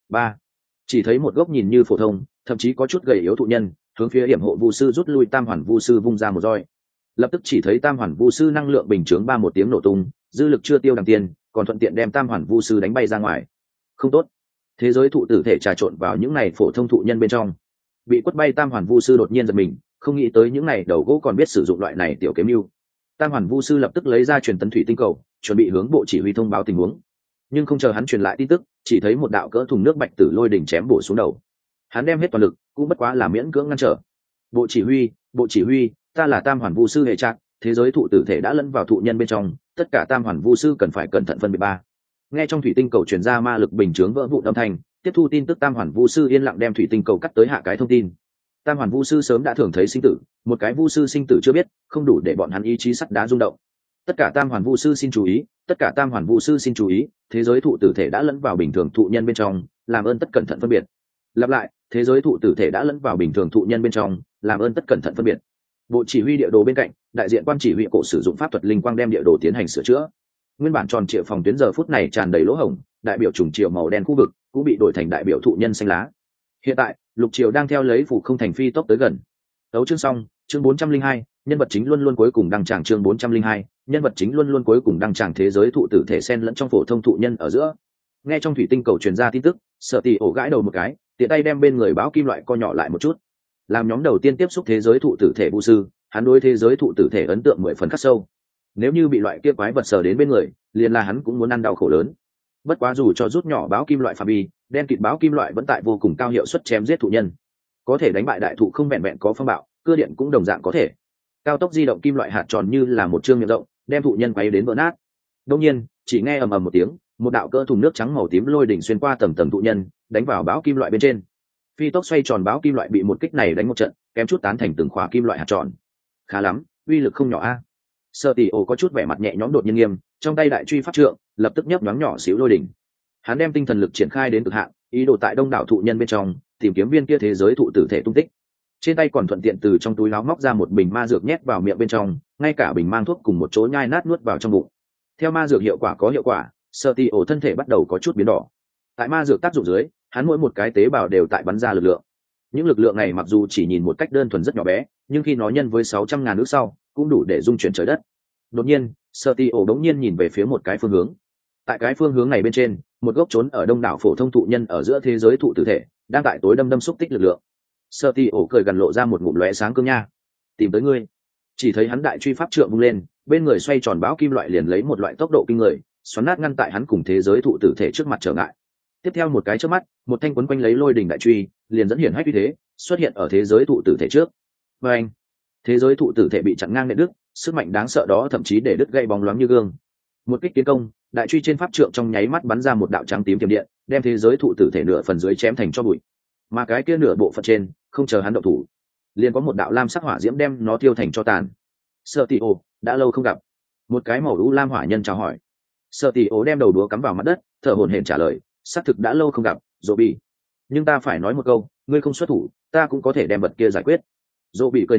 chỉ thấy một gốc nhìn như phổ thông, thậm chí có chút gầy yếu thụ nhân, hướng phía hiểm hộ vu sư rút lui tam hoàn vu sư vung ra một roi. Lập tức chỉ thấy tam hoàn vu sư năng lượng bình chướng một tiếng nổ tung, dư lực chưa tiêu đằng tiên, còn thuận tiện đem tam hoàn vu sư đánh bay ra ngoài. Không tốt, thế giới thụ tử thể trà trộn vào những này phổ thông thụ nhân bên trong. Bị quất bay tam hoàn vu sư đột nhiên giật mình, không nghĩ tới những này đầu gỗ còn biết sử dụng loại này tiểu kiếm mưu. Tam hoàn vu sư lập tức lấy ra truyền tấn thủy tinh cầu, chuẩn bị hướng bộ chỉ huy thông báo tình huống. Nhưng không chờ hắn truyền lại tin tức, chỉ thấy một đạo cỡ thùng nước bạch tử lôi đỉnh chém bổ xuống đầu. Hắn đem hết toàn lực, cũng bất quá là miễn cưỡng ngăn trở. Bộ chỉ huy, ta là tam hoàn vu sư hệ trạc, thế giới thụ tử thể đã lẫn vào thụ nhân bên trong, tất cả tam hoàn vu sư cần phải cẩn thận phân biệt ba. Nghe trong thủy tinh cầu truyền ra ma lực bình chướng vỡ vụn âm thanh, tiếp thu tin tức tam hoàn vu sư yên lặng đem thủy tinh cầu cắt tới hạ cái thông tin. Tam hoàn vu sư sớm đã thường thấy sinh tử, một cái vu sư sinh tử chưa biết, không đủ để bọn hắn ý chí sắt đá rung động. Tất cả tam hoàn vu sư xin chú ý, tất cả tam hoàn vu sư xin chú ý, thế giới thụ tử thể đã lẫn vào bình thường thụ nhân bên trong, làm ơn tất cẩn thận phân biệt. Lặp lại, thế giới thụ tử thể đã lẫn vào bình thường thụ nhân bên trong, làm ơn tất cẩn thận phân biệt. Bộ chỉ huy địa đồ bên cạnh, đại diện quan chỉ huy cổ sử dụng pháp thuật linh quang đem địa đồ tiến hành sửa chữa. Nguyên bản tròn trịa phòng tuyến giờ phút này tràn đầy lỗ hổng, đại biểu trùng chiều màu đen khu vực cũng bị đổi thành đại biểu thụ nhân xanh lá. Hiện tại, lục triều đang theo lấy phủ không thành phi tốc tới gần. Đấu chương xong, chương 402, nhân vật chính luôn luôn cuối cùng đăng tràng chương 402, nhân vật chính luôn luôn cuối cùng đăng tràng thế giới thụ tử thể xen lẫn trong phổ thông thụ nhân ở giữa. Nghe trong thủy tinh cầu truyền ra tin tức, Sở Tỷ ổ gãi đầu một cái, tiện tay đem bên người báo kim loại co nhỏ lại một chút. Làm nhóm đầu tiên tiếp xúc thế giới thụ tử thể vu sư, hắn đối thế giới thụ tử thể ấn tượng 10 phần khắc sâu. Nếu như bị loại kia quái vật sờ đến bên người, liền là hắn cũng muốn ăn đau khổ lớn. Bất quá dù cho rút nhỏ báo kim loại phạm vi, đen kịt báo kim loại vẫn tại vô cùng cao hiệu suất chém giết thụ nhân. Có thể đánh bại đại thụ không vẹn vẹn có phong bạo, cưa điện cũng đồng dạng có thể. Cao tốc di động kim loại hạt tròn như là một chương miệng rộng, đem thụ nhân quấy đến vỡ nát. Đương nhiên, chỉ nghe ầm ầm một tiếng, một đạo cỡ thùng nước trắng màu tím lôi đỉnh xuyên qua tầng tầng thụ nhân, đánh vào báo kim loại bên trên. Phi tốc xoay tròn báo kim loại bị một kích này đánh một trận, kém chút tán thành từng khóa kim loại hạt tròn. Khá lắm, uy lực không nhỏ a. Sở Tỷ ổ có chút vẻ mặt nhẹ nhõm đột nhiên nghiêm, trong tay đại truy pháp trượng lập tức nhấp nhoáng nhỏ xíu lôi đỉnh. Hắn đem tinh thần lực triển khai đến cực hạn, ý đồ tại đông đảo thụ nhân bên trong tìm kiếm viên kia thế giới thụ tử thể tung tích. Trên tay còn thuận tiện từ trong túi áo móc ra một bình ma dược nhét vào miệng bên trong, ngay cả bình mang thuốc cùng một chỗ nhai nát nuốt vào trong bụng. Theo ma dược hiệu quả có hiệu quả, Sở Tỷ ổ thân thể bắt đầu có chút biến đỏ. Tại ma dược tác dụng dưới, hắn mỗi một cái tế bào đều tại bắn ra lực lượng. Những lực lượng này mặc dù chỉ nhìn một cách đơn thuần rất nhỏ bé, nhưng khi nó nhân với 600.000 nước sau, cũng đủ để dung chuyển trời đất. Đột nhiên, Sở Tỷ ổ đống nhiên nhìn về phía một cái phương hướng. Tại cái phương hướng này bên trên, một gốc trốn ở đông đảo phổ thông thụ nhân ở giữa thế giới thụ tử thể, đang tại tối đâm xúc tích lực lượng. Sở Tỷ ổ cười gần lộ ra một ngụm lóe sáng cương nha. Tìm tới ngươi. Chỉ thấy hắn đại truy pháp trượng vung lên, bên người xoay tròn báo kim loại liền lấy một loại tốc độ kinh người, xoắn nát ngăn tại hắn cùng thế giới thụ tử thể trước mặt trở ngại. Tiếp theo một cái chớp mắt, một thanh quấn quanh lấy lôi đỉnh đại truy liền dẫn hiển hách uy thế xuất hiện ở thế giới thụ tử thể trước. Và anh, thế giới thụ tử thể bị chặn ngang nện đứt, sức mạnh đáng sợ đó thậm chí để đứt gãy bóng loáng như gương. Một kích tiến công, đại truy trên pháp trượng trong nháy mắt bắn ra một đạo trắng tím tiềm điện, đem thế giới thụ tử thể nửa phần dưới chém thành tro bụi. Mà cái kia nửa bộ phận trên, không chờ hắn động thủ, liền có một đạo lam sắc hỏa diễm đem nó tiêu thành tro tàn. Sở Tỷ ổ, đã lâu không gặp. Một cái màu u lam hỏa nhân chào hỏi. Sở Tỷ ổ đem đầu đũa cắm vào mặt đất, thở hổn hển trả lời, xác thực đã lâu không gặp, Dỗ Bị. Nhưng ta phải nói một câu, ngươi không xuất thủ, ta cũng có thể đem vật kia giải quyết. Dỗ Bị cười nói,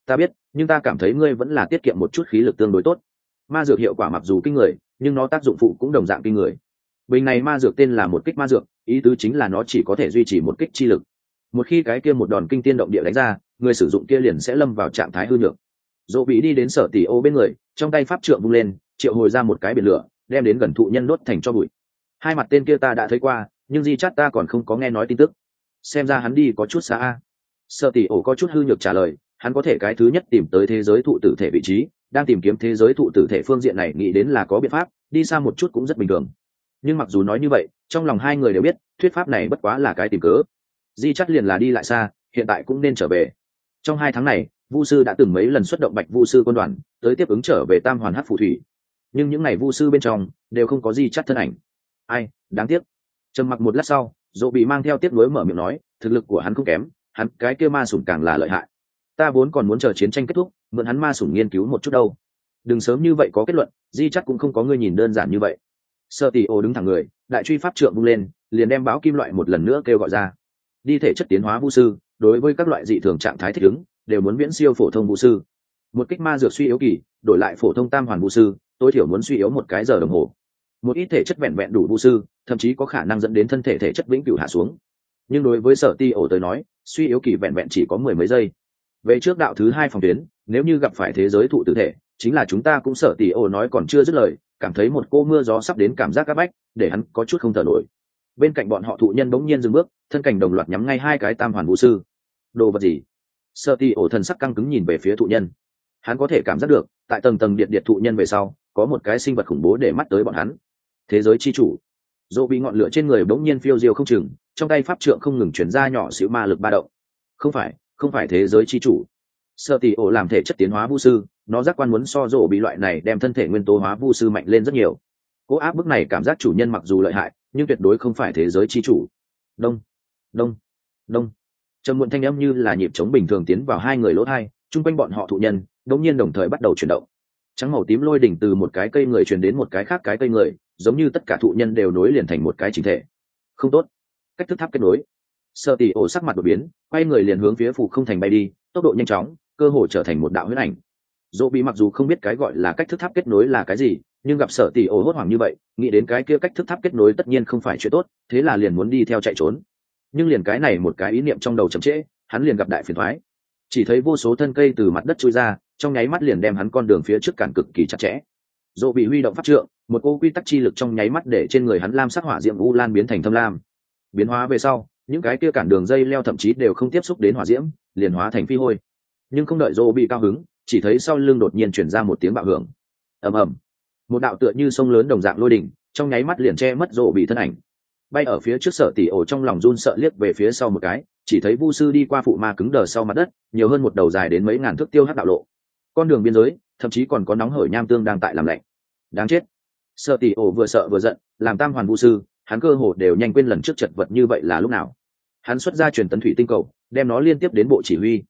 Ta biết, nhưng ta cảm thấy ngươi vẫn là tiết kiệm một chút khí lực tương đối tốt. Ma dược hiệu quả mặc dù kinh người, nhưng nó tác dụng phụ cũng đồng dạng kinh người. Bình này ma dược tên là một kích ma dược, ý tứ chính là nó chỉ có thể duy trì một kích chi lực. Một khi cái kia một đòn kinh tiên động địa đánh ra, người sử dụng kia liền sẽ lâm vào trạng thái hư nhược. Dỗ bị đi đến Sở Tỷ Ô bên người, trong tay pháp trượng vung lên, triệu hồi ra một cái biển lửa, đem đến gần thụ nhân đốt thành cho bụi. Hai mặt tên kia ta đã thấy qua, nhưng Di Chát ta còn không có nghe nói tin tức. Xem ra hắn đi có chút xa a. Sở Tỷ Ô có chút hư nhược trả lời, hắn có thể cái thứ nhất tìm tới thế giới thụ tử thể vị trí, đang tìm kiếm thế giới thụ tử thể phương diện này nghĩ đến là có biện pháp, đi xa một chút cũng rất bình thường. Nhưng mặc dù nói như vậy, trong lòng hai người đều biết, thuyết pháp này bất quá là cái tìm cớ. Di Chát liền là đi lại xa, hiện tại cũng nên trở về. Trong 2 tháng này, Vu sư đã từng mấy lần xuất động Bạch Vu sư quân đoàn, tới tiếp ứng trở về Tam Hoàn Hắc Phù Thủy. Nhưng những ngày Vu sư bên trong đều không có Di Chát thân ảnh. Ai, đáng tiếc. Trầm mặc một lát sau, Dỗ bị mang theo tiếp nối mở miệng nói, thực lực của hắn không kém, hắn cái kia ma sủng càng là lợi hại. Ta vốn còn muốn chờ chiến tranh kết thúc, mượn hắn ma sủng nghiên cứu một chút đâu. Đừng sớm như vậy có kết luận, Di Chát cũng không có ngươi nhìn đơn giản như vậy. Sở Tỷ Ô đứng thẳng người, đại truy pháp trượng vung lên, liền đem báo kim loại một lần nữa kêu gọi ra. Đi thể chất tiến hóa Vu sư, đối với các loại dị thường trạng thái thích ứng, đều muốn viễn siêu phổ thông Vu sư. Một kích ma dược suy yếu kỳ, đổi lại phổ thông Tam Hoàn Vu sư, tối thiểu muốn suy yếu 1 cái giờ đồng hồ. Một ít thể chất vẹn vẹn đủ Vu sư, thậm chí có khả năng dẫn đến thân thể thể chất vĩnh cửu hạ xuống. Nhưng đối với Sở Tỷ Ô tới nói, suy yếu kỳ vẹn vẹn chỉ có 10 mấy giây. Về trước đạo thứ 2 phòng tuyến, nếu như gặp phải thế giới thụ tử thể, chính là chúng ta cũng Sở Tỷ Ô nói còn chưa dứt lời, cảm thấy một cô mưa gió sắp đến cảm giác áp bách, để hắn có chút không thở nổi. Bên cạnh bọn họ thụ nhân bỗng nhiên dừng bước, thân cảnh đồng loạt nhắm ngay 2 cái Tam Hoàn Vu sư. Đồ vật gì? Sở Tỷ Ô thần sắc căng cứng nhìn về phía thụ nhân. Hắn có thể cảm giác được, tại tầng tầng điện thụ nhân về sau, có một cái sinh vật khủng bố để mắt tới bọn hắn. Thế giới chi chủ. Dỗ bị ngọn lửa trên người bỗng nhiên phiêu diêu không chừng, trong tay pháp trượng không ngừng chuyển ra nhỏ xíu ma lực ba động. Không phải thế giới chi chủ. Sở Tỷ Ô làm thể chất tiến hóa Vu sư, nó giác quan muốn so Dỗ bị loại này đem thân thể nguyên tố hóa Vu sư mạnh lên rất nhiều. Cố áp bức này cảm giác chủ nhân mặc dù lợi hại, nhưng tuyệt đối không phải thế giới chi chủ. Đông, đông, đông. Trầm muộn thanh âm như là nhịp trống bình thường tiến vào 2 người lỗ tai, chung quanh bọn họ thụ nhân, đột nhiên đồng thời bắt đầu chuyển động. Trắng màu tím lôi đỉnh từ một cái cây người truyền đến một cái khác cái cây người, giống như tất cả thụ nhân đều nối liền thành một cái chỉnh thể. Không tốt. Cách thức tháp kết nối. Sở Tỷ Ô sắc mặt đột biến, quay người liền hướng phía phủ không thành bay đi, tốc độ nhanh chóng, cơ hồ trở thành một đạo huyễn ảnh. Dỗ bị mặc dù không biết cái gọi là cách thức tháp kết nối là cái gì, nhưng gặp Sở Tỷ Ô hốt hoảng như vậy, nghĩ đến cái kia cách thức tháp kết nối tất nhiên không phải chuyện tốt, thế là liền muốn đi theo chạy trốn. Nhưng liền cái này một cái ý niệm trong đầu chậm trễ, hắn liền gặp đại phiền toái. Chỉ thấy vô số thân cây từ mặt đất chui ra, trong nháy mắt liền đem hắn con đường phía trước cản cực kỳ chặt chẽ. Dỗ bị huy động pháp trượng, một ô quy tắc chi lực trong nháy mắt để trên người hắn lam sắc hỏa diễm u lan biến thành thâm lam. Biến hóa về sau, những cái kia cản đường dây leo thậm chí đều không tiếp xúc đến hỏa diễm, liền hóa thành phi hôi. Nhưng không đợi Dỗ bị cao hứng, chỉ thấy sau lưng đột nhiên truyền ra một tiếng bạo hưởng. Ầm ầm. Một đạo tựa như sông lớn đồng dạng lôi đỉnh, trong nháy mắt liền che mất Dỗ bị thân ảnh. Bay ở phía trước Sở Tỷ Ô trong lòng run sợ liếc về phía sau một cái, chỉ thấy Vu sư đi qua phụ ma cứng đờ sau mặt đất, nhiều hơn một đầu dài đến mấy ngàn thước tiêu hắc đạo lộ. Con đường biên giới, thậm chí còn có nóng hởi nham tương đang tại làm lạnh. Đáng chết. Sở Tỷ Ô vừa sợ vừa giận, làm Tam Hoàn Vu sư, hắn cơ hồ đều nhanh quên lần trước chật vật như vậy là lúc nào. Hắn xuất ra truyền tấn thủy tinh cầu, đem nó liên tiếp đến bộ chỉ huy.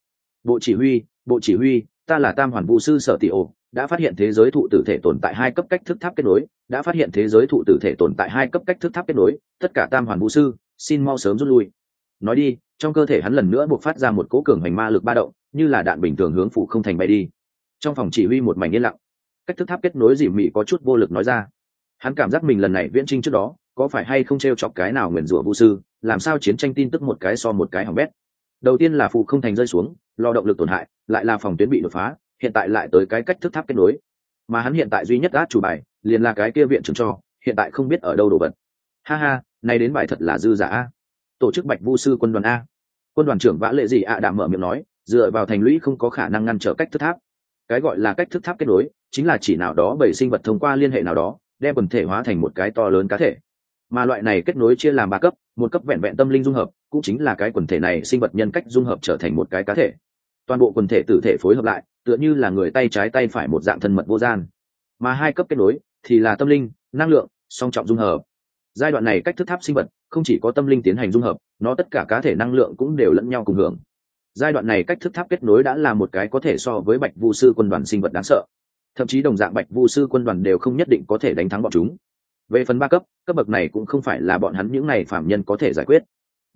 Bộ chỉ huy, ta là Tam Hoàn Vu sư Sở Tỷ Ô, đã phát hiện thế giới thụ tử thể tồn tại 2 cấp cách thức tháp kết nối, đã phát hiện thế giới thụ tử thể tồn tại 2 cấp cách thức tháp kết nối, tất cả Tam Hoàn Vu sư, xin mau sớm rút lui. Nói đi, trong cơ thể hắn lần nữa bộc phát ra một cỗ cường hành ma lực ba động, như là đạn bình thường hướng phủ không thành bay đi. Trong phòng chỉ huy một mảnh yên lặng. Cách thức tháp kết nối dỉ mị có chút vô lực nói ra. Hắn cảm giác mình lần này viễn trinh trước đó, có phải hay không trêu chọc cái nào nguyền rủa Vu sư, làm sao chiến tranh tin tức một cái so một cái hỏng bét. Đầu tiên là phủ không thành rơi xuống, lo động lực tổn hại, lại là phòng tuyến bị đột phá, hiện tại lại tới cái cách thức tháp kết nối. Mà hắn hiện tại duy nhất át chủ bài, liền là cái kia viện trưởng cho, hiện tại không biết ở đâu đồ vật. Ha ha, này đến bài thật là dư giả a. Tổ chức Bạch Vu sư quân đoàn a. Quân đoàn trưởng Vã Lệ gì ạ đạm mở miệng nói, dựa vào thành lũy không có khả năng ngăn trở cách thức tháp. Cái gọi là cách thức tháp kết nối, chính là chỉ nào đó bởi sinh vật thông qua liên hệ nào đó, đem quần thể hóa thành một cái to lớn cá thể. Mà loại này kết nối chia làm 3 cấp, một cấp vẹn vẹn tâm linh dung hợp, cũng chính là cái quần thể này sinh vật nhân cách dung hợp trở thành một cái cá thể. Toàn bộ quần thể tử thể phối hợp lại, tựa như là người tay trái tay phải một dạng thân mật vô gian. Mà 2 cấp kết nối thì là tâm linh, năng lượng, song trọng dung hợp. Giai đoạn này cách thức tháp sinh vật không chỉ có tâm linh tiến hành dung hợp, nó tất cả cá thể năng lượng cũng đều lẫn nhau cùng hưởng. Giai đoạn này cách thức tháp kết nối đã là một cái có thể so với Bạch Vu sư quân đoàn sinh vật đáng sợ. Thậm chí đồng dạng Bạch Vu sư quân đoàn đều không nhất định có thể đánh thắng bọn chúng. Về phần 3 cấp, cấp bậc này cũng không phải là bọn hắn những này phạm nhân có thể giải quyết.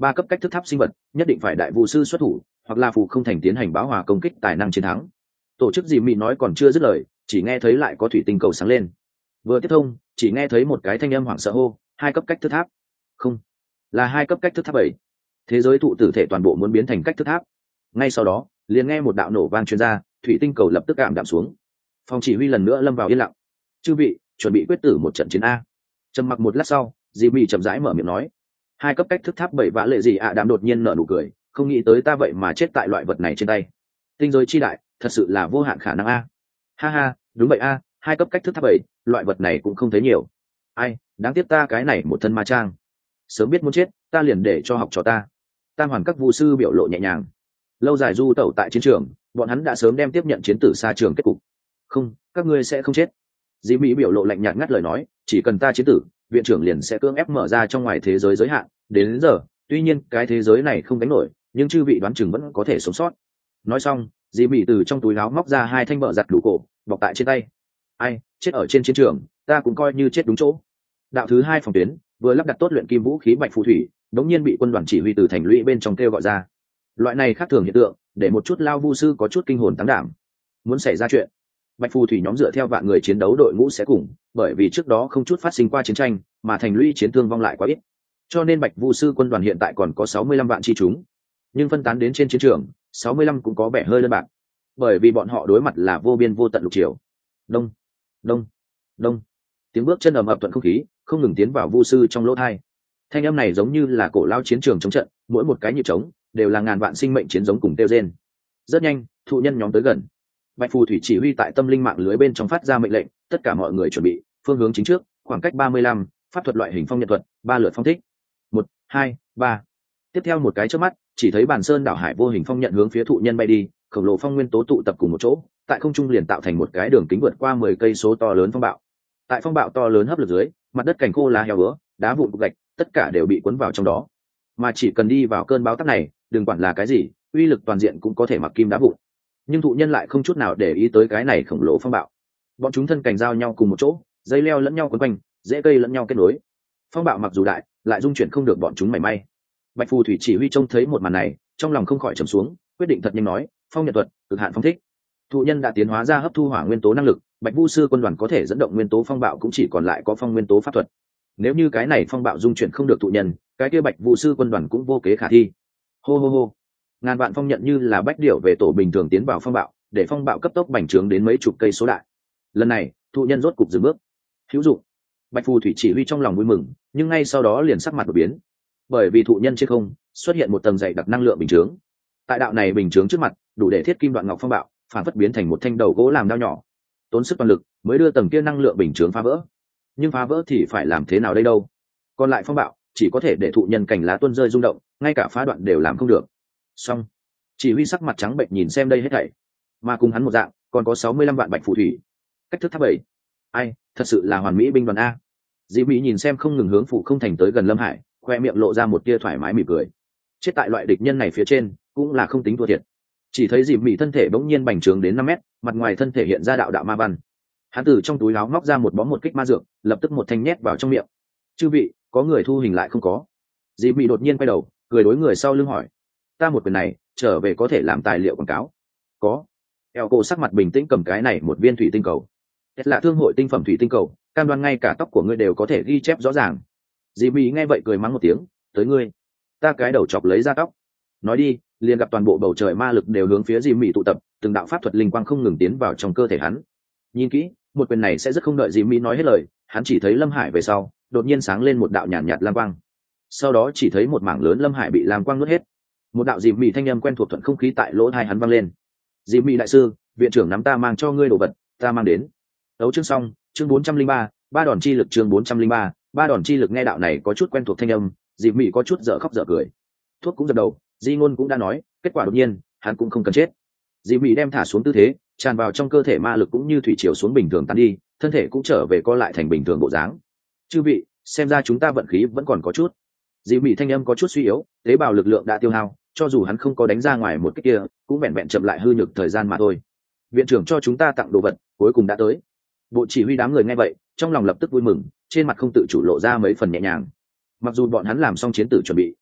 3 cấp cách thức tháp sinh vật nhất định phải đại vu sư xuất thủ, hoặc là phù không thành tiến hành báo hòa công kích tài năng chiến thắng. Tổ chức Dì Mị nói còn chưa dứt lời, chỉ nghe thấy lại có thủy tinh cầu sáng lên. Vừa tiếp thông, chỉ nghe thấy một cái thanh âm hoảng sợ hô: 2 cấp cách thức tháp. Không, là 2 cấp cách thức tháp 7. Thế giới thụ tử thể toàn bộ muốn biến thành cách thức tháp. Ngay sau đó, liền nghe một đạo nổ vang truyền ra, thủy tinh cầu lập tức ảm đạm xuống. Phòng chỉ huy lần nữa lâm vào yên lặng. Chư vị, chuẩn bị quyết tử một trận chiến a. Trầm mặc một lát sau, Dì Mị chậm rãi mở miệng nói: 2 cấp cách thức tháp 7 vã lệ gì ạ đạm đột nhiên nở nụ cười, không nghĩ tới ta vậy mà chết tại loại vật này trên tay. Tinh giới chi đại, thật sự là vô hạn khả năng a. Ha ha, đúng vậy a, 2 cấp cách thức tháp 7, loại vật này cũng không thấy nhiều. Ai, đáng tiếc ta cái này một thân ma trang. Sớm biết muốn chết, ta liền để cho học trò ta. Tam hoàn các vu sư biểu lộ nhẹ nhàng. Lâu dài du tẩu tại chiến trường, bọn hắn đã sớm đem tiếp nhận chiến tử xa trường kết cục. Không, các ngươi sẽ không chết. Dĩ Mỹ biểu lộ lạnh nhạt ngắt lời nói, chỉ cần ta chiến tử, viện trưởng liền sẽ cưỡng ép mở ra trong ngoài thế giới giới hạn. Đến giờ, tuy nhiên cái thế giới này không đánh nổi, nhưng chư vị đoán chừng vẫn có thể sống sót. Nói xong, Dĩ Mỹ từ trong túi áo móc ra 2 thanh bợ giặt đủ cổ, bọc tại trên tay. Ai, chết ở trên chiến trường, ta cũng coi như chết đúng chỗ. Đạo thứ 2 phòng tuyến, vừa lắp đặt tốt luyện kim vũ khí bạch phù thủy, đống nhiên bị quân đoàn chỉ huy từ thành lũy bên trong kêu gọi ra. Loại này khác thường hiện tượng, để một chút lao vu sư có chút kinh hồn táng đảm. Muốn xảy ra chuyện, bạch phù thủy nhóm dựa theo vạn người chiến đấu đội ngũ sẽ cùng, bởi vì trước đó không chút phát sinh qua chiến tranh, mà thành lũy chiến thương vong lại quá ít, cho nên bạch vu sư quân đoàn hiện tại còn có 65 vạn chi chúng, nhưng phân tán đến trên chiến trường 65 cũng có vẻ hơi đơn bạc, bởi vì bọn họ đối mặt là vô biên vô tận lục triều. Đông đông đông, tiếng bước chân ầm ập thuận không khí, không ngừng tiến vào vu sư trong lỗ thai. Thanh âm này giống như là cổ lao chiến trường chống trận, mỗi một cái nhịp trống đều là ngàn vạn sinh mệnh chiến giống cùng tiêu rên. Rất nhanh, thụ nhân nhóm tới gần. Bạch phù thủy chỉ huy tại tâm linh mạng lưới bên trong phát ra mệnh lệnh, tất cả mọi người chuẩn bị, phương hướng chính trước, khoảng cách 35, pháp thuật loại hình phong nhận thuật, 3 lượt phong thích. 1, 2, 3. Tiếp theo một cái chớp mắt, chỉ thấy bản sơn đảo hải vô hình phong nhận hướng phía thụ nhân bay đi, khổng lồ phong nguyên tố tụ tập cùng một chỗ, tại không trung liền tạo thành một cái đường kính vượt qua 10 cây số to lớn phong bạo. Tại phong bạo to lớn hấp lực dưới, mặt đất cảnh khô lá heo bữa, đá vụn cục gạch, tất cả đều bị cuốn vào trong đó. Mà chỉ cần đi vào cơn bão táp này, đừng quản là cái gì, uy lực toàn diện cũng có thể mặc kim đá vụn. Nhưng thụ nhân lại không chút nào để ý tới cái này khổng lồ phong bạo. Bọn chúng thân cành giao nhau cùng một chỗ, dây leo lẫn nhau quấn quanh, rễ cây lẫn nhau kết nối. Phong bạo mặc dù đại, lại dung chuyển không được bọn chúng mảy may. Bạch phù thủy chỉ huy trông thấy một màn này, trong lòng không khỏi trầm xuống, quyết định thật nhanh nói: phong nhận thuật, cực hạn phong thích. Thụ nhân đã tiến hóa ra hấp thu hỏa nguyên tố năng lực, bạch vu sư quân đoàn có thể dẫn động nguyên tố phong bạo cũng chỉ còn lại có phong nguyên tố pháp thuật. Nếu như cái này phong bạo dung chuyển không được thụ nhân, cái kia bạch vu sư quân đoàn cũng vô kế khả thi. Hô hô hô, ngàn vạn phong nhận như là bách điểu về tổ bình thường tiến vào phong bạo, để phong bạo cấp tốc bành trướng đến mấy chục cây số đại. Lần này, thụ nhân rốt cục dừng bước. Hữu dụng. Bạch phù thủy chỉ huy trong lòng vui mừng, nhưng ngay sau đó liền sắc mặt đổi biến, bởi vì thụ nhân trên không xuất hiện một tầng dày đặc năng lượng bình chướng. Tại đạo này bình chướng trước mặt, đủ để thiết kim đoạn ngọc phong bạo phản phất biến thành một thanh đầu gỗ làm đao nhỏ, tốn sức toàn lực mới đưa tầng kia năng lượng bình chướng phá vỡ. Nhưng phá vỡ thì phải làm thế nào đây đâu? Còn lại phong bạo chỉ có thể để thụ nhân cành lá tuôn rơi rung động, ngay cả phá đoạn đều làm không được. Xong, chỉ huy sắc mặt trắng bệnh nhìn xem đây hết thảy, mà cùng hắn một dạng còn có 65 vạn bạch phù thủy. Cách thức tháp 7. Ai, thật sự là hoàn mỹ binh đoàn a. Dĩ Mỹ nhìn xem không ngừng hướng phụ không thành tới gần Lâm Hải, khoe miệng lộ ra một tia thoải mái mỉm cười. Chết tại loại địch nhân này phía trên cũng là không tính thua thiệt. Chỉ thấy Dĩ Mỹ thân thể bỗng nhiên bành trướng đến 5 mét, mặt ngoài thân thể hiện ra đạo đạo ma văn. Hắn từ trong túi áo móc ra một bó một kích ma dược, lập tức một thanh nhét vào trong miệng. Chư vị, có người thu hình lại không có? Dĩ Mỹ đột nhiên quay đầu, cười đối người sau lưng hỏi. Ta một quyền này trở về có thể làm tài liệu quảng cáo. Có. Eo cô sắc mặt bình tĩnh cầm cái này một viên thủy tinh cầu. Thật là thương hội tinh phẩm thủy tinh cầu, cam đoan ngay cả tóc của ngươi đều có thể ghi chép rõ ràng. Dĩ Mỹ nghe vậy cười mắng một tiếng, tới ngươi. Ta cái đầu chọc lấy ra tóc. Nói đi, liền gặp toàn bộ bầu trời ma lực đều hướng phía Dĩ Mỹ tụ tập, từng đạo pháp thuật linh quang không ngừng tiến vào trong cơ thể hắn. Nhìn kỹ, một quyền này sẽ rất không đợi Dĩ Mỹ nói hết lời, hắn chỉ thấy Lâm Hải về sau, đột nhiên sáng lên một đạo nhàn nhạt lam quang. Sau đó chỉ thấy một mảng lớn Lâm Hải bị lam quang nuốt hết. Một đạo Dĩ Mỹ thanh âm quen thuộc thuận không khí tại lỗ tai hắn vang lên. Dĩ Mỹ đại sư, viện trưởng nắm ta mang cho ngươi đồ vật, ta mang đến. Đấu chương xong, chương 403, ba đòn chi lực chương 403, ba đòn chi lực nghe đạo này có chút quen thuộc thanh âm, Dĩ Mỹ có chút dở khóc dở cười. Thuốc cũng dập đầu, Di Ngôn cũng đã nói, kết quả đột nhiên, hắn cũng không cần chết. Dĩ Mỹ đem thả xuống tư thế, tràn vào trong cơ thể ma lực cũng như thủy triều xuống bình thường tan đi, thân thể cũng trở về co lại thành bình thường bộ dáng. Chư vị, xem ra chúng ta vận khí vẫn còn có chút. Dĩ Mỹ thanh âm có chút suy yếu, tế bào lực lượng đã tiêu hao, cho dù hắn không có đánh ra ngoài một cái kia, cũng vẹn vẹn chậm lại hư nhược thời gian mà thôi. Viện trưởng cho chúng ta tặng đồ vật, cuối cùng đã tới. Bộ chỉ huy đám người nghe vậy, trong lòng lập tức vui mừng, trên mặt không tự chủ lộ ra mấy phần nhẹ nhàng. Mặc dù bọn hắn làm xong chiến tử chuẩn bị,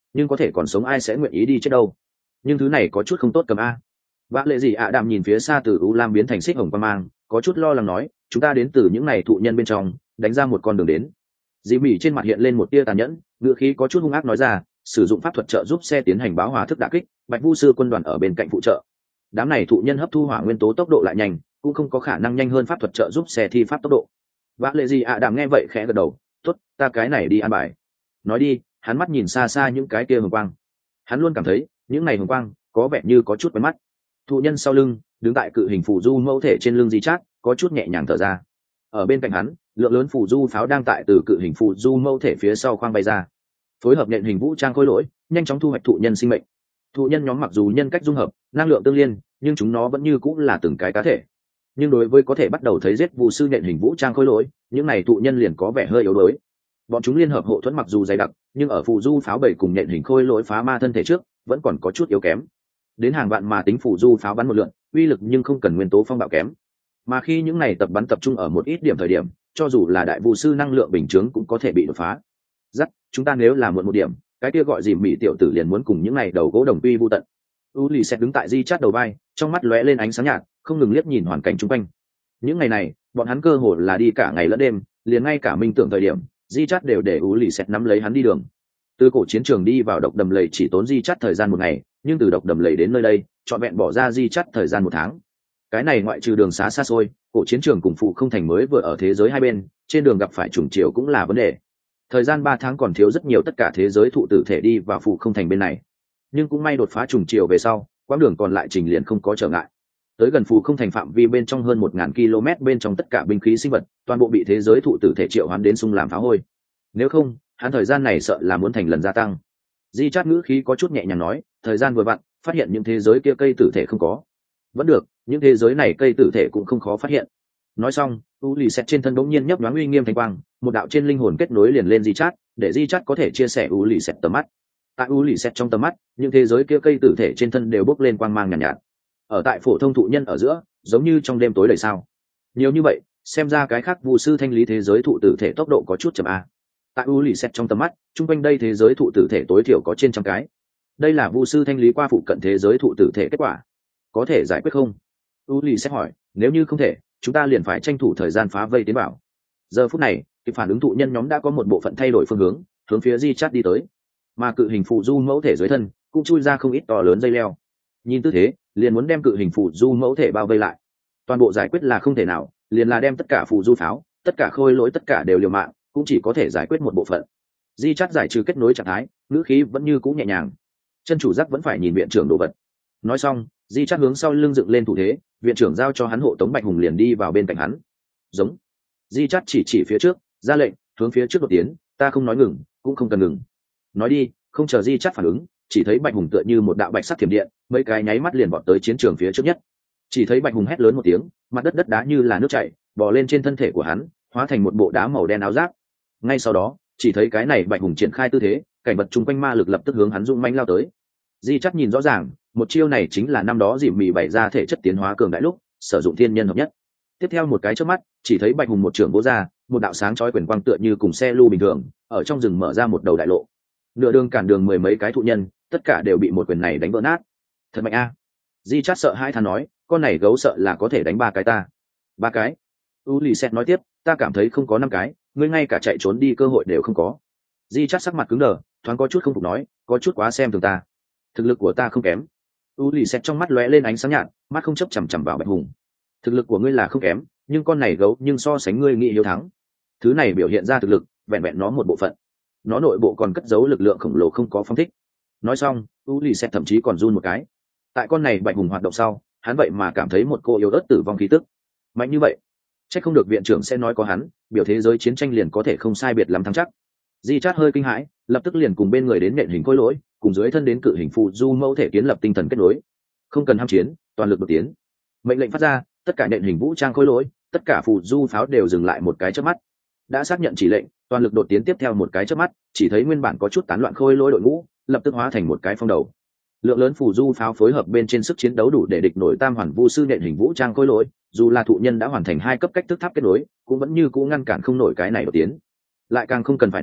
nhưng có thể còn sống ai sẽ nguyện ý đi chết đâu. Nhưng thứ này có chút không tốt cầm a. Vã lệ gì ạ đạm nhìn phía xa từ u lam biến thành xích hồng quang mang, có chút lo lắng nói, chúng ta đến từ những này thụ nhân bên trong, đánh ra một con đường đến. Dì Mỉ trên mặt hiện lên một tia tàn nhẫn, ngữ khí có chút hung ác nói ra, sử dụng pháp thuật trợ giúp xe tiến hành báo hòa thức đả kích, Bạch Vu sư quân đoàn ở bên cạnh phụ trợ. Đám này thụ nhân hấp thu hỏa nguyên tố tốc độ lại nhanh, cũng không có khả năng nhanh hơn pháp thuật trợ giúp xe thi pháp tốc độ. Vã lệ gì ạ đạm nghe vậy khẽ gật đầu, tốt, ta cái này đi an bài. Nói đi, hắn mắt nhìn xa xa những cái kia hồng quang. Hắn luôn cảm thấy, những này hồng quang có vẻ như có chút quen mắt. Thụ nhân sau lưng, đứng tại cự hình phù du mẫu thể trên lưng Di Chát, có chút nhẹ nhàng thở ra. Ở bên cạnh hắn, lượng lớn phù du pháo đang tại từ cự hình phù du mẫu thể phía sau khoang bay ra, phối hợp nện hình vũ trang khối lỗi, nhanh chóng thu hoạch thụ nhân sinh mệnh. Thụ nhân nhóm mặc dù nhân cách dung hợp, năng lượng tương liên, nhưng chúng nó vẫn như cũng là từng cái cá thể. Nhưng đối với có thể bắt đầu thấy giết vụ sư nện hình vũ trang khối lỗi, những này thụ nhân liền có vẻ hơi yếu đuối. Bọn chúng liên hợp hộ thuẫn mặc dù dày đặc, nhưng ở phù du pháo bầy cùng nện hình khối lỗi phá ma thân thể trước, vẫn còn có chút yếu kém. Đến hàng vạn mà tính phù du pháo bắn một lượn, uy lực nhưng không cần nguyên tố phong bạo kém. Mà khi những này tập bắn tập trung ở một ít điểm thời điểm, cho dù là đại vụ sư năng lượng bình chướng cũng có thể bị đột phá. Dắt, chúng ta nếu là muộn một điểm, cái kia gọi gì Mỹ tiểu tử liền muốn cùng những này đầu gỗ đồng quy vu tận. U lì sẽ đứng tại Di Chát đầu vai, trong mắt lóe lên ánh sáng nhạt, không ngừng liếc nhìn hoàn cảnh xung quanh. Những ngày này, bọn hắn cơ hồ là đi cả ngày lẫn đêm, liền ngay cả minh tưởng thời điểm, Di Chát đều để U lì sẽ nắm lấy hắn đi đường. Từ cổ chiến trường đi vào độc đầm lầy chỉ tốn Di Chát thời gian một ngày, nhưng từ độc đầm lầy đến nơi đây, trọn vẹn bỏ ra Di Chát thời gian một tháng. Cái này ngoại trừ đường xá xa xôi, cổ chiến trường cùng phụ không thành mới vừa ở thế giới hai bên, trên đường gặp phải trùng chiều cũng là vấn đề. Thời gian 3 tháng còn thiếu rất nhiều tất cả thế giới thụ tử thể đi vào phụ không thành bên này. Nhưng cũng may đột phá trùng chiều về sau, quãng đường còn lại trình liền không có trở ngại. Tới gần phụ không thành phạm vi bên trong hơn 1000 km bên trong tất cả binh khí sinh vật, toàn bộ bị thế giới thụ tử thể triệu hoán đến xung làm phá hôi. Nếu không, hắn thời gian này sợ là muốn thành lần gia tăng. Di Chát ngữ khí có chút nhẹ nhàng nói, thời gian vừa vặn, phát hiện những thế giới kia cây tử thể không có. Vẫn được, những thế giới này cây tử thể cũng không khó phát hiện. Nói xong, u lì xét trên thân đống nhiên nhấp nhoáng uy nghiêm thanh quang, một đạo trên linh hồn kết nối liền lên Di Chát, để Di Chát có thể chia sẻ u lì xét tầm mắt. Tại u lì xét trong tầm mắt, những thế giới kia cây tử thể trên thân đều bốc lên quang mang nhàn nhạt. Ở tại phổ thông thụ nhân ở giữa, giống như trong đêm tối đầy sao. Nhiều như vậy, xem ra cái khác vụ sư thanh lý thế giới thụ tử thể tốc độ có chút chậm a. Tại u lì xét trong tầm mắt, chung quanh đây thế giới thụ tử thể tối thiểu có trên trăm cái. Đây là vụ sư thanh lý qua phụ cận thế giới thụ tử thể kết quả. Có thể giải quyết không? U lì xét hỏi, nếu như không thể, chúng ta liền phải tranh thủ thời gian phá vây tiến bảo. Giờ phút này, kịp phản ứng thụ nhân nhóm đã có một bộ phận thay đổi phương hướng, hướng phía Di Chát đi tới. Mà cự hình phù du mẫu thể dưới thân cũng chui ra không ít to lớn dây leo. Nhìn tư thế, liền muốn đem cự hình phù du mẫu thể bao vây lại. Toàn bộ giải quyết là không thể nào, liền là đem tất cả phù du pháo, tất cả khôi lỗi tất cả đều liều mạng, cũng chỉ có thể giải quyết một bộ phận. Di Chát giải trừ kết nối trạng thái, ngữ khí vẫn như cũ nhẹ nhàng. Chân chủ giác vẫn phải nhìn viện trưởng đồ vật. Nói xong, Di Chát hướng sau lưng dựng lên thủ thế, viện trưởng giao cho hắn hộ tống Bạch Hùng liền đi vào bên cạnh hắn. Giống. Di Chát chỉ phía trước, ra lệnh, hướng phía trước đột tiến, ta không nói ngừng, cũng không cần ngừng. Nói đi, không chờ Di Chát phản ứng, chỉ thấy Bạch Hùng tựa như một đạo bạch sắc thiểm điện, mấy cái nháy mắt liền vọt tới chiến trường phía trước nhất. Chỉ thấy Bạch Hùng hét lớn một tiếng, mặt đất đất đá như là nước chảy, bò lên trên thân thể của hắn, hóa thành một bộ đá màu đen áo giáp. Ngay sau đó, chỉ thấy cái này Bạch Hùng triển khai tư thế, cảnh vật chung quanh ma lực lập tức hướng hắn dũng mãnh lao tới. Di Chát nhìn rõ ràng, một chiêu này chính là năm đó Dìm Mị bày ra thể chất tiến hóa cường đại lúc sử dụng thiên nhân hợp nhất. Tiếp theo một cái chớp mắt, chỉ thấy Bạch Hùng một trưởng vỗ ra, một đạo sáng chói quyền quang tựa như cùng xe lưu bình thường, ở trong rừng mở ra một đầu đại lộ. Nửa đường cản đường mười mấy cái thụ nhân, tất cả đều bị một quyền này đánh vỡ nát. Thật mạnh a! Di Chát sợ hãi thán nói, con này gấu sợ là có thể đánh 3 cái ta. 3 cái? U Lì Sét nói tiếp, ta cảm thấy không có 5 cái, ngươi ngay cả chạy trốn đi cơ hội đều không có. Di Chát sắc mặt cứng đờ, thoáng có chút không phục nói, có chút quá xem thường ta. Thực lực của ta không kém. U Lì Sét trong mắt lóe lên ánh sáng nhạt, mắt không chấp chằm chằm vào Bạch Hùng. Thực lực của ngươi là không kém, nhưng con này gấu nhưng so sánh ngươi nghĩ hiếu thắng. Thứ này biểu hiện ra thực lực, vẹn vẹn nó một bộ phận. Nó nội bộ còn cất giấu lực lượng khổng lồ không có phong thích. Nói xong, U Lì Sét thậm chí còn run một cái. Tại con này Bạch Hùng hoạt động sau, hắn vậy mà cảm thấy một cô yếu ớt tử vong khí tức. Mạnh như vậy, chắc không được viện trưởng sẽ nói có hắn, biểu thế giới chiến tranh liền có thể không sai biệt lắm thắng chắc. Di Chát hơi kinh hãi, lập tức liền cùng bên người đến nện hình khối lỗi, cùng dưới thân đến cự hình phù du mẫu thể kiến lập tinh thần kết nối. Không cần ham chiến, toàn lực đột tiến. Mệnh lệnh phát ra, tất cả nện hình vũ trang khối lỗi, tất cả phù du pháo đều dừng lại một cái chớp mắt. Đã xác nhận chỉ lệnh, toàn lực đột tiến tiếp theo một cái chớp mắt, chỉ thấy nguyên bản có chút tán loạn khối lỗi đội ngũ, lập tức hóa thành một cái phong đầu. Lượng lớn phù du pháo phối hợp bên trên sức chiến đấu đủ để địch nổi tam hoàn vu sư nện hình vũ trang khối lỗi, dù là thụ nhân đã hoàn thành 2 cấp cách thức tháp kết nối, cũng vẫn như cũ ngăn cản không nổi cái này đột tiến. Lại càng không cần phải nói,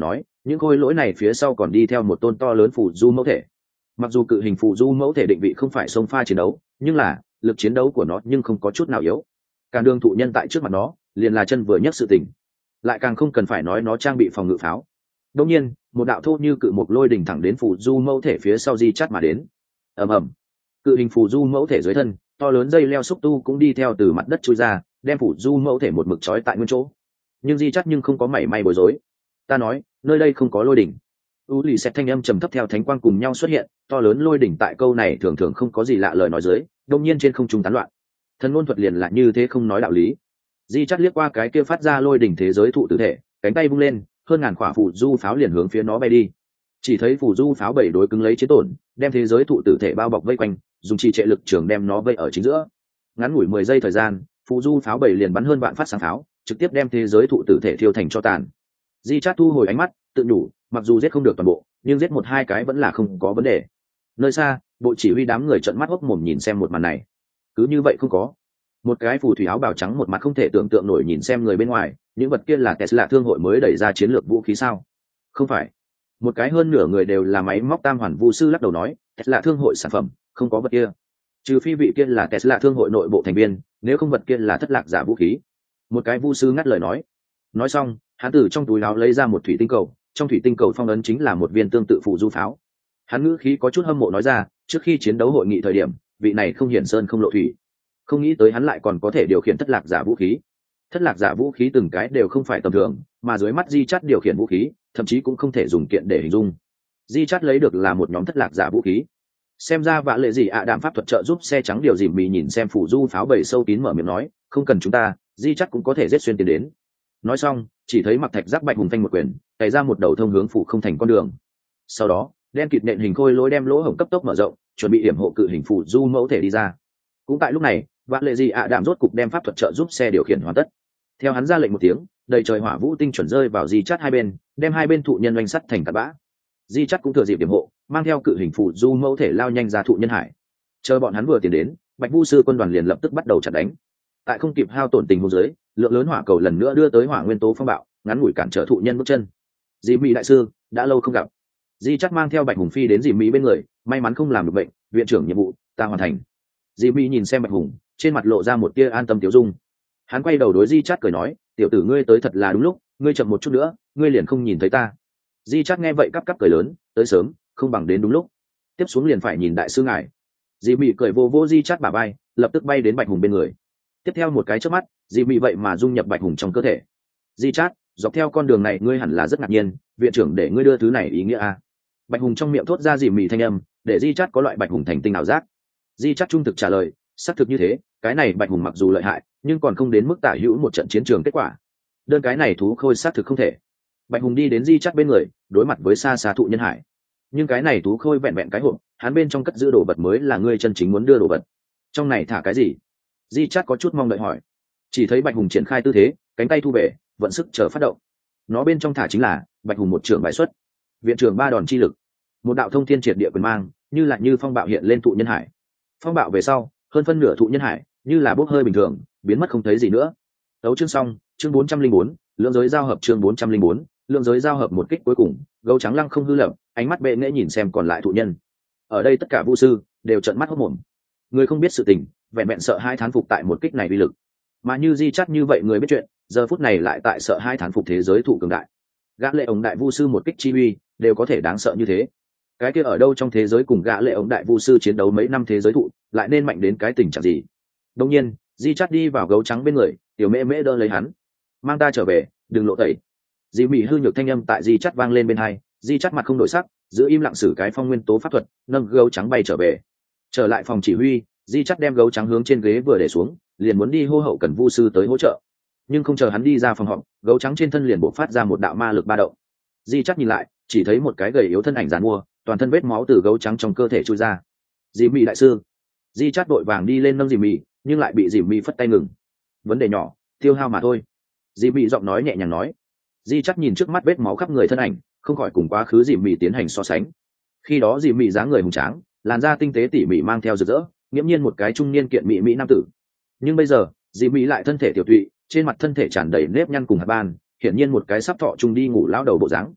những khôi lỗi này phía sau còn đi theo một tôn to lớn phù du mẫu thể. Mặc dù cự hình phù du mẫu thể định vị không phải xông pha chiến đấu, nhưng là lực chiến đấu của nó nhưng không có chút nào yếu. Càn đường thụ nhân tại trước mặt nó liền là chân vừa nhất sự tình, lại càng không cần phải nói nó trang bị phòng ngự pháo. Đương nhiên một đạo thô như cự một lôi đỉnh thẳng đến phù du mẫu thể phía sau di chắt mà đến. ầm ầm, cự hình phù du mẫu thể dưới thân to lớn dây leo xúc tu cũng đi theo từ mặt đất chui ra, đem phù du mẫu thể một mực trói tại nguyên chỗ. Nhưng di chắt nhưng không có mảy may bối rối. Ta nói nơi đây không có lôi đỉnh. U lì xẹt thanh âm trầm thấp theo thánh quang cùng nhau xuất hiện, to lớn lôi đỉnh tại câu này thường thường không có gì lạ lời nói dưới, đột nhiên trên không trung tán loạn. Thần ngôn thuật liền là như thế không nói đạo lý. Di chắt liếc qua cái kia phát ra lôi đỉnh thế giới thụ tử thể, cánh tay vung lên, hơn ngàn quả phù du pháo liền hướng phía nó bay đi. Chỉ thấy phù du pháo bảy đối cứng lấy chiến tổn, đem thế giới thụ tử thể bao bọc vây quanh, dùng trì trệ lực trường đem nó vây ở chính giữa. Ngắn ngủi 10 giây thời gian, phù du pháo bảy liền bắn hơn vạn phát sáng pháo, trực tiếp đem thế giới thụ tử thể thiêu thành cho tàn. Di chát thu hồi ánh mắt, tự nhủ, mặc dù giết không được toàn bộ, nhưng giết một hai cái vẫn là không có vấn đề. Nơi xa, bộ chỉ huy đám người trợn mắt hốc mồm nhìn xem một màn này. Cứ như vậy không có. Một cái phù thủy áo bào trắng một mặt không thể tưởng tượng nổi nhìn xem người bên ngoài, những vật kia là Tesla thương hội mới đẩy ra chiến lược vũ khí sao? Không phải. Một cái hơn nửa người đều là máy móc tam hoàn vu sư lắc đầu nói, Tesla thương hội sản phẩm, không có vật kia. Trừ phi vị kia là Tesla thương hội nội bộ thành viên, nếu không vật kia là thất lạc giả vũ khí. Một cái vu sư ngắt lời nói. Nói xong, hắn từ trong túi áo lấy ra một thủy tinh cầu, trong thủy tinh cầu phong ấn chính là một viên tương tự phù du pháo. Hắn ngữ khí có chút hâm mộ nói ra, trước khi chiến đấu hội nghị thời điểm, vị này không hiển sơn không lộ thủy. Không nghĩ tới hắn lại còn có thể điều khiển thất lạc giả vũ khí. Thất lạc giả vũ khí từng cái đều không phải tầm thường, mà dưới mắt Di Chát điều khiển vũ khí, thậm chí cũng không thể dùng kiện để hình dung. Di Chát lấy được là một nhóm thất lạc giả vũ khí. Xem ra vạ lệ gì ạ đạm pháp thuật trợ giúp xe trắng điều dìm mì nhìn xem phủ du pháo bầy sâu kín mở miệng nói, không cần chúng ta, Di Chát cũng có thể giết xuyên tiến đến. Nói xong, chỉ thấy mặc thạch giác bạch hùng phanh một quyền, cày ra một đầu thông hướng phủ không thành con đường. Sau đó, đen kịt nện hình khôi lối đem lỗ hổng cấp tốc mở rộng, chuẩn bị điểm hộ cự hình phủ du mẫu thể đi ra. Cũng tại lúc này, vạ lệ gì ạ đạm rốt cục đem pháp thuật trợ giúp xe điều khiển hoàn tất. Theo hắn ra lệnh một tiếng, đầy trời hỏa vũ tinh chuẩn rơi vào Di Chát hai bên, đem hai bên thụ nhân oanh sắt thành tạt bã. Di Chát cũng thừa dịp điểm hộ, mang theo cự hình phủ du mẫu thể lao nhanh ra thụ nhân hải. Chờ bọn hắn vừa tiến đến, Bạch Vu sư quân đoàn liền lập tức bắt đầu chặn đánh. Tại không kịp hao tổn tình huống dưới, lượng lớn hỏa cầu lần nữa đưa tới hỏa nguyên tố phong bạo, ngắn ngủi cản trở thụ nhân bước chân. Dì Mỹ đại sư, đã lâu không gặp. Di Chát mang theo Bạch Hùng phi đến Dì Mỹ bên người, may mắn không làm được bệnh, viện trưởng nhiệm vụ ta hoàn thành. Dì Mỹ nhìn xem Bạch Hùng, trên mặt lộ ra một tia an tâm tiêu dung. Hắn quay đầu đối Di Chát cười nói, tiểu tử ngươi tới thật là đúng lúc, ngươi chậm một chút nữa, ngươi liền không nhìn thấy ta. Di Chát nghe vậy cắp cắp cười lớn, tới sớm, không bằng đến đúng lúc. Tiếp xuống liền phải nhìn đại sư ngài. Dì Mỹ cười vô vô Di Chát bả vai, lập tức bay đến Bạch Hùng bên người. Tiếp theo một cái chớp mắt, Dì Mỹ vậy mà dung nhập Bạch Hùng trong cơ thể. Di Chát, dọc theo con đường này ngươi hẳn là rất ngạc nhiên, viện trưởng để ngươi đưa thứ này ý nghĩa à? Bạch Hùng trong miệng thốt ra Dì Mỹ thanh âm, để Di Chát có loại Bạch Hùng thành tinh ảo giác. Di Chát trung thực trả lời, xác thực như thế, cái này Bạch Hùng mặc dù lợi hại, nhưng còn không đến mức tả hữu một trận chiến trường kết quả. Đơn cái này thú khôi xác thực không thể. Bạch Hùng đi đến Di Chát bên người, đối mặt với xa xa thụ nhân hải. Nhưng cái này thú khôi vẹn vẹn cái hộp, hắn bên trong cất giữ đồ vật mới là ngươi chân chính muốn đưa đồ vật. Trong này thả cái gì? Di Chát có chút mong đợi hỏi. Chỉ thấy Bạch Hùng triển khai tư thế, cánh tay thu về, vận sức chờ phát động. Nó bên trong thả chính là Bạch Hùng một trường bại xuất, viện trưởng ba đòn chi lực, một đạo thông thiên triệt địa quyền mang, như là như phong bạo hiện lên thụ nhân hải. Phong bạo về sau, hơn phân nửa thụ nhân hải như là bốc hơi bình thường, biến mất không thấy gì nữa. Tấu chương xong, chương 404, lượng giới giao hợp chương 404, lượng giới giao hợp một kích cuối cùng, gấu trắng lăng không hư lập, ánh mắt bệ nghệ nhìn xem còn lại thụ nhân. Ở đây tất cả vu sư đều trợn mắt hốt mồm. Người không biết sự tình, vẹn vẹn sợ hai thán phục tại một kích này uy lực. Mà như Di Chát như vậy người biết chuyện, giờ phút này lại tại sợ hai thán phục thế giới thụ cường đại. Gã lệ ống đại vu sư một kích chi uy, đều có thể đáng sợ như thế. Cái kia ở đâu trong thế giới cùng gã lệ ống đại vu sư chiến đấu mấy năm thế giới thụ, lại nên mạnh đến cái tình trạng gì? Đương nhiên, Di Chát đi vào gấu trắng bên người, tiểu mễ mễ đỡ lấy hắn, mang ta trở về, đừng lộ tẩy. Dì Mỹ hư nhược thanh âm tại Di Chát vang lên bên hai, Di Chát mặt không đổi sắc, giữ im lặng sử cái phong nguyên tố pháp thuật, nâng gấu trắng bay trở về. Trở lại phòng chỉ huy, Di Chát đem gấu trắng hướng trên ghế vừa để xuống, liền muốn đi hô hậu cần vu sư tới hỗ trợ. Nhưng không chờ hắn đi ra phòng họp, gấu trắng trên thân liền bộc phát ra một đạo ma lực ba động. Di Chát nhìn lại, chỉ thấy một cái gầy yếu thân ảnh giàn mua, toàn thân vết máu từ gấu trắng trong cơ thể trôi ra. Dì Mỹ đại sư. Di Chát đội vàng đi lên nâng Dì Mỹ, nhưng lại bị Dì Mỹ phất tay ngừng. Vấn đề nhỏ, tiêu hao mà thôi. Dì Mỹ giọng nói nhẹ nhàng nói. Di Chát nhìn trước mắt vết máu khắp người thân ảnh, không khỏi cùng quá khứ Dì Mỹ tiến hành so sánh. Khi đó Dì Mỹ dáng người hùng tráng, làn da tinh tế tỉ mỉ mang theo rực rỡ, nghiễm nhiên một cái trung niên kiện mỹ nam tử. Nhưng bây giờ, Dì Mỹ lại thân thể tiểu tụy, trên mặt thân thể tràn đầy nếp nhăn cùng hạt ban, hiển nhiên một cái sắp thọ trung đi ngủ lão đầu bộ dáng.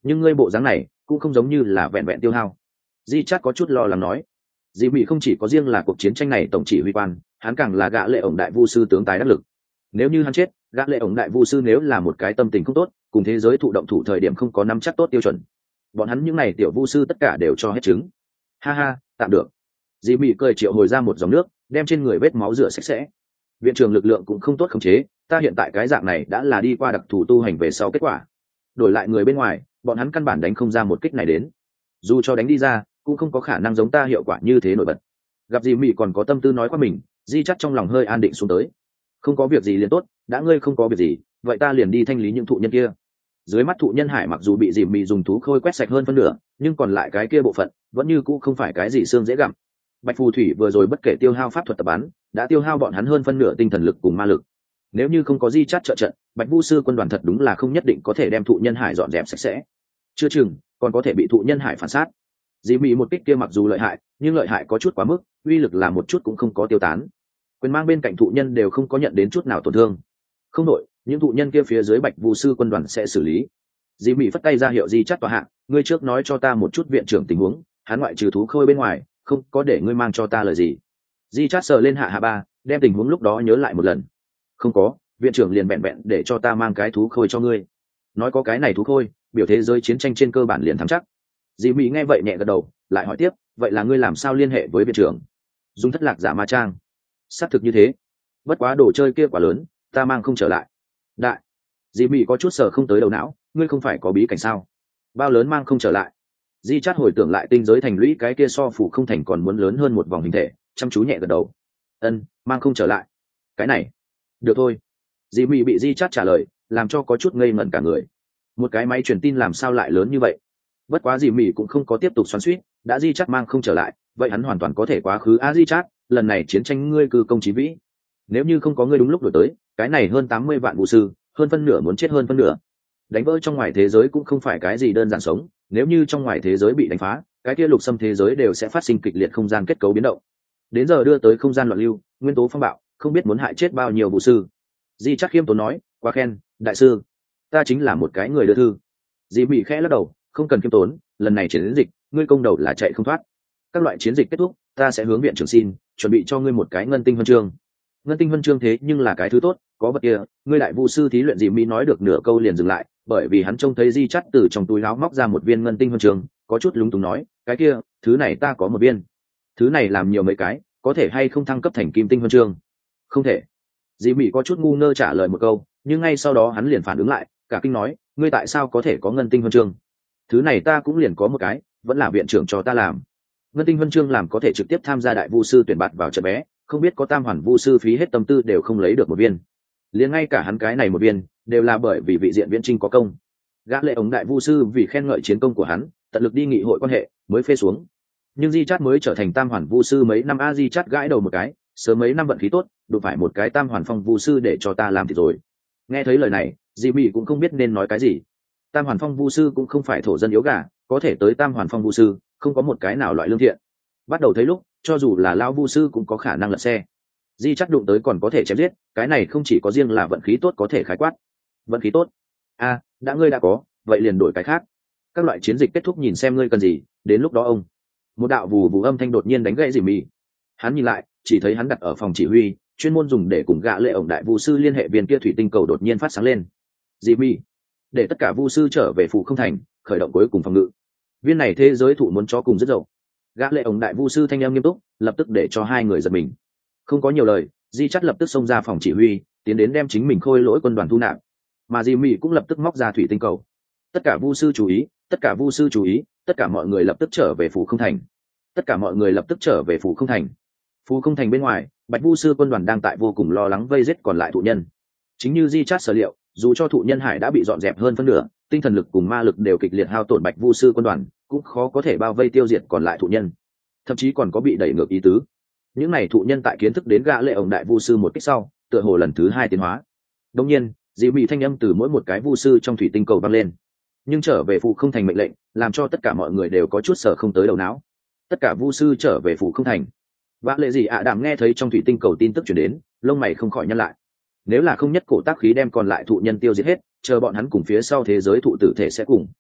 nhưng ngươi bộ dáng này cũng không giống như là vẹn vẹn tiêu hao. Di Chát có chút lo lắng nói. Dì Mị không chỉ có riêng là cuộc chiến tranh này tổng chỉ huy quan, hắn càng là gã lệ ổng đại vu sư tướng tài đắc lực. Nếu như hắn chết, gã lệ ổng đại vu sư nếu là một cái tâm tình không tốt, cùng thế giới thụ động thủ thời điểm không có nắm chắc tốt tiêu chuẩn, bọn hắn những này tiểu vu sư tất cả đều cho hết trứng. Ha ha, tạm được. Dì Mị cười triệu hồi ra một dòng nước, đem trên người vết máu rửa sạch sẽ. Viện trưởng lực lượng cũng không tốt khống chế, ta hiện tại cái dạng này đã là đi qua đặc thù tu hành về sau kết quả. Đổi lại người bên ngoài, bọn hắn căn bản đánh không ra một kích này đến. Dù cho đánh đi ra, cũng không có khả năng giống ta hiệu quả như thế nổi bật. Gặp Dì Mị còn có tâm tư nói qua mình, Di Chát trong lòng hơi an định xuống tới. Không có việc gì liền tốt, đã ngươi không có việc gì, vậy ta liền đi thanh lý những thụ nhân kia. Dưới mắt thụ nhân hải mặc dù bị Dì Mị dùng thú khôi quét sạch hơn phân nửa, nhưng còn lại cái kia bộ phận vẫn như cũ không phải cái gì xương dễ gặm. Bạch phù thủy vừa rồi bất kể tiêu hao pháp thuật tập bắn, đã tiêu hao bọn hắn hơn phân nửa tinh thần lực cùng ma lực. Nếu như không có Di Chát trợ trận, Bạch Vu sư quân đoàn thật đúng là không nhất định có thể đem thụ nhân hải dọn dẹp sạch sẽ. Chưa chừng còn có thể bị thụ nhân hải phản sát. Dì Mị một kích kia mặc dù lợi hại, nhưng lợi hại có chút quá mức, uy lực là một chút cũng không có tiêu tán. Quyền mang bên cạnh thụ nhân đều không có nhận đến chút nào tổn thương. Không đội, những thụ nhân kia phía dưới Bạch Vu sư quân đoàn sẽ xử lý. Dì Mị phất tay ra hiệu Di Chát tòa hạ, ngươi trước nói cho ta một chút viện trưởng tình huống, hắn ngoại trừ thú khôi bên ngoài, không có để ngươi mang cho ta lời gì. Di Chát sờ lên hạ ba, đem tình huống lúc đó nhớ lại một lần. Không có, viện trưởng liền bẹn bẹn để cho ta mang cái thú khôi cho ngươi. Nói có cái này thú khôi, biểu thế giới chiến tranh trên cơ bản liền thắng chắc. Dì Mị nghe vậy nhẹ gật đầu, lại hỏi tiếp, vậy là ngươi làm sao liên hệ với viện trưởng? Dùng thất lạc giả ma trang. Xác thực như thế. Bất quá đồ chơi kia quá lớn, ta mang không trở lại. Đại. Dì Mị có chút sờ không tới đầu não, ngươi không phải có bí cảnh sao? Bao lớn mang không trở lại? Di Chát hồi tưởng lại tinh giới thành lũy cái kia so phủ không thành còn muốn lớn hơn một vòng hình thể, chăm chú nhẹ gật đầu. Mang không trở lại. Cái này. Được thôi. Dì Mị bị Di Chát trả lời, làm cho có chút ngây ngẩn cả người. Một cái máy truyền tin làm sao lại lớn như vậy? Bất quá Dì Mị cũng không có tiếp tục xoắn xuýt, đã Di Chát mang không trở lại, vậy hắn hoàn toàn có thể quá khứ. Di Chát, lần này chiến tranh ngươi cư công chí vĩ. Nếu như không có ngươi đúng lúc đổi tới, cái này hơn 80 vạn vũ sư, hơn phân nửa muốn chết hơn phân nửa. Đánh vỡ trong ngoài thế giới cũng không phải cái gì đơn giản sống, nếu như trong ngoài thế giới bị đánh phá, cái kia lục xâm thế giới đều sẽ phát sinh kịch liệt không gian kết cấu biến động. Đến giờ đưa tới không gian loạn lưu, nguyên tố phong bạo, không biết muốn hại chết bao nhiêu vũ sư. Di Chát khiêm tốn nói, quá khen, đại sư, ta chính là một cái người đưa thư. Dì Mị khẽ lắc đầu, không cần khiêm tốn, lần này chiến dịch, ngươi công đầu là chạy không thoát. Các loại chiến dịch kết thúc, ta sẽ hướng viện trưởng xin, chuẩn bị cho ngươi một cái ngân tinh huân chương. Ngân tinh huân chương thế nhưng là cái thứ tốt, có vật kia, ngươi đại vu sư thí luyện. Dì Mị nói được nửa câu liền dừng lại, bởi vì hắn trông thấy Di Chát từ trong túi áo móc ra một viên ngân tinh huân chương, có chút lúng túng nói, cái kia, thứ này ta có một viên. Thứ này làm nhiều mấy cái, có thể hay không thăng cấp thành kim tinh huân chương? Không thể. Dì Mị có chút ngu ngơ trả lời một câu, nhưng ngay sau đó hắn liền phản ứng lại, cả kinh nói, ngươi tại sao có thể có ngân tinh huân chương? Thứ này ta cũng liền có một cái, vẫn là viện trưởng cho ta làm. Ngân tinh huân chương làm có thể trực tiếp tham gia đại vu sư tuyển bạt vào trận bé, không biết có tam hoàn vu sư phí hết tâm tư đều không lấy được một viên. Liền ngay cả hắn cái này một viên, đều là bởi vì vị diện viễn trinh có công. Gã lệ ống đại vu sư vì khen ngợi chiến công của hắn, tận lực đi nghị hội quan hệ, mới phê xuống. Nhưng Di Chát mới trở thành tam hoàn vu sư mấy năm, Di Chát gãi đầu một cái, sớm mấy năm vận khí tốt, đụng phải một cái tam hoàn phong vu sư để cho ta làm thì rồi. Nghe thấy lời này, Dì Mị cũng không biết nên nói cái gì. Tam hoàn phong vu sư cũng không phải thổ dân yếu gà, có thể tới tam hoàn phong vu sư, không có một cái nào loại lương thiện. Bắt đầu thấy lúc, cho dù là lão vu sư cũng có khả năng lật xe. Di Chát đụng tới còn có thể chém giết, cái này không chỉ có riêng là vận khí tốt có thể khái quát. Vận khí tốt? Đã ngươi đã có, vậy liền đổi cái khác. Các loại chiến dịch kết thúc nhìn xem ngươi cần gì, đến lúc đó ông. Một đạo vù vù âm thanh đột nhiên đánh gãy Dì Mị. Hắn nhìn lại, chỉ thấy hắn đặt ở phòng chỉ huy, chuyên môn dùng để cùng gã lệ ổng đại vu sư liên hệ viên kia thủy tinh cầu đột nhiên phát sáng lên. Dì Mị, để tất cả vu sư trở về phủ không thành, khởi động cuối cùng phòng ngự. Viên này thế giới thụ muốn cho cùng rất dậu. Gã lệ ổng đại vu sư thanh âm nghiêm túc, lập tức để cho hai người giật mình. Không có nhiều lời, Di Chát lập tức xông ra phòng chỉ huy, tiến đến đem chính mình khôi lỗi quân đoàn thu nạp. Mà Dì Mị cũng lập tức móc ra thủy tinh cầu. Tất cả vu sư chú ý, tất cả vu sư chú ý, tất cả mọi người lập tức trở về phủ không thành. Tất cả mọi người lập tức trở về phủ không thành. Phủ không thành bên ngoài, Bạch vu sư quân đoàn đang tại vô cùng lo lắng vây giết còn lại thụ nhân. Chính như Di Chát sở liệu, dù cho thụ nhân hải đã bị dọn dẹp hơn phân nửa, tinh thần lực cùng ma lực đều kịch liệt hao tổn, Bạch vu sư quân đoàn cũng khó có thể bao vây tiêu diệt còn lại thụ nhân, thậm chí còn có bị đẩy ngược ý tứ. Những này thụ nhân tại kiến thức đến gã lệ ổng đại vu sư một kích sau, tựa hồ lần thứ hai tiến hóa. Đương nhiên, Dì Mị thanh âm từ mỗi một cái vu sư trong thủy tinh cầu vang lên, nhưng trở về phủ không thành mệnh lệnh, làm cho tất cả mọi người đều có chút sở không tới đầu não. Tất cả vu sư trở về phủ không thành. Vã lệ gì ạ đảm nghe thấy trong thủy tinh cầu tin tức truyền đến, lông mày không khỏi nhăn lại. Nếu là không nhất cổ tác khí đem còn lại thụ nhân tiêu diệt hết, chờ bọn hắn cùng phía sau thế giới thụ tử thể sẽ cùng.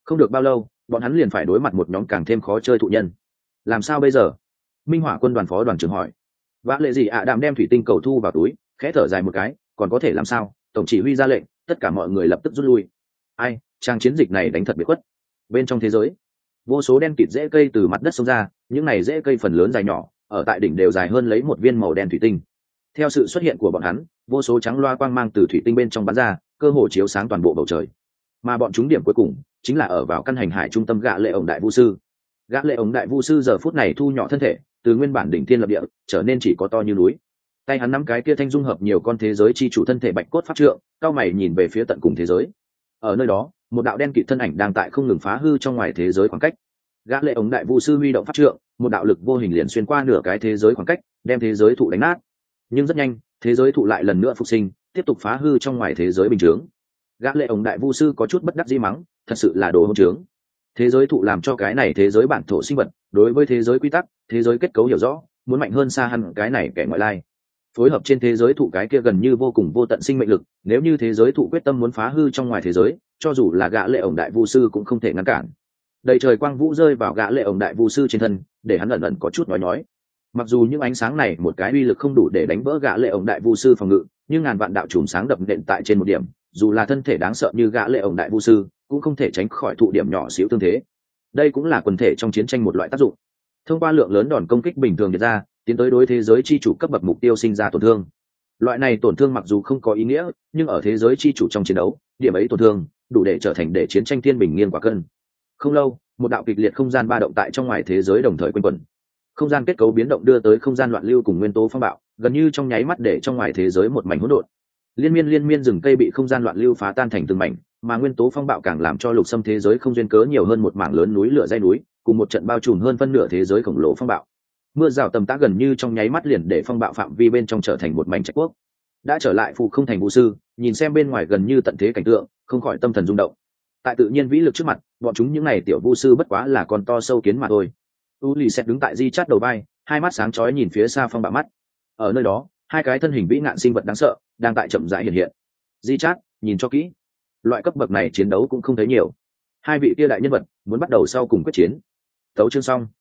Không được bao lâu bọn hắn liền phải đối mặt một nhóm càng thêm khó chơi thụ nhân. Làm sao bây giờ? Minh Hỏa quân đoàn phó đoàn trưởng hỏi. Vã lệ gì ạ đạm đem thủy tinh cầu thu vào túi, khẽ thở dài một cái, còn có thể làm sao, tổng chỉ huy ra lệnh, tất cả mọi người lập tức rút lui. Ai, trang chiến dịch này đánh thật biệt khuất. Bên trong thế giới, vô số đen kịt rễ cây từ mặt đất xông ra, những này rễ cây phần lớn dài nhỏ, ở tại đỉnh đều dài hơn lấy một viên màu đen thủy tinh. Theo sự xuất hiện của bọn hắn, vô số trắng loa quang mang từ thủy tinh bên trong bắn ra, cơ hồ chiếu sáng toàn bộ bầu trời. Mà bọn chúng điểm cuối cùng chính là ở vào căn hành hải trung tâm gã lệ ổng đại vu sư. Gã lệ ổng đại vu sư giờ phút này thu nhỏ thân thể, từ nguyên bản đỉnh thiên lập địa trở nên chỉ có to như núi. Tay hắn nắm cái kia thanh dung hợp nhiều con thế giới chi chủ thân thể bạch cốt pháp trượng, cao mày nhìn về phía tận cùng thế giới. Ở nơi đó, một đạo đen kịt thân ảnh đang tại không ngừng phá hư trong ngoài thế giới khoảng cách. Gã lệ ổng đại vu sư huy động pháp trượng, một đạo lực vô hình liền xuyên qua nửa cái thế giới khoảng cách, đem thế giới thụ đánh nát. Nhưng rất nhanh, thế giới thụ lại lần nữa phục sinh, tiếp tục phá hư trong ngoài thế giới bình thường. Gã lệ ổng đại vu sư có chút bất đắc dĩ mắng, thật sự là đồ hỗn trướng. Thế giới thụ làm cho cái này thế giới bản thổ sinh vật, đối với thế giới quy tắc, thế giới kết cấu hiểu rõ, muốn mạnh hơn xa hẳn cái này kẻ ngoại lai. Phối hợp trên thế giới thụ cái kia gần như vô cùng vô tận sinh mệnh lực, nếu như thế giới thụ quyết tâm muốn phá hư trong ngoài thế giới, cho dù là gã lệ ổng đại vu sư cũng không thể ngăn cản. Đầy trời quang vũ rơi vào gã lệ ổng đại vu sư trên thân, để hắn ẩn ẩn có chút nói. Mặc dù những ánh sáng này một cái uy lực không đủ để đánh vỡ gã lệ ổng đại vu sư phòng ngự, nhưng ngàn vạn đạo chùm sáng đập nện tại trên một điểm, dù là thân thể đáng sợ như gã lệ ổng đại vu sư, cũng không thể tránh khỏi thụ điểm nhỏ xíu tương thế. Đây cũng là quần thể trong chiến tranh một loại tác dụng. Thông qua lượng lớn đòn công kích bình thường điệp ra, tiến tới đối thế giới chi chủ cấp bậc mục tiêu sinh ra tổn thương. Loại này tổn thương mặc dù không có ý nghĩa, nhưng ở thế giới chi chủ trong chiến đấu, điểm ấy tổn thương đủ để trở thành để chiến tranh thiên bình nghiêng quả cân. Không lâu, một đạo kịch liệt không gian ba động tại trong ngoài thế giới đồng thời quanh quẩn. Không gian kết cấu biến động đưa tới không gian loạn lưu cùng nguyên tố phong bạo, gần như trong nháy mắt để trong ngoài thế giới một mảnh hỗn độn. Liên miên rừng cây bị không gian loạn lưu phá tan thành từng mảnh, mà nguyên tố phong bạo càng làm cho lục xâm thế giới không duyên cớ nhiều hơn một mảng lớn núi lửa dây núi, cùng một trận bao trùm hơn phân nửa thế giới khổng lồ phong bạo. Mưa rào tầm tã gần như trong nháy mắt liền để phong bạo phạm vi bên trong trở thành một mảnh trạch quốc. Đã trở lại phụ không thành vũ sư, nhìn xem bên ngoài gần như tận thế cảnh tượng, không khỏi tâm thần rung động. Tại tự nhiên vĩ lực trước mặt, bọn chúng những này tiểu vu sư bất quá là con to sâu kiến mà thôi. U lì xẹt đứng tại di chát đầu vai, hai mắt sáng chói nhìn phía xa phong bạo mắt. Ở nơi đó, hai cái thân hình vĩ ngạn sinh vật đáng sợ đang tại chậm rãi hiện hiện. Di chát, nhìn cho kỹ, loại cấp bậc này chiến đấu cũng không thấy nhiều. Hai vị kia đại nhân vật muốn bắt đầu sau cùng quyết chiến. Tấu chương xong.